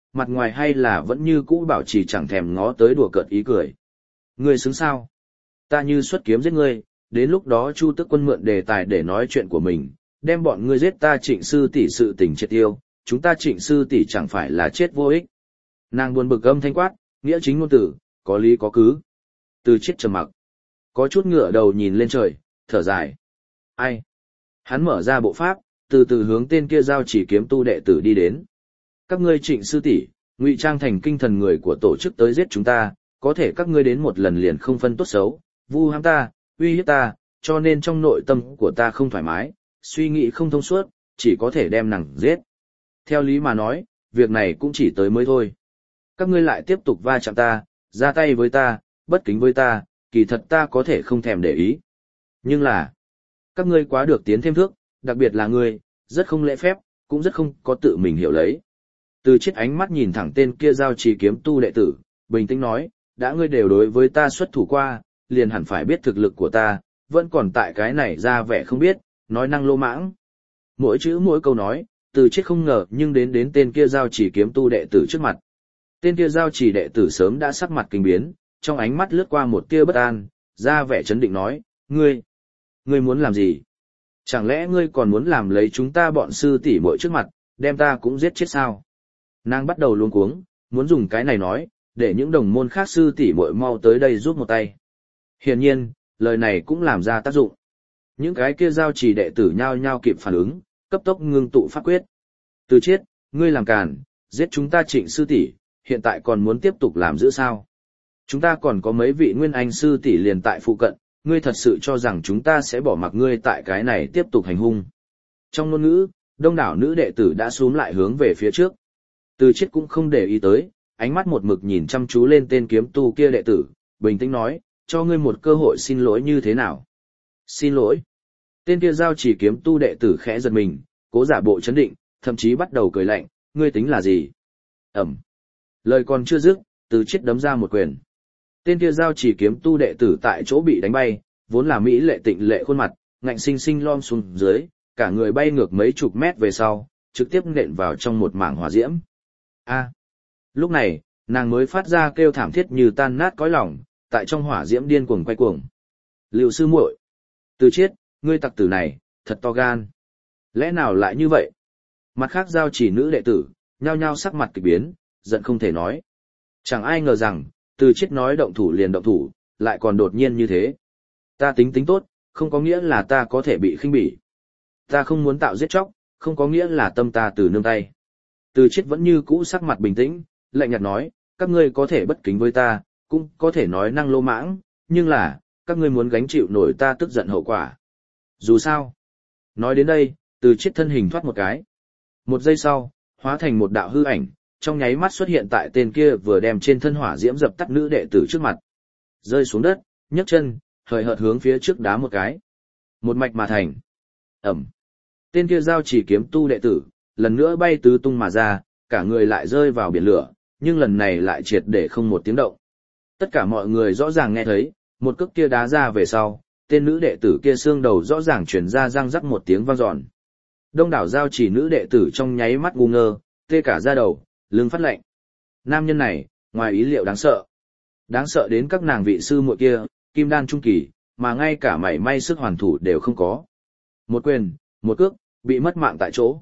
mặt ngoài hay là vẫn như cũ bảo trì chẳng thèm ngó tới đùa cợt ý cười. Ngươi xứng sao? Ta như xuất kiếm giết ngươi, đến lúc đó Chu Tước Quân mượn đề tài để nói chuyện của mình, đem bọn ngươi giết ta Trịnh sư tỷ sự tình triệt tiêu, chúng ta Trịnh sư tỷ chẳng phải là chết vô ích. Nàng buồn bực âm thanh quát, nghĩa chính ngôn tử, có lý có cứ. Từ Chiết trầm mặc, có chút ngửa đầu nhìn lên trời, thở dài. Ai? Hắn mở ra bộ pháp, từ từ hướng tên kia giao chỉ kiếm tu đệ tử đi đến. Các ngươi Trịnh sư tỷ, ngụy trang thành kinh thần người của tổ chức tới giết chúng ta, có thể các ngươi đến một lần liền không phân tốt xấu, vu hãm ta, uy hiếp ta, cho nên trong nội tâm của ta không thoải mái, suy nghĩ không thông suốt, chỉ có thể đem nàng giết. Theo lý mà nói, việc này cũng chỉ tới mới thôi. Các ngươi lại tiếp tục va chạm ta, ra tay với ta, bất kính với ta, kỳ thật ta có thể không thèm để ý. Nhưng là, các ngươi quá được tiến thêm thước, đặc biệt là ngươi, rất không lễ phép, cũng rất không có tự mình hiểu lấy. Từ Chiết ánh mắt nhìn thẳng tên kia giao trì kiếm tu đệ tử, bình tĩnh nói, đã ngươi đều đối với ta xuất thủ qua, liền hẳn phải biết thực lực của ta, vẫn còn tại cái này ra vẻ không biết, nói năng lô mãng. Mỗi chữ mỗi câu nói, Từ Chiết không ngờ nhưng đến tên kia giao chỉ kiếm tu đệ tử trước mặt. Tên kia giao chỉ đệ tử sớm đã sắc mặt kinh biến, trong ánh mắt lướt qua một tia bất an, ra vẻ chấn định nói, ngươi muốn làm gì? Chẳng lẽ ngươi còn muốn làm lấy chúng ta bọn sư tỷ muội trước mặt, đem ta cũng giết chết sao? Nàng bắt đầu luống cuống, muốn dùng cái này nói, để những đồng môn khác sư tỷ muội mau tới đây giúp một tay. Hiển nhiên, lời này cũng làm ra tác dụng. Những cái kia giao trì đệ tử nhao nhao kịp phản ứng, cấp tốc ngưng tụ pháp quyết. Từ Chiết, ngươi làm càn, giết chúng ta Trịnh sư tỷ, hiện tại còn muốn tiếp tục làm giữ sao? Chúng ta còn có mấy vị nguyên anh sư tỷ liền tại phụ cận, ngươi thật sự cho rằng chúng ta sẽ bỏ mặc ngươi tại cái này tiếp tục hành hung. Trong ngôn ngữ, đông đảo nữ đệ tử đã xúm lại hướng về phía trước. Từ Chiết cũng không để ý tới, ánh mắt một mực nhìn chăm chú lên tên kiếm tu kia đệ tử, bình tĩnh nói, cho ngươi một cơ hội xin lỗi như thế nào? Xin lỗi. Tên kia giao chỉ kiếm tu đệ tử khẽ giật mình, cố giả bộ chấn định, thậm chí bắt đầu cười lạnh, ngươi tính là gì? Ẩm. Lời còn chưa dứt, Từ Chiết đấm ra một quyền. Tên kia giao chỉ kiếm tu đệ tử tại chỗ bị đánh bay, vốn là mỹ lệ tịnh lệ khuôn mặt, ngạnh sinh sinh lom xuống dưới, cả người bay ngược mấy chục mét về sau, trực tiếp nện vào trong một mảng hỏa diễm. A. Lúc này, nàng mới phát ra kêu thảm thiết như tan nát cõi lòng, tại trong hỏa diễm điên cuồng quay cuồng. Lưu sư muội, Từ Chiết, ngươi tặc tử này, thật to gan. Lẽ nào lại như vậy? Mặt khác giao chỉ nữ đệ tử, nhao nhao sắc mặt kỳ biến, giận không thể nói. Chẳng ai ngờ rằng, Từ Chiết nói động thủ liền động thủ, lại còn đột nhiên như thế. Ta tính tốt, không có nghĩa là ta có thể bị khinh bỉ. Ta không muốn tạo giết chóc, không có nghĩa là tâm ta từ nương tay. Từ Chiết vẫn như cũ sắc mặt bình tĩnh, lạnh nhạt nói, các ngươi có thể bất kính với ta, cũng có thể nói năng lô mãng, nhưng là, các ngươi muốn gánh chịu nổi ta tức giận hậu quả. Dù sao. Nói đến đây, Từ Chiết thân hình thoát một cái. Một giây sau, hóa thành một đạo hư ảnh, trong nháy mắt xuất hiện tại tên kia vừa đem trên thân hỏa diễm dập tắt nữ đệ tử trước mặt. Rơi xuống đất, nhấc chân, hời hợt hướng phía trước đá một cái. Một mạch mà thành. Ẩm. Tên kia giao chỉ kiếm tu đệ tử, lần nữa bay tứ tung mà ra, cả người lại rơi vào biển lửa, nhưng lần này lại triệt để không một tiếng động. Tất cả mọi người rõ ràng nghe thấy, một cước kia đá ra về sau, tên nữ đệ tử kia xương đầu rõ ràng truyền ra răng rắc một tiếng vang dọn. Đông đảo giao chỉ nữ đệ tử trong nháy mắt ngu ngơ, tê cả da đầu, lưng phát lạnh. Nam nhân này, ngoài ý liệu đáng sợ. Đáng sợ đến các nàng vị sư muội kia, kim đan trung kỳ, mà ngay cả mảy may sức hoàn thủ đều không có. Một quyền, một cước, bị mất mạng tại chỗ.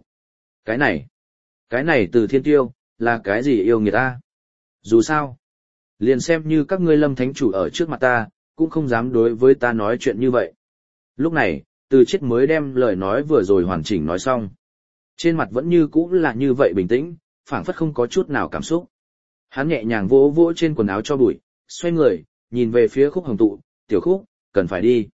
Cái này Từ Thiên Tiêu, là cái gì yêu người ta? Dù sao, liền xem như các ngươi Lâm Thánh Chủ ở trước mặt ta, cũng không dám đối với ta nói chuyện như vậy. Lúc này, Từ Chiết mới đem lời nói vừa rồi hoàn chỉnh nói xong. Trên mặt vẫn như cũ là như vậy bình tĩnh, phảng phất không có chút nào cảm xúc. Hắn nhẹ nhàng vỗ vỗ trên quần áo cho bụi, xoay người, nhìn về phía Khúc Hồng Tụ, tiểu Khúc, cần phải đi.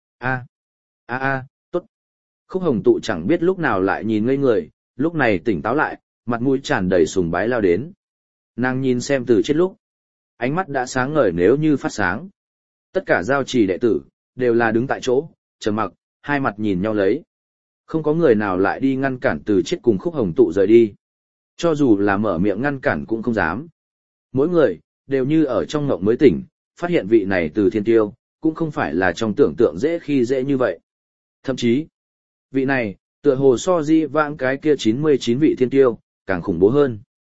Tốt. Khúc Hồng Tụ chẳng biết lúc nào lại nhìn ngây người, lúc này tỉnh táo lại, mặt mũi tràn đầy sùng bái lao đến. Nàng nhìn xem Từ Chiết lúc, ánh mắt đã sáng ngời nếu như phát sáng. Tất cả giao trì đệ tử, đều là đứng tại chỗ, trầm mặc, hai mặt nhìn nhau lấy. Không có người nào lại đi ngăn cản Từ Chiết cùng Khúc Hồng Tụ rời đi. Cho dù là mở miệng ngăn cản cũng không dám. Mỗi người, đều như ở trong ngộng mới tỉnh, phát hiện vị này Từ Thiên Tiêu, cũng không phải là trong tưởng tượng dễ khi dễ như vậy. Thậm chí, vị này, tựa hồ so di vãng cái kia 99 vị thiên tiêu, càng khủng bố hơn.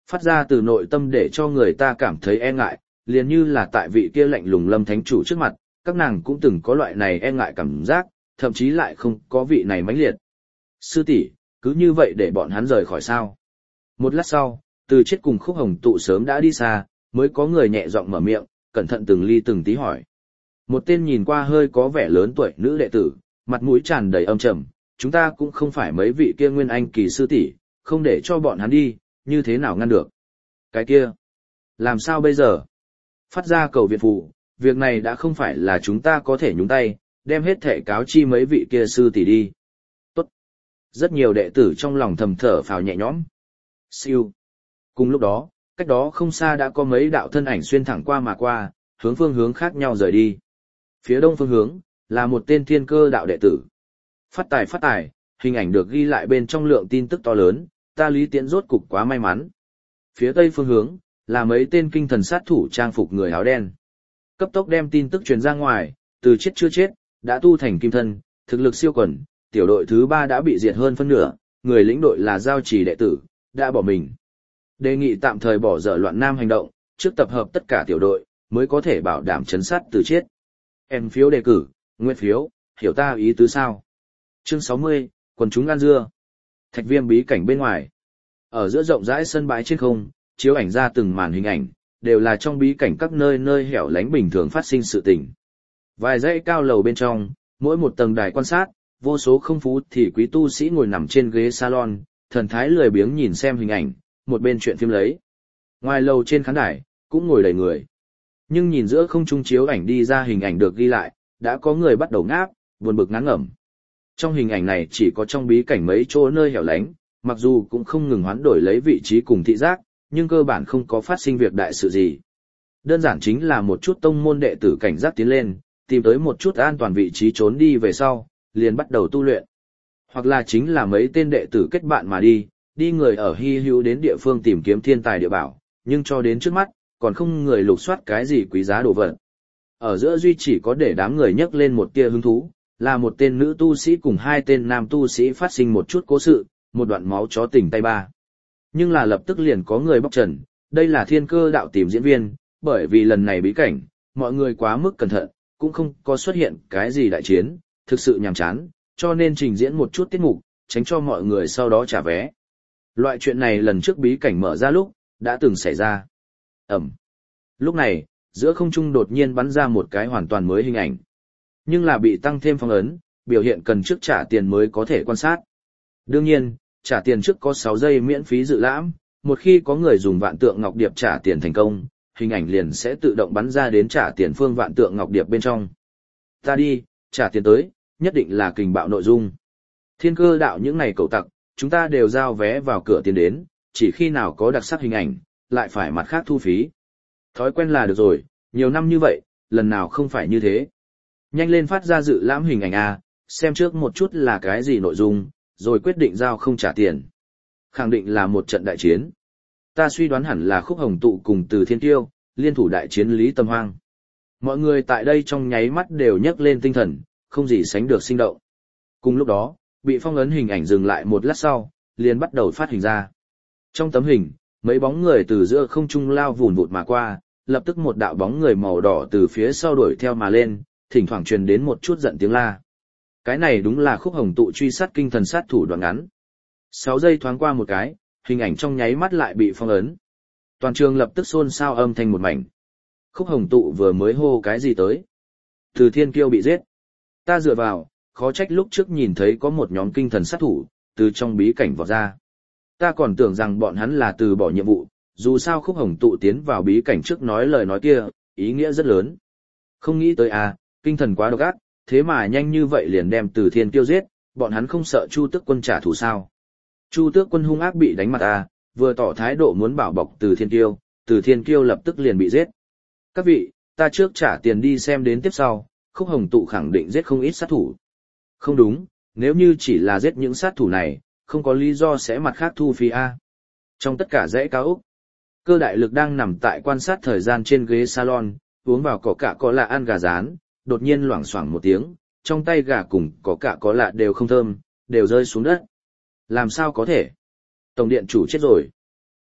Phát ra từ nội tâm để cho người ta cảm thấy e ngại, liền như là tại vị kia lạnh lùng Lâm Thánh Chủ trước mặt, các nàng cũng từng có loại này e ngại cảm giác, thậm chí lại không có vị này mãnh liệt. Sư tỷ, cứ như vậy để bọn hắn rời khỏi sao? Một lát sau, Từ Chiết cùng Khúc Hồng Tụ sớm đã đi xa, mới có người nhẹ giọng mở miệng, cẩn thận từng ly từng tí hỏi. Một tên nhìn qua hơi có vẻ lớn tuổi nữ đệ tử, mặt mũi tràn đầy âm trầm, chúng ta cũng không phải mấy vị kia nguyên anh kỳ sư tỷ, không để cho bọn hắn đi, như thế nào ngăn được? Cái kia, làm sao bây giờ? Phát ra cầu viện phụ, việc này đã không phải là chúng ta có thể nhúng tay, đem hết thể cáo chi mấy vị kia sư tỷ đi. Tốt. Rất nhiều đệ tử trong lòng thầm thở phào nhẹ nhõm. Siêu. Cùng lúc đó, cách đó không xa đã có mấy đạo thân ảnh xuyên thẳng qua mà qua, hướng phương hướng khác nhau rời đi. Phía đông phương hướng, là một tên thiên cơ đạo đệ tử. Phát tài, hình ảnh được ghi lại bên trong lượng tin tức to lớn, ta Lý Tiễn rốt cục quá may mắn. Phía tây phương hướng, là mấy tên kinh thần sát thủ trang phục người áo đen. Cấp tốc đem tin tức truyền ra ngoài, Từ Chiết chưa chết, đã tu thành kim thân, thực lực siêu quần, tiểu đội thứ 3 đã bị diệt hơn phân nửa, người lĩnh đội là Giao Chỉ đệ tử, đã bỏ mình. Đề nghị tạm thời bỏ dở loạn nam hành động, trước tập hợp tất cả tiểu đội, mới có thể bảo đảm trấn sát Từ Chiết. Em phiếu đề cử, nguyên phiếu, hiểu ta ý tứ sao? Chương 60, quần chúng ăn dưa. Thạch Viêm bí cảnh bên ngoài. Ở giữa rộng rãi sân bãi trên không, chiếu ảnh ra từng màn hình ảnh, đều là trong bí cảnh các nơi nơi hẻo lánh bình thường phát sinh sự tình. Vài dãy cao lầu bên trong, mỗi một tầng đài quan sát, vô số không phú thì quý tu sĩ ngồi nằm trên ghế salon, thần thái lười biếng nhìn xem hình ảnh, một bên chuyện phim lấy. Ngoài lầu trên khán đài, cũng ngồi đầy người. Nhưng nhìn giữa không trung chiếu ảnh đi ra hình ảnh được ghi lại, đã có người bắt đầu ngáp, buồn bực ngán ngẩm. Trong hình ảnh này chỉ có trong bí cảnh mấy chỗ nơi hẻo lánh, mặc dù cũng không ngừng hoán đổi lấy vị trí cùng thị giác, nhưng cơ bản không có phát sinh việc đại sự gì. Đơn giản chính là một chút tông môn đệ tử cảnh giác tiến lên, tìm tới một chút an toàn vị trí trốn đi về sau, liền bắt đầu tu luyện. Hoặc là chính là mấy tên đệ tử kết bạn mà đi người ở hy hữu đến địa phương tìm kiếm thiên tài địa bảo, nhưng cho đến trước mắt, còn không người lục soát cái gì quý giá đồ vật. Ở giữa duy chỉ có để đám người nhấc lên một tia hứng thú, là một tên nữ tu sĩ cùng hai tên nam tu sĩ phát sinh một chút cố sự, một đoạn máu chó tình tay ba. Nhưng là lập tức liền có người bóc trần, đây là thiên cơ đạo tìm diễn viên, bởi vì lần này bí cảnh, mọi người quá mức cẩn thận, cũng không có xuất hiện cái gì đại chiến, thực sự nhàm chán, cho nên trình diễn một chút tiết mục, tránh cho mọi người sau đó trả vé. Loại chuyện này lần trước bí cảnh mở ra lúc, đã từng xảy ra. Lúc này, giữa không trung đột nhiên bắn ra một cái hoàn toàn mới hình ảnh. Nhưng là bị tăng thêm phong ấn, biểu hiện cần trước trả tiền mới có thể quan sát. Đương nhiên, trả tiền trước có 6 giây miễn phí dự lãm, một khi có người dùng vạn tượng ngọc điệp trả tiền thành công, hình ảnh liền sẽ tự động bắn ra đến trả tiền phương vạn tượng ngọc điệp bên trong. Ta đi, trả tiền tới, nhất định là kình bạo nội dung. Thiên cơ đạo những này cậu tặc, chúng ta đều giao vé vào cửa tiền đến, chỉ khi nào có đặc sắc hình ảnh, lại phải mặt khác thu phí. Thói quen là được rồi, nhiều năm như vậy, lần nào không phải như thế. Nhanh lên phát ra dự lãm hình ảnh A, xem trước một chút là cái gì nội dung, rồi quyết định giao không trả tiền. Khẳng định là một trận đại chiến. Ta suy đoán hẳn là Khúc Hồng Tụ cùng Từ Thiên Tiêu, liên thủ đại chiến Lý Tâm Hoang. Mọi người tại đây trong nháy mắt đều nhấc lên tinh thần, không gì sánh được sinh động. Cùng lúc đó, bị phong ấn hình ảnh dừng lại một lát sau, liền bắt đầu phát hình ra. Trong tấm hình, mấy bóng người từ giữa không trung lao vùn vụt mà qua, lập tức một đạo bóng người màu đỏ từ phía sau đuổi theo mà lên, thỉnh thoảng truyền đến một chút giận tiếng la. Cái này đúng là Khúc Hồng Tụ truy sát kinh thần sát thủ đoạn ngắn. 6 giây thoáng qua một cái, hình ảnh trong nháy mắt lại bị phong ấn. Toàn trường lập tức xôn xao âm thanh một mảnh. Khúc Hồng Tụ vừa mới hô cái gì tới? Từ Thiên Kiêu bị giết. Ta dựa vào, khó trách lúc trước nhìn thấy có một nhóm kinh thần sát thủ, từ trong bí cảnh vọt ra. Ta còn tưởng rằng bọn hắn là từ bỏ nhiệm vụ, dù sao Khúc Hồng Tụ tiến vào bí cảnh trước nói lời nói kia, ý nghĩa rất lớn. Không nghĩ tới à, kinh thần quá độc ác, thế mà nhanh như vậy liền đem Từ Thiên Kiêu giết, bọn hắn không sợ Chu Tước Quân trả thù sao? Chu Tước Quân hung ác bị đánh mặt à, vừa tỏ thái độ muốn bảo bọc Từ Thiên Kiêu lập tức liền bị giết. Các vị, ta trước trả tiền đi xem đến tiếp sau, Khúc Hồng Tụ khẳng định giết không ít sát thủ. Không đúng, nếu như chỉ là giết những sát thủ này, không có lý do sẽ mặt khác thu phí A. Trong tất cả dãy cao ốc, Cơ Đại Lực đang nằm tại quan sát thời gian trên ghế salon, uống vào có cả có lạ ăn gà rán, đột nhiên loảng xoảng một tiếng, trong tay gà cùng có cả có lạ đều không thơm, đều rơi xuống đất. Làm sao có thể? Tổng điện chủ chết rồi.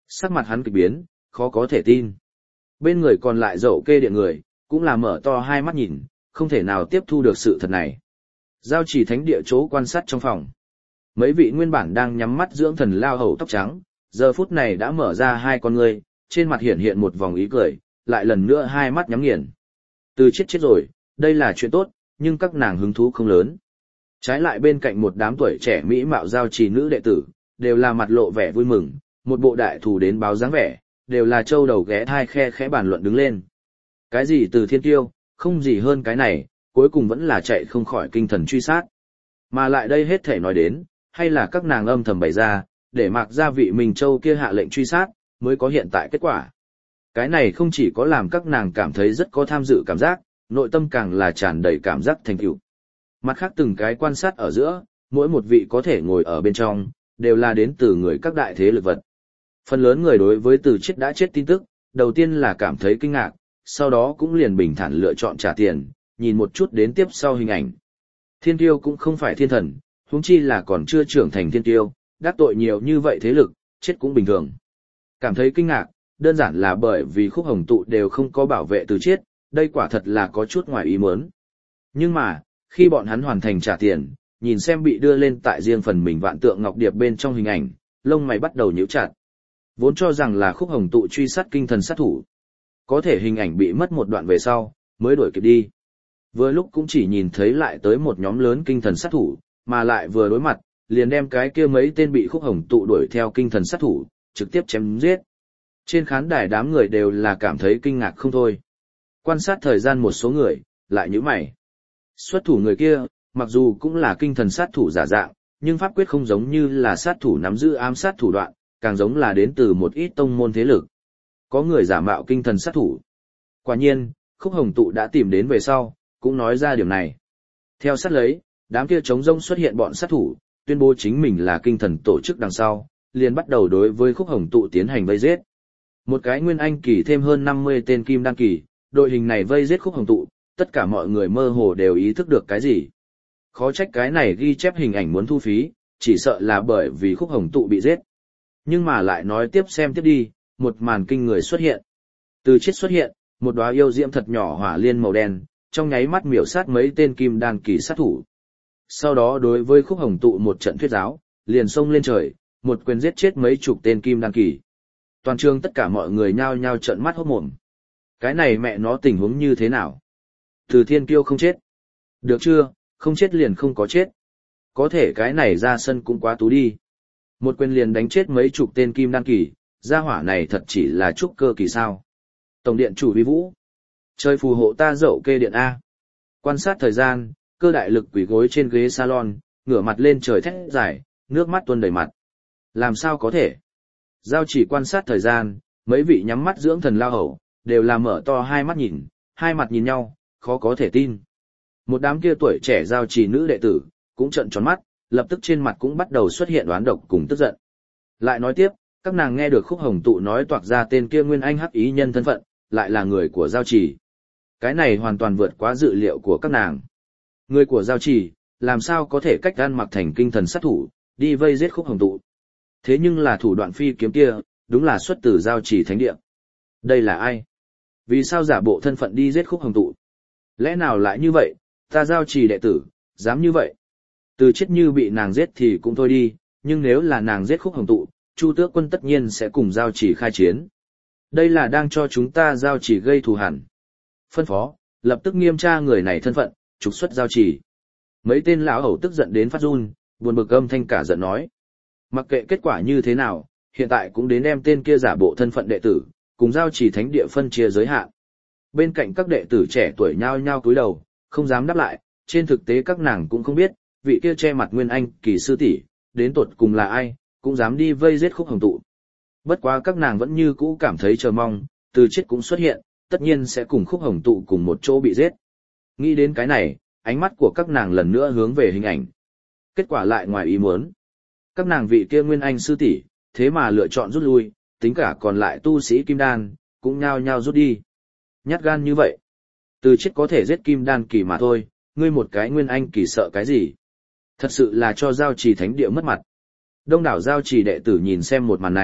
Sắc mặt hắn kịch biến, khó có thể tin. Bên người còn lại dậu kê điện người, cũng là mở to hai mắt nhìn, không thể nào tiếp thu được sự thật này. Giao chỉ thánh địa chỗ quan sát trong phòng. Mấy vị nguyên bản đang nhắm mắt dưỡng thần lao hầu tóc trắng, giờ phút này đã mở ra hai con ngươi, trên mặt hiện hiện một vòng ý cười, lại lần nữa hai mắt nhắm nghiền. Từ chết rồi, đây là chuyện tốt, nhưng các nàng hứng thú không lớn. Trái lại bên cạnh một đám tuổi trẻ mỹ mạo giao trì nữ đệ tử, đều là mặt lộ vẻ vui mừng, một bộ đại thù đến báo dáng vẻ, đều là châu đầu ghé thai khe khẽ bàn luận đứng lên. Cái gì từ thiên tiêu, không gì hơn cái này, cuối cùng vẫn là chạy không khỏi kinh thần truy sát. Mà lại đây hết thể nói đến, hay là các nàng âm thầm bày ra, để mặc ra vị Minh Châu kia hạ lệnh truy sát, mới có hiện tại kết quả. Cái này không chỉ có làm các nàng cảm thấy rất có tham dự cảm giác, nội tâm càng là tràn đầy cảm giác thành tựu. Mặt khác từng cái quan sát ở giữa, mỗi một vị có thể ngồi ở bên trong, đều là đến từ người các đại thế lực vật. Phần lớn người đối với từ chết đã chết tin tức, đầu tiên là cảm thấy kinh ngạc, sau đó cũng liền bình thản lựa chọn trả tiền, nhìn một chút đến tiếp sau hình ảnh. Thiên tiêu cũng không phải thiên thần, huống chi là còn chưa trưởng thành thiên tiêu, đắc tội nhiều như vậy thế lực, chết cũng bình thường. Cảm thấy kinh ngạc, đơn giản là bởi vì khúc hồng tụ đều không có bảo vệ từ chết, đây quả thật là có chút ngoài ý muốn. Nhưng mà, khi bọn hắn hoàn thành trả tiền, nhìn xem bị đưa lên tại riêng phần mình vạn tượng ngọc điệp bên trong hình ảnh, lông mày bắt đầu nhíu chặt. Vốn cho rằng là khúc hồng tụ truy sát kinh thần sát thủ. Có thể hình ảnh bị mất một đoạn về sau, mới đuổi kịp đi. Vừa lúc cũng chỉ nhìn thấy lại tới một nhóm lớn kinh thần sát thủ, mà lại vừa đối mặt, liền đem cái kia mấy tên bị khúc hồng tụ đuổi theo kinh thần sát thủ, trực tiếp chém giết. Trên khán đài đám người đều là cảm thấy kinh ngạc không thôi. Quan sát thời gian một số người, lại nhíu mày. Xuất thủ người kia, mặc dù cũng là kinh thần sát thủ giả dạng, nhưng pháp quyết không giống như là sát thủ nắm giữ ám sát thủ đoạn, càng giống là đến từ một ít tông môn thế lực. Có người giả mạo kinh thần sát thủ. Quả nhiên, khúc hồng tụ đã tìm đến về sau, cũng nói ra điểm này. Theo sát lấy, đám kia trống rông xuất hiện bọn sát thủ, tuyên bố chính mình là kinh thần tổ chức đằng sau, liền bắt đầu đối với khúc hồng tụ tiến hành vây giết. Một cái nguyên anh kỳ thêm hơn 50 tên kim đan kỳ, đội hình này vây giết khúc hồng tụ, tất cả mọi người mơ hồ đều ý thức được cái gì. Khó trách cái này ghi chép hình ảnh muốn thu phí, chỉ sợ là bởi vì khúc hồng tụ bị giết. Nhưng mà lại nói tiếp xem tiếp đi, một màn kinh người xuất hiện. Từ chết xuất hiện, một đóa yêu diễm thật nhỏ hỏa liên màu đen, trong nháy mắt miểu sát mấy tên kim đan kỳ sát thủ. Sau đó đối với khúc hồng tụ một trận thuyết giáo, liền xông lên trời, một quyền giết chết mấy chục tên kim đan kỳ. Toàn trường tất cả mọi người nhao nhao trợn mắt hốt mồm. Cái này mẹ nó tình huống như thế nào? Từ thiên kiêu không chết. Được chưa, không chết liền không có chết. Có thể cái này ra sân cũng quá tú đi. Một quyền liền đánh chết mấy chục tên kim đan kỳ, gia hỏa này thật chỉ là trúc cơ kỳ sao. Tổng điện chủ vi vũ. Trời phù hộ ta dậu kê điện A. Quan sát thời gian, cơ đại lực quỳ gối trên ghế salon, ngửa mặt lên trời thét dài, nước mắt tuôn đầy mặt. Làm sao có thể? Giao chỉ quan sát thời gian, mấy vị nhắm mắt dưỡng thần lao hầu, đều là mở to hai mắt nhìn, hai mặt nhìn nhau, khó có thể tin. Một đám kia tuổi trẻ giao chỉ nữ đệ tử, cũng trợn tròn mắt, lập tức trên mặt cũng bắt đầu xuất hiện oán độc cùng tức giận. Lại nói tiếp, các nàng nghe được khúc hồng tụ nói toạc ra tên kia nguyên anh hắc ý nhân thân phận, lại là người của giao chỉ. Cái này hoàn toàn vượt quá dự liệu của các nàng. Người của giao chỉ, làm sao có thể cách gan mặc thành kinh thần sát thủ, đi vây giết khúc hồng tụ. Thế nhưng là thủ đoạn phi kiếm kia, đúng là xuất từ giao chỉ thánh địa. Đây là ai? Vì sao giả bộ thân phận đi giết khúc hồng tụ? Lẽ nào lại như vậy, ta giao chỉ đệ tử, dám như vậy? Từ chết như bị nàng giết thì cũng thôi đi, nhưng nếu là nàng giết khúc hồng tụ, Chu Tước quân tất nhiên sẽ cùng giao chỉ khai chiến. Đây là đang cho chúng ta giao chỉ gây thù hằn. Phân phó, lập tức nghiêm tra người này thân phận, trục xuất giao chỉ. Mấy tên lão hầu tức giận đến phát run, buồn bực âm thanh cả giận nói. Mặc kệ kết quả như thế nào, hiện tại cũng đến đem tên kia giả bộ thân phận đệ tử, cùng giao chỉ thánh địa phân chia giới hạn. Bên cạnh các đệ tử trẻ tuổi nhao nhao cúi đầu, không dám đáp lại, trên thực tế các nàng cũng không biết, vị kia che mặt nguyên anh kỳ sư tỷ đến tột cùng là ai, cũng dám đi vây giết khúc hồng tụ. Bất quá các nàng vẫn như cũ cảm thấy chờ mong, từ chết cũng xuất hiện, tất nhiên sẽ cùng khúc hồng tụ cùng một chỗ bị giết. Nghĩ đến cái này, ánh mắt của các nàng lần nữa hướng về hình ảnh. Kết quả lại ngoài ý muốn. Các nàng vị kia nguyên anh sư tỷ, thế mà lựa chọn rút lui, tính cả còn lại tu sĩ kim đan, cũng nhao nhao rút đi. Nhát gan như vậy. Từ chết có thể giết kim đan kỳ mà thôi, ngươi một cái nguyên anh kỳ sợ cái gì? Thật sự là cho giao trì thánh địa mất mặt. Đông đảo giao trì đệ tử nhìn xem một màn này,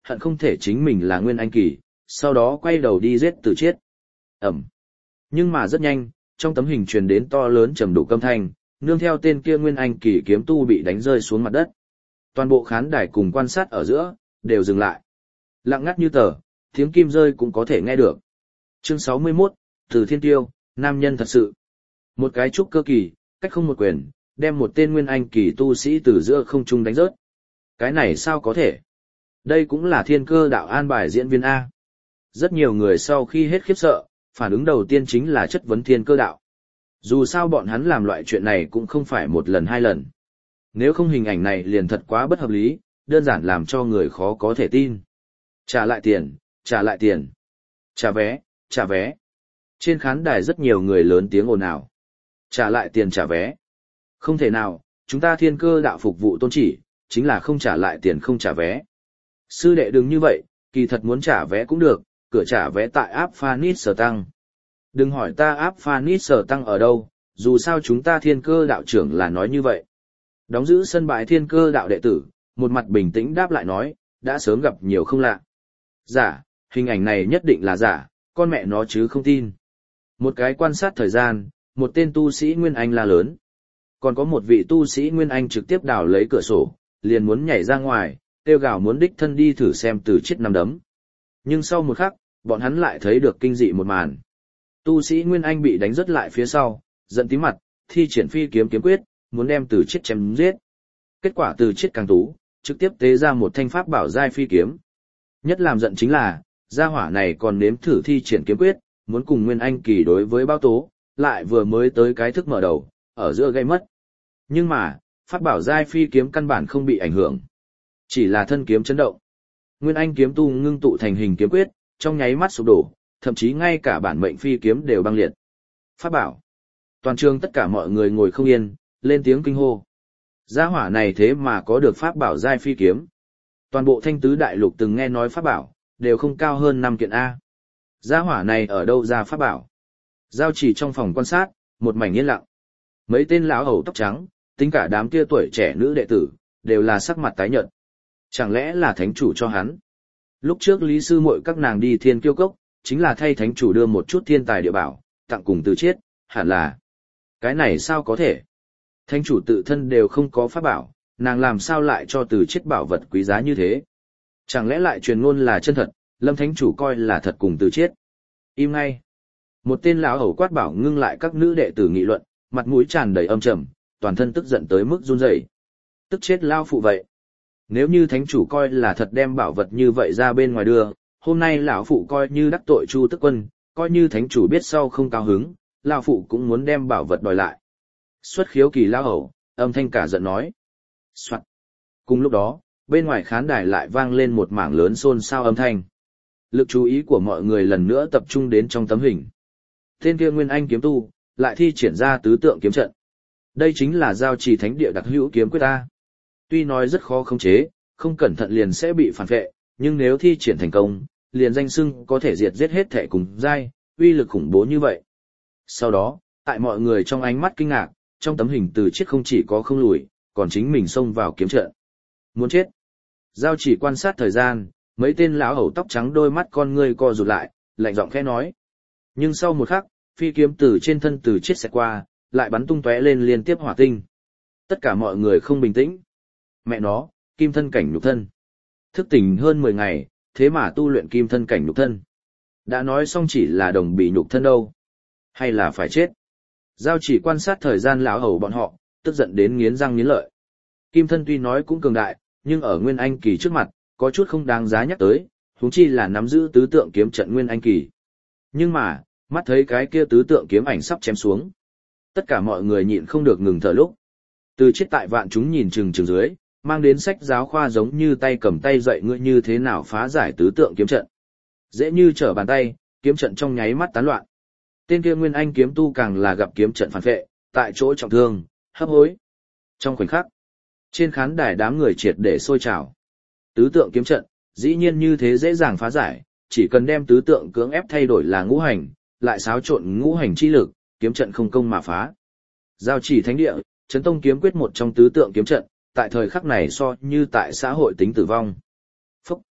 hận không thể chính mình là Nguyên Anh kỳ, sau đó quay đầu đi giết Từ Chiết. Ẩm. Nhưng mà rất nhanh, trong tấm hình truyền đến to lớn trầm đủ âm thanh, nương theo tên kia Nguyên Anh kỳ kiếm tu bị đánh rơi xuống mặt đất. Toàn bộ khán đài cùng quan sát ở giữa, đều dừng lại. Lặng ngắt như tờ, tiếng kim rơi cũng có thể nghe được. Chương 61, Từ Thiên Tiêu, nam nhân thật sự. Một cái trúc cơ kỳ, cách không một quyền, đem một tên Nguyên Anh kỳ tu sĩ từ giữa không trung đánh rớt. Cái này sao có thể? Đây cũng là Thiên Cơ đạo an bài diễn viên A. Rất nhiều người sau khi hết khiếp sợ, phản ứng đầu tiên chính là chất vấn Thiên Cơ đạo. Dù sao bọn hắn làm loại chuyện này cũng không phải một lần hai lần. Nếu không hình ảnh này liền thật quá bất hợp lý, đơn giản làm cho người khó có thể tin. Trả lại tiền, trả lại tiền. Trả vé, trả vé. Trên khán đài rất nhiều người lớn tiếng ồn ào. Trả lại tiền trả vé. Không thể nào, chúng ta Thiên Cơ đạo phục vụ tôn chỉ, chính là không trả lại tiền không trả vé. Sư đệ đừng như vậy, kỳ thật muốn trả vé cũng được, cửa trả vé tại áp Phanis Sở Tăng. Đừng hỏi ta áp Phanis Sở Tăng ở đâu, dù sao chúng ta Thiên Cơ đạo trưởng là nói như vậy. Đóng giữ sân bãi Thiên Cơ đạo đệ tử, một mặt bình tĩnh đáp lại nói, đã sớm gặp nhiều không lạ. Giả, hình ảnh này nhất định là giả, con mẹ nó chứ không tin. Một cái quan sát thời gian, một tên tu sĩ Nguyên Anh la lớn. Còn có một vị tu sĩ Nguyên Anh trực tiếp đào lấy cửa sổ, liền muốn nhảy ra ngoài, kêu gào muốn đích thân đi thử xem Từ Chiết nắm đấm. Nhưng sau một khắc, bọn hắn lại thấy được kinh dị một màn. Tu sĩ Nguyên Anh bị đánh rất lại phía sau, giận tím mặt, thi triển phi kiếm kiếm quyết, muốn đem Từ Chiết chém giết. Kết quả Từ Chiết càng tú, trực tiếp tế ra một thanh pháp bảo giai phi kiếm. Nhất làm giận chính là, gia hỏa này còn nếm thử thi triển kiếm quyết, muốn cùng Nguyên Anh kỳ đối với Bao Tố, lại vừa mới tới cái thức mở đầu, ở giữa gây mất. Nhưng mà, pháp bảo giai phi kiếm căn bản không bị ảnh hưởng. Chỉ là thân kiếm chấn động. Nguyên Anh kiếm tu ngưng tụ thành hình kiếm quyết, trong nháy mắt sụp đổ, thậm chí ngay cả bản mệnh phi kiếm đều băng liệt. Pháp bảo. Toàn trường tất cả mọi người ngồi không yên, lên tiếng kinh hô. Gia hỏa này thế mà có được pháp bảo giai phi kiếm. Toàn bộ Thanh Tứ Đại Lục từng nghe nói pháp bảo, đều không cao hơn 5 kiện A. Gia hỏa này ở đâu ra pháp bảo? Giao chỉ trong phòng quan sát, một mảnh yên lặng. Mấy tên lão hầu tóc trắng, tính cả đám kia tuổi trẻ nữ đệ tử, đều là sắc mặt tái nhợt. Chẳng lẽ là thánh chủ cho hắn? Lúc trước Lý Sư Muội các nàng đi Thiên Kiêu Cốc, chính là thay thánh chủ đưa một chút thiên tài địa bảo, tặng cùng Từ Chiết, hẳn là. Cái này sao có thể? Thánh chủ tự thân đều không có pháp bảo, nàng làm sao lại cho Từ Chiết bảo vật quý giá như thế? Chẳng lẽ lại truyền ngôn là chân thật, Lâm thánh chủ coi là thật cùng Từ Chiết? Im ngay. Một tên lão hầu quát bảo ngưng lại các nữ đệ tử nghị luận, mặt mũi tràn đầy âm trầm, toàn thân tức giận tới mức run rẩy. Tức chết lao phụ vậy. Nếu như thánh chủ coi là thật đem bảo vật như vậy ra bên ngoài đưa, hôm nay lão phụ coi như đắc tội Chu Tức Quân, coi như thánh chủ biết sau không cao hứng, lão phụ cũng muốn đem bảo vật đòi lại. Xuất khiếu kỳ lão hầu, âm thanh cả giận nói. Soạn. Cùng lúc đó, bên ngoài khán đài lại vang lên một mảng lớn xôn xao âm thanh. Lực chú ý của mọi người lần nữa tập trung đến trong tấm hình. Tên kia Nguyên Anh kiếm tu, lại thi triển ra tứ tượng kiếm trận. Đây chính là giao trì thánh địa đặc hữu kiếm quyết ta. Tuy nói rất khó khống chế, không cẩn thận liền sẽ bị phản vệ, nhưng nếu thi triển thành công, liền danh xưng có thể diệt giết hết thể cùng giai, uy lực khủng bố như vậy. Sau đó, tại mọi người trong ánh mắt kinh ngạc, trong tấm hình Từ Chiết không chỉ có không lùi, còn chính mình xông vào kiếm trận. Muốn chết. Giao chỉ quan sát thời gian, mấy tên lão hầu tóc trắng đôi mắt con ngươi co rụt lại, lạnh giọng khẽ nói. Nhưng sau một khắc, phi kiếm từ trên thân Từ Chiết xẹt qua, lại bắn tung tóe lên liên tiếp hỏa tinh. Tất cả mọi người không bình tĩnh. Mẹ nó, kim thân cảnh nhục thân. Thức tỉnh hơn 10 ngày, thế mà tu luyện kim thân cảnh nhục thân. Đã nói xong chỉ là đồng bị nhục thân đâu. Hay là phải chết. Giao chỉ quan sát thời gian lão hầu bọn họ, tức giận đến nghiến răng nghiến lợi. Kim thân tuy nói cũng cường đại, nhưng ở Nguyên Anh kỳ trước mặt, có chút không đáng giá nhắc tới, huống chi là nắm giữ tứ tượng kiếm trận Nguyên Anh kỳ. Nhưng mà, mắt thấy cái kia tứ tượng kiếm ảnh sắp chém xuống. Tất cả mọi người nhịn không được ngừng thở lúc. Từ Chiết tại vạn chúng nhìn chừng dưới, mang đến sách giáo khoa giống như tay cầm tay dạy ngươi như thế nào phá giải tứ tượng kiếm trận. Dễ như trở bàn tay, kiếm trận trong nháy mắt tán loạn. Tên kia Nguyên Anh kiếm tu càng là gặp kiếm trận phản vệ, tại chỗ trọng thương, hấp hối. Trong khoảnh khắc, trên khán đài đám người triệt để sôi trào. Tứ tượng kiếm trận, dĩ nhiên như thế dễ dàng phá giải, chỉ cần đem tứ tượng cưỡng ép thay đổi là ngũ hành, lại xáo trộn ngũ hành chi lực, kiếm trận không công mà phá. Giao chỉ thánh địa, Chấn Tông kiếm quyết một trong tứ tượng kiếm trận, tại thời khắc này so như tại xã hội tính tử vong. Phúc!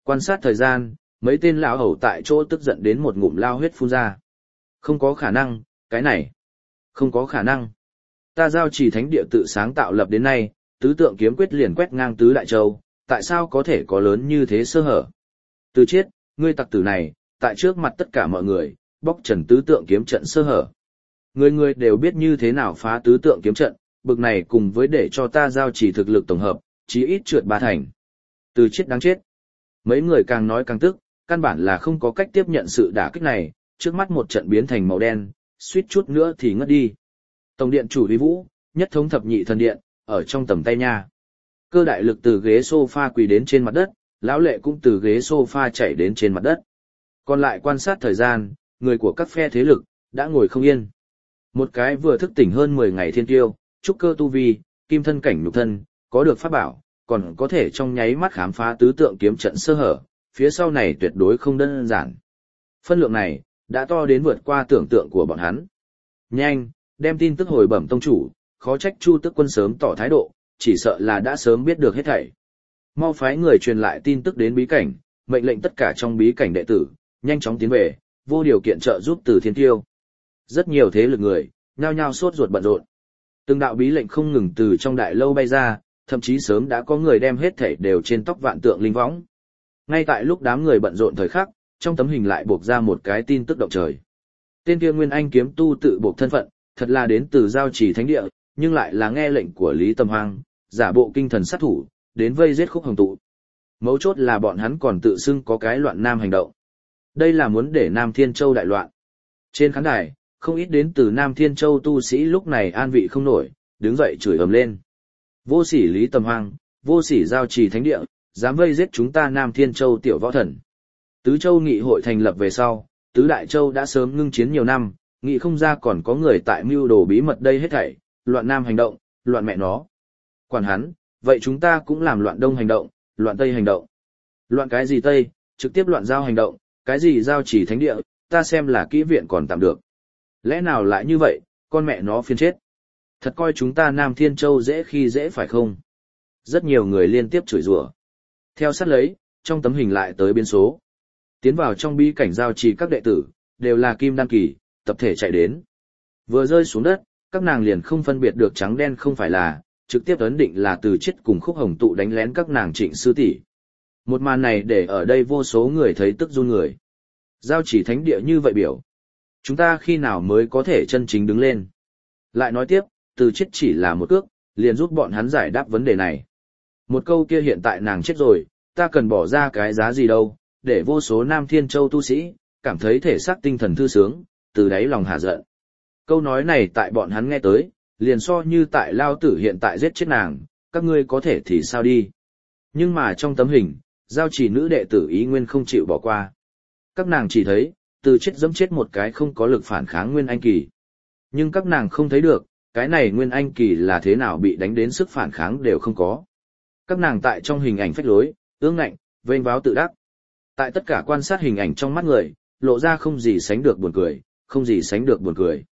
Quan sát thời gian, mấy tên lão hầu tại chỗ tức giận đến một ngụm lao huyết phun ra. Không có khả năng, cái này. Không có khả năng. Ta giao chỉ thánh địa tự sáng tạo lập đến nay, tứ tượng kiếm quyết liền quét ngang tứ đại châu, tại sao có thể có lớn như thế sơ hở? Từ Chiết, ngươi tặc tử này, tại trước mặt tất cả mọi người, bóc trần tứ tượng kiếm trận sơ hở. Người người đều biết như thế nào phá tứ tượng kiếm trận, bực này cùng với để cho ta giao chỉ thực lực tổng hợp, chí ít trượt 3 thành. Từ Chiết đáng chết. Mấy người càng nói càng tức, căn bản là không có cách tiếp nhận sự đả kích này, trước mắt một trận biến thành màu đen, suýt chút nữa thì ngất đi. Tổng điện chủ Lý Vũ, nhất thống thập nhị thần điện, ở trong tầm tay nha. Cơ đại lực từ ghế sofa quỳ đến trên mặt đất, lão lệ cũng từ ghế sofa chạy đến trên mặt đất. Còn lại quan sát thời gian, người của các phe thế lực, đã ngồi không yên. Một cái vừa thức tỉnh hơn 10 ngày thiên tiêu, trúc cơ tu vi, kim thân cảnh nhục thân, có được pháp bảo, còn có thể trong nháy mắt khám phá tứ tượng kiếm trận sơ hở, phía sau này tuyệt đối không đơn giản. Phân lượng này, đã to đến vượt qua tưởng tượng của bọn hắn. Nhanh, đem tin tức hồi bẩm tông chủ, khó trách Chu Tước Quân sớm tỏ thái độ, chỉ sợ là đã sớm biết được hết thảy. Mau phái người truyền lại tin tức đến bí cảnh, mệnh lệnh tất cả trong bí cảnh đệ tử, nhanh chóng tiến về, vô điều kiện trợ giúp Từ Thiên Tiêu. Rất nhiều thế lực người, nhao nhao sốt ruột bận rộn. Từng đạo bí lệnh không ngừng từ trong đại lâu bay ra, thậm chí sớm đã có người đem hết thảy đều trên tóc vạn tượng linh võng. Ngay tại lúc đám người bận rộn thời khắc, trong tấm hình lại buộc ra một cái tin tức động trời. Tên kia Nguyên Anh kiếm tu tự buộc thân phận, thật là đến từ giao trì thánh địa, nhưng lại là nghe lệnh của Lý Tầm Hoang, giả bộ kinh thần sát thủ, đến vây giết Khúc Hồng Tụ. Mấu chốt là bọn hắn còn tự xưng có cái loạn Nam hành động. Đây là muốn để Nam Thiên Châu đại loạn. Trên khán đài, không ít đến từ Nam Thiên Châu tu sĩ lúc này an vị không nổi, đứng dậy chửi ầm lên. Vô sỉ Lý Tầm Hoang, vô sỉ giao trì thánh địa, dám vây giết chúng ta Nam Thiên Châu tiểu võ thần. Tứ Châu nghị hội thành lập về sau, Tứ Đại Châu đã sớm ngưng chiến nhiều năm, nghĩ không ra còn có người tại mưu đồ bí mật đây hết thảy, loạn Nam hành động, loạn mẹ nó. Quản hắn, vậy chúng ta cũng làm loạn Đông hành động, loạn Tây hành động. Loạn cái gì Tây, trực tiếp loạn giao hành động, cái gì giao chỉ thánh địa, ta xem là kỹ viện còn tạm được. Lẽ nào lại như vậy, con mẹ nó phiền chết. Thật coi chúng ta Nam Thiên Châu dễ khi dễ phải không? Rất nhiều người liên tiếp chửi rủa. Theo sát lấy, trong tấm hình lại tới biến số. Tiến vào trong bí cảnh giao trì các đệ tử, đều là kim đan kỳ, tập thể chạy đến. Vừa rơi xuống đất, các nàng liền không phân biệt được trắng đen không phải là, trực tiếp ấn định là Từ Chiết cùng Khúc Hồng Tụ đánh lén các nàng Trịnh sư tỷ. Một màn này để ở đây vô số người thấy tức run người. Giao chỉ thánh địa như vậy biểu. Chúng ta khi nào mới có thể chân chính đứng lên? Lại nói tiếp, Từ Chiết chỉ là một cước, liền giúp bọn hắn giải đáp vấn đề này. Một câu kia hiện tại nàng chết rồi, ta cần bỏ ra cái giá gì đâu, để vô số Nam Thiên Châu tu sĩ, cảm thấy thể xác tinh thần thư sướng, từ đáy lòng hạ giận. Câu nói này tại bọn hắn nghe tới, liền so như tại lao tử hiện tại giết chết nàng, các ngươi có thể thì sao đi. Nhưng mà trong tấm hình, giao chỉ nữ đệ tử ý nguyên không chịu bỏ qua. Các nàng chỉ thấy, Từ Chiết giẫm chết một cái không có lực phản kháng Nguyên Anh Kỳ. Nhưng các nàng không thấy được, cái này Nguyên Anh Kỳ là thế nào bị đánh đến sức phản kháng đều không có. Các nàng tại trong hình ảnh phách lối, ương ngạnh, vênh váo tự đắc. Tại tất cả quan sát hình ảnh trong mắt người, lộ ra không gì sánh được buồn cười, không gì sánh được buồn cười.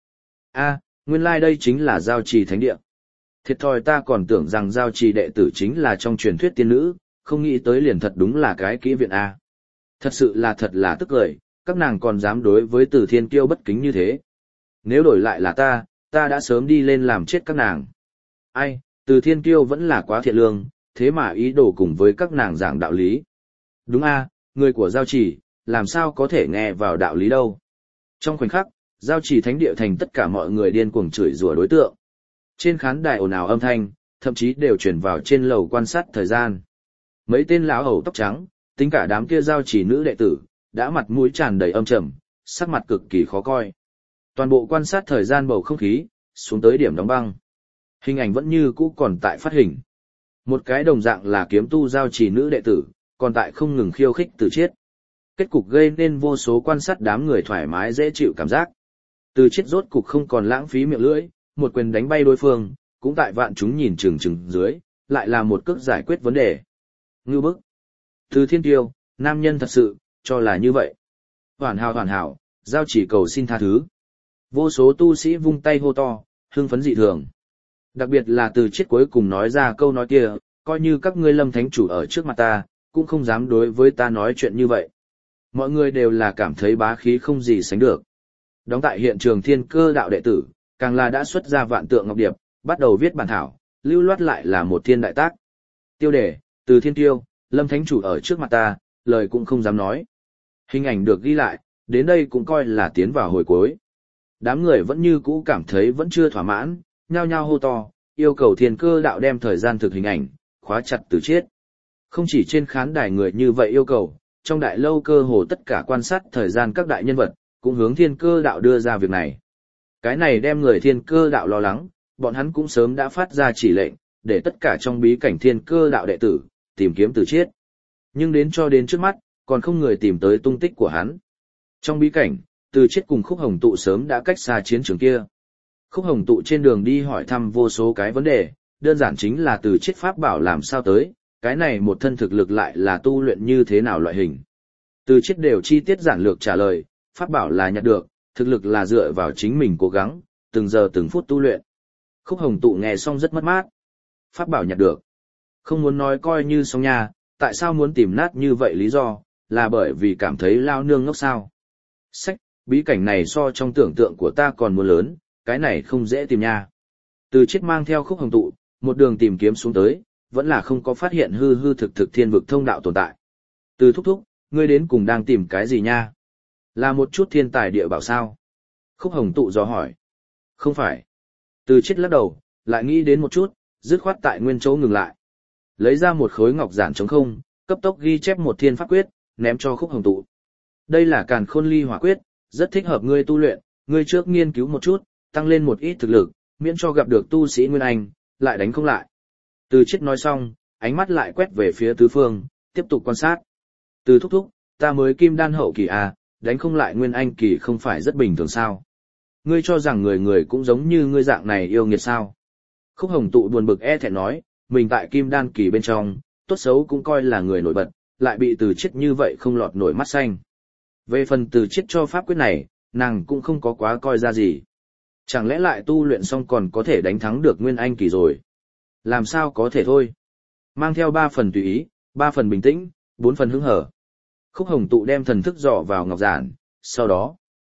Nguyên lai đây chính là giao trì thánh địa. Thiệt thòi ta còn tưởng rằng giao trì đệ tử chính là trong truyền thuyết tiên nữ, không nghĩ tới liền thật đúng là cái kỹ viện A. Thật sự là thật là tức cười, các nàng còn dám đối với Từ Thiên Kiêu bất kính như thế. Nếu đổi lại là ta đã sớm đi lên làm chết các nàng. Ai, Từ Thiên Kiêu vẫn là quá thiện lương, thế mà ý đồ cùng với các nàng giảng đạo lý. Đúng A, người của giao trì, làm sao có thể nghe vào đạo lý đâu. Trong khoảnh khắc, giao trì thánh địa thành tất cả mọi người điên cuồng chửi rủa đối tượng. Trên khán đài ồn ào âm thanh, thậm chí đều chuyển vào trên lầu quan sát thời gian. Mấy tên lão hầu tóc trắng, tính cả đám kia giao trì nữ đệ tử, đã mặt mũi tràn đầy âm trầm, sắc mặt cực kỳ khó coi. Toàn bộ quan sát thời gian bầu không khí, xuống tới điểm đóng băng. Hình ảnh vẫn như cũ còn tại phát hình. Một cái đồng dạng là kiếm tu giao trì nữ đệ tử, còn tại không ngừng khiêu khích Từ Chiết. Kết cục gây nên vô số quan sát đám người thoải mái dễ chịu cảm giác. Từ Chiết rốt cục không còn lãng phí miệng lưỡi, một quyền đánh bay đối phương, cũng tại vạn chúng nhìn chừng dưới, lại là một cước giải quyết vấn đề. Ngưu bức. Từ Thiên Kiêu, nam nhân thật sự, cho là như vậy. Hoàn hảo, giao chỉ cầu xin tha thứ. Vô số tu sĩ vung tay hô to, hưng phấn dị thường. Đặc biệt là Từ Chiết cuối cùng nói ra câu nói kia, coi như các ngươi Lâm Thánh chủ ở trước mặt ta, cũng không dám đối với ta nói chuyện như vậy. Mọi người đều là cảm thấy bá khí không gì sánh được. Đóng tại hiện trường Thiên Cơ đạo đệ tử, càng là đã xuất ra vạn tượng ngọc điệp, bắt đầu viết bản thảo, lưu loát lại là một thiên đại tác. Tiêu đề, từ thiên tiêu, Lâm Thánh Chủ ở trước mặt ta, lời cũng không dám nói. Hình ảnh được ghi lại, đến đây cũng coi là tiến vào hồi cuối. Đám người vẫn như cũ cảm thấy vẫn chưa thỏa mãn, nhao nhao hô to, yêu cầu Thiên Cơ đạo đem thời gian thực hình ảnh, khóa chặt Từ Chiết. Không chỉ trên khán đài người như vậy yêu cầu, trong đại lâu cơ hồ tất cả quan sát thời gian các đại nhân vật, cũng hướng Thiên Cơ đạo đưa ra việc này. Cái này đem người Thiên Cơ đạo lo lắng, bọn hắn cũng sớm đã phát ra chỉ lệnh, để tất cả trong bí cảnh Thiên Cơ đạo đệ tử, tìm kiếm Từ Chiết. Nhưng cho đến trước mắt, còn không người tìm tới tung tích của hắn. Trong bí cảnh, Từ Chiết cùng Khúc Hồng Tụ sớm đã cách xa chiến trường kia. Khúc Hồng Tụ trên đường đi hỏi thăm vô số cái vấn đề, đơn giản chính là Từ Chiết pháp bảo làm sao tới, cái này một thân thực lực lại là tu luyện như thế nào loại hình. Từ Chiết đều chi tiết giản lược trả lời, pháp bảo là nhặt được, thực lực là dựa vào chính mình cố gắng, từng giờ từng phút tu luyện. Khúc Hồng Tụ nghe xong rất mất mát. Pháp bảo nhặt được. Không muốn nói coi như xong nha, tại sao muốn tìm nát như vậy lý do, là bởi vì cảm thấy lao nương ngốc sao. Sách, bí cảnh này so trong tưởng tượng của ta còn muốn lớn, cái này không dễ tìm nha. Từ Chiết mang theo Khúc Hồng Tụ, một đường tìm kiếm xuống tới, vẫn là không có phát hiện hư hư thực thực thiên vực thông đạo tồn tại. Từ thúc thúc, ngươi đến cùng đang tìm cái gì nha? Là một chút thiên tài địa bảo sao? Khúc Hồng Tụ dò hỏi. Không phải. Từ Chiết lắc đầu, lại nghĩ đến một chút, dứt khoát tại nguyên chỗ ngừng lại. Lấy ra một khối ngọc giản trống không, cấp tốc ghi chép một thiên pháp quyết, ném cho Khúc Hồng Tụ. Đây là Càn Khôn Ly Hỏa Quyết, rất thích hợp ngươi tu luyện, ngươi trước nghiên cứu một chút, tăng lên một ít thực lực, miễn cho gặp được tu sĩ Nguyên Anh, lại đánh không lại. Từ Chiết nói xong, ánh mắt lại quét về phía tứ phương, tiếp tục quan sát. Từ thúc thúc, ta mới kim đan hậu kỳ à, đánh không lại Nguyên Anh kỳ không phải rất bình thường sao? Ngươi cho rằng người người cũng giống như ngươi dạng này yêu nghiệt sao? Khúc Hồng Tụ buồn bực thẹn nói, mình tại kim đan kỳ bên trong, tốt xấu cũng coi là người nổi bật, lại bị Từ Chiết như vậy không lọt nổi mắt xanh. Về phần Từ Chiết cho pháp quyết này, nàng cũng không có quá coi ra gì. Chẳng lẽ lại tu luyện xong còn có thể đánh thắng được Nguyên Anh kỳ rồi? Làm sao có thể thôi? Mang theo 3 phần tùy ý, 3 phần bình tĩnh, 4 phần hứng hở. Khúc Hồng Tụ đem thần thức dò vào ngọc giản, sau đó.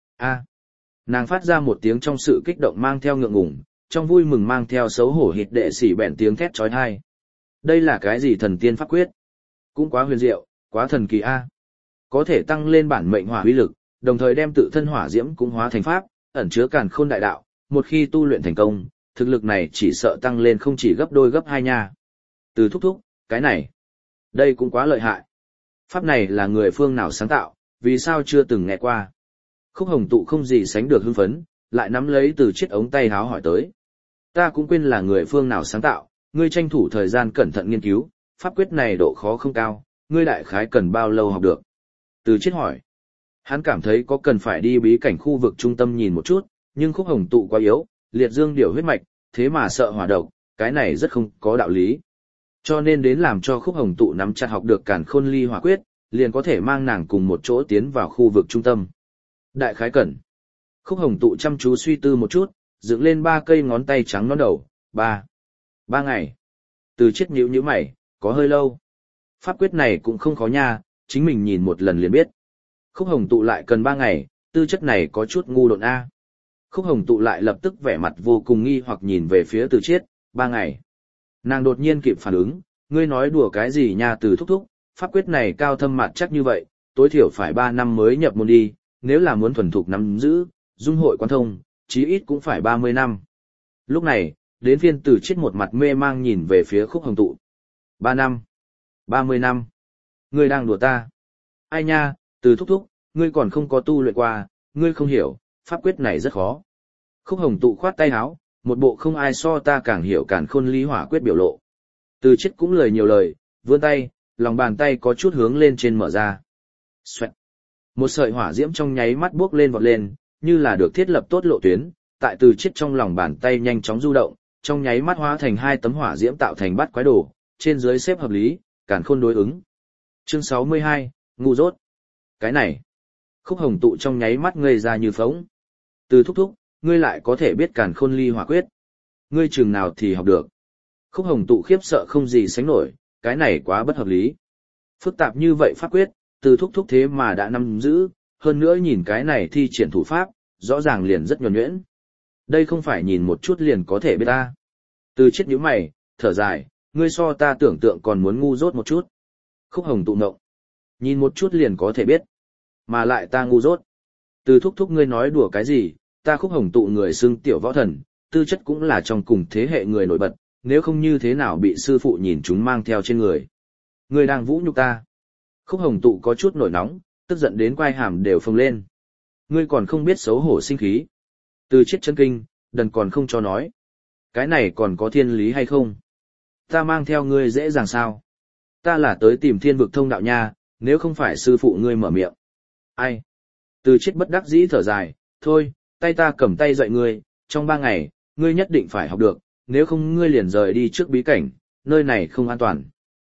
Nàng phát ra một tiếng trong sự kích động mang theo ngượng ngùng, trong vui mừng mang theo xấu hổ hít đệ xỉ bẹn tiếng thét chói tai. Đây là cái gì thần tiên pháp quyết? Cũng quá huyền diệu, quá thần kỳ a. Có thể tăng lên bản mệnh hỏa uy lực, đồng thời đem tự thân hỏa diễm cũng hóa thành pháp, ẩn chứa càn khôn đại đạo, một khi tu luyện thành công, thực lực này chỉ sợ tăng lên không chỉ gấp đôi gấp 2 nha. Từ thúc thúc, cái này, đây cũng quá lợi hại. Pháp này là người phương nào sáng tạo, vì sao chưa từng nghe qua? Khúc Hồng Tụ không gì sánh được hưng phấn, lại nắm lấy Từ Chiết ống tay háo hỏi tới. Ta cũng quên là người phương nào sáng tạo, ngươi tranh thủ thời gian cẩn thận nghiên cứu, pháp quyết này độ khó không cao, ngươi đại khái cần bao lâu học được? Từ Chiết hỏi. Hắn cảm thấy có cần phải đi bí cảnh khu vực trung tâm nhìn một chút, nhưng Khúc Hồng Tụ quá yếu, liệt dương điều huyết mạch, thế mà sợ hỏa độc, cái này rất không có đạo lý. Cho nên đến làm cho Khúc Hồng Tụ nắm chặt học được Càn Khôn Ly Hỏa Quyết, liền có thể mang nàng cùng một chỗ tiến vào khu vực trung tâm. Đại khái cần. Khúc Hồng Tụ chăm chú suy tư một chút, dựng lên 3 cây ngón tay trắng nõn đầu, 3 ngày. Từ Chiết nhíu mày, có hơi lâu. Pháp quyết này cũng không khó nha, chính mình nhìn một lần liền biết. Khúc Hồng Tụ lại cần 3 ngày, tư chất này có chút ngu độn a. Khúc Hồng Tụ lại lập tức vẻ mặt vô cùng nghi hoặc nhìn về phía Từ Chiết, 3 ngày. Nàng đột nhiên kịp phản ứng, ngươi nói đùa cái gì nha Từ thúc thúc, pháp quyết này cao thâm mạt chắc như vậy, tối thiểu phải 3 năm mới nhập môn đi, nếu là muốn thuần thục nắm giữ, dung hội quan thông, chí ít cũng phải 30 năm. Lúc này, đến phiên Từ Chiết một mặt mê mang nhìn về phía Khúc Hồng Tụ. 3 năm, 30 năm, ngươi đang đùa ta. Ai nha, Từ thúc thúc, ngươi còn không có tu luyện qua, ngươi không hiểu, pháp quyết này rất khó. Khúc Hồng Tụ khoát tay áo, một bộ không ai so ta càng hiểu Càn Khôn Ly Hỏa Quyết biểu lộ. Từ Chiết cũng lời nhiều lời, vươn tay, lòng bàn tay có chút hướng lên trên mở ra. Xoẹt. Một sợi hỏa diễm trong nháy mắt bước lên vọt lên, như là được thiết lập tốt lộ tuyến, tại Từ Chiết trong lòng bàn tay nhanh chóng du động, trong nháy mắt hóa thành 2 tấm hỏa diễm tạo thành bát quái đồ, trên dưới xếp hợp lý, Càn Khôn đối ứng. Chương 62, ngu dốt. Cái này. Khúc Hồng Tụ trong nháy mắt ngây ra như phỗng. Từ thúc thúc, ngươi lại có thể biết Càn Khôn Ly Hỏa Quyết. Ngươi chừng nào thì học được. Khúc Hồng Tụ khiếp sợ không gì sánh nổi, cái này quá bất hợp lý. Phức tạp như vậy pháp quyết, từ thúc thúc thế mà đã nắm giữ, hơn nữa nhìn cái này thi triển thủ pháp, rõ ràng liền rất nhuần nhuyễn. Đây không phải nhìn một chút liền có thể biết ta. Từ chết nhíu mày, thở dài, ngươi so ta tưởng tượng còn muốn ngu dốt một chút. Khúc Hồng tụ ngộng. Nhìn một chút liền có thể biết. Mà lại ta ngu dốt. Từ thúc thúc ngươi nói đùa cái gì, ta Khúc Hồng tụ người xưng tiểu võ thần, tư chất cũng là trong cùng thế hệ người nổi bật, nếu không như thế nào bị sư phụ nhìn chúng mang theo trên người. Ngươi đang vũ nhục ta. Khúc Hồng tụ có chút nổi nóng, tức giận đến quai hàm đều phồng lên. Ngươi còn không biết xấu hổ sinh khí. Từ chết chân kinh, đần còn không cho nói. Cái này còn có thiên lý hay không? Ta mang theo ngươi dễ dàng sao? Ta là tới tìm thiên vực thông đạo nha, nếu không phải sư phụ ngươi mở miệng. Ai? Từ chết bất đắc dĩ thở dài, thôi, tay ta cầm tay dạy ngươi, trong 3 ngày, ngươi nhất định phải học được, nếu không ngươi liền rời đi trước bí cảnh, nơi này không an toàn.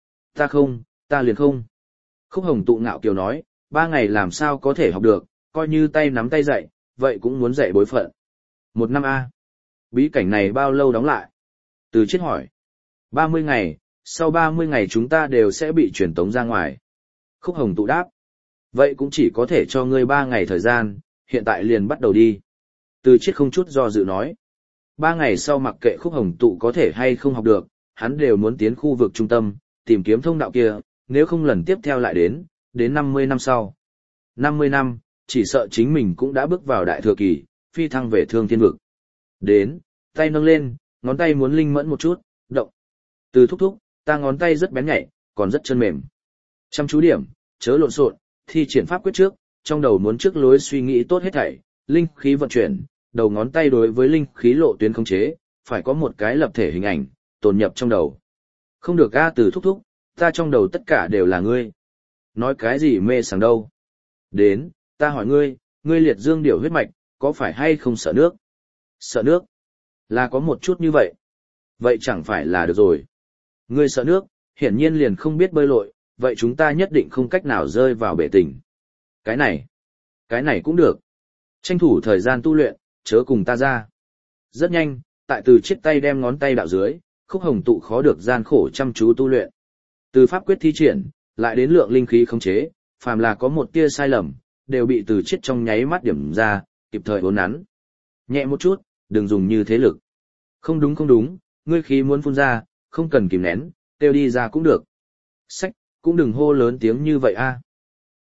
Ta liền không. Khúc Hồng tụ ngạo kiều nói, 3 ngày làm sao có thể học được, coi như tay nắm tay dạy, vậy cũng muốn dạy bối phận. 1 năm A. Bí cảnh này bao lâu đóng lại? Từ chết hỏi. 30 ngày, sau 30 ngày chúng ta đều sẽ bị truyền tống ra ngoài. Khúc Hồng tụ đáp. Vậy cũng chỉ có thể cho ngươi 3 ngày thời gian, hiện tại liền bắt đầu đi. Từ chết không chút do dự nói. 3 ngày sau mặc kệ Khúc Hồng tụ có thể hay không học được, hắn đều muốn tiến khu vực trung tâm, tìm kiếm thông đạo kia, nếu không lần tiếp theo lại đến 50 năm sau. 50 năm, chỉ sợ chính mình cũng đã bước vào đại thừa kỳ, phi thăng về thương thiên vực. Đến, tay nâng lên, ngón tay muốn linh mẫn một chút, động. Từ thúc thúc, ta ngón tay rất bén nhạy, còn rất chân mềm. Chăm chú điểm, chớ lộn xộn, thi triển pháp quyết trước, trong đầu muốn trước lối suy nghĩ tốt hết thảy, linh khí vận chuyển, đầu ngón tay đối với linh khí lộ tuyến khống chế, phải có một cái lập thể hình ảnh, tồn nhập trong đầu. Không được a Từ thúc thúc, ta trong đầu tất cả đều là ngươi. Nói cái gì mê sảng đâu. Đến, ta hỏi ngươi, ngươi liệt dương điểu huyết mạch, có phải hay không sợ nước? Sợ nước? Là có một chút như vậy. Vậy chẳng phải là được rồi. Ngươi sợ nước, hiển nhiên liền không biết bơi lội, vậy chúng ta nhất định không cách nào rơi vào bể tình. Cái này cũng được. Tranh thủ thời gian tu luyện, chớ cùng ta ra. Rất nhanh, tại từ chiếc tay đem ngón tay đạo dưới, Khúc Hồng tụ khó được gian khổ chăm chú tu luyện. Từ pháp quyết thi triển, lại đến lượng linh khí khống chế, phàm là có một tia sai lầm, đều bị từ chiếc trong nháy mắt điểm ra, kịp thời uốn nắn. Nhẹ một chút, đừng dùng như thế lực. Không đúng, ngươi khí muốn phun ra, không cần kìm nén, tiêu đi ra cũng được. Sách, cũng đừng hô lớn tiếng như vậy a.